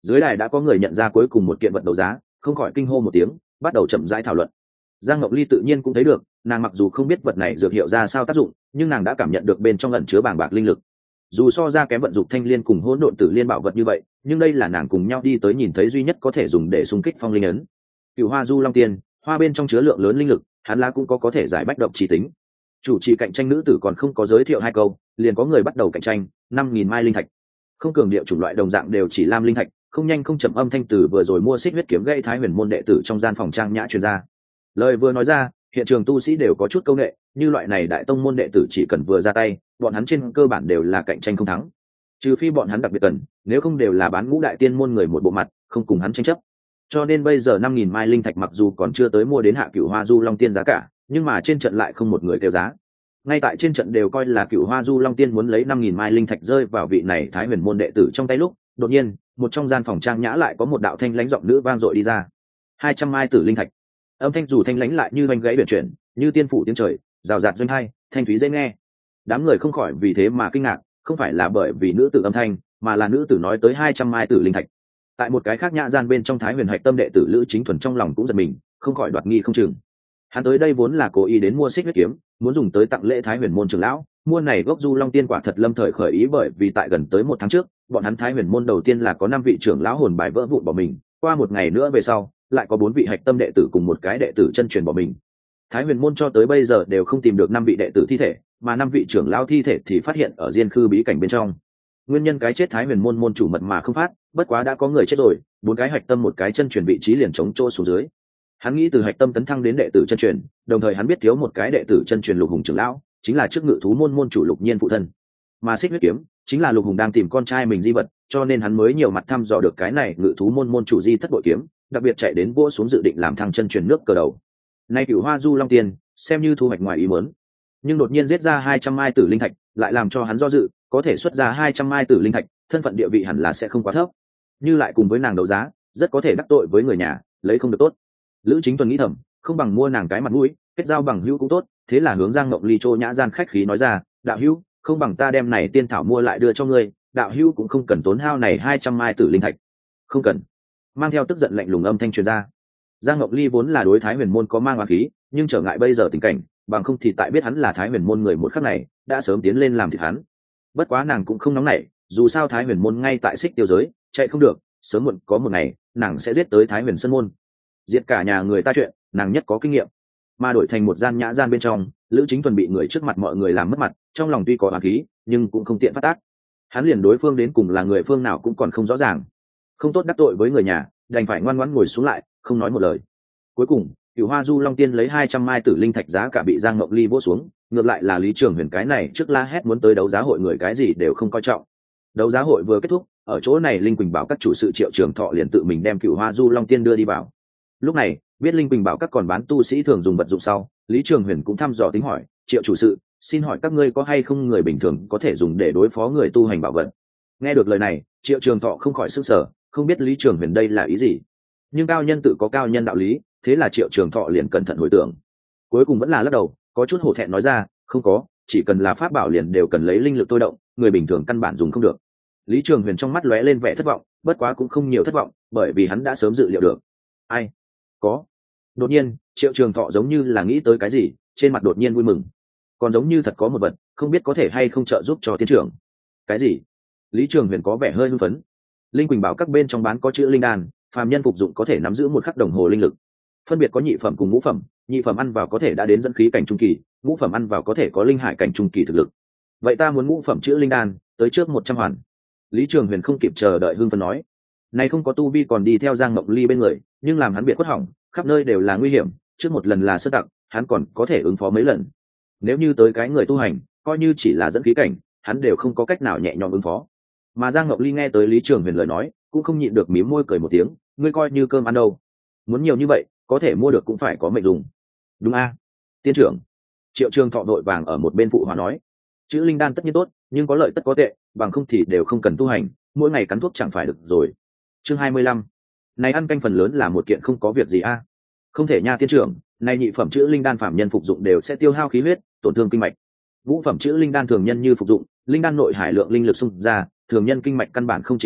Dưới đài đã có người nhận ra cuối cùng một kiện vật đấu giá, không khỏi kinh hô một tiếng, bắt đầu chậm rãi thảo luận. Giang Ngọc Ly tự nhiên cũng thấy được, nàng mặc dù không biết vật này dược hiệu ra sao tác dụng, nhưng nàng đã cảm nhận được bên trong ẩn chứa bàng bạc linh lực. Dù so ra kém vận dụng thanh liên cùng hỗn độn tử liên bảo vật như vậy, nhưng đây là nàng cùng nhau đi tới nhìn thấy duy nhất có thể dùng để xung kích phong linh ấn. Cửu Hoa Du Long Tiên, hoa bên trong chứa lượng lớn linh lực, hắn lá cũng có thể giải bách độc chi tính. Chủ trì cạnh tranh nữ tử còn không có giới thiệu hai câu, liền có người bắt đầu cạnh tranh. 5.000 mai linh thạch, không cường điệu chủng loại đồng dạng đều chỉ lam linh thạch, không nhanh không chậm âm thanh từ vừa rồi mua xích huyết kiếm gây Thái Huyền môn đệ tử trong gian phòng trang nhã truyền ra. Lời vừa nói ra, hiện trường tu sĩ đều có chút câu nệ, như loại này đại tông môn đệ tử chỉ cần vừa ra tay, bọn hắn trên cơ bản đều là cạnh tranh không thắng. Trừ phi bọn hắn đặc biệt cần, nếu không đều là bán ngũ đại tiên môn người một bộ mặt, không cùng hắn tranh chấp. Cho nên bây giờ 5.000 mai linh thạch mặc dù còn chưa tới mua đến hạ Cửu Hoa Du Long Tiên giá cả, nhưng mà trên trận lại không một người kêu giá. Ngay tại trên trận đều coi là Cửu Hoa Du Long Tiên muốn lấy 5.000 mai linh thạch rơi vào vị này Thái Huyền môn đệ tử trong tay lúc, đột nhiên, một trong gian phòng trang nhã lại có một đạo thanh lãnh giọng nữ vang dội đi ra. 200 mai tử linh thạch. Âm thanh dù thanh lãnh lại như vành gãy biển chuyển, như tiên phủ tiếng trời, rào rạt doanh hai, thanh thúy dễ nghe. Đám người không khỏi vì thế mà kinh ngạc, không phải là bởi vì nữ tử âm thanh, mà là nữ tử nói tới 200 mai tử linh thạch. Tại một cái khác nhã gian bên trong Thái Huyền Hạch Tâm đệ tử Lữ Chính Thuần trong lòng cũng giật mình, không khỏi đoạt nghi không chừng. Hắn tới đây vốn là cố ý đến mua xích huyết kiếm, muốn dùng tới tặng lễ Thái Huyền môn trưởng lão. Mua này gốc Du Long Tiên quả thật lâm thời khởi ý, bởi vì tại gần tới 1 tháng trước, bọn hắn Thái Huyền môn đầu tiên là có 5 vị trưởng lão hồn bài vỡ vụn bỏ mình, qua 1 ngày nữa về sau, lại có 4 vị hạch tâm đệ tử cùng một cái đệ tử chân truyền bỏ mình. Thái Huyền môn cho tới bây giờ đều không tìm được 5 vị đệ tử thi thể, mà 5 vị trưởng lão thi thể thì phát hiện ở diên khư bí cảnh bên trong. Nguyên nhân cái chết Thái Huyền môn môn chủ mật mà không phát, bất quá đã có người chết rồi, 4 cái hạch tâm một cái chân truyền vị trí liền chống chỗ xuống dưới. Hắn nghĩ từ hạch tâm tấn thăng đến đệ tử chân truyền, đồng thời hắn biết thiếu một cái đệ tử chân truyền Lục Hùng trưởng lão, chính là trước ngự thú môn môn chủ Lục Nhiên phụ thân. Mà xích huyết kiếm chính là Lục Hùng đang tìm con trai mình di vật, cho nên hắn mới nhiều mặt thăm dò được cái này ngự thú môn môn chủ di thất bội kiếm, đặc biệt chạy đến vỗ xuống dự định làm thăng chân truyền nước cờ đầu. Nay Cửu Hoa Du Long Tiên, xem như thu hoạch ngoài ý muốn. Nhưng đột nhiên giết ra 200 mai tử linh thạch, lại làm cho hắn do dự, có thể xuất ra 200 mai tử linh thạch, thân phận địa vị hẳn là sẽ không quá thấp. Như lại cùng với nàng đấu giá, rất có thể đắc tội với người nhà, lấy không được tốt. Lữ Chính Tuần nghĩ thầm, không bằng mua nàng cái mặt mũi, kết giao bằng hữu cũng tốt, thế là hướng Giang Ngọc Ly Trô nhã gian khách khí nói ra, đạo hữu, không bằng ta đem này tiên thảo mua lại đưa cho ngươi, đạo hữu cũng không cần tốn hao này 200 mai tử linh thạch. Không cần. Mang theo tức giận lạnh lùng âm thanh truyền ra. Giang Ngọc Ly vốn là đối Thái Huyền môn có mang oán khí, nhưng trở ngại bây giờ tình cảnh, bằng không thì tại biết hắn là Thái Huyền môn người một khắc này, đã sớm tiến lên làm thịt hắn. Bất quá nàng cũng không nóng nảy, dù sao Thái Huyền môn ngay tại Xích Tiêu giới, chạy không được, sớm muộn có một ngày, nàng sẽ giết tới Thái Huyền Sơn môn. Diệt cả nhà người ta chuyện, nàng nhất có kinh nghiệm. Mà đổi thành một gian nhã gian bên trong, Lữ Chính Tuần bị người trước mặt mọi người làm mất mặt, trong lòng tuy có oán khí, nhưng cũng không tiện phát tác. Hắn liền đối phương đến cùng là người phương nào cũng còn không rõ ràng, không tốt đắc tội với người nhà, đành phải ngoan ngoãn ngồi xuống lại, không nói một lời. Cuối cùng, Cửu Hoa Du Long Tiên lấy 200 mai tử linh thạch giá cả bị Giang Ngọc Ly vỗ xuống, ngược lại là Lý Trường Huyền cái này trước la hét muốn tới đấu giá hội người cái gì đều không coi trọng. Đấu giá hội vừa kết thúc, ở chỗ này Linh Quỳnh Bảo các chủ sự Triệu Trường Thọ liền tự mình đem Cửu Hoa Du Long Tiên đưa đi vào. Lúc này, biết Linh Quỳnh Bảo các còn bán tu sĩ thường dùng vật dụng sau, Lý Trường Huyền cũng thăm dò tính hỏi, Triệu chủ sự, xin hỏi các ngươi có hay không người bình thường có thể dùng để đối phó người tu hành bảo vật? Nghe được lời này, Triệu Trường Thọ không khỏi sửng sở, không biết Lý Trường Huyền đây là ý gì. Nhưng cao nhân tự có cao nhân đạo lý, thế là Triệu Trường Thọ liền cẩn thận hồi tưởng, cuối cùng vẫn là lắc đầu, có chút hổ thẹn nói ra, không có, chỉ cần là pháp bảo liền đều cần lấy linh lực tôi động, người bình thường căn bản dùng không được. Lý Trường Huyền trong mắt lóe lên vẻ thất vọng, bất quá cũng không nhiều thất vọng, bởi vì hắn đã sớm dự liệu được. Ai? Có. Đột nhiên, Triệu Trường Thọ giống như là nghĩ tới cái gì, trên mặt đột nhiên vui mừng. Còn giống như thật có một vật, không biết có thể hay không trợ giúp cho tiến trưởng. Cái gì? Lý Trường Huyền có vẻ hơi hưng phấn. Linh Quỳnh Bảo các bên trong bán có chữ linh đan, phàm nhân phục dụng có thể nắm giữ một khắc đồng hồ linh lực. Phân biệt có nhị phẩm cùng ngũ phẩm, nhị phẩm ăn vào có thể đã đến dẫn khí cảnh trung kỳ, ngũ phẩm ăn vào có thể có linh hải cảnh trung kỳ thực lực. Vậy ta muốn ngũ phẩm chữ linh đan, tới trước 100 hoàn. Lý Trường Huyền không kịp chờ đợi hưng phấn nói. Này không có tu vi còn đi theo Giang Mộng Ly bên người, nhưng làm hắn biệt quất hỏng, khắp nơi đều là nguy hiểm, trước một lần là sơ tặc, hắn còn có thể ứng phó mấy lần. Nếu như tới cái người tu hành, coi như chỉ là dẫn khí cảnh, hắn đều không có cách nào nhẹ nhõm ứng phó. Mà Giang Mộng Ly nghe tới Lý Trường Huyền lời nói, cũng không nhịn được mím môi cười một tiếng, ngươi coi như cơm ăn đâu, muốn nhiều như vậy, có thể mua được cũng phải có mệnh dùng. Đúng a, tiên trưởng. Triệu Trường Thọ đội vàng ở một bên phụ hòa nói, chữ linh đan tất nhiên tốt, nhưng có lợi tất có tệ, bằng không thì đều không cần tu hành, mỗi ngày cắn thuốc chẳng phải được rồi. Chương 25. Này ăn canh phần lớn là một kiện không có việc gì a. Không thể nha tiên trưởng, này nhị phẩm chữ linh đan phạm nhân phục dụng đều sẽ tiêu hao khí huyết, tổn thương kinh mạch. Ngũ phẩm chữ linh đan thường nhân như phục dụng, linh đan nội hải lượng linh lực xung ra, thường nhân kinh mạch căn bản không chịu nổi,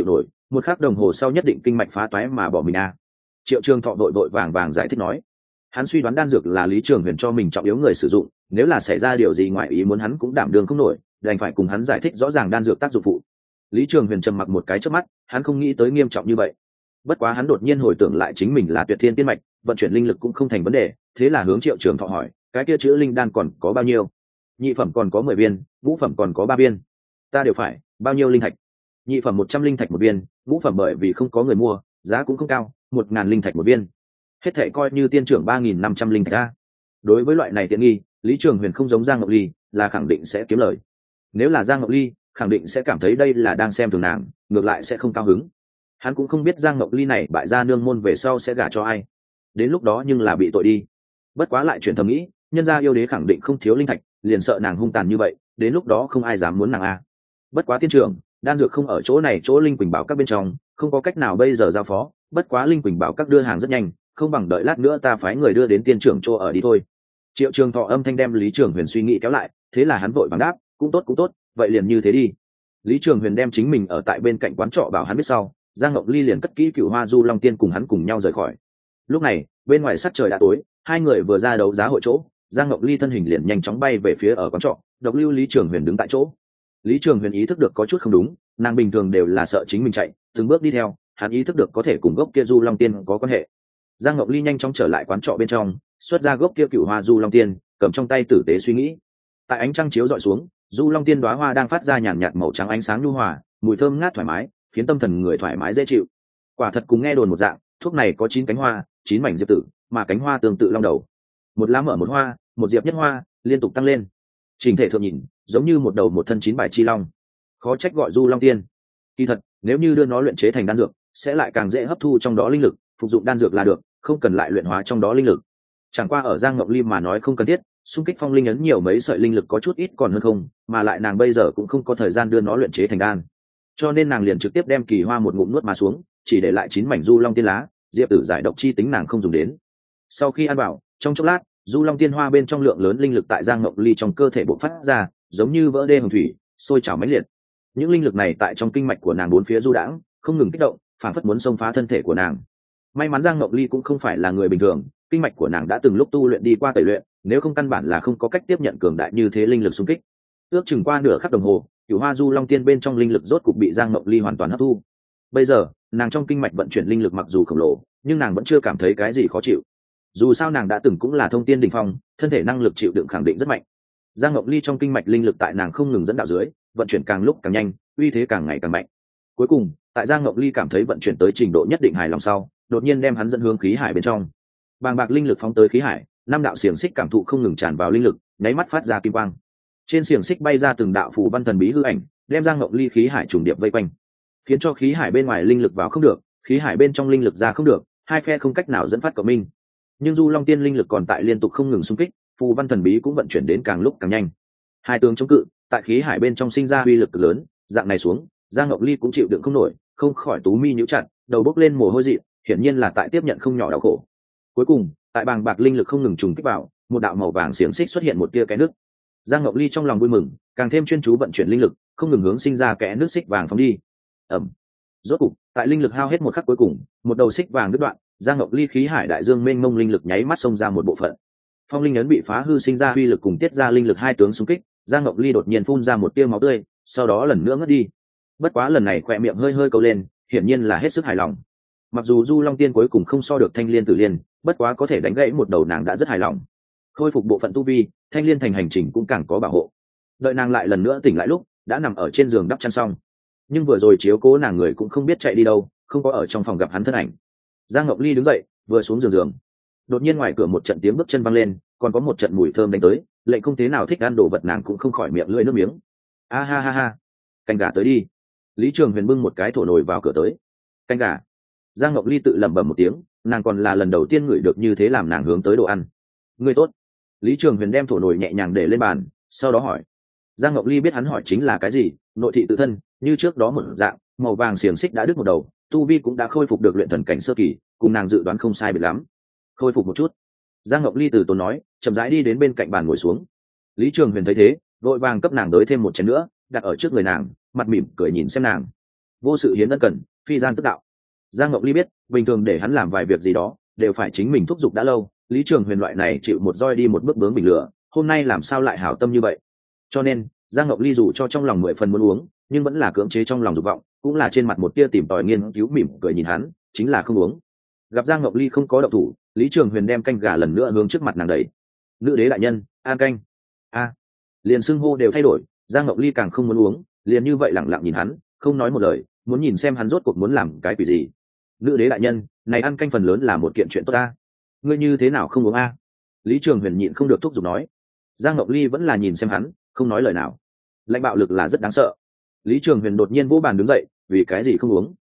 một khắc đồng hồ sau nhất định kinh mạch phá toái mà bỏ mình a. Triệu Trường Thọ vội vội vàng vàng giải thích nói, hắn suy đoán đan dược là Lý Trường Huyền cho mình trọng yếu người sử dụng, nếu là xảy ra điều gì ngoài ý muốn hắn cũng đảm đương không nổi, đành phải cùng hắn giải thích rõ ràng đan dược tác dụng phụ. Lý Trường Huyền trầm mặc một cái chớp mắt, hắn không nghĩ tới nghiêm trọng như vậy. Bất quá hắn đột nhiên hồi tưởng lại chính mình là Tuyệt Thiên Tiên mạch, vận chuyển linh lực cũng không thành vấn đề, thế là hướng Triệu Trường Thọ hỏi, cái kia chữ linh đan còn có bao nhiêu? Nhị phẩm còn có 10 viên, ngũ phẩm còn có 3 viên. Ta đều phải, bao nhiêu linh thạch? Nhị phẩm 100 linh thạch một viên, ngũ phẩm bởi vì không có người mua, giá cũng không cao, 1000 linh thạch một viên. Hết thảy coi như tiên trưởng 3500 linh thạch a. Đối với loại này tiện nghi, Lý Trường Huyền không giống Giang Ngọc Ly, là khẳng định sẽ kiếm lời. Nếu là Giang Ngọc Ly, khẳng định sẽ cảm thấy đây là đang xem thường nàng, ngược lại sẽ không cao hứng. Hắn cũng không biết Giang Ngọc Ly này bại gia nương môn về sau sẽ gả cho ai, đến lúc đó nhưng là bị tội đi. Bất quá lại chuyển thầm nghĩ, nhân gia yêu đế khẳng định không thiếu linh thạch, liền sợ nàng hung tàn như vậy, đến lúc đó không ai dám muốn nàng a. Bất quá tiên trưởng, đan dược không ở chỗ này, chỗ Linh Quỳnh Bảo các bên trong, không có cách nào bây giờ giao phó, bất quá Linh Quỳnh Bảo các đưa hàng rất nhanh, không bằng đợi lát nữa ta phái người đưa đến tiên trưởng chỗ ở đi thôi. Triệu Trường Thọ âm thanh đem Lý Trường Huyền suy nghĩ kéo lại, thế là hắn vội vàng đáp, cũng tốt, vậy liền như thế đi. Lý Trường Huyền đem chính mình ở tại bên cạnh quán trọ bảo hắn biết sau, Giang Ngọc Ly liền cất kỹ Cửu Hoa Du Long Tiên cùng hắn cùng nhau rời khỏi. Lúc này, bên ngoài sắc trời đã tối, hai người vừa ra đấu giá hội chỗ, Giang Ngọc Ly thân hình liền nhanh chóng bay về phía ở quán trọ, độc lưu Lý Trường Huyền đứng tại chỗ. Lý Trường Huyền ý thức được có chút không đúng, nàng bình thường đều là sợ chính mình chạy, từng bước đi theo, hắn ý thức được có thể cùng gốc kia Du Long Tiên có quan hệ. Giang Ngọc Ly nhanh chóng trở lại quán trọ bên trong, xuất ra gốc kia Cửu Hoa Du Long Tiên, cầm trong tay tử tế suy nghĩ. Tại ánh trăng chiếu dọi xuống, Du Long Tiên đóa hoa đang phát ra nhàn nhạt màu trắng ánh sáng nhu hòa, mùi thơm ngát thoải mái, khiến tâm thần người thoải mái dễ chịu. Quả thật cùng nghe đồn một dạng, thuốc này có 9 cánh hoa, 9 mảnh diệp tử, mà cánh hoa tương tự long đầu. Một lá mở một hoa, một diệp nhất hoa, liên tục tăng lên. Trình thể thượng nhìn, giống như một đầu một thân 9 bài chi long. Khó trách gọi Du Long Tiên. Kỳ thật, nếu như đưa nó luyện chế thành đan dược, sẽ lại càng dễ hấp thu trong đó linh lực, phục dụng đan dược là được, không cần lại luyện hóa trong đó linh lực. Chẳng qua ở Giang Ngọc Ly mà nói không cần thiết, xung kích phong linh ấn nhiều mấy sợi linh lực có chút ít còn hơn không, mà lại nàng bây giờ cũng không có thời gian đưa nó luyện chế thành đan. Cho nên nàng liền trực tiếp đem kỳ hoa một ngụm nuốt mà xuống, chỉ để lại 9 mảnh Du Long Tiên lá, diệp tử giải độc chi tính nàng không dùng đến. Sau khi ăn vào, trong chốc lát, Du Long Tiên hoa bên trong lượng lớn linh lực tại Giang Ngọc Ly trong cơ thể bộc phát ra, giống như vỡ đê hồng thủy, sôi trào mãnh liệt. Những linh lực này tại trong kinh mạch của nàng bốn phía du đãng, không ngừng kích động, phản phất muốn xông phá thân thể của nàng. May mắn Giang Ngọc Ly cũng không phải là người bình thường, kinh mạch của nàng đã từng lúc tu luyện đi qua tẩy luyện, nếu không căn bản là không có cách tiếp nhận cường đại như thế linh lực xung kích. Ước chừng qua nửa khắc đồng hồ, Cửu Hoa Du Long Tiên bên trong linh lực rốt cục bị Giang Ngọc Ly hoàn toàn hấp thu. Bây giờ, nàng trong kinh mạch vận chuyển linh lực mặc dù khổng lồ, nhưng nàng vẫn chưa cảm thấy cái gì khó chịu. Dù sao nàng đã từng cũng là thông tiên đỉnh phong, thân thể năng lực chịu đựng khẳng định rất mạnh. Giang Ngọc Ly trong kinh mạch linh lực tại nàng không ngừng dẫn đạo dưới, vận chuyển càng lúc càng nhanh, uy thế càng ngày càng mạnh. Cuối cùng, tại Giang Ngọc Ly cảm thấy vận chuyển tới trình độ nhất định hài lòng sau, đột nhiên đem hắn dẫn hướng khí hải bên trong. Bàng bạc linh lực phóng tới khí hải, 5 đạo xiềng xích cảm thụ không ngừng tràn vào linh lực, nháy mắt phát ra kim quang. Trên xiềng xích bay ra từng đạo phù văn thần bí hư ảnh, đem Giang Ngọc Ly khí hải trùng điệp vây quanh, khiến cho khí hải bên ngoài linh lực vào không được, khí hải bên trong linh lực ra không được, hai phe không cách nào dẫn phát cộng minh. Nhưng Du Long Tiên linh lực còn tại liên tục không ngừng xung kích, phù văn thần bí cũng vận chuyển đến càng lúc càng nhanh. Hai tướng chống cự, tại khí hải bên trong sinh ra uy lực lớn, dạng này xuống, Giang Ngọc Ly cũng chịu đựng không nổi, không khỏi tú mi nhíu chặt, đầu bốc lên mồ hôi dị, hiển nhiên là tại tiếp nhận không nhỏ đau khổ. Cuối cùng, tại bàng bạc linh lực không ngừng trùng kích vào, một đạo màu vàng xiềng xích xuất hiện một tia kẽ nước. Giang Ngọc Ly trong lòng vui mừng, càng thêm chuyên chú vận chuyển linh lực, không ngừng hướng sinh ra kẽ nước xích vàng phóng đi. Ầm. Rốt cục, tại linh lực hao hết một khắc cuối cùng, một đầu xích vàng đứt đoạn, Giang Ngọc Ly khí hải đại dương mênh mông linh lực nháy mắt xông ra một bộ phận. Phong linh ấn bị phá hư sinh ra uy lực cùng tiết ra linh lực hai tướng xung kích, Giang Ngọc Ly đột nhiên phun ra một tia máu tươi, sau đó lần nữa ngất đi. Bất quá lần này khóe miệng hơi hơi câu lên, hiển nhiên là hết sức hài lòng. Mặc dù Du Long Tiên cuối cùng không so được Thanh Liên Tử Liên, bất quá có thể đánh gãy một đầu nàng đã rất hài lòng. Khôi phục bộ phận tu vi, Thanh Liên thành hành trình cũng càng có bảo hộ. Đợi nàng lại lần nữa tỉnh lại lúc, đã nằm ở trên giường đắp chăn xong. Nhưng vừa rồi chiếu cố nàng người cũng không biết chạy đi đâu, không có ở trong phòng gặp hắn thân ảnh. Giang Ngọc Ly đứng dậy, vừa xuống giường. Đột nhiên ngoài cửa một trận tiếng bước chân vang lên, còn có một trận mùi thơm đánh tới, lệnh không thế nào thích ăn đồ vật nàng cũng không khỏi miệng lưỡi nước miếng. A ha ha ha, canh gà tới đi. Lý Trường Huyền bưng một cái thổ nồi vào cửa tới. Canh gà. Giang Ngọc Ly tự lẩm bẩm một tiếng, nàng còn là lần đầu tiên ngửi được như thế làm nàng hướng tới đồ ăn. Ngươi tốt. Lý Trường Huyền đem thổ nồi nhẹ nhàng để lên bàn, sau đó hỏi. Giang Ngọc Ly biết hắn hỏi chính là cái gì, nội thị tự thân, như trước đó một dạng, màu vàng xiềng xích đã đứt một đầu, tu vi cũng đã khôi phục được luyện thần cảnh sơ kỳ, cùng nàng dự đoán không sai biệt lắm. Khôi phục một chút. Giang Ngọc Ly từ tốn nói, chậm rãi đi đến bên cạnh bàn ngồi xuống. Lý Trường Huyền thấy thế, vội vàng cấp nàng đới thêm một chén nữa, đặt ở trước người nàng, mặt mỉm cười nhìn xem nàng. Vô sự hiến ân cần, phi gian tức đạo. Giang Ngọc Ly biết bình thường để hắn làm vài việc gì đó đều phải chính mình thúc giục đã lâu, Lý Trường Huyền loại này chịu một roi đi một bước bướng bình lửa, hôm nay làm sao lại hảo tâm như vậy. Cho nên Giang Ngọc Ly dù cho trong lòng 10 phần muốn uống, nhưng vẫn là cưỡng chế trong lòng dục vọng, cũng là trên mặt một tia tìm tòi nghiên cứu mỉm cười nhìn hắn, chính là không uống. Gặp Giang Ngọc Ly không có động thủ, Lý Trường Huyền đem canh gà lần nữa hướng trước mặt nàng đẩy. Nữ đế đại nhân, an canh. Liền xưng hô đều thay đổi, Giang Ngọc Ly càng không muốn uống, liền như vậy lẳng lặng nhìn hắn, không nói một lời, muốn nhìn xem hắn rốt cuộc muốn làm cái quỷ gì. Nữ đế đại nhân, này ăn canh phần lớn là một kiện chuyện tốt ta, ngươi như thế nào không uống a? Lý Trường Huyền nhịn không được thúc giục nói. Giang Ngọc Ly vẫn là nhìn xem hắn, không nói lời nào. Lãnh bạo lực là rất đáng sợ. Lý Trường Huyền đột nhiên vỗ bàn đứng dậy, vì cái gì không uống?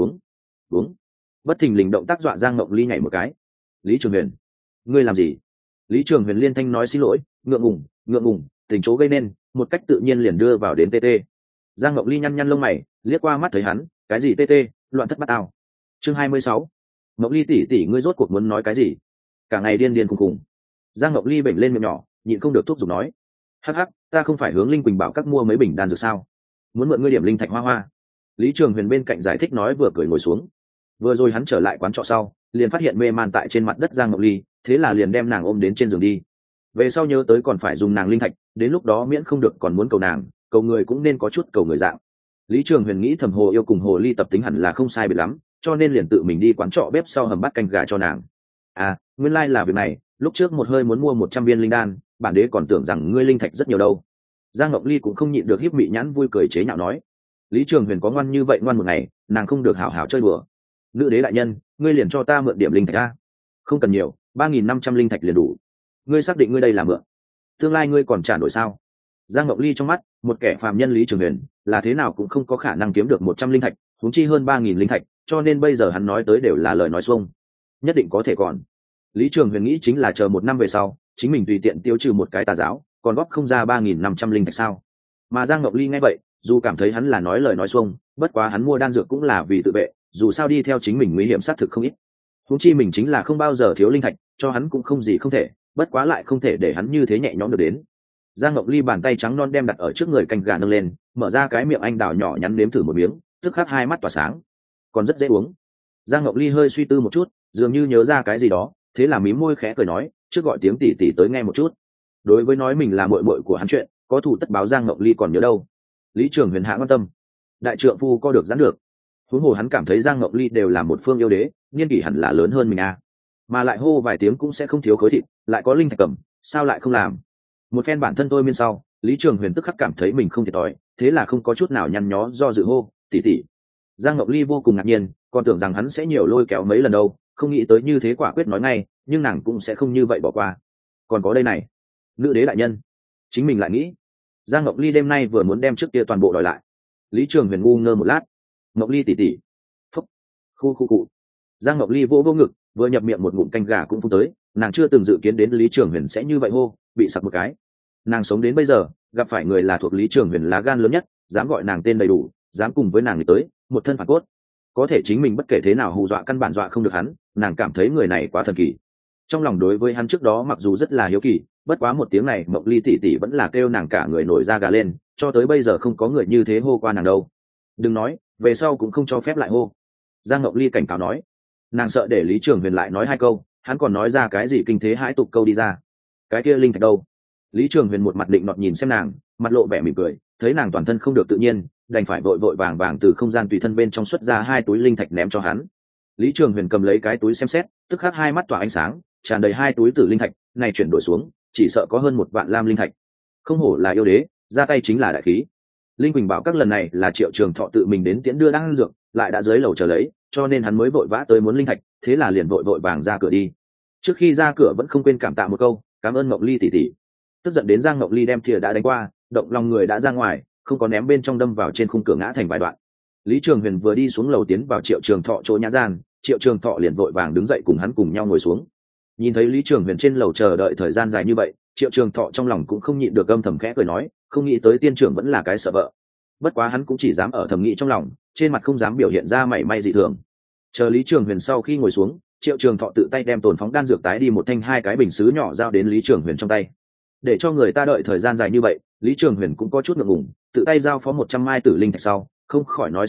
Uống. Bất thình lình động tác dọa Giang Ngọc Ly nhảy một cái. Lý Trường Huyền, ngươi làm gì? Lý Trường Huyền liên thanh nói xin lỗi, ngượng ngùng, tình chỗ gây nên, một cách tự nhiên liền đưa vào đến TT. Giang Ngọc Ly nhăn nhăn lông mày, liếc qua mắt thấy hắn, cái gì TT, loạn thất bát ao. Chương 26. Ngọc Ly tỷ ngươi rốt cuộc muốn nói cái gì? Cả ngày điên khùng. Giang Ngọc Ly bệnh lên miệng nhỏ, nhịn không được thúc giục nói. Hắc, ta không phải hướng Linh Quỳnh bảo các mua mấy bình đan dược sao? Muốn mượn ngươi điểm linh thạch hoa. Lý Trường Huyền bên cạnh giải thích nói vừa cười ngồi xuống. Vừa rồi hắn trở lại quán trọ sau, liền phát hiện mê man tại trên mặt đất Giang Ngọc Ly, thế là liền đem nàng ôm đến trên giường đi. Về sau nhớ tới còn phải dùng nàng linh thạch, đến lúc đó miễn không được còn muốn cầu nàng, cầu người cũng nên có chút cầu người dạng. Lý Trường Huyền nghĩ thầm Hồ Yêu cùng Hồ Ly tập tính hẳn là không sai biệt lắm, cho nên liền tự mình đi quán trọ bếp sau hầm bắt canh gà cho nàng. Nguyên lai là việc này, lúc trước một hơi muốn mua 100 viên linh đan, bản đế còn tưởng rằng ngươi linh thạch rất nhiều đâu. Giang Ngọc Ly cũng không nhịn được híp mị nhãn vui cười chế nhạo nói. Lý Trường Huyền có ngoan như vậy ngoan một ngày, nàng không được hảo hảo chơi đùa. Nữ đế đại nhân, ngươi liền cho ta mượn điểm linh thạch a. Không cần nhiều, 3.500 linh thạch liền đủ. Ngươi xác định ngươi đây là mượn, tương lai ngươi còn trả nổi sao? Giang Ngọc Ly trong mắt, một kẻ phàm nhân Lý Trường Huyền, là thế nào cũng không có khả năng kiếm được 100 linh thạch, huống chi hơn 3.000 linh thạch, cho nên bây giờ hắn nói tới đều là lời nói xuông. Nhất định có thể còn. Lý Trường Huyền nghĩ chính là chờ 1 năm về sau, chính mình tùy tiện tiêu trừ một cái tà giáo, còn góp không ra 3.500 linh thạch sao? Mà Giang Ngọc Ly nghe vậy, dù cảm thấy hắn là nói lời nói xuông, bất quá hắn mua đan dược cũng là vì tự vệ, dù sao đi theo chính mình nguy hiểm sát thực không ít. Huống chi mình chính là không bao giờ thiếu linh thạch, cho hắn cũng không gì không thể, bất quá lại không thể để hắn như thế nhẹ nhõm được đến. Giang Ngọc Ly bàn tay trắng non đem đặt ở trước người canh gà nâng lên, mở ra cái miệng anh đào nhỏ nhắn nếm thử một miếng, tức khắc hai mắt tỏa sáng. Còn rất dễ uống. Giang Ngọc Ly hơi suy tư một chút, dường như nhớ ra cái gì đó, thế là mím môi khẽ cười nói, trước gọi tiếng tỷ tỷ tới nghe một chút. Đối với nói mình là muội muội của hắn chuyện, có thủ tất báo Giang Ngọc Ly còn nhớ đâu. Lý Trường Huyền hạ quan tâm. Đại trượng phu có được giãn được. Huống hồ hắn cảm thấy Giang Ngọc Ly đều là một phương yêu đế, niên kỷ hẳn là lớn hơn mình mà lại hô vài tiếng cũng sẽ không thiếu khối thịt, lại có linh thạch cầm, sao lại không làm. Một phen bản thân tôi miên sau, Lý Trường Huyền tức khắc cảm thấy mình không thiệt thòi, thế là không có chút nào nhăn nhó do dự hô tỷ tỷ. Giang Ngọc Ly vô cùng ngạc nhiên, còn tưởng rằng hắn sẽ nhiều lôi kéo mấy lần đâu, không nghĩ tới như thế quả quyết nói ngay, nhưng nàng cũng sẽ không như vậy bỏ qua. Còn có đây này, nữ đế đại nhân. Chính mình lại nghĩ, Giang Ngọc Ly đêm nay vừa muốn đem trước kia toàn bộ đòi lại. Lý Trường Huyền ngu ngơ một lát. Ngọc Ly tỷ tỷ. Phúc. Khu cụ. Giang Ngọc Ly vỗ ngực, vừa nhập miệng một ngụm canh gà cũng phun tới, nàng chưa từng dự kiến đến Lý Trường Huyền sẽ như vậy hô, bị sặc một cái. Nàng sống đến bây giờ, gặp phải người là thuộc Lý Trường Huyền lá gan lớn nhất, dám gọi nàng tên đầy đủ, dám cùng với nàng tới, một thân phản cốt. Có thể chính mình bất kể thế nào hù dọa căn bản dọa không được hắn, nàng cảm thấy người này quá thần kỳ. Trong lòng đối với hắn trước đó mặc dù rất là hiếu kỳ, bất quá một tiếng này Mộc Ly tỷ tỷ vẫn là kêu nàng cả người nổi da gà lên, cho tới bây giờ không có người như thế hô qua nàng đâu. Đừng nói, về sau cũng không cho phép lại hô. Giang Ngọc Ly cảnh cáo nói. Nàng sợ để Lý Trường Huyền lại nói 2 câu, hắn còn nói ra cái gì kinh thế hãi tục câu đi ra. Cái kia linh thạch đâu? Lý Trường Huyền một mặt định nọt nhìn xem nàng, mặt lộ vẻ mỉm cười, thấy nàng toàn thân không được tự nhiên, đành phải vội vàng từ không gian tùy thân bên trong xuất ra 2 túi linh thạch ném cho hắn. Lý Trường Huyền cầm lấy cái túi xem xét, tức khắc hai mắt tỏa ánh sáng, tràn đầy 2 túi tử linh thạch, này chuyển đổi xuống, chỉ sợ có hơn 1 vạn lam linh thạch. Không hổ là yêu đế, ra tay chính là đại khí. Linh Quỳnh bảo các lần này là Triệu Trường Thọ tự mình đến tiễn đưa đan dược, lại đã dưới lầu chờ lấy, cho nên hắn mới vội vã tới muốn linh thạch, thế là liền vội vàng ra cửa đi. Trước khi ra cửa vẫn không quên cảm tạ một câu, cảm ơn Ngọc Ly tỷ tỷ. Tức giận đến Giang Ngọc Ly đem thìa đã đánh qua, động lòng người đã ra ngoài, không có ném bên trong đâm vào trên khung cửa ngã thành vài đoạn. Lý Trường Huyền vừa đi xuống lầu tiến vào Triệu Trường Thọ chỗ nhã gian, Triệu Trường Thọ liền vội vàng đứng dậy cùng hắn cùng nhau ngồi xuống. Nhìn thấy Lý Trường Huyền trên lầu chờ đợi thời gian dài như vậy, Triệu Trường Thọ trong lòng cũng không nhịn được âm thầm khẽ cười nói, không nghĩ tới tiên trưởng vẫn là cái sợ vợ. Bất quá hắn cũng chỉ dám ở thầm nghĩ trong lòng, trên mặt không dám biểu hiện ra mảy may dị thường. Chờ Lý Trường Huyền sau khi ngồi xuống, Triệu Trường Thọ tự tay đem tồn phóng đan dược tái đi một thanh 2 cái bình sứ nhỏ giao đến Lý Trường Huyền trong tay. Để cho người ta đợi thời gian dài như vậy, Lý Trường Huyền cũng có chút ngượng ngùng, tự tay giao phó 100 mai tử linh thạch sau, không khỏi nói xin lỗi,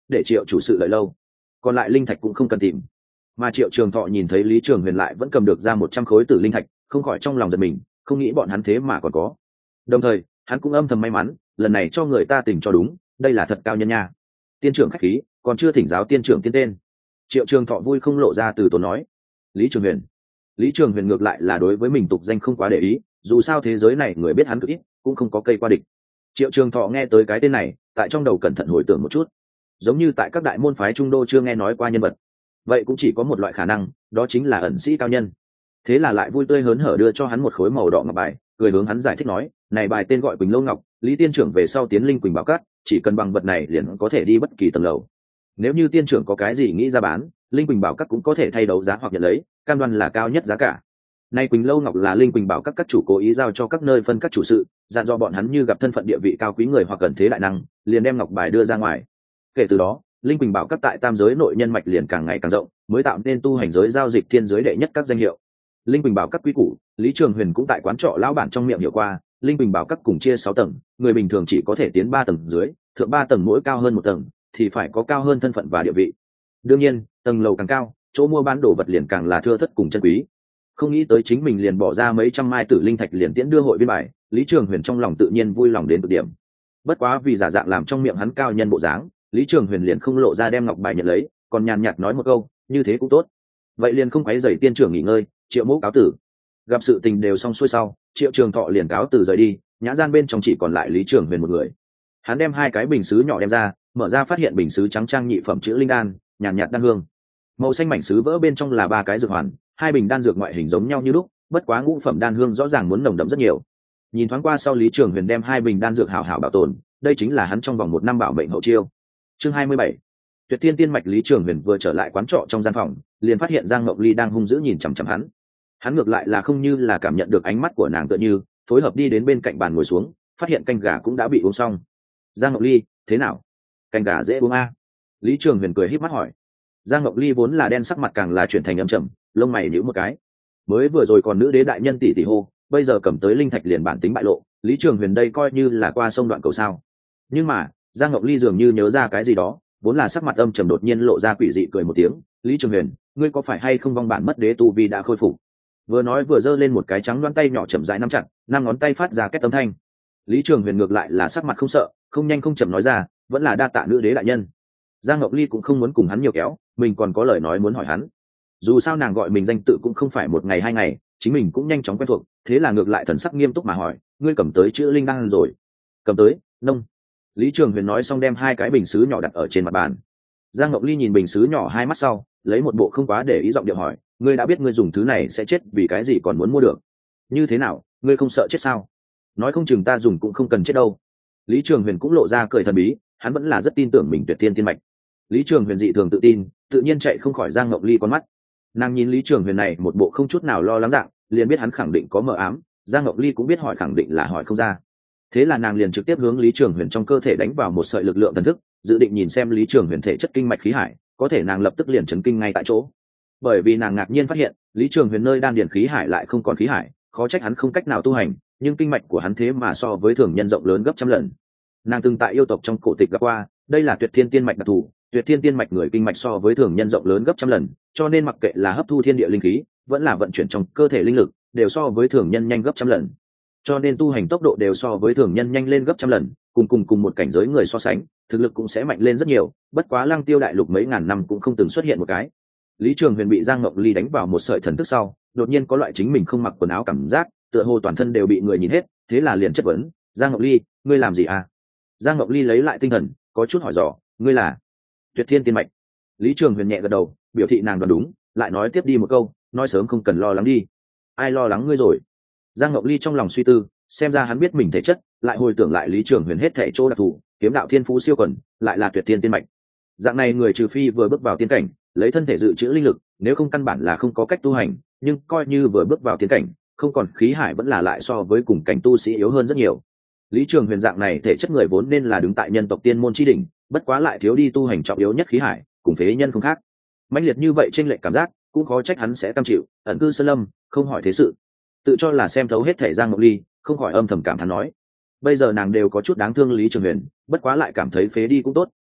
để Triệu chủ sự lợi lâu, còn lại linh thạch cũng không cần tìm. Mà Triệu Trường Thọ nhìn thấy Lý Trường Huyền lại vẫn cầm được ra 100 khối tử linh thạch, không khỏi trong lòng giật mình, không nghĩ bọn hắn thế mà còn có. Đồng thời hắn cũng âm thầm may mắn, lần này cho người ta tỉnh cho đúng, đây là thật cao nhân nha. Tiên trưởng khách khí, còn chưa thỉnh giáo tiên trưởng tiên tên. Triệu Trường Thọ vui không lộ ra từ tốn nói. Lý Trường Huyền. Lý Trường Huyền ngược lại là đối với mình tục danh không quá để ý, dù sao thế giới này người biết hắn cực ít, cũng không có cây qua địch. Triệu Trường Thọ nghe tới cái tên này, tại trong đầu cẩn thận hồi tưởng một chút, giống như tại các đại môn phái trung đô chưa nghe nói qua nhân vật. Vậy cũng chỉ có một loại khả năng, đó chính là ẩn sĩ cao nhân. Thế là lại vui tươi hớn hở đưa cho hắn một khối màu đỏ ngọc bài, cười hướng hắn giải thích nói, này bài tên gọi Quỳnh Lâu Ngọc, Lý tiên trưởng về sau tiến linh Quỳnh Bảo Cát, chỉ cần bằng vật này liền có thể đi bất kỳ tầng lầu. Nếu như tiên trưởng có cái gì nghĩ ra bán, linh Quỳnh Bảo Cát cũng có thể thay đấu giá hoặc nhận lấy, cam đoan là cao nhất giá cả. Nay Quỳnh Lâu Ngọc là linh Quỳnh Bảo các chủ cố ý giao cho các nơi phân các chủ sự, dặn dò bọn hắn như gặp thân phận địa vị cao quý người hoặc cần thế đại năng, liền đem ngọc bài đưa ra ngoài. Kể từ đó, linh Quỳnh Bảo các tại tam giới nội nhân mạch liền càng ngày càng rộng, mới tạo nên tu hành giới giao dịch thiên giới đệ nhất các danh hiệu. Linh Quỳnh Bảo các quý củ, Lý Trường Huyền cũng tại quán trọ lão bản trong miệng hiểu qua, linh Quỳnh Bảo các cùng chia 6 tầng, người bình thường chỉ có thể tiến 3 tầng dưới, thượng 3 tầng mỗi cao hơn 1 tầng, thì phải có cao hơn thân phận và địa vị. Đương nhiên, tầng lầu càng cao, chỗ mua bán đồ vật liền càng là thưa thớt cùng chân quý. Không nghĩ tới chính mình liền bỏ ra mấy trăm mai tử linh thạch liền tiễn đưa hội viên bài, Lý Trường Huyền trong lòng tự nhiên vui lòng đến cực điểm. Bất quá vì giả dạng làm trong miệng hắn cao nhân bộ dáng, Lý Trường Huyền liền không lộ ra đem ngọc bài nhận lấy, còn nhàn nhạt nói một câu, như thế cũng tốt. Vậy liền không quấy rầy tiên trưởng nghỉ ngơi, Triệu mẫu cáo tử. Gặp sự tình đều xong xuôi sau, Triệu Trường Thọ liền cáo từ rời đi, nhã gian bên trong chỉ còn lại Lý Trường Huyền một người. Hắn đem 2 cái bình sứ nhỏ đem ra, mở ra phát hiện bình sứ trắng trang nhị phẩm chữ linh đan, nhàn nhạt đan hương. Màu xanh mảnh sứ vỡ bên trong là 3 cái dược hoàn, 2 bình đan dược ngoại hình giống nhau như lúc, bất quá ngũ phẩm đan hương rõ ràng muốn nồng đậm rất nhiều. Nhìn thoáng qua sau, Lý Trường Huyền đem 2 bình đan dược hảo hảo bảo tồn, đây chính là hắn trong vòng 1 năm bảo mệnh hậu chiêu. Chương 27. Tuyệt Thiên Tiên Mạch. Lý Trường Huyền vừa trở lại quán trọ trong gian phòng, liền phát hiện Giang Ngọc Ly đang hung dữ nhìn chằm chằm hắn. Hắn ngược lại là không như là cảm nhận được ánh mắt của nàng, tựa như phối hợp đi đến bên cạnh bàn ngồi xuống, phát hiện canh gà cũng đã bị uống xong. Giang Ngọc Ly, thế nào? Canh gà dễ uống a? Lý Trường Huyền cười híp mắt hỏi. Giang Ngọc Ly vốn là đen, sắc mặt càng là chuyển thành âm trầm, lông mày nhíu một cái. Mới vừa rồi còn nữ đế đại nhân tỷ tỷ hô, bây giờ cầm tới linh thạch liền bản tính bại lộ, Lý Trường Huyền đây coi như là qua sông đoạn cầu sao. Nhưng mà Giang Ngọc Ly dường như nhớ ra cái gì đó, vốn là sắc mặt âm trầm đột nhiên lộ ra quỷ dị cười một tiếng. Lý Trường Huyền, ngươi có phải hay không vong bản mất đế tu vi đã khôi phục? Vừa nói vừa giơ lên một cái trắng loáng tay nhỏ chậm rãi nắm chặt, 5 ngón tay phát ra két âm thanh. Lý Trường Huyền ngược lại là sắc mặt không sợ, không nhanh không chậm nói ra, vẫn là đa tạ nữ đế đại nhân. Giang Ngọc Ly cũng không muốn cùng hắn nhiều kéo, mình còn có lời nói muốn hỏi hắn. Dù sao nàng gọi mình danh tự cũng không phải 1 ngày 2 ngày, chính mình cũng nhanh chóng quen thuộc, thế là ngược lại thần sắc nghiêm túc mà hỏi, ngươi cầm tới chữ linh đan rồi? Cầm tới, nông. Lý Trường Huyền nói xong đem 2 cái bình sứ nhỏ đặt ở trên mặt bàn. Giang Ngọc Ly nhìn bình sứ nhỏ 2 mắt sau, lấy một bộ không quá để ý giọng điệu hỏi, ngươi đã biết ngươi dùng thứ này sẽ chết, vì cái gì còn muốn mua được? Như thế nào, ngươi không sợ chết sao? Nói không chừng ta dùng cũng không cần chết đâu. Lý Trường Huyền cũng lộ ra cười thần bí, hắn vẫn là rất tin tưởng mình Tuyệt Thiên Tiên Mạch. Lý Trường Huyền dị thường tự tin, tự nhiên chạy không khỏi Giang Ngọc Ly con mắt. Nàng nhìn Lý Trường Huyền này một bộ không chút nào lo lắng dạng, liền biết hắn khẳng định có mờ ám. Giang Ngọc Ly cũng biết hỏi khẳng định là hỏi không ra, thế là nàng liền trực tiếp hướng Lý Trường Huyền trong cơ thể đánh vào một sợi lực lượng thần thức, dự định nhìn xem Lý Trường Huyền thể chất kinh mạch khí hải, có thể nàng lập tức liền chấn kinh ngay tại chỗ, bởi vì nàng ngạc nhiên phát hiện Lý Trường Huyền nơi đan điền khí hải lại không còn khí hải, khó trách hắn không cách nào tu hành, nhưng kinh mạch của hắn thế mà so với thường nhân rộng lớn gấp trăm lần. Nàng từng tại yêu tộc trong cổ tịch gặp qua, đây là Tuyệt Thiên Tiên Mạch đặc thù, Tuyệt Thiên Tiên Mạch người kinh mạch so với thường nhân rộng lớn gấp trăm lần, cho nên mặc kệ là hấp thu thiên địa linh khí, vẫn là vận chuyển trong cơ thể linh lực, đều so với thường nhân nhanh gấp trăm lần. Cho nên tu hành tốc độ đều so với thường nhân nhanh lên gấp trăm lần, cùng một cảnh giới người so sánh, thực lực cũng sẽ mạnh lên rất nhiều, bất quá Lăng Tiêu đại lục mấy ngàn năm cũng không từng xuất hiện một cái. Lý Trường Huyền bị Giang Ngọc Ly đánh vào một sợi thần thức sau, đột nhiên có loại chính mình không mặc quần áo cảm giác, tựa hồ toàn thân đều bị người nhìn hết, thế là liền chất vấn, Giang Ngọc Ly, ngươi làm gì à? Giang Ngọc Ly lấy lại tinh thần, có chút hỏi dò, ngươi là Tuyệt Thiên Tiên Mạch? Lý Trường Huyền nhẹ gật đầu, biểu thị nàng đoán đúng, lại nói tiếp đi một câu, nói sớm không cần lo lắng đi. Ai lo lắng ngươi rồi? Giang Ngọc Ly trong lòng suy tư, xem ra hắn biết mình thể chất, lại hồi tưởng lại Lý Trường Huyền hết thể chỗ đặc thù, kiếm đạo thiên phú siêu quần, lại là Tuyệt Thiên Tiên Mạch. Dạng này người trừ phi vừa bước vào tiên cảnh, lấy thân thể dự trữ linh lực, nếu không căn bản là không có cách tu hành, nhưng coi như vừa bước vào tiên cảnh, không còn khí hải vẫn là lại so với cùng cảnh tu sĩ yếu hơn rất nhiều. Lý Trường Huyền dạng này thể chất người vốn nên là đứng tại nhân tộc tiên môn chi đỉnh, bất quá lại thiếu đi tu hành trọng yếu nhất khí hải, cùng phế nhân không khác. Mãnh liệt như vậy chênh lệch cảm giác, cũng khó trách hắn sẽ cam chịu, ẩn cư sơn lâm, không hỏi thế sự. Tự cho là xem thấu hết thể Giang Ngọc Ly, không khỏi âm thầm cảm thán nói, bây giờ nàng đều có chút đáng thương Lý Trường Huyền, bất quá lại cảm thấy phế đi cũng tốt,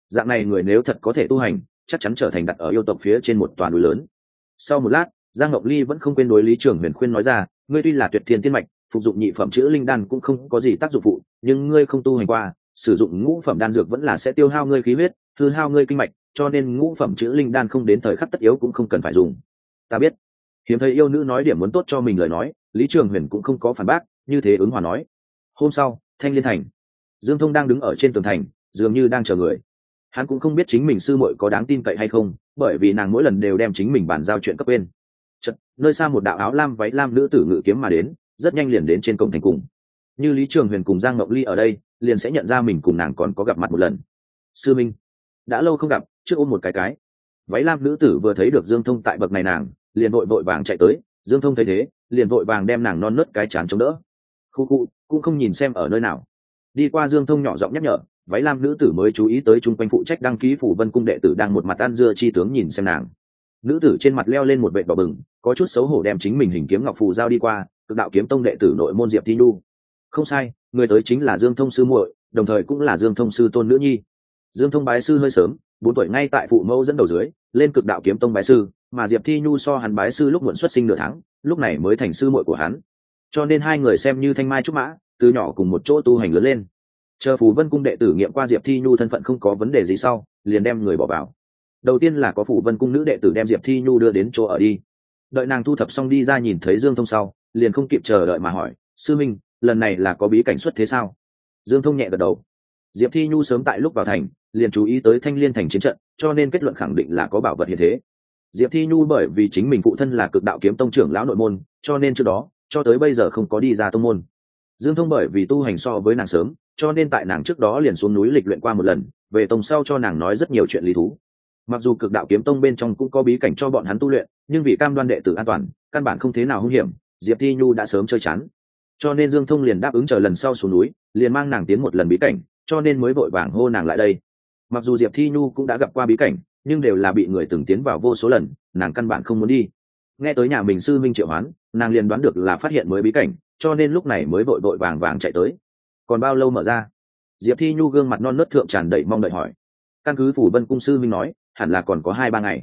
dạng này người nếu thật có thể tu hành, chắc chắn trở thành đặt ở yêu tộc phía trên một toàn núi lớn. Sau một lát, Giang Ngọc Ly vẫn không quên đối Lý Trường Huyền khuyên nói ra, ngươi tuy là tuyệt thiên tiên mạch, phục dụng nhị phẩm chữ linh đan cũng không có gì tác dụng phụ, nhưng ngươi không tu hành qua, sử dụng ngũ phẩm đan dược vẫn là sẽ tiêu hao ngươi khí huyết, hư hao ngươi kinh mạch, cho nên ngũ phẩm chữ linh đan không đến thời khắc tất yếu cũng không cần phải dùng. Ta biết. Hiếm thấy yêu nữ nói điểm muốn tốt cho mình lời nói, Lý Trường Huyền cũng không có phản bác, như thế ứng hòa nói. Hôm sau, Thanh Liên thành, Dương Thông đang đứng ở trên tường thành, dường như đang chờ người. Hắn cũng không biết chính mình sư muội có đáng tin cậy hay không, bởi vì nàng mỗi lần đều đem chính mình bàn giao chuyện cấp bên. Chợt, nơi xa một đạo áo lam váy lam nữ tử ngự kiếm mà đến, rất nhanh liền đến trên cổng thành cùng. Như Lý Trường Huyền cùng Giang Ngọc Ly ở đây, liền sẽ nhận ra mình cùng nàng còn có gặp mặt một lần. Sư minh, đã lâu không gặp, trước ôm một cái. Váy lam nữ tử vừa thấy được Dương Thông tại bậc này nàng, liền vội vàng chạy tới. Dương Thông thấy thế, liền vội vàng đem nàng non nớt cái trán chống đỡ. Khu khu, cũng không nhìn xem ở nơi nào. Đi qua Dương Thông nhỏ giọng nhắc nhở, váy lam nữ tử mới chú ý tới chung quanh phụ trách đăng ký phủ Vân cung đệ tử đang một mặt ăn dưa chi tướng nhìn xem nàng. Nữ tử trên mặt leo lên một vệt đỏ bừng, có chút xấu hổ đem chính mình hình kiếm ngọc phù giao đi qua. Cực đạo kiếm tông đệ tử nội môn Diệp Thi Nhu. Không sai, người tới chính là Dương Thông sư muội, đồng thời cũng là Dương Thông sư tôn nữ nhi. Dương Thông bái sư hơi sớm, 4 tuổi ngay tại phụ mẫu dẫn đầu dưới lên Cực đạo kiếm tông bái sư, mà Diệp Thi Nhu so hắn bái sư lúc muộn xuất sinh nửa tháng, lúc này mới thành sư muội của hắn. Cho nên hai người xem như thanh mai trúc mã, từ nhỏ cùng một chỗ tu hành lớn lên. Chờ Phù Vân cung đệ tử nghiệm qua Diệp Thi Nhu thân phận không có vấn đề gì sau, liền đem người bỏ vào. Đầu tiên là có Phù Vân cung nữ đệ tử đem Diệp Thi Nhu đưa đến chỗ ở đi. Đợi nàng thu thập xong đi ra nhìn thấy Dương Thông sau, liền không kịp chờ đợi mà hỏi, sư minh, lần này là có bí cảnh xuất thế sao? Dương Thông nhẹ gật đầu. Diệp Thi Nhu sớm tại lúc vào thành liền chú ý tới Thanh Liên thành chiến trận, cho nên kết luận khẳng định là có bảo vật hiện thế. Diệp Thi Nhu bởi vì chính mình phụ thân là Cực đạo kiếm tông trưởng lão nội môn, cho nên trước đó cho tới bây giờ không có đi ra tông môn. Dương Thông bởi vì tu hành so với nàng sớm, cho nên tại nàng trước đó liền xuống núi lịch luyện qua một lần, về tông sau cho nàng nói rất nhiều chuyện lý thú. Mặc dù Cực đạo kiếm tông bên trong cũng có bí cảnh cho bọn hắn tu luyện, nhưng vì cam đoan đệ tử an toàn, căn bản không thế nào hung hiểm, Diệp Thi Nhu đã sớm chơi chán. Cho nên Dương Thông liền đáp ứng chờ lần sau xuống núi, liền mang nàng tiến một lần bí cảnh, cho nên mới vội vàng hô nàng lại đây. Mặc dù Diệp Thi Nhu cũng đã gặp qua bí cảnh, nhưng đều là bị người từng tiến vào vô số lần, nàng căn bản không muốn đi. Nghe tới nhà mình sư minh triệu hoán, nàng liền đoán được là phát hiện mới bí cảnh, cho nên lúc này mới vội vàng chạy tới. Còn bao lâu mở ra? Diệp Thi Nhu gương mặt non nớt thượng tràn đầy mong đợi hỏi. Căn cứ Phủ Vân cung sư minh nói, hẳn là còn có 2-3 ngày.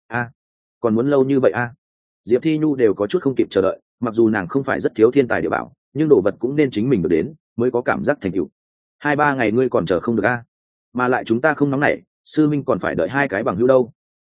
Còn muốn lâu như vậy Diệp Thi Nhu đều có chút không kịp chờ đợi, mặc dù nàng không phải rất thiếu thiên tài địa bảo, nhưng đồ vật cũng nên chính mình được đến, mới có cảm giác thành tựu. 2-3 ngày ngươi còn chờ không được mà lại chúng ta không nóng nảy, sư minh còn phải đợi 2 cái bằng hữu đâu.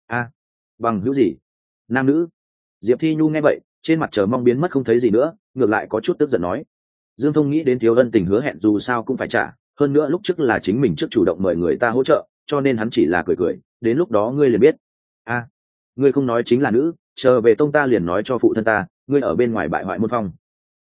Bằng hữu gì? Nam nữ? Diệp Thi Nhu nghe vậy, trên mặt chờ mong biến mất không thấy gì nữa, ngược lại có chút tức giận nói. Dương Thông nghĩ đến thiếu ân tình hứa hẹn dù sao cũng phải trả, hơn nữa lúc trước là chính mình trước chủ động mời người ta hỗ trợ, cho nên hắn chỉ là cười, đến lúc đó ngươi liền biết. Ngươi không nói chính là nữ, chờ về tông ta liền nói cho phụ thân ta, ngươi ở bên ngoài bại hoại môn phong.